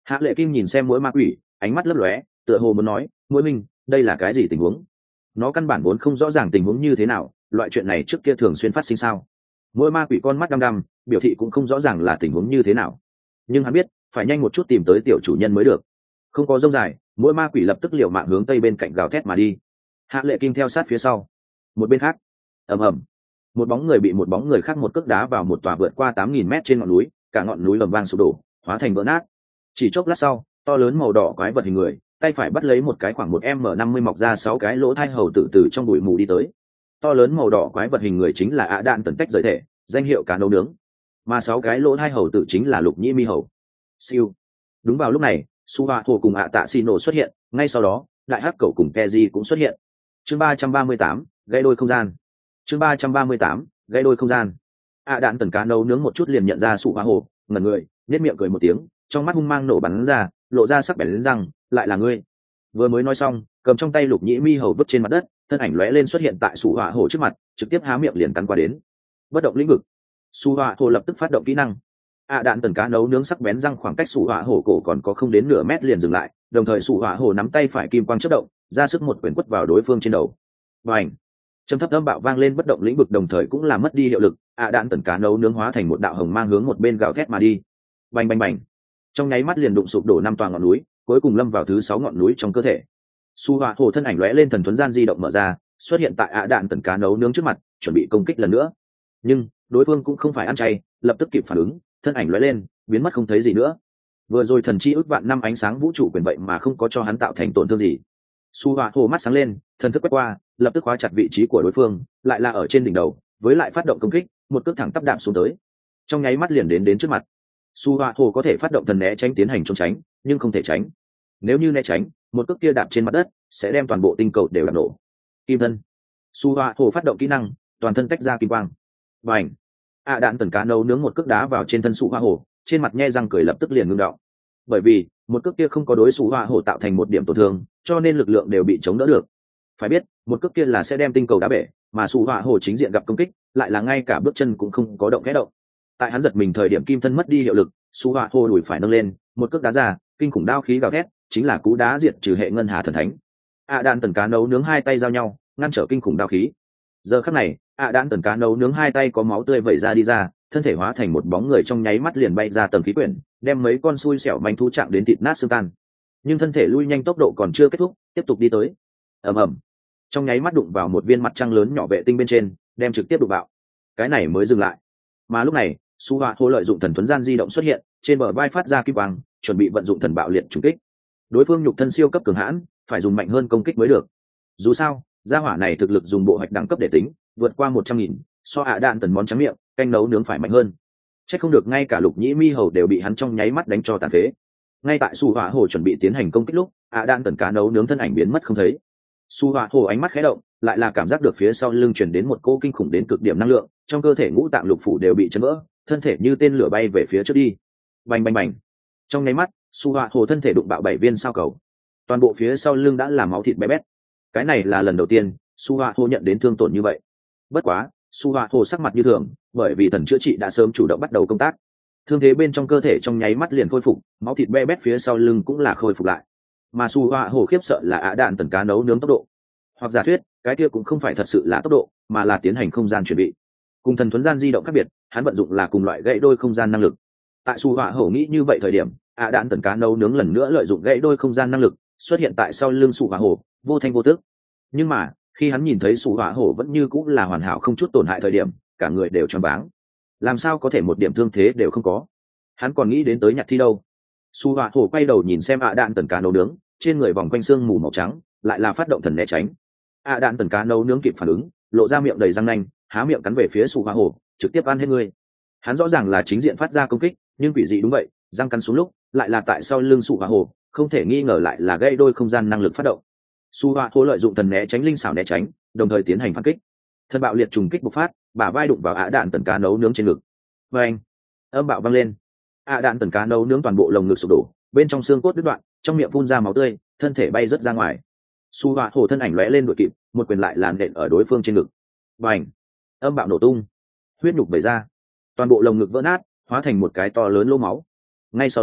Hạ Lệ Kim nhìn xem mũi ma quỷ, ánh mắt lấp lóe, tựa hồ muốn nói, mũi minh, đây là cái gì tình huống? Nó căn bản vốn không rõ ràng tình huống như thế nào, loại chuyện này trước kia thường xuyên phát sinh sao? Mũi ma quỷ con mắt đăm đăm, biểu thị cũng không rõ ràng là tình huống như thế nào, nhưng hắn biết phải nhanh một chút tìm tới tiểu chủ nhân mới được. Không có dông dài, mũi ma quỷ lập tức liều mạng hướng tây bên cạnh gào thét mà đi. Hạ Lệ Kim theo sát phía sau. Một bên khác, ầm ầm, một bóng người bị một bóng người khác một cước đá vào một tòa vượt qua 8.000 mét trên ngọn núi, cả ngọn núi ầm vang sụp đổ, hóa thành vỡ nát. Chỉ chốc lát sau, to lớn màu đỏ quái vật hình người, tay phải bắt lấy một cái khoảng 1m50 mọc ra 6 cái lỗ thai hầu tử từ trong bụi mù đi tới. To lớn màu đỏ quái vật hình người chính là ạ đạn tần tách rời thể, danh hiệu cá nấu nướng, mà 6 cái lỗ thai hầu tử chính là lục nhĩ mi hầu. Siêu. Đúng vào lúc này, Su Hoa Hồ cùng ạ tạ xì nổ xuất hiện, ngay sau đó đại hắc cẩu cùng Keji cũng xuất hiện. Chương 338, gây đôi không gian. Chương 338, gây đôi không gian. ạ đạn tần cá nấu nướng một chút liền nhận ra Su Hoa Hồ, ngẩn người, nhếch miệng cười một tiếng, trong mắt hung mang nổ bắn ra, lộ ra sắc bén răng, lại là ngươi. Vừa mới nói xong, cầm trong tay lục nhĩ mi hầu vứt trên mặt đất, thân ảnh lóe lên xuất hiện tại Su Hoa Hồ trước mặt, trực tiếp há miệng liền cắn qua đến. Bất động lĩnh vực. Su Hoa Hồ lập tức phát động kỹ năng. Đạn tần cá nấu nướng sắc bén răng khoảng cách Su Hoa Hồ cổ còn có không đến nửa mét liền dừng lại, đồng thời Su Hoa Hồ nắm tay phải kim quang chớp động, ra sức một quyền quất vào đối phương trên đầu. Bành! Trầm thấp âm bạo vang lên, bất động lĩnh vực đồng thời cũng làm mất đi hiệu lực. Đạn tần cá nấu nướng hóa thành một đạo hồng mang hướng một bên gào thét mà đi. Bành bành bành! Trong nháy mắt liền đụng sụp đổ 5 tòa ngọn núi, cuối cùng lâm vào thứ 6 ngọn núi trong cơ thể. Su Hoa Hồ thân ảnh lóe lên, thần thuấn gian di động mở ra, xuất hiện tại đạn tần cá nấu nướng trước mặt, chuẩn bị công kích lần nữa. Nhưng đối phương cũng không phải ăn chay, lập tức kịp phản ứng, thân ảnh lóe lên, biến mất không thấy gì nữa. Vừa rồi thần chi ước vạn năm ánh sáng vũ trụ quyền vậy mà không có cho hắn tạo thành tổn thương gì. Su Hoa Hồ mắt sáng lên, thần thức quét qua, lập tức khóa chặt vị trí của đối phương, lại là ở trên đỉnh đầu, với lại phát động công kích, một cước thẳng tắp đạp xuống tới. Trong nháy mắt liền đến trước mặt. Su Hoa Hồ có thể phát động thần né tránh tiến hành trốn tránh, nhưng không thể tránh. Nếu như né tránh, một cước kia đạp trên mặt đất sẽ đem toàn bộ tinh cầu đều đạp nổ. Kim thân. Su Hoa Hồ phát động kỹ năng, toàn thân tách ra kim quang. Bành! Đạn tần cá nấu nướng một cước đá vào trên thân Su Hoa Hồ, trên mặt nhe răng cười lập tức liền ngưng đọng. Bởi vì một cước kia không có đối Su Hoa Hồ tạo thành một điểm tổn thương, cho nên lực lượng đều bị chống đỡ được. Phải biết, một cước kia là sẽ đem tinh cầu đá bể, mà Su Hoa Hồ chính diện gặp công kích, lại là ngay cả bước chân cũng không có động khẽ động. Tại hắn giật mình thời điểm kim thân mất đi hiệu lực, Su Hoa Hồ đùi phải nâng lên, một cước đá ra, kinh khủng đao khí gào thét, chính là cú đá diệt trừ hệ ngân hà thần thánh. Đạn tần cá nấu nướng hai tay giao nhau, ngăn trở kinh khủng đao khí. Giờ khắc này, đạn tần cá nấu nướng hai tay có máu tươi vẩy ra đi ra, thân thể hóa thành một bóng người trong nháy mắt liền bay ra tầng khí quyển, đem mấy con xui xẻo manh thú chạm đến thịt nát xương tan. Nhưng thân thể lui nhanh tốc độ còn chưa kết thúc, tiếp tục đi tới. Ầm ầm. Trong nháy mắt đụng vào một viên mặt trăng lớn nhỏ vệ tinh bên trên, đem trực tiếp đụng vào. Cái này mới dừng lại. Mà lúc này, Su Hoa Hồ lợi dụng thần thuấn gian di động xuất hiện, trên bờ vai phát ra kim quang, chuẩn bị vận dụng thần bạo liệt trùng kích. Đối phương nhục thân siêu cấp cường hãn, phải dùng mạnh hơn công kích mới được. Dù sao, gia hỏa này thực lực dùng bộ hạch đẳng cấp để tính, vượt qua 100.000, so đạn tần món trắng miệng, canh nấu nướng phải mạnh hơn. Chắc không được ngay cả lục nhĩ mi hầu đều bị hắn trong nháy mắt đánh cho tàn phế. Ngay tại Su Hoa Hồ chuẩn bị tiến hành công kích lúc, đạn tần cá nấu nướng thân ảnh biến mất không thấy. Su Hoa Hồ ánh mắt khẽ động, lại là cảm giác được phía sau lưng truyền đến một cỗ kinh khủng đến cực điểm năng lượng, trong cơ thể ngũ tạng lục phủ đều bị chấn vỡ, thân thể như tên lửa bay về phía trước đi. Bành bành bành. Trong nháy mắt, Su Hoa Hồ thân thể đụng bạo 7 viên sao cầu, toàn bộ phía sau lưng đã là máu thịt bé bét. Cái này là lần đầu tiên Su Hoa Hồ nhận đến thương tổn như vậy. Bất quá, Su Hoa Hồ sắc mặt như thường, bởi vì thần chữa trị đã sớm chủ động bắt đầu công tác. Thương thế bên trong cơ thể trong nháy mắt liền khôi phục, máu thịt bé bét phía sau lưng cũng là khôi phục lại. Mà Su Hoa Hồ khiếp sợ là đạn tần cá nấu nướng tốc độ, hoặc giả thuyết, cái kia cũng không phải thật sự là tốc độ, mà là tiến hành không gian chuẩn bị. Cùng thần thuấn gian di động khác biệt, hắn vận dụng là cùng loại gãy đôi không gian năng lực. Tại Su Hoa Hồ nghĩ như vậy thời điểm, đạn tần cá nấu nướng lần nữa lợi dụng gãy đôi không gian năng lực, xuất hiện tại sau lưng Su Hoa Hồ, vô thanh vô tức. Nhưng mà, khi hắn nhìn thấy Su Hoa Hồ vẫn như cũng là hoàn hảo không chút tổn hại thời điểm, cả người đều choáng váng. Làm sao có thể một điểm thương thế đều không có? Hắn còn nghĩ đến tới nhặt thi đâu. Su Hoa Hồ quay đầu nhìn xem đạn tần cá nấu nướng, trên người vòng quanh xương mù màu trắng, lại là phát động thần né tránh. Đạn tần cá nấu nướng kịp phản ứng, lộ ra miệng đầy răng nanh, há miệng cắn về phía Su Hoa Hồ, trực tiếp ăn hết người. Hắn rõ ràng là chính diện phát ra công kích, nhưng quỷ dị đúng vậy, răng cắn xuống lúc, lại là tại sau lưng Su Hoa Hồ, không thể nghi ngờ lại là gây đôi không gian năng lực phát động. Su Hoa Hồ lợi dụng thần né tránh linh xảo né tránh, đồng thời tiến hành phản kích. Thần bạo liệt trùng kích bộc phát, bả vai đụng vào đạn tần cá nấu nướng trên ngực. Vang! Âm bạo vang lên. Đạn tần cá nấu nướng toàn bộ lồng ngực sụp đổ, bên trong xương cốt đứt đoạn, trong miệng phun ra máu tươi, thân thể bay rất ra ngoài. Su Hoa Hồ thân ảnh lóe lên đuổi kịp, một quyền lại làn đện ở đối phương trên ngực. Bành! Âm bạo nổ tung, huyết nhục bể ra, toàn bộ lồng ngực vỡ nát, hóa thành một cái to lớn lỗ máu. Ngay sau đó,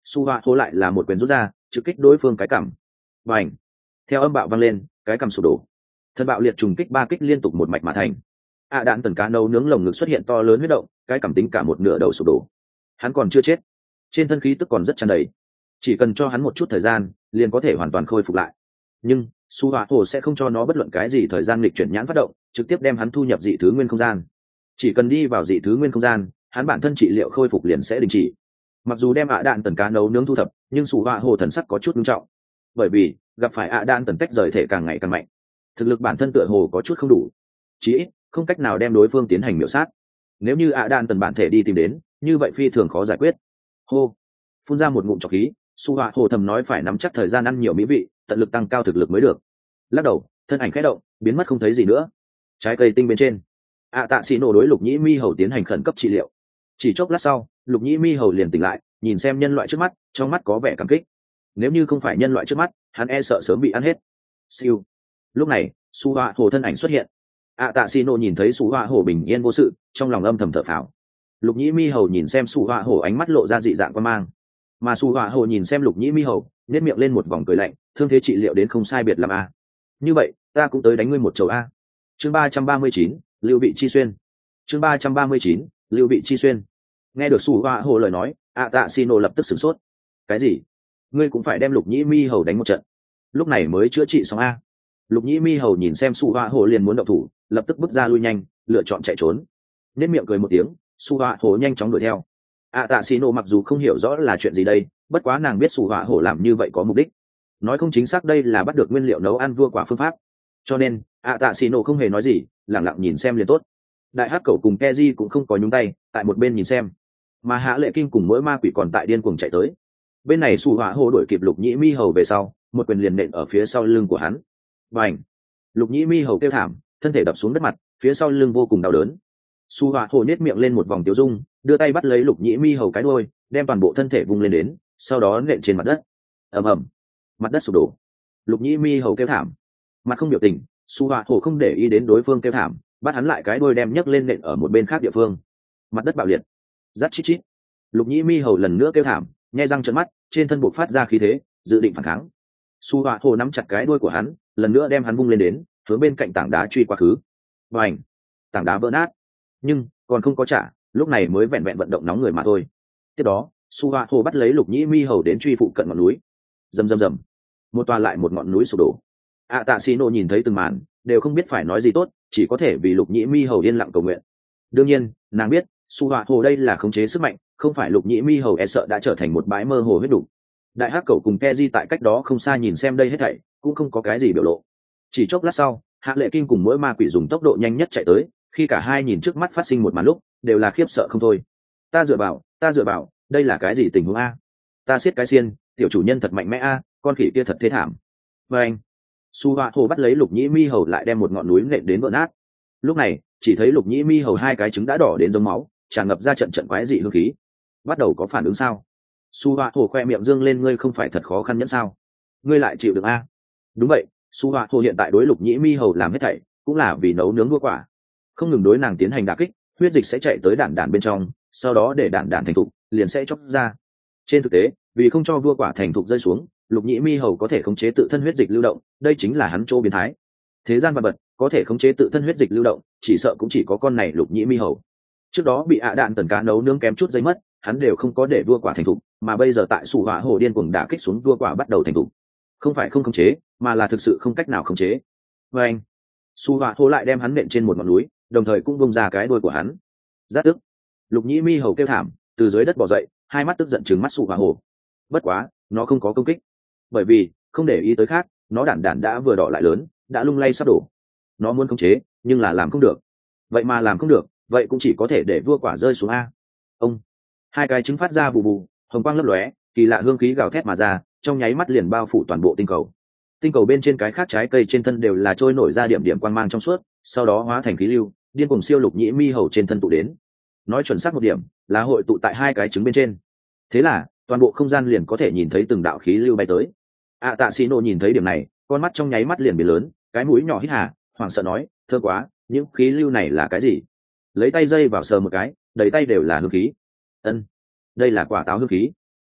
su họa hô lại là một quyền rút ra trực kích đối phương cái cằm và ảnh theo âm bạo vang lên cái cằm sụp đổ thân bạo liệt trùng kích ba kích liên tục một mạch mà thành đạn tần cá nấu nướng lồng ngực xuất hiện to lớn huyết động cái cảm tính cả một nửa đầu sụp đổ hắn còn chưa chết trên thân khí tức còn rất tràn đầy chỉ cần cho hắn một chút thời gian liền có thể hoàn toàn khôi phục lại nhưng su họa hồ sẽ không cho nó bất luận cái gì thời gian lịch chuyển nhãn phát động trực tiếp đem hắn thu nhập dị thứ nguyên không gian chỉ cần đi vào dị thứ nguyên không gian hắn bản thân trị liệu khôi phục liền sẽ đình chỉ mặc dù đem đạn tần cá nấu nướng thu thập nhưng su họa hồ thần sắc có chút nghiêm trọng bởi vì gặp phải đạn tần tách rời thể càng ngày càng mạnh thực lực bản thân tựa hồ có chút không đủ chí ít không cách nào đem đối phương tiến hành miểu sát nếu như đạn tần bản thể đi tìm đến như vậy phi thường khó giải quyết hô phun ra một ngụm trọc khí su họa hồ thầm nói phải nắm chắc thời gian ăn nhiều mỹ vị tận lực tăng cao thực lực mới được lắc đầu thân ảnh khẽ động biến mất không thấy gì nữa trái cây tinh bên trên tạ xì nổ đối lục nhĩ mi hầu tiến hành khẩn cấp trị liệu chỉ chốc lát sau lục nhĩ mi hầu liền tỉnh lại nhìn xem nhân loại trước mắt trong mắt có vẻ cảm kích nếu như không phải nhân loại trước mắt hắn e sợ sớm bị ăn hết siêu lúc này su họa hồ thân ảnh xuất hiện tạ xì nổ nhìn thấy su họa hồ bình yên vô sự trong lòng âm thầm thở phào lục nhĩ mi hầu nhìn xem su họa hồ ánh mắt lộ ra dị dạng quan mang mà su họa hồ nhìn xem lục nhĩ mi hầu nếp miệng lên một vòng cười lạnh thương thế trị liệu đến không sai biệt làm a như vậy ta cũng tới đánh ngươi một chầu a chương 339, lưu bị chi xuyên chương 339, lưu bị chi xuyên nghe được su họa hồ lời nói tạ xì nổ lập tức sửng sốt cái gì ngươi cũng phải đem lục nhĩ mi hầu đánh một trận lúc này mới chữa trị xong a lục nhĩ mi hầu nhìn xem su họa hồ liền muốn động thủ lập tức bước ra lui nhanh lựa chọn chạy trốn nếp miệng cười một tiếng su họa hồ nhanh chóng đuổi theo tạ xì nổ mặc dù không hiểu rõ là chuyện gì đây bất quá nàng biết su họa hồ làm như vậy có mục đích nói không chính xác đây là bắt được nguyên liệu nấu ăn vua quả phương pháp cho nên tạ xì nổ không hề nói gì lẳng lặng nhìn xem liền tốt đại hắc cẩu cùng keji cũng không có nhúng tay tại một bên nhìn xem mà hạ lệ kinh cùng mỗi ma quỷ còn tại điên cuồng chạy tới bên này su họa hồ đuổi kịp lục nhĩ mi hầu về sau một quyền liền nện ở phía sau lưng của hắn và ảnh lục nhĩ mi hầu kêu thảm thân thể đập xuống đất mặt phía sau lưng vô cùng đau đớn su họa hồ nết miệng lên một vòng tiêu dung đưa tay bắt lấy lục nhĩ mi hầu cái đuôi đem toàn bộ thân thể vung lên đến sau đó nện trên mặt đất ầm ầm mặt đất sụp đổ lục nhĩ mi hầu kêu thảm mặt không biểu tình su họa hồ không để ý đến đối phương kêu thảm bắt hắn lại cái đuôi đem nhấc lên nện ở một bên khác địa phương mặt đất bạo liệt rát chít chít lục nhĩ mi hầu lần nữa kêu thảm nhai răng trợn mắt trên thân buộc phát ra khí thế dự định phản kháng su họa hồ nắm chặt cái đuôi của hắn lần nữa đem hắn vung lên đến hướng bên cạnh tảng đá truy quá khứ và ảnh tảng đá vỡ nát nhưng còn không có trả lúc này mới vẹn vẹn vận động nóng người mà thôi tiếp đó su họa hồ bắt lấy lục nhĩ mi hầu đến truy phụ cận ngọn núi rầm rầm rầm một tòa lại một ngọn núi sụp đổ tạ xì nổ nhìn thấy từng màn đều không biết phải nói gì tốt chỉ có thể vì lục nhĩ mi hầu yên lặng cầu nguyện đương nhiên nàng biết su họa hồ đây là khống chế sức mạnh không phải lục nhĩ mi hầu e sợ đã trở thành một bãi mơ hồ huyết đủ. Đại hắc cẩu cùng Keji tại cách đó không xa nhìn xem đây hết thảy cũng không có cái gì biểu lộ chỉ chốc lát sau hạ lệ kinh cùng mỗi ma quỷ dùng tốc độ nhanh nhất chạy tới khi cả hai nhìn trước mắt phát sinh một màn lúc đều là khiếp sợ không thôi ta dựa vào đây là cái gì tình huống a ta siết cái xiên tiểu chủ nhân thật mạnh mẽ a con khỉ kia thật thế thảm và anh su họa hồ bắt lấy lục nhĩ mi hầu lại đem một ngọn núi nện đến vỡ nát lúc này chỉ thấy lục nhĩ mi hầu hai cái trứng đã đỏ đến giống máu tràn ngập ra trận trận quái dị hương khí bắt đầu có phản ứng sao su họa hồ khoe miệng dương lên ngươi không phải thật khó khăn nhẫn sao ngươi lại chịu được a đúng vậy su họa hồ hiện tại đối lục nhĩ mi hầu làm hết thảy cũng là vì nấu nướng vua quả không ngừng đối nàng tiến hành đả kích huyết dịch sẽ chạy tới đản đản bên trong sau đó để đản đản thành thục liền sẽ chóc ra trên thực tế vì không cho vua quả thành thục rơi xuống lục nhĩ mi hầu có thể khống chế tự thân huyết dịch lưu động đây chính là hắn chỗ biến thái thế gian vật vật có thể khống chế tự thân huyết dịch lưu động chỉ sợ cũng chỉ có con này lục nhĩ mi hầu trước đó bị đạn tần cá nấu nướng kém chút giây mất hắn đều không có để vua quả thành thục mà bây giờ tại sủ hỏa hồ điên cuồng đả kích xuống vua quả bắt đầu thành thục không phải không khống chế mà là thực sự không cách nào khống chế và anh su hỏa hồ lại đem hắn nện trên một ngọn núi đồng thời cũng bông ra cái đuôi của hắn giáp tức lục nhĩ mi hầu kêu thảm từ dưới đất bỏ dậy hai mắt tức giận trừng mắt su hỏa hồ bất quá nó không có công kích bởi vì không để ý tới khác nó đản đản đã vừa đỏ lại lớn đã lung lay sắp đổ nó muốn khống chế nhưng là làm không được vậy mà làm không được vậy cũng chỉ có thể để vua quả rơi xuống a ông hai cái trứng phát ra bù bù hồng quang lấp lóe kỳ lạ hương khí gào thét mà ra trong nháy mắt liền bao phủ toàn bộ tinh cầu tinh cầu bên trên cái khác trái cây trên thân đều là trôi nổi ra điểm điểm quang mang trong suốt sau đó hóa thành khí lưu điên cùng siêu lục nhĩ mi hầu trên thân tụ đến nói chuẩn xác một điểm là hội tụ tại hai cái trứng bên trên thế là toàn bộ không gian liền có thể nhìn thấy từng đạo khí lưu bay tới tạ xì nổ nhìn thấy điểm này con mắt trong nháy mắt liền biến lớn cái mũi nhỏ hít hà hoảng sợ nói thơ quá những khí lưu này là cái gì lấy tay dây vào sờ một cái đầy tay đều là hương khí ân đây là quả táo hương khí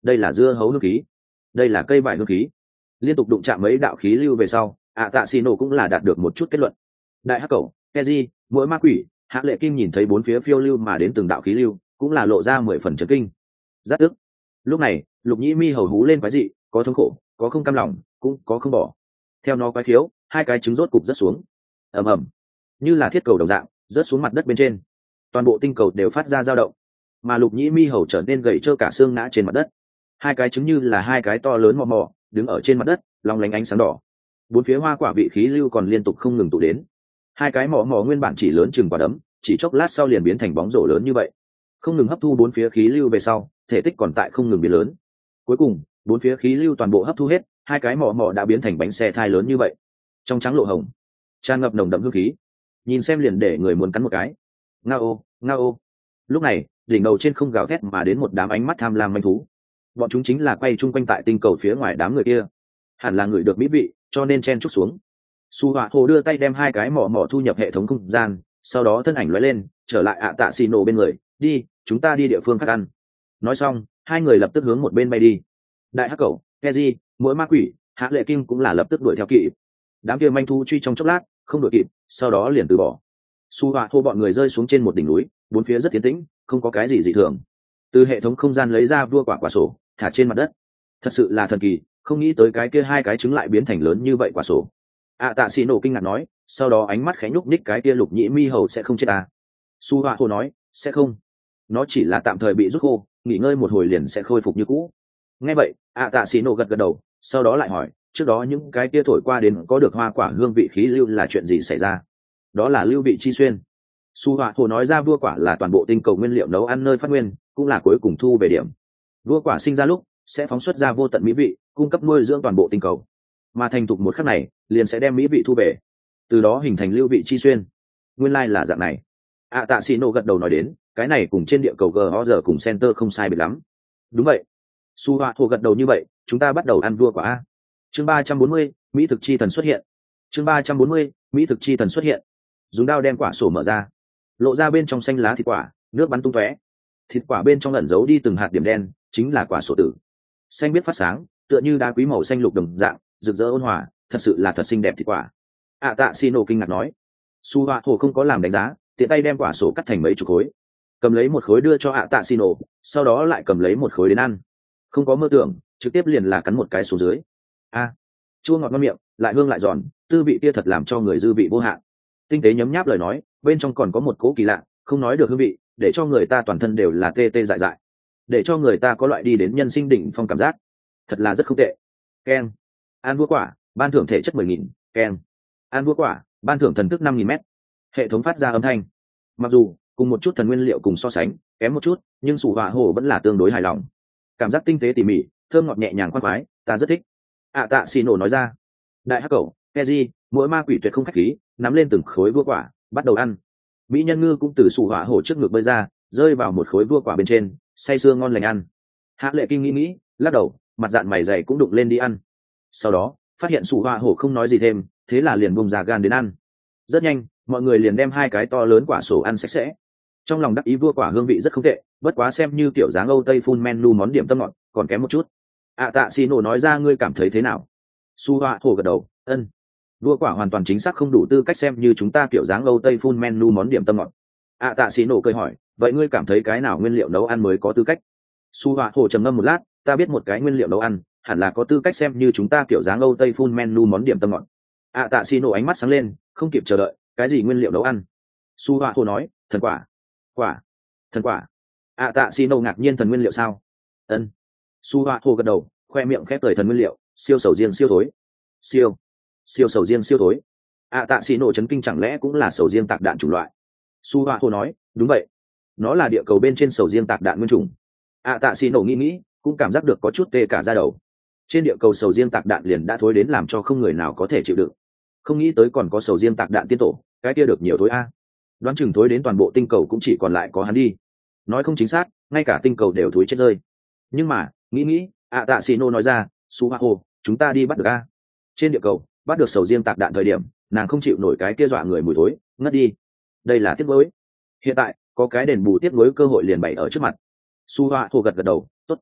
đây là dưa hấu hương khí, đây là cây vải hương khí. Liên tục đụng chạm mấy đạo khí lưu về sau, ạ tạ xì nổ cũng là đạt được một chút kết luận. Đại hắc cầu, keji, mỗi ma quỷ, hạ lệ kim nhìn thấy bốn phía phiêu lưu mà đến từng đạo khí lưu, cũng là lộ ra 10 phần chấn kinh. Rất tức. Lúc này lục nhĩ mi hầu hú lên quái dị, có thống khổ, có không cam lòng, cũng có không bỏ. Theo nó quái khiếu, hai cái trứng rốt cục rớt xuống, ầm ầm, như là thiết cầu đồng dạng rớt xuống mặt đất bên trên. Toàn bộ tinh cầu đều phát ra dao động, mà lục nhĩ mi hầu trở nên gầy trơ cả xương ngã trên mặt đất. Hai cái trứng như là hai cái to lớn mò mò đứng ở trên mặt đất, long lánh ánh sáng đỏ. Bốn phía hoa quả vị khí lưu còn liên tục không ngừng tụ đến. Hai cái mỏ mỏ nguyên bản chỉ lớn chừng quả đấm, chỉ chốc lát sau liền biến thành bóng rổ lớn như vậy, không ngừng hấp thu bốn phía khí lưu về sau, thể tích còn tại không ngừng biến lớn. Cuối cùng bốn phía khí lưu toàn bộ hấp thu hết, hai cái mỏ mỏ đã biến thành bánh xe thai lớn như vậy, trong trắng lộ hồng, tràn ngập nồng đậm hương khí, nhìn xem liền để người muốn cắn một cái. Ngao ngao. Lúc này đỉnh đầu trên không gào thét mà đến một đám ánh mắt tham lam manh thú. Bọn chúng chính là quay chung quanh tại tinh cầu phía ngoài đám người kia, hẳn là người được mỹ vị cho nên chen chúc xuống. Su Họa Hồ đưa tay đem hai cái mỏ mỏ thu nhập hệ thống không gian, sau đó thân ảnh lóe lên trở lại ạ tạ xì nổ bên người. Đi, chúng ta đi địa phương khác ăn. Nói xong hai người lập tức hướng một bên bay đi. Đại hắc cẩu, keji, mỗi ma quỷ, hạ lệ kim cũng là lập tức đuổi theo kịp. Đám kia manh thu truy trong chốc lát không đuổi kịp, sau đó liền từ bỏ. Su Họa Hồ bọn người rơi xuống trên một đỉnh núi, bốn phía rất tiến tĩnh, không có cái gì dị thường. Từ hệ thống không gian lấy ra vua quả sổ thả trên mặt đất. Thật sự là thần kỳ, không nghĩ tới cái kia hai cái trứng lại biến thành lớn như vậy quả sổ. ạ tạ xì nổ kinh ngạc nói, sau đó ánh mắt khẽ nhúc nhích, cái kia lục nhĩ mi hầu sẽ không chết à? Su Họa Hồ nói, sẽ không, nó chỉ là tạm thời bị rút khô, nghỉ ngơi một hồi liền sẽ khôi phục như cũ. Nghe vậy ạ tạ xì nổ gật gật đầu, sau đó lại hỏi, trước đó những cái kia thổi qua đến có được hoa quả hương vị khí lưu là chuyện gì xảy ra? Đó là lưu vị chi xuyên. Su Họa Hồ nói ra vua quả là toàn bộ tinh cầu nguyên liệu nấu ăn nơi phát nguyên, cũng là cuối cùng thu về điểm. Vua quả sinh ra lúc sẽ phóng xuất ra vô tận mỹ vị, cung cấp nuôi dưỡng toàn bộ tinh cầu, mà thành thục một khắc này liền sẽ đem mỹ vị thu về, từ đó hình thành lưu vị chi xuyên. Nguyên lai là dạng này. Tạ xì nổ gật đầu nói đến, cái này cùng trên địa cầu GO giờ cùng center không sai biệt lắm. Đúng vậy. Su Họa Hồ gật đầu, như vậy chúng ta bắt đầu ăn vua quả a. Chương 340, mỹ thực chi thần xuất hiện. Chương 340, mỹ thực chi thần xuất hiện. Dùng dao đem quả sổ mở ra, lộ ra bên trong xanh lá thịt quả, nước bắn tung tóe. Thịt quả bên trong ẩn giấu đi từng hạt điểm đen, chính là quả sổ tử. Xanh biết phát sáng, tựa như đá quý màu xanh lục đồng dạng, rực rỡ ôn hòa, thật sự là thật xinh đẹp thịt quả. Tạ xì nổ kinh ngạc nói. Su Họa Hồ không có làm đánh giá, tiện tay đem quả sổ cắt thành mấy chục khối, cầm lấy một khối đưa cho Tạ xì nổ, sau đó lại cầm lấy một khối đến ăn. Không có mơ tưởng, trực tiếp liền là cắn một cái xuống dưới. Chua ngọt ngon miệng, lại hương lại giòn, tư vị kia thật làm cho người dư vị vô hạn. Tinh tế nhấm nháp lời nói, bên trong còn có một cỗ kỳ lạ, không nói được hương vị, để cho người ta toàn thân đều là tê tê dại dại, để cho người ta có loại đi đến nhân sinh đỉnh phong cảm giác, thật là rất không tệ. Keng, ăn vua quả, ban thưởng thể chất 10.000. Keng, ăn vua quả, ban thưởng thần thức 5.000 m. Hệ thống phát ra âm thanh. Mặc dù cùng một chút thần nguyên liệu cùng so sánh kém một chút, nhưng Su Họa Hồ vẫn là tương đối hài lòng. Cảm giác tinh tế tỉ mỉ, thơm ngọt nhẹ nhàng khoan khoái, ta rất thích. Tạ xì nổ nói ra. Đại hắc cẩu, keji, mỗi ma quỷ tuyệt không khách khí, nắm lên từng khối vua quả, bắt đầu ăn. Mỹ nhân ngư cũng từ Su Họa Hồ trước ngực bơi ra, rơi vào một khối vua quả bên trên, say sưa ngon lành ăn. Hạ lệ kim nghĩ lắc đầu, mặt dạn mày dày cũng đụng lên đi ăn. Sau đó phát hiện Su Họa Hồ không nói gì thêm, thế là liền bung ra gan đến ăn. Rất nhanh mọi người liền đem hai cái to lớn quả sổ ăn sạch sẽ. Trong lòng đắc ý vua quả hương vị rất không tệ, bất quá xem như kiểu dáng Âu Tây full menu món điểm tâm ngọt, còn kém một chút. Tạ xì nổ nói ra, ngươi cảm thấy thế nào? Su Họa Hồ gật đầu, ân. Vua quả hoàn toàn chính xác không đủ tư cách xem như chúng ta kiểu dáng Âu Tây full menu món điểm tâm ngọt. Tạ xì nổ cười hỏi, vậy ngươi cảm thấy cái nào nguyên liệu nấu ăn mới có tư cách? Su Họa Hồ trầm ngâm một lát, ta biết một cái nguyên liệu nấu ăn hẳn là có tư cách xem như chúng ta kiểu dáng Âu Tây full menu món điểm tâm ngọt. Tạ xì nổ ánh mắt sáng lên, không kịp chờ đợi, cái gì nguyên liệu nấu ăn? Su Họa Hồ nói, thần quả. Thần quả. Tạ xì nổ ngạc nhiên, thần nguyên liệu sao? Ân. Su Họa Hồ gật đầu, khoe miệng khép cười, thần nguyên liệu, siêu sầu riêng siêu thối. Siêu sầu riêng siêu thối. Tạ xì nổ chấn kinh, chẳng lẽ cũng là sầu riêng tạc đạn chủng loại? Su Họa Hồ nói, đúng vậy, nó là địa cầu bên trên sầu riêng tạc đạn nguyên chủng. Tạ xì nổ nghĩ cũng cảm giác được có chút tê cả da đầu. Trên địa cầu sầu riêng tạc đạn liền đã thối đến làm cho không người nào có thể chịu đựng, không nghĩ tới còn có sầu riêng tạc đạn tiên tổ, cái kia được nhiều thối a. Đoán chừng thối đến toàn bộ tinh cầu cũng chỉ còn lại có hắn đi. Nói không chính xác, ngay cả tinh cầu đều thối chết rơi. Nhưng mà nghĩ Tạ xì nổ nói ra, Su Họa Hồ, chúng ta đi bắt được a. Trên địa cầu bắt được sầu riêng tạc đạn thời điểm, nàng không chịu nổi cái kia dọa người mùi thối, ngất đi. Đây là tiếc nuối. Hiện tại có cái đền bù tiếc nuối cơ hội liền bày ở trước mặt. Su Họa Hồ gật gật đầu, tốt.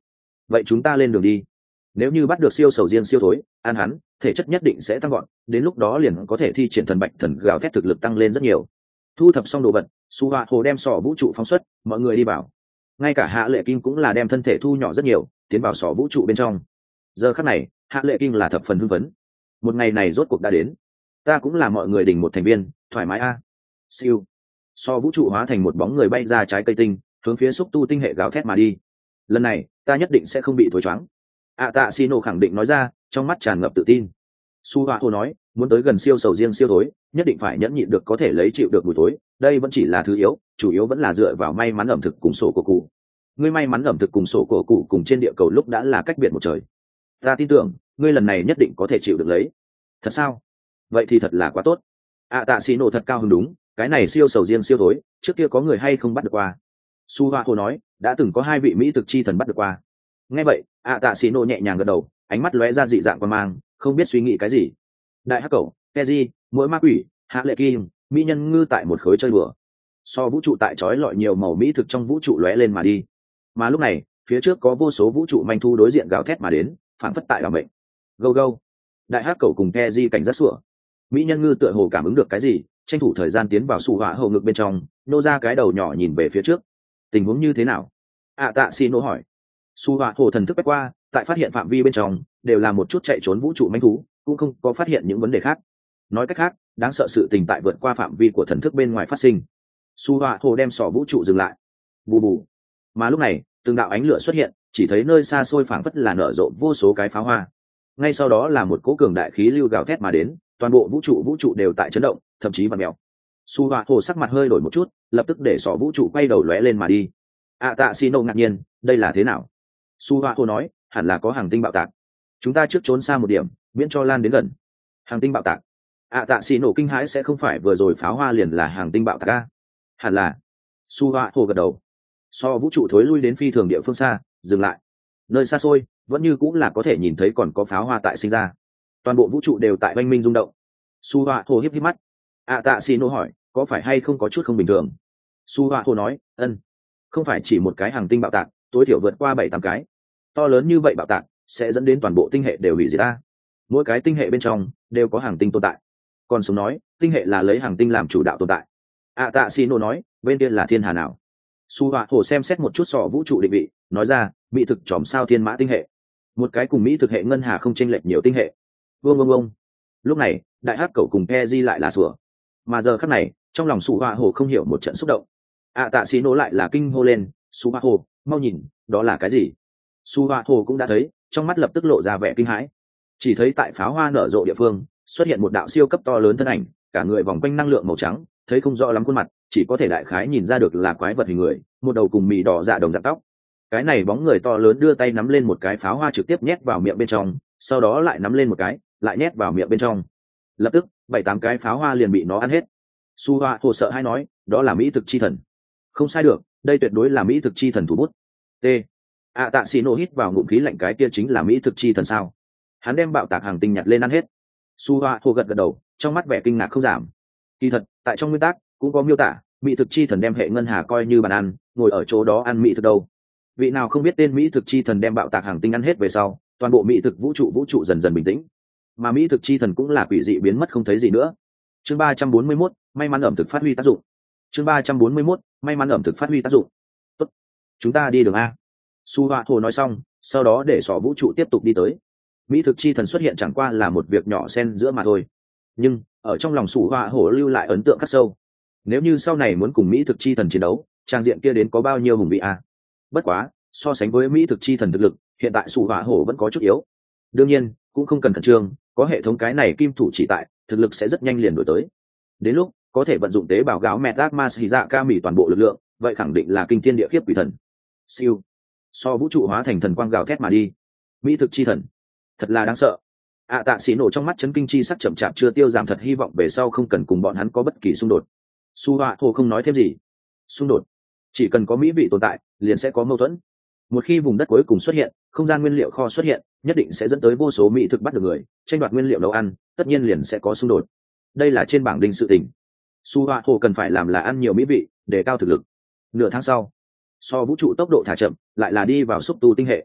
vậy chúng ta lên đường đi. Nếu như bắt được siêu sầu riêng siêu thối ăn hắn, thể chất nhất định sẽ tăng gọn, đến lúc đó liền có thể thi triển thần bạch thần gào thét, thực lực tăng lên rất nhiều. Thu thập xong đồ vật, Su Họa Hồ đem sỏ vũ trụ phóng xuất, mọi người đi vào. Ngay cả Hạ Lệ Kim cũng là đem thân thể thu nhỏ rất nhiều, tiến vào sỏ vũ trụ bên trong. Giờ khắc này, Hạ Lệ Kim là thập phần hưng phấn. Một ngày này rốt cuộc đã đến, ta cũng là mọi người đỉnh một thành viên, thoải mái a. Siêu. Sỏ vũ trụ hóa thành một bóng người bay ra trái cây tinh, hướng phía xúc tu tinh hệ gào thét mà đi. Lần này, ta nhất định sẽ không bị thối choáng. Tạ Xino khẳng định nói ra, trong mắt tràn ngập tự tin. Su Họa Hồ nói, muốn tới gần siêu sầu riêng siêu thối, nhất định phải nhẫn nhịn được có thể lấy chịu được mùi thối, đây vẫn chỉ là thứ yếu, chủ yếu vẫn là dựa vào may mắn ẩm thực cùng sổ của cụ. Ngươi may mắn ẩm thực cùng sổ của cụ cùng trên địa cầu lúc đã là cách biệt một trời. Ta tin tưởng, ngươi lần này nhất định có thể chịu được lấy. Thật sao? Vậy thì thật là quá tốt. Tạ Xino thật cao hứng đúng, cái này siêu sầu riêng siêu thối, trước kia có người hay không bắt được qua? Su Họa Hồ nói, đã từng có 2 vị mỹ thực chi thần bắt được qua. Nghe vậy, Tạ Xino nhẹ nhàng gật đầu, ánh mắt lóe ra dị dạng quan mang, không biết suy nghĩ cái gì. Đại hắc cẩu, Keji, mỗi ma quỷ, Hạ Lệ Kim, mỹ nhân ngư tại một khối chơi đùa. So vũ trụ tại chói lọi nhiều màu mỹ thực trong vũ trụ lóe lên mà đi. Mà lúc này, phía trước có vô số vũ trụ manh thu đối diện gào thét mà đến, phản phất tại đảm mệnh. Go go. Đại hắc cẩu cùng Keji cảnh giác sủa. Mỹ nhân ngư tựa hồ cảm ứng được cái gì, tranh thủ thời gian tiến vào Su Họa Hồ ngực bên trong, nô ra cái đầu nhỏ nhìn về phía trước. Tình huống như thế nào? Tạ Xino hỏi. Su Họa Hồ thần thức quét qua, tại phát hiện phạm vi bên trong đều là một chút chạy trốn vũ trụ manh thú, cũng không có phát hiện những vấn đề khác. Nói cách khác, đáng sợ sự tình tại vượt qua phạm vi của thần thức bên ngoài phát sinh. Su Họa Hồ đem sỏ vũ trụ dừng lại. Bù bù. Mà lúc này, từng đạo ánh lửa xuất hiện, chỉ thấy nơi xa xôi phảng phất là nở rộ vô số cái pháo hoa. Ngay sau đó là một cỗ cường đại khí lưu gào thét mà đến, toàn bộ vũ trụ đều tại chấn động, thậm chí vặn mèo. Su Họa Hồ sắc mặt hơi đổi một chút, lập tức để sỏ vũ trụ quay đầu lóe lên mà đi. Tạ Xino ngạc nhiên, đây là thế nào? Su Họa Hồ nói, hẳn là có hàng tinh bạo tạc. Chúng ta trước trốn xa một điểm, miễn cho lan đến gần. Hàng tinh bạo tạc? Tạ Xino kinh hãi, sẽ không phải vừa rồi pháo hoa liền là hàng tinh bạo tạc a? Hẳn là. Su Họa Hồ gật đầu. So vũ trụ thối lui đến phi thường địa phương xa, dừng lại. Nơi xa xôi, vẫn như cũng là có thể nhìn thấy còn có pháo hoa tại sinh ra. Toàn bộ vũ trụ đều tại oanh minh rung động. Su Họa Hồ híp híp mắt. Tạ Xino hỏi, có phải hay không có chút không bình thường? Su Họa Hồ nói, ân. Không phải chỉ một cái hàng tinh bạo tạc, tối thiểu vượt qua 7-8 cái. To lớn như vậy bạo tạc sẽ dẫn đến toàn bộ tinh hệ đều hủy diệt ta. Mỗi cái tinh hệ bên trong đều có hàng tinh tồn tại. Còn sống nói, tinh hệ là lấy hàng tinh làm chủ đạo tồn tại. Tạ Xino nói, bên kia là thiên hà nào? Su Họa Hồ xem xét một chút sọ vũ trụ định vị, nói ra, mỹ thực chòm sao thiên mã tinh hệ. Một cái cùng mỹ thực hệ ngân hà không chênh lệch nhiều tinh hệ. Vương. Lúc này, đại hắc cẩu cùng Keji lại là sủa. Mà giờ khắc này, trong lòng Su Họa Hồ không hiểu một trận xúc động. Tạ Xino lại là kinh hô lên, Su Họa Hồ, mau nhìn, đó là cái gì? Su Họa Hồ cũng đã thấy, trong mắt lập tức lộ ra vẻ kinh hãi. Chỉ thấy tại pháo hoa nở rộ địa phương xuất hiện một đạo siêu cấp to lớn thân ảnh, cả người vòng quanh năng lượng màu trắng, thấy không rõ lắm khuôn mặt, chỉ có thể đại khái nhìn ra được là quái vật hình người, một đầu cùng mì đỏ dạ đồng dạng tóc. Cái này bóng người to lớn đưa tay nắm lên một cái pháo hoa trực tiếp nhét vào miệng bên trong, sau đó lại nắm lên một cái, lại nhét vào miệng bên trong. Lập tức, 7-8 cái pháo hoa liền bị nó ăn hết. Su Họa Hồ sợ hay nói, đó là mỹ thực chi thần. Không sai được, đây tuyệt đối là mỹ thực chi thần thủ bút. T. Tạ Xino hít vào ngụm khí lạnh, cái kia chính là mỹ thực chi thần sao? Hắn đem bạo tạc hàng tinh nhặt lên ăn hết. Su Họa Hồ gật đầu, trong mắt vẻ kinh ngạc không giảm. Kỳ thật, tại trong nguyên tắc cũng có miêu tả, mỹ thực chi thần đem hệ ngân hà coi như bàn ăn, ngồi ở chỗ đó ăn mỹ thực đâu. Vị nào không biết tên mỹ thực chi thần đem bạo tạc hàng tinh ăn hết về sau, toàn bộ mỹ thực vũ trụ dần dần bình tĩnh, mà mỹ thực chi thần cũng là quỷ dị biến mất không thấy gì nữa. Chương 341, may mắn ẩm thực phát huy tác dụng. Chương 341, may mắn ẩm thực phát huy tác dụng. Tốt, chúng ta đi đường a. Su Họa Hồ nói xong, sau đó để sỏ vũ trụ tiếp tục đi tới. Mỹ thực chi thần xuất hiện chẳng qua là một việc nhỏ xen giữa mà thôi, nhưng ở trong lòng Su Họa Hồ lưu lại ấn tượng khắc sâu. Nếu như sau này muốn cùng Mỹ thực chi thần chiến đấu, trang diện kia đến có bao nhiêu hùng vị a. Bất quá, so sánh với Mỹ thực chi thần thực lực, hiện tại Su Họa Hồ vẫn có chút yếu. Đương nhiên, cũng không cần khẩn trương, có hệ thống cái này kim thủ chỉ tại, thực lực sẽ rất nhanh liền đổi tới. Đến lúc có thể vận dụng tế bào gáo mẹ tác mas hì ca mỉ toàn bộ lực lượng, vậy khẳng định là kinh thiên địa khiếp quỷ thần. Siêu. So vũ trụ hóa thành thần quang gào thét mà đi. Mỹ thực chi thần, thật là đáng sợ. Tạ Sĩ nổ trong mắt chấn kinh chi sắc chậm chạp chưa tiêu giảm, thật hy vọng về sau không cần cùng bọn hắn có bất kỳ xung đột. Su Họa Hồ không nói thêm gì. Xung đột, chỉ cần có mỹ vị tồn tại liền sẽ có mâu thuẫn. Một khi vùng đất cuối cùng xuất hiện, không gian nguyên liệu kho xuất hiện, nhất định sẽ dẫn tới vô số mỹ thực bắt được người tranh đoạt nguyên liệu nấu ăn, tất nhiên liền sẽ có xung đột. Đây là trên bảng đinh sự tình. Su Họa Hồ cần phải làm là ăn nhiều mỹ vị, để cao thực lực. Nửa tháng sau, so vũ trụ tốc độ thả chậm, lại là đi vào xúc tu tinh hệ.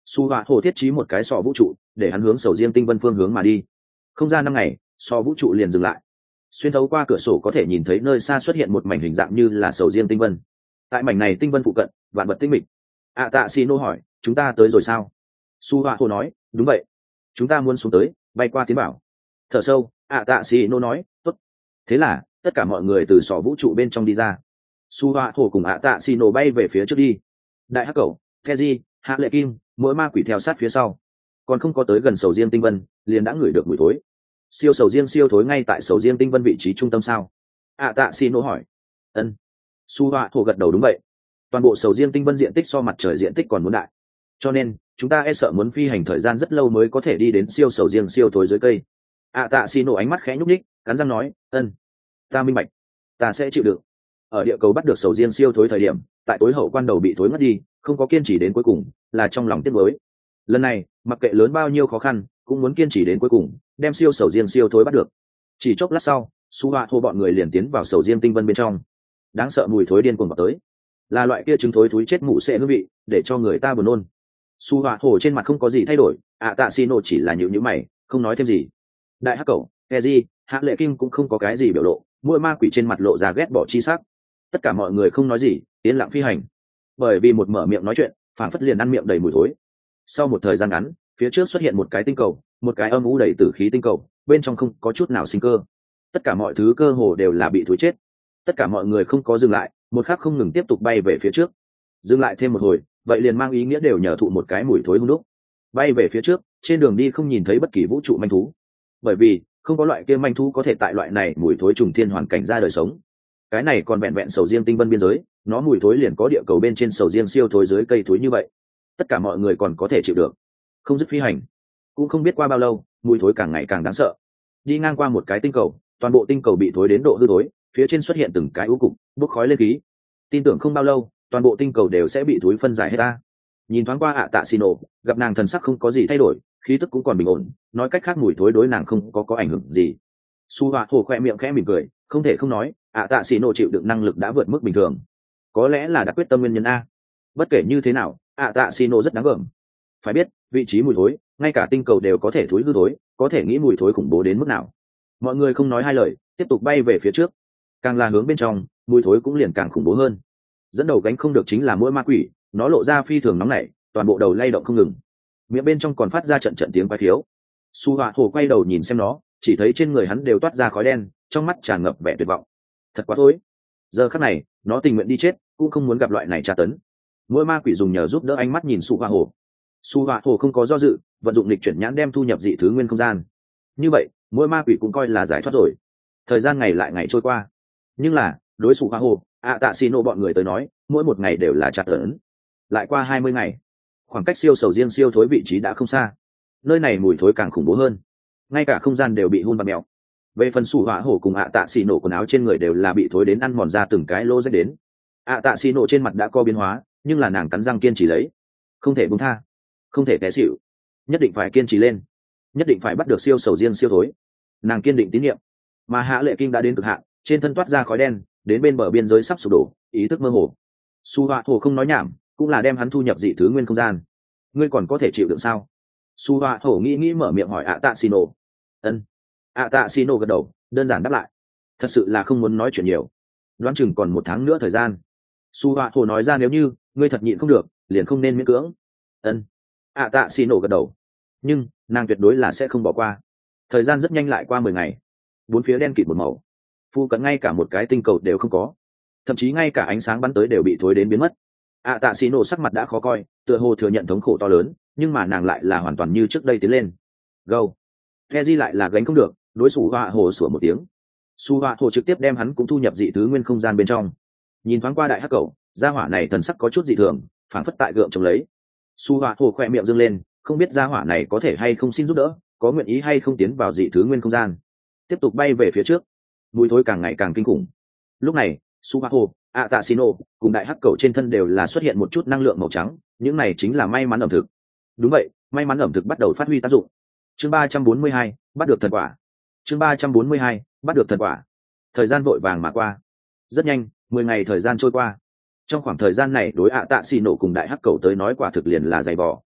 Su Họa Hồ thiết trí một cái sọ vũ trụ để hắn hướng sầu riêng tinh vân phương hướng mà đi. Không ra 5 ngày, sọ vũ trụ liền dừng lại. Xuyên thấu qua cửa sổ có thể nhìn thấy nơi xa xuất hiện một mảnh hình dạng như là sầu riêng tinh vân. Tại mảnh này tinh vân phụ cận, vạn vật tinh mịch. Tạ Xì Nô hỏi, chúng ta tới rồi sao? Su Họa Hồ nói, đúng vậy, chúng ta muốn xuống tới, bay qua tiến bảo. Thở sâu, Tạ Xì Nô nói, tốt. Thế là tất cả mọi người từ sọ vũ trụ bên trong đi ra. Su Họa Hồ cùng Tạ Xì Nô bay về phía trước đi. Đại hắc cẩu, Keji, Hạ Lệ Kim, mỗi ma quỷ theo sát phía sau. Còn không có tới gần sầu riêng tinh vân, liền đã ngửi được mùi thối. Siêu sầu riêng siêu thối ngay tại sầu riêng tinh vân vị trí trung tâm sao? Tạ Xì Nô hỏi. Ân. Su Họa Hồ gật đầu đúng vậy. Toàn bộ sầu riêng tinh vân diện tích so mặt trời diện tích còn muốn đại, cho nên chúng ta e sợ muốn phi hành thời gian rất lâu mới có thể đi đến siêu sầu riêng siêu thối dưới cây. Tạ Xì Nô ánh mắt khẽ nhúc nhích, cắn răng nói, ân, ta minh bạch, ta sẽ chịu đựng. Ở địa cầu bắt được sầu riêng siêu thối thời điểm, tại tối hậu quan đầu bị thối ngất đi, không có kiên trì đến cuối cùng, là trong lòng tiếc nuối. Lần này mặc kệ lớn bao nhiêu khó khăn cũng muốn kiên trì đến cuối cùng, đem siêu sầu riêng siêu thối bắt được. Chỉ chốc lát sau, Su Họa Hồ bọn người liền tiến vào sầu riêng tinh vân bên trong. Đáng sợ mùi thối điên cuồng vào tới, là loại kia trứng thối thúi chết mụ sẽ hương vị, để cho người ta buồn nôn. Su Họa Hồ trên mặt không có gì thay đổi, Tạ Xì Nô chỉ là nhíu mày, không nói thêm gì. Đại hắc cẩu, Keji, Hạ Lệ Kim cũng không có cái gì biểu lộ, mỗi ma quỷ trên mặt lộ ra ghét bỏ chi sắc. Tất cả mọi người không nói gì, yên lặng phi hành. Bởi vì một mở miệng nói chuyện, phản phất liền ăn miệng đầy mùi thối. Sau một thời gian ngắn, phía trước xuất hiện một cái tinh cầu, một cái âm u đầy tử khí tinh cầu, bên trong không có chút nào sinh cơ. Tất cả mọi thứ cơ hồ đều là bị thối chết. Tất cả mọi người không có dừng lại, một khắc không ngừng tiếp tục bay về phía trước. Dừng lại thêm một hồi, vậy liền mang ý nghĩa đều nhờ thụ một cái mùi thối hung đúc. Bay về phía trước, trên đường đi không nhìn thấy bất kỳ vũ trụ manh thú, bởi vì không có loại kia manh thú có thể tại loại này mùi thối trùng thiên hoàn cảnh ra đời sống. Cái này còn vẹn vẹn sầu riêng tinh vân biên giới, nó mùi thối liền có địa cầu bên trên sầu riêng siêu thối dưới cây thối như vậy. Tất cả mọi người còn có thể chịu được, không dứt phi hành. Cũng không biết qua bao lâu, mùi thối càng ngày càng đáng sợ. Đi ngang qua một cái tinh cầu, toàn bộ tinh cầu bị thối đến độ hư thối, phía trên xuất hiện từng cái u cục bốc khói lên khí. Tin tưởng không bao lâu toàn bộ tinh cầu đều sẽ bị thối phân giải hết ta. Nhìn thoáng qua Tạ Xì Nô, gặp nàng thần sắc không có gì thay đổi, khí tức cũng còn bình ổn, nói cách khác mùi thối đối nàng không có ảnh hưởng gì. Su Họa Hồ khoe miệng khẽ mỉm cười, không thể không nói, Tạ Xì Nô chịu đựng năng lực đã vượt mức bình thường, có lẽ là đã quyết tâm nguyên nhân a. Bất kể như thế nào, Tạ Xì Nô rất đáng gờm. Phải biết vị trí mùi thối, ngay cả tinh cầu đều có thể thối hư thối, có thể nghĩ mùi thối khủng bố đến mức nào. Mọi người không nói hai lời, tiếp tục bay về phía trước. Càng là hướng bên trong, mùi thối cũng liền càng khủng bố hơn. Dẫn đầu gánh không được chính là mỗi ma quỷ, nó lộ ra phi thường nóng nảy, toàn bộ đầu lay động không ngừng, miệng bên trong còn phát ra trận trận tiếng quái khiếu. Su Họa Hồ quay đầu nhìn xem nó, chỉ thấy trên người hắn đều toát ra khói đen, trong mắt tràn ngập vẻ tuyệt vọng. Thật quá thối. Giờ khắc này nó tình nguyện đi chết cũng không muốn gặp loại này tra tấn. Mỗi ma quỷ dùng nhờ giúp đỡ ánh mắt nhìn Su Họa Hồ. Su Họa Hồ không có do dự, vận dụng lịch chuyển nhãn đem thu nhập dị thứ nguyên không gian. Như vậy mỗi ma quỷ cũng coi là giải thoát rồi. Thời gian ngày lại ngày trôi qua, nhưng là đối Su Họa Hồ, Tạ Xì Nô bọn người tới nói, mỗi một ngày đều là tra tấn. Lại qua 20 ngày, khoảng cách siêu sầu riêng siêu thối vị trí đã không xa. Nơi này mùi thối càng khủng bố hơn, ngay cả không gian đều bị hun và mèo. Về phần Su Họa Hồ cùng Tạ Xì Nô, quần áo trên người đều là bị thối đến ăn mòn ra từng cái lỗ rách đến. Tạ Xì Nô trên mặt đã có biến hóa, nhưng là nàng cắn răng kiên trì lấy, không thể buông tha, không thể té xỉu, nhất định phải kiên trì lên, nhất định phải bắt được siêu sầu riêng siêu thối. Nàng kiên định tín nhiệm. Mà Hạ Lệ Kinh đã đến cực hạn, trên thân toát ra khói đen, đến bên bờ biên giới sắp sụp đổ, ý thức mơ hồ. Su Họa Hồ không nói nhảm, cũng là đem hắn thu nhập dị thứ nguyên không gian. Ngươi còn có thể chịu đựng sao? Su Họa Hồ nghĩ mở miệng hỏi Tạ Xì Nô. Ân. Tạ Xì Nô gật đầu, đơn giản đáp lại. Thật sự là không muốn nói chuyện nhiều, đoán chừng còn 1 tháng nữa thời gian. Su Họa Hồ nói ra nếu như ngươi thật nhịn không được, liền không nên miễn cưỡng. Ân. Tạ Xì Nô gật đầu, nhưng nàng tuyệt đối là sẽ không bỏ qua. Thời gian rất nhanh lại qua 10 ngày, bốn phía đen kịt một màu, phu cận ngay cả một cái tinh cầu đều không có, thậm chí ngay cả ánh sáng bắn tới đều bị thối đến biến mất. Tạ Xì Nô sắc mặt đã khó coi, tựa hồ thừa nhận thống khổ to lớn, nhưng mà nàng lại là hoàn toàn như trước đây tiến lên. Go. Keji lại là gánh không được, đối Su Họa Hồ sủa một tiếng. Su Họa Hồ trực tiếp đem hắn cũng thu nhập dị thứ nguyên không gian bên trong. Nhìn thoáng qua đại hắc cẩu, gia hỏa này thần sắc có chút dị thường, phảng phất tại gượng chống lấy. Su Họa Hồ khỏe miệng dương lên, không biết gia hỏa này có thể hay không xin giúp đỡ, có nguyện ý hay không tiến vào dị thứ nguyên không gian. Tiếp tục bay về phía trước, mùi thối càng ngày càng kinh khủng. Lúc này Su Họa Hồ, Tạ Xì Nô cùng đại hắc cẩu trên thân đều là xuất hiện một chút năng lượng màu trắng, những này chính là may mắn ẩm thực. Đúng vậy, may mắn ẩm thực bắt đầu phát huy tác dụng. Chương 342, bắt được thần quả. Chương 342, bắt được thần quả. Thời gian vội vàng mà qua. Rất nhanh, 10 ngày thời gian trôi qua. Trong khoảng thời gian này đối Tạ Xì Nô cùng đại hắc cẩu tới nói quả thực liền là dày vò.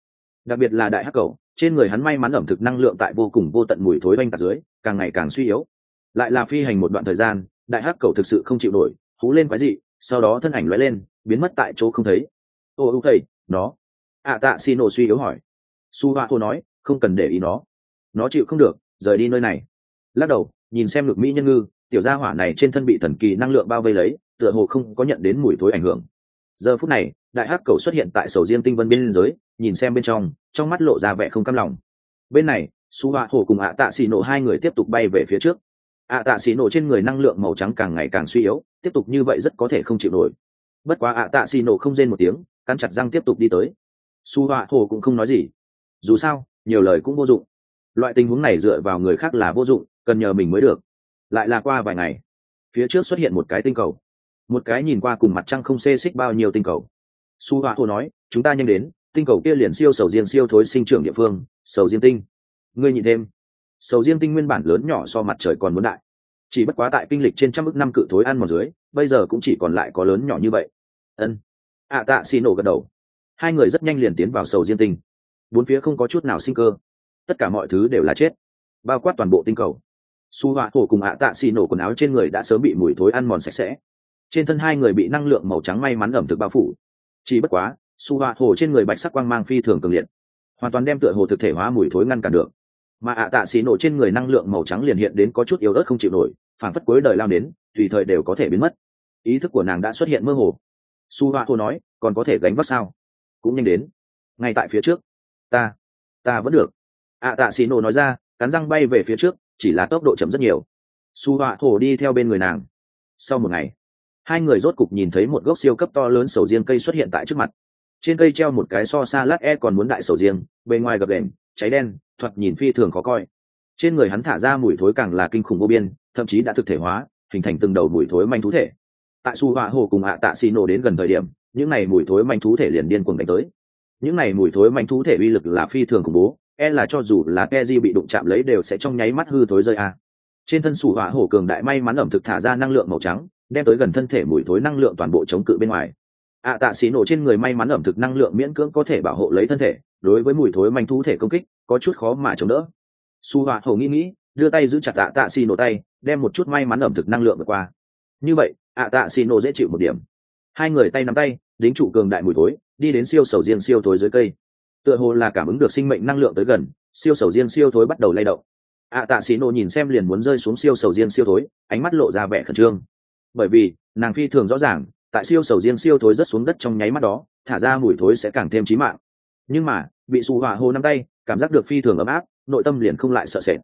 đặc biệt là đại hắc cầu trên người hắn may mắn ẩm thực năng lượng tại vô cùng vô tận mùi thối oanh tạc dưới càng ngày càng suy yếu. Lại là phi hành một đoạn thời gian, đại hắc cầu thực sự không chịu nổi, hú lên quái dị, sau đó thân ảnh lóe lên biến mất tại chỗ không thấy. Ô thầy nó tạ xì nổ suy yếu hỏi. Su Hoa Hồ nói không cần để ý nó chịu không được, rời đi nơi này. Lắc đầu nhìn xem ngực mỹ nhân ngư, tiểu gia hỏa này trên thân bị thần kỳ năng lượng bao vây lấy, tựa hồ không có nhận đến mùi thối ảnh hưởng. Giờ phút này đại hắc cầu xuất hiện tại sầu riêng tinh vân bên giới, nhìn xem bên trong mắt lộ ra vẻ không cam lòng. Bên này Su Hoa Hồ cùng tạ xì nổ hai người tiếp tục bay về phía trước. Tạ xì nổ trên người năng lượng màu trắng càng ngày càng suy yếu, tiếp tục như vậy rất có thể không chịu nổi. Bất quá tạ xì nổ không rên một tiếng, cắn chặt răng tiếp tục đi tới. Su Hoa Hồ cũng không nói gì, dù sao nhiều lời cũng vô dụng, loại tình huống này dựa vào người khác là vô dụng, cần nhờ mình mới được. Lại là qua vài ngày, phía trước xuất hiện một cái tinh cầu, một cái nhìn qua cùng mặt trăng không xê xích bao nhiêu tinh cầu. Su Hoa Hồ nói chúng ta nhanh đến, tinh cầu kia liền siêu sầu riêng siêu thối sinh trưởng địa phương, sầu riêng tinh. Ngươi nhìn thêm, sầu riêng tinh nguyên bản lớn nhỏ so mặt trời còn muốn đại, chỉ bất quá tại kinh lịch trên trăm ức năm cự thối ăn một dưới, bây giờ cũng chỉ còn lại có lớn nhỏ như vậy. Ân. Tạ xì nổ gật đầu. Hai người rất nhanh liền tiến vào sầu riêng tinh. Bốn phía không có chút nào sinh cơ, tất cả mọi thứ đều là chết, bao quát toàn bộ tinh cầu. Su Hoa Hồ cùng tạ xì nổ quần áo trên người đã sớm bị mùi thối ăn mòn sạch sẽ, trên thân hai người bị năng lượng màu trắng may mắn ẩm thực bao phủ. Chỉ bất quá Su Hoa Hồ trên người bạch sắc quang mang phi thường cường liệt, hoàn toàn đem tựa hồ thực thể hóa mùi thối ngăn cản được. Mà tạ xì nổ trên người năng lượng màu trắng liền hiện đến có chút yếu ớt không chịu nổi, phản phất cuối đời lao đến tùy thời đều có thể biến mất. Ý thức của nàng đã xuất hiện mơ hồ. Su Hoa Hồ nói còn có thể gánh vác sao? Cũng nhanh đến, ngay tại phía trước. Ta vẫn được. Tạ xì nổ nói ra, cắn răng bay về phía trước, chỉ là tốc độ chậm rất nhiều. Su Hoa Hồ đi theo bên người nàng. Sau một ngày, hai người rốt cục nhìn thấy một gốc siêu cấp to lớn sầu riêng cây xuất hiện tại trước mặt. Trên cây treo một cái so xa lát còn muốn đại sầu riêng, bề ngoài gập ghềnh cháy đen, thoạt nhìn phi thường khó coi. Trên người hắn thả ra mùi thối càng là kinh khủng vô biên, thậm chí đã thực thể hóa, hình thành từng đầu mùi thối manh thú thể. Tại Su Hoa Hồ cùng tạ xì nổ đến gần thời điểm, những này mùi thối manh thú thể liền điên cuồng đánh tới. Những này mùi thối manh thú thể uy lực là phi thường khủng bố, là cho dù là Keji bị đụng chạm lấy đều sẽ trong nháy mắt hư thối rơi a. Trên thân Su Hoa Hồ cường đại may mắn ẩm thực thả ra năng lượng màu trắng, đem tới gần thân thể mùi thối năng lượng toàn bộ chống cự bên ngoài. Tạ xì nổ trên người may mắn ẩm thực năng lượng miễn cưỡng có thể bảo hộ lấy thân thể, đối với mùi thối manh thú thể công kích có chút khó mà chống đỡ. Su Hoa Hồ nghĩ đưa tay giữ chặt tạ xì nổ tay, đem một chút may mắn ẩm thực năng lượng vượt qua. Như vậy tạ xì nổ dễ chịu một điểm. Hai người tay nắm tay đính trụ cường đại mùi thối, đi đến siêu sầu riêng siêu thối dưới cây. Tựa hồ là cảm ứng được sinh mệnh năng lượng tới gần, siêu sầu riêng siêu thối bắt đầu lay động. Tạ xì nổ nhìn xem liền muốn rơi xuống siêu sầu riêng siêu thối, ánh mắt lộ ra vẻ khẩn trương, bởi vì nàng phi thường rõ ràng tại siêu sầu riêng siêu thối rớt xuống đất trong nháy mắt đó, thả ra mùi thối sẽ càng thêm chí mạng. Nhưng mà bị Su Hoa Hồ nắm tay, cảm giác được phi thường ấm áp, nội tâm liền không lại sợ sệt.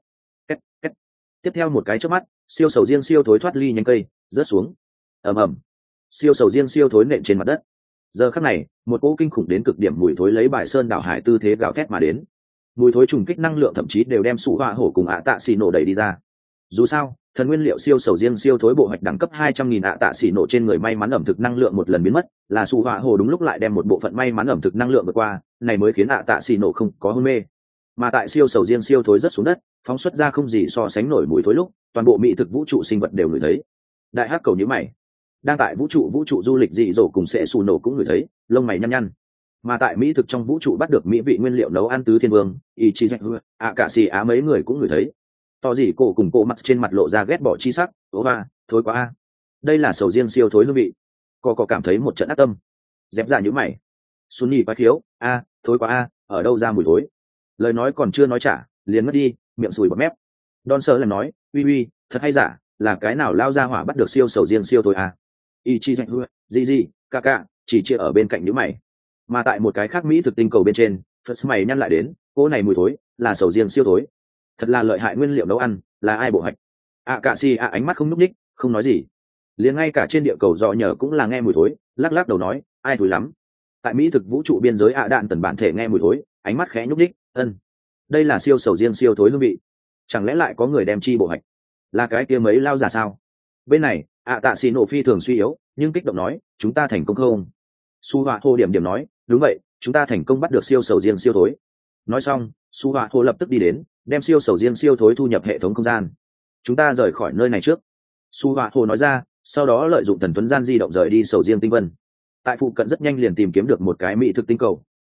Tiếp theo một cái chớp mắt, siêu sầu riêng siêu thối thoát ly nhánh cây, rớt xuống. Ầm ầm, siêu sầu riêng siêu thối nện trên mặt đất. Giờ khắc này, một cỗ kinh khủng đến cực điểm mùi thối lấy bài sơn đảo hải tư thế gào thét mà đến. Mùi thối trùng kích năng lượng thậm chí đều đem Su Hoa Hổ cùng tạ xì nổ đẩy đi ra. Dù sao, thần nguyên liệu siêu sầu riêng siêu thối bộ hoạch đẳng cấp 200.000 tạ xì nổ trên người may mắn ẩm thực năng lượng một lần biến mất, là Su Hoa Hổ đúng lúc lại đem một bộ phận may mắn ẩm thực năng lượng vượt qua, này mới khiến tạ xì nổ không có hôn mê. Mà tại siêu sầu riêng siêu thối rất xuống đất, phóng xuất ra không gì so sánh nổi mùi thối lúc, toàn bộ mỹ thực vũ trụ sinh vật đều ngửi thấy. Đại hắc cầu nhíu mày, đang tại vũ trụ du lịch dị dỗ cùng sẽ xù nổ cũng ngửi thấy, lông mày nhăn nhăn. Mà tại mỹ thực trong vũ trụ bắt được mỹ vị nguyên liệu nấu ăn tứ thiên vương Ichizu, cả xì á mấy người cũng ngửi thấy. To gì cổ cùng cổ mặt trên mặt lộ ra ghét bỏ chi sắc, ố ba thối quá a. Đây là sầu riêng siêu thối hương vị. Có cảm thấy một trận ác tâm. Dẹp ra nhíu mày. Sunny bá thiếu, thối quá a, ở đâu ra mùi thối? Lời nói còn chưa nói trả, liền mất đi, miệng sùi bọt mép. Don sơ là nói, uy thật hay giả, là cái nào lao ra hỏa bắt được siêu sầu riêng siêu thối a? Ichizu, gì ca chỉ chia ở bên cạnh nhíu mày. Mà tại một cái khác mỹ thực tinh cầu bên trên, Phật mày nhăn lại đến, cô này mùi thối là sầu riêng siêu thối, thật là lợi hại nguyên liệu nấu ăn, là ai bộ hạch? Cạ xì ánh mắt không nhúc ních, không nói gì. Liền ngay cả trên địa cầu dò nhờ cũng là nghe mùi thối, lắc đầu nói, ai thối lắm. Tại mỹ thực vũ trụ biên giới đạn tần bản thể nghe mùi thối, ánh mắt khẽ nhúc ních, đây là siêu sầu riêng siêu thối hương vị, chẳng lẽ lại có người đem chi bộ hạch? Là cái kia mấy lao giả sao? Bên này tạ xì nổ phi thường suy yếu, nhưng kích động nói, chúng ta thành công không? Su Hoa Hồ điểm nói, đúng vậy, chúng ta thành công bắt được siêu sầu riêng siêu thối. Nói xong, Su Hoa Hồ lập tức đi đến, đem siêu sầu riêng siêu thối thu nhập hệ thống không gian. Chúng ta rời khỏi nơi này trước. Su Hoa Hồ nói ra, sau đó lợi dụng thần tuấn gian di động rời đi sầu riêng tinh vân. Tại phụ cận rất nhanh liền tìm kiếm được một cái mỹ thực tinh cầu,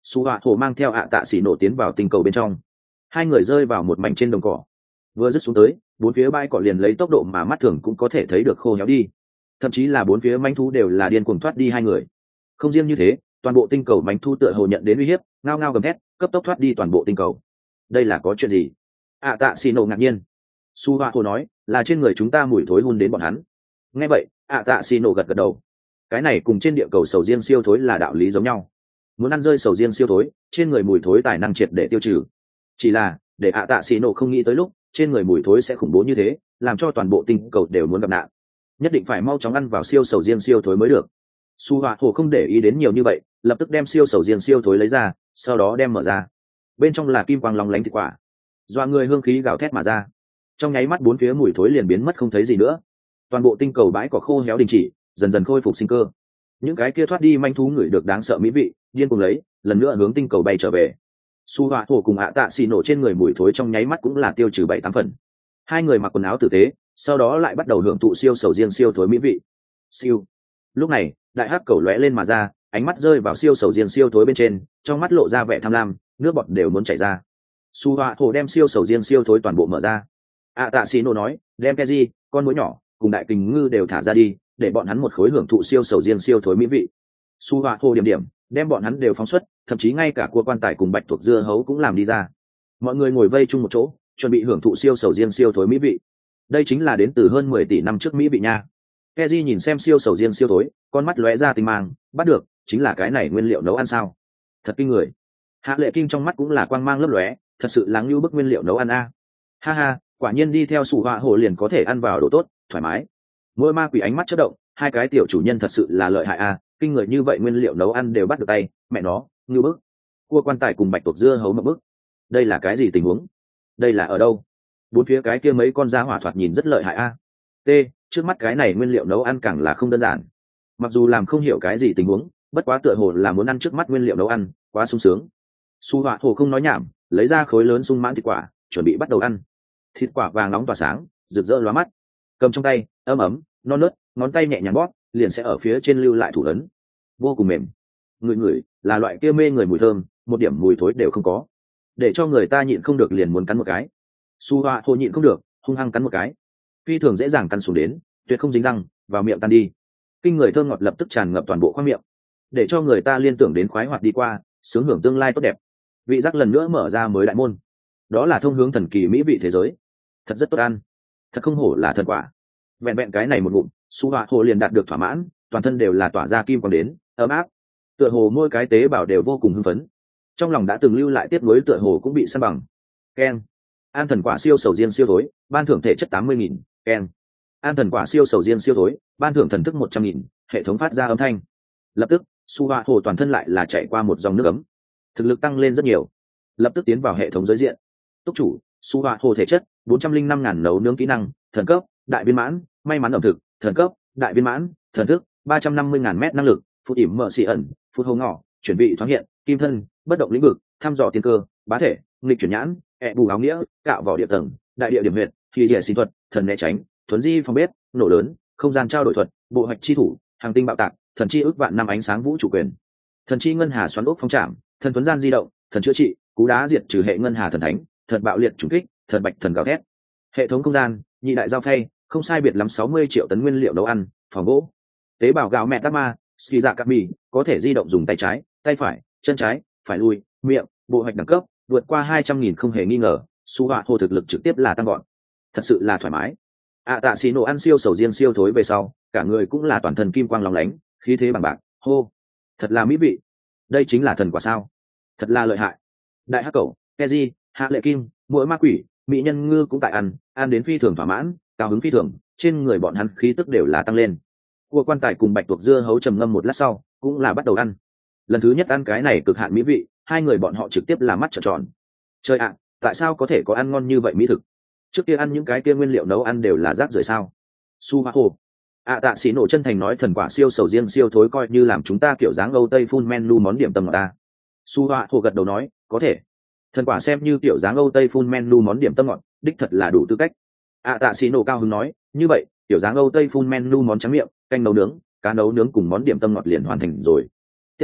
Su Họa Hồ mang theo ạ tạ xỉ nổ tiến vào tinh cầu bên trong. Hai người rơi vào một mảnh trên đồng cỏ. Vừa dứt xuống tới, bốn phía bãi cỏ liền lấy tốc độ mà mắt thường cũng có thể thấy được khô héo đi. Thậm chí là bốn phía manh thú đều là điên cuồng thoát đi hai người. Không riêng như thế, toàn bộ tinh cầu manh thú tựa hồ nhận đến uy hiếp, ngao ngao gầm thét, cấp tốc thoát đi toàn bộ tinh cầu. Đây là có chuyện gì? ạ tạ xỉ nổ ngạc nhiên. Su Họa Hồ nói, là trên người chúng ta mùi thối hun đến bọn hắn. Nghe vậy, ạ tạ xỉ nổ gật gật đầu. Cái này cùng trên địa cầu sầu riêng siêu thối là đạo lý giống nhau. Muốn ăn rơi sầu riêng siêu thối, trên người mùi thối tài năng triệt để tiêu trừ. Chỉ là để ạ tạ xỉ nổ không nghĩ tới lúc trên người mùi thối sẽ khủng bố như thế, làm cho toàn bộ tinh cầu đều muốn gặp nạn. Nhất định phải mau chóng ăn vào siêu sầu riêng siêu thối mới được. Su Họa Hồ không để ý đến nhiều như vậy, lập tức đem siêu sầu riêng siêu thối lấy ra, sau đó đem mở ra. Bên trong là kim quang lóng lánh thịt quả, doa người hương khí gào thét mà ra. Trong nháy mắt bốn phía mùi thối liền biến mất không thấy gì nữa. Toàn bộ tinh cầu bãi cỏ khô héo đình chỉ, dần dần khôi phục sinh cơ. Những cái kia thoát đi manh thú ngửi được đáng sợ mỹ vị, điên cuồng lấy, lần nữa hướng tinh cầu bay trở về. Su Họa Hồ cùng ạ tạ xỉ nổ trên người mùi thối trong nháy mắt cũng là tiêu trừ 7-8 phần. Hai người mặc quần áo tử tế, sau đó lại bắt đầu hưởng thụ siêu sầu riêng siêu thối mỹ vị. Siêu. Lúc này, đại hắc cầu lóe lên mà ra, ánh mắt rơi vào siêu sầu riêng siêu thối bên trên, trong mắt lộ ra vẻ tham lam, nước bọt đều muốn chảy ra. Su Họa Hồ đem siêu sầu riêng siêu thối toàn bộ mở ra. ạ tạ xỉ nổ nói, đem Keji, con muỗi nhỏ, cùng đại kình ngư đều thả ra đi, để bọn hắn một khối hưởng thụ siêu sầu riêng siêu thối mỹ vị. Su Họa Hồ điểm điểm, đem bọn hắn đều phóng xuất, thậm chí ngay cả cua quan tài cùng bạch tuộc dưa hấu cũng làm đi ra. Mọi người ngồi vây chung một chỗ, chuẩn bị hưởng thụ siêu sầu riêng siêu thối mỹ vị. Đây chính là đến từ hơn 10 tỷ năm trước mỹ vị nha. Keji nhìn xem siêu sầu riêng siêu thối, con mắt lóe ra tinh mang, bắt được, chính là cái này nguyên liệu nấu ăn sao? Thật kinh người. Hạ Lệ Kinh trong mắt cũng là quang mang lấp lóe, thật sự là ngưu bức nguyên liệu nấu ăn a. Ha ha, quả nhiên đi theo Su Họa Hồ liền có thể ăn vào đồ tốt, thoải mái. Mỗi ma quỷ ánh mắt chớp động, hai cái tiểu chủ nhân thật sự là lợi hại a, kinh người như vậy nguyên liệu nấu ăn đều bắt được tay, mẹ nó, ngưu bức. Cua quan tài cùng bạch tuộc dưa hấu mập bức. Đây là cái gì tình huống? Đây là ở đâu? Bốn phía cái kia mấy con da hỏa thoạt nhìn rất lợi hại a. T, trước mắt cái này nguyên liệu nấu ăn càng là không đơn giản. Mặc dù làm không hiểu cái gì tình huống, bất quá tựa hồ là muốn ăn trước mắt nguyên liệu nấu ăn, quá sung sướng. Su Họa Hồ không nói nhảm, lấy ra khối lớn sung mãn thịt quả, chuẩn bị bắt đầu ăn. Thịt quả vàng nóng tỏa sáng, rực rỡ lóa mắt. Cầm trong tay, ấm ấm, non nớt, ngón tay nhẹ nhàng bóp, liền sẽ ở phía trên lưu lại thủ ấn. Vô cùng mềm. Ngửi là loại kia mê người mùi thơm, một điểm mùi thối đều không có, để cho người ta nhịn không được liền muốn cắn một cái. Su Họa Hồ nhịn không được, hung hăng cắn một cái. Phi thường dễ dàng cắn xuống đến, tuyệt không dính răng, vào miệng tan đi. Kinh người thơm ngọt lập tức tràn ngập toàn bộ khoang miệng, để cho người ta liên tưởng đến khoái hoạt đi qua, sướng hưởng tương lai tốt đẹp. Vị giác lần nữa mở ra mới đại môn, đó là thông hướng thần kỳ mỹ vị thế giới. Thật rất tốt ăn, thật không hổ là thần quả. Vẹn vẹn cái này một ngụm, Su Họa Hồ liền đạt được thỏa mãn, toàn thân đều là tỏa ra kim quang đến, ấm áp. Tựa hồ mỗi cái tế bào đều vô cùng hưng phấn. Trong lòng đã từng lưu lại tiếp nối tựa hồ cũng bị san bằng. Keng. An thần quả siêu sầu riêng siêu thối, ban thưởng thể chất 80.000. Keng. An thần quả siêu sầu riêng siêu thối, ban thưởng thần thức 100.000. Hệ thống phát ra âm thanh. Lập tức, Su Họa Hồ toàn thân lại là chạy qua một dòng nước ấm, thực lực tăng lên rất nhiều. Lập tức tiến vào hệ thống giới diện. Túc chủ, Su Họa Hồ thể chất 405.000 nấu nướng kỹ năng, thần cấp, đại viên mãn, may mắn ẩm thực, thần cấp, đại viên mãn, thần thức 350.000 mét năng lực, phút ỉm mở xì ẩn, phút hô ngỏ, chuẩn bị thoáng hiện, kim thân, bất động lĩnh vực, thăm dò tiên cơ, bá thể, nghịch chuyển nhãn, bù áo nghĩa, cạo vỏ địa tầng, đại địa điểm huyệt, thì rỉa xin thuật, thần né tránh, thuấn di phòng bếp, nổ lớn, không gian trao đổi thuật, bộ hoạch chi thủ, hàng tinh bạo tạc, thần chi ước vạn năm ánh sáng vũ trụ quyền, thần chi ngân hà xoắn ốc phong trảm, thần tuấn gian di động, thần chữa trị, cú đá diệt trừ hệ ngân hà thần thánh, thần bạo liệt trùng kích, thần bạch thần gào thét. Hệ thống không gian, nhị đại giao phay, không sai biệt lắm 60 triệu tấn nguyên liệu nấu ăn, phòng gỗ, tế bào gạo mẹ tát ma, ski dạ cặp mì, có thể di động dùng tay trái, tay phải, chân trái, phải lui, miệng, bộ hoạch đẳng cấp, vượt qua 200.000 không hề nghi ngờ. Su Họa Hồ thực lực trực tiếp là tăng gọn, thật sự là thoải mái. Tạ xì nổ ăn siêu sầu riêng siêu thối về sau, cả người cũng là toàn thân kim quang lóng lánh, khí thế bằng bạc. Hô, thật là mỹ vị. Đây chính là thần quả sao? Thật là lợi hại. Đại hắc cẩu, Keji, Hạ Lệ Kim, mỗi ma quỷ, mỹ nhân ngư cũng tại ăn đến phi thường thỏa mãn, cao hứng phi thường, trên người bọn hắn khí tức đều là tăng lên. Cua quan tài cùng bạch tuộc dưa hấu trầm ngâm một lát sau, cũng là bắt đầu ăn. Lần thứ nhất ăn cái này cực hạn mỹ vị, hai người bọn họ trực tiếp là mắt trợn tròn. Trời ạ, tại sao có thể có ăn ngon như vậy mỹ thực? Trước kia ăn những cái kia nguyên liệu nấu ăn đều là rác rưởi sao? Su Họa Hồ. Tạ xỉ nổ chân thành nói thần quả siêu sầu riêng siêu thối coi như làm chúng ta kiểu dáng Âu Tây full menu món điểm tâm của ta. Su Họa Hồ gật đầu nói, có thể. Thần quả xem như kiểu dáng Âu Tây full menu món điểm tâm ngọt, đích thật là đủ tư cách. Tạ xỉ nổ cao hứng nói, như vậy, kiểu dáng Âu Tây full menu món tráng miệng, canh nấu nướng, cá nấu nướng cùng món điểm tâm ngọt liền hoàn thành rồi. Tiếp đó,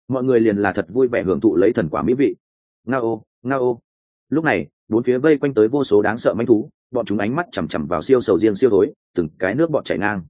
mọi người liền là thật vui vẻ hưởng thụ lấy thần quả mỹ vị. Ngao ngao. Lúc này bốn phía vây quanh tới vô số đáng sợ manh thú, bọn chúng ánh mắt chằm chằm vào siêu sầu riêng siêu thối, từng cái nước bọt chảy ngang.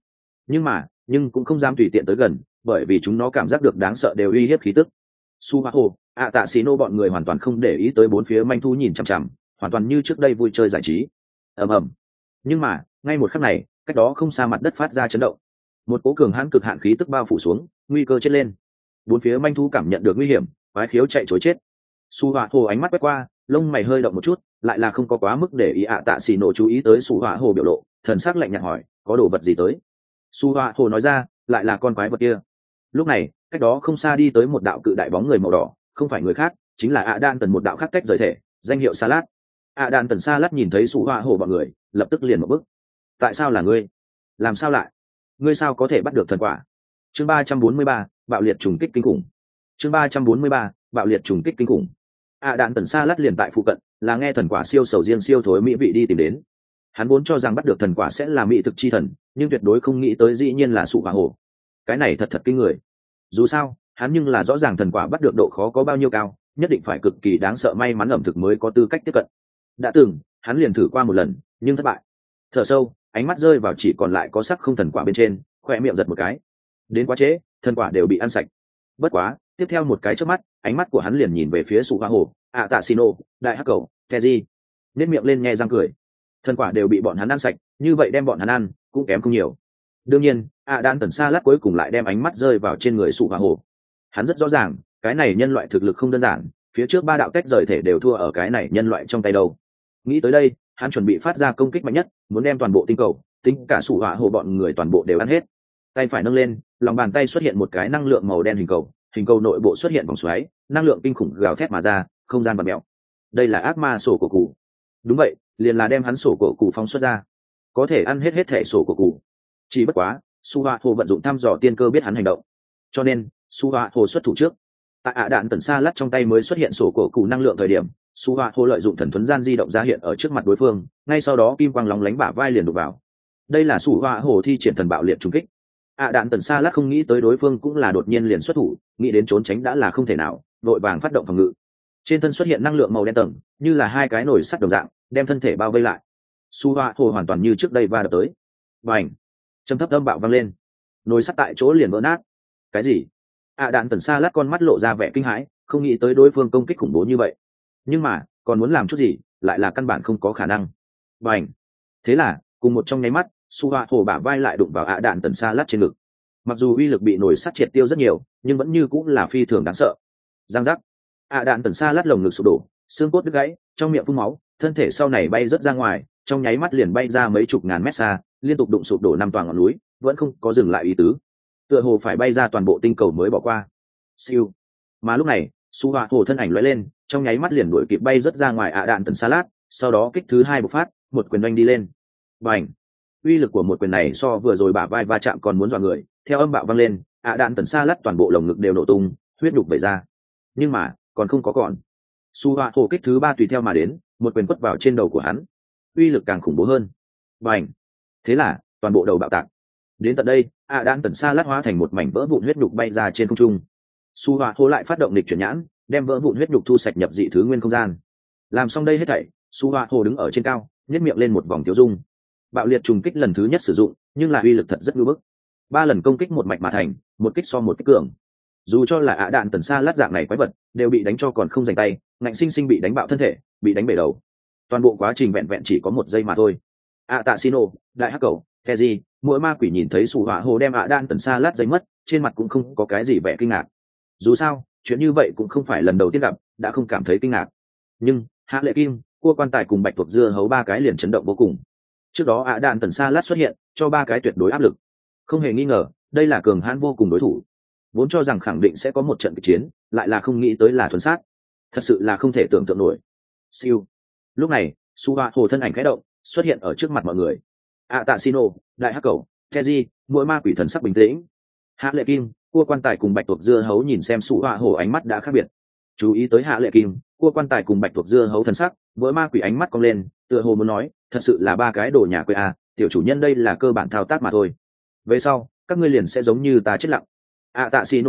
Nhưng cũng không dám tùy tiện tới gần, bởi vì chúng nó cảm giác được đáng sợ đều uy hiếp khí tức. Su Hoa Hồ, Tạ Xí Nô bọn người hoàn toàn không để ý tới bốn phía manh thú nhìn chằm chằm, hoàn toàn như trước đây vui chơi giải trí. Ầm ầm. Nhưng mà ngay một khắc này, cách đó không xa mặt đất phát ra chấn động, một cỗ cường hãn cực hạn khí tức bao phủ xuống, nguy cơ chết lên. Bốn phía manh thú cảm nhận được nguy hiểm, quái khiếu chạy trối chết. Su Hoa Hồ ánh mắt quét qua, lông mày hơi động một chút, lại là không có quá mức để ý Tạ Xí Nô chú ý tới Su Hoa Hồ biểu lộ, thần sắc lạnh nhạt hỏi, có đồ vật gì tới? Su Hoa Hồ nói ra, lại là con quái vật kia. Lúc này cách đó không xa đi tới một đạo cự đại bóng người màu đỏ, không phải người khác, chính là Đan Tần, một đạo khác tách rời thể, danh hiệu Salad. Đan Tần Salad nhìn thấy Su Hoa Hồ bọn người, lập tức liền một bước. Tại sao là ngươi? Làm sao lại? Ngươi sao có thể bắt được thần quả? Chương 343, bạo liệt trùng kích kinh khủng. Chương 343, bạo liệt trùng kích kinh khủng. Đan Tần Salad liền tại phụ cận, là nghe thần quả siêu sầu riêng siêu thối mỹ vị đi tìm đến. Hắn vốn cho rằng bắt được thần quả sẽ là mỹ thực chi thần, nhưng tuyệt đối không nghĩ tới dĩ nhiên là Su Hoa Hồ. Cái này thật kinh người. Dù sao hắn nhưng là rõ ràng thần quả bắt được độ khó có bao nhiêu cao, nhất định phải cực kỳ đáng sợ may mắn ẩm thực mới có tư cách tiếp cận. Đã từng hắn liền thử qua một lần nhưng thất bại. Thở sâu, ánh mắt rơi vào chỉ còn lại có sắc không thần quả bên trên, khoe miệng giật một cái. Đến quá trễ, thần quả đều bị ăn sạch. Bất quá tiếp theo một cái trước mắt, ánh mắt của hắn liền nhìn về phía Su Hoa Hồ, Tạ Xí Nô, đại hắc cầu Keji, nét miệng lên nhẹ răng cười. Thần quả đều bị bọn hắn ăn sạch, như vậy đem bọn hắn ăn cũng kém không nhiều. Đương nhiên Đan Tần Salad cuối cùng lại đem ánh mắt rơi vào trên người Su Hoa Hồ. Hắn rất rõ ràng cái này nhân loại thực lực không đơn giản, phía trước ba đạo tách rời thể đều thua ở cái này nhân loại trong tay đâu. Nghĩ tới đây, hắn chuẩn bị phát ra công kích mạnh nhất, muốn đem toàn bộ tinh cầu, tính cả Su Hoa Hồ bọn người toàn bộ đều ăn hết. Tay phải nâng lên, lòng bàn tay xuất hiện một cái năng lượng màu đen hình cầu nội bộ xuất hiện vòng xoáy, năng lượng kinh khủng gào thét mà ra, không gian bật mèo. Đây là ác ma sổ cổ cụ. Đúng vậy, liền là đem hắn sổ cổ cụ phóng xuất ra, có thể ăn hết thể sổ cổ cụ. Chỉ bất quá Su Hoa Hồ vận dụng thăm dò tiên cơ biết hắn hành động, cho nên Su Hoa Hồ xuất thủ trước. Tại Đan Tần Salad trong tay mới xuất hiện sổ cổ cụ năng lượng thời điểm, Su Hoa Hồ lợi dụng thần thuấn gian di động ra hiện ở trước mặt đối phương, ngay sau đó kim quang lóng lánh bả vai liền đục vào. Đây là Su Hoa Hồ thi triển thần bạo liệt trùng kích. Đan Tần Salad không nghĩ tới đối phương cũng là đột nhiên liền xuất thủ, nghĩ đến trốn tránh đã là không thể nào, vội vàng phát động phòng ngự. Trên thân xuất hiện năng lượng màu đen tầng, như là hai cái nồi sắt đồng dạng, đem thân thể bao vây lại. Su Hoa Hồ hoàn toàn như trước đây va đập tới. Bành! Trầm thấp âm bạo vang lên, nồi sắt tại chỗ liền vỡ nát. Cái gì? Đan Tần Salad con mắt lộ ra vẻ kinh hãi, không nghĩ tới đối phương công kích khủng bố như vậy, nhưng mà còn muốn làm chút gì lại là căn bản không có khả năng. Bành! Thế là cùng một trong nháy mắt, Su Hoa Hồ bả vai lại đụng vào Đan Tần Salad trên ngực. Mặc dù uy lực bị nồi sắt triệt tiêu rất nhiều, nhưng vẫn như cũng là phi thường đáng sợ. Giang giác! Đan Tần Salad lồng ngực sụp đổ, xương cốt đứt gãy, trong miệng phun máu, thân thể sau này bay rớt ra ngoài, trong nháy mắt liền bay ra mấy chục ngàn mét xa, liên tục đụng sụp đổ năm toàn ngọn núi, vẫn không có dừng lại ý tứ, tựa hồ phải bay ra toàn bộ tinh cầu mới bỏ qua. Siêu. Mà lúc này Su Hoa Hồ thân ảnh lóe lên, trong nháy mắt liền đuổi kịp bay rớt ra ngoài Đan Tần Salad, sau đó kích thứ hai bộc phát, một quyền đánh đi lên. Bành! Uy lực của một quyền này so vừa rồi bả vai va chạm còn muốn dọa người, theo âm bạo vang lên, Đan Tần Salad toàn bộ lồng ngực đều nổ tung, huyết nhục vẩy ra. Nhưng mà còn không có còn. Su Hoa Hồ kích thứ ba tùy theo mà đến, một quyền quất vào trên đầu của hắn, uy lực càng khủng bố hơn. Bành! Thế là toàn bộ đầu bạo tạc. Đến tận đây, Đan Tần Salad hóa thành một mảnh vỡ vụn huyết nhục bay ra trên không trung. Su Hoa Hồ lại phát động lịch chuyển nhãn, đem vỡ vụn huyết nhục thu sạch nhập dị thứ nguyên không gian. Làm xong đây hết thảy, Su Hoa Hồ đứng ở trên cao, nhếch miệng lên một vòng tiêu dung. Bạo liệt trùng kích lần thứ nhất sử dụng, nhưng là uy lực thật rất ngưu bức. 3 lần công kích một mạch mà thành, một kích so một kích cường. Dù cho là Đan Tần Salad dạng này quái vật, đều bị đánh cho còn không giành tay, ngạnh sinh sinh bị đánh bạo thân thể, bị đánh bể đầu. Toàn bộ quá trình vẹn vẹn chỉ có 1 giây mà thôi. Tạ Xí Nô, đại hắc cầu Keji, mỗi ma quỷ nhìn thấy Su Hoa Hồ đem Đan Tần Salad giấy mất, trên mặt cũng không có cái gì vẻ kinh ngạc. Dù sao chuyện như vậy cũng không phải lần đầu tiên gặp, đã không cảm thấy kinh ngạc. Nhưng Hạ Lệ Kim, Cua Quan Tài cùng Bạch Tuộc Dưa Hấu 3 cái liền chấn động vô cùng. Trước đó Đan Tần Salad xuất hiện, cho 3 cái tuyệt đối áp lực. Không hề nghi ngờ, đây là cường hãn vô cùng đối thủ. Vốn cho rằng khẳng định sẽ có một trận kịch chiến, lại là không nghĩ tới là thuần sát. Thật sự là không thể tưởng tượng nổi. Siêu. Lúc này Su Hoa Hồ thân ảnh khẽ động, xuất hiện ở trước mặt mọi người. Tạ Xí Nô, đại hắc cầu Keji, mỗi ma quỷ thần sắc bình tĩnh. Hạ Lệ Kim, Cua Quan Tài cùng Bạch Tuộc Dưa Hấu nhìn xem Su Hoa Hồ ánh mắt đã khác biệt. Chú ý tới Hạ Lệ Kim, Cua Quan Tài cùng Bạch Tuộc Dưa Hấu thần sắc, mỗi ma quỷ ánh mắt cong lên, tựa hồ muốn nói, thật sự là 3 cái đồ nhà quê à, tiểu chủ nhân đây là cơ bản thao tác mà thôi. Về sau các ngươi liền sẽ giống như ta chết lặng. Tạ Xí Nô hỏi,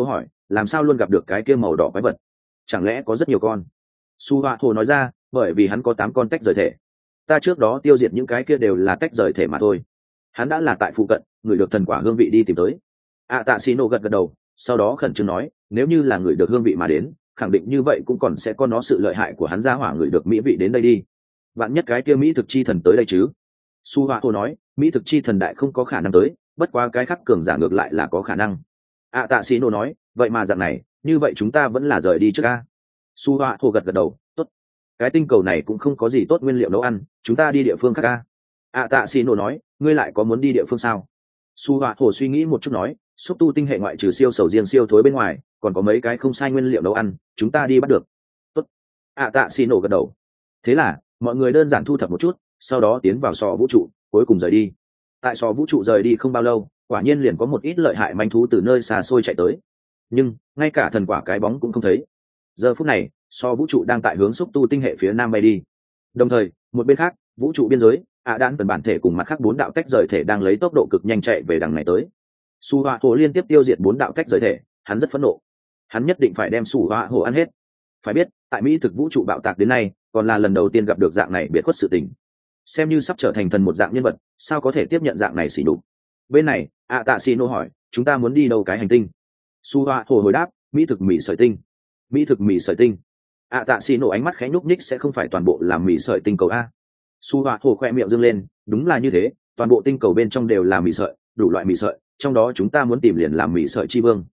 làm sao luôn gặp được cái kia màu đỏ quái vật? Chẳng lẽ có rất nhiều con? Su Hoa Hồ nói ra, bởi vì hắn có 8 con tách rời thể. Ta trước đó tiêu diệt những cái kia đều là tách rời thể mà thôi. Hắn đã là tại phụ cận, người được thần quả hương vị đi tìm tới. Tạ Xì Nổ gật gật đầu, sau đó khẩn trương nói, nếu như là người được hương vị mà đến, khẳng định như vậy cũng còn sẽ có nó sự lợi hại của hắn ra hỏa người được mỹ vị đến đây đi. Vạn nhất cái kia mỹ thực chi thần tới đây chứ? Su Hoa Hồ nói, mỹ thực chi thần đại không có khả năng tới, bất quá cái khác cường giả ngược lại là có khả năng. Tạ Xì Nổ nói, vậy mà dạng này, như vậy chúng ta vẫn là rời đi trước a. Su Hoa Hồ gật gật đầu, tốt. Cái tinh cầu này cũng không có gì tốt nguyên liệu nấu ăn, chúng ta đi địa phương khác a. Tạ Xì Nổ nói, ngươi lại có muốn đi địa phương sao? Su Hoa Hồ suy nghĩ một chút nói, xúc tu tinh hệ ngoại trừ siêu sầu riêng siêu thối bên ngoài, còn có mấy cái không sai nguyên liệu nấu ăn, chúng ta đi bắt được. Tốt. Tạ Xì Nổ gật đầu. Thế là mọi người đơn giản thu thập một chút, sau đó tiến vào sò vũ trụ, cuối cùng rời đi. Tại sò vũ trụ rời đi không bao lâu, quả nhiên liền có một ít lợi hại manh thú từ nơi xa xôi chạy tới, nhưng ngay cả thần quả cái bóng cũng không thấy. Giờ phút này sò vũ trụ đang tại hướng xúc tu tinh hệ phía nam bay đi, đồng thời một bên khác vũ trụ biên giới đan tần bản thể cùng mặt khác 4 đạo tách rời thể đang lấy tốc độ cực nhanh chạy về đằng này tới. Su Hoa Hồ liên tiếp tiêu diệt 4 đạo tách rời thể, hắn rất phẫn nộ, hắn nhất định phải đem Su Hoa Hồ ăn hết. Phải biết tại mỹ thực vũ trụ bạo tạc đến nay còn là lần đầu tiên gặp được dạng này biệt khuất sự tình, xem như sắp trở thành thần một dạng nhân vật, sao có thể tiếp nhận dạng này xỉ đục. Bên này Tạ Xì Nổ hỏi, chúng ta muốn đi đâu cái hành tinh? Su Hoa Hồ hồi đáp, mỹ thực mì sợi tinh. Mỹ thực mì sợi tinh? Tạ Xì Nổ ánh mắt khẽ nhúc nhích, sẽ không phải toàn bộ là mì sợi tinh cầu a? Su Hoa Hồ khoe miệng dương lên, đúng là như thế, toàn bộ tinh cầu bên trong đều là mì sợi, đủ loại mì sợi, trong đó chúng ta muốn tìm liền làm mì sợi chi vương.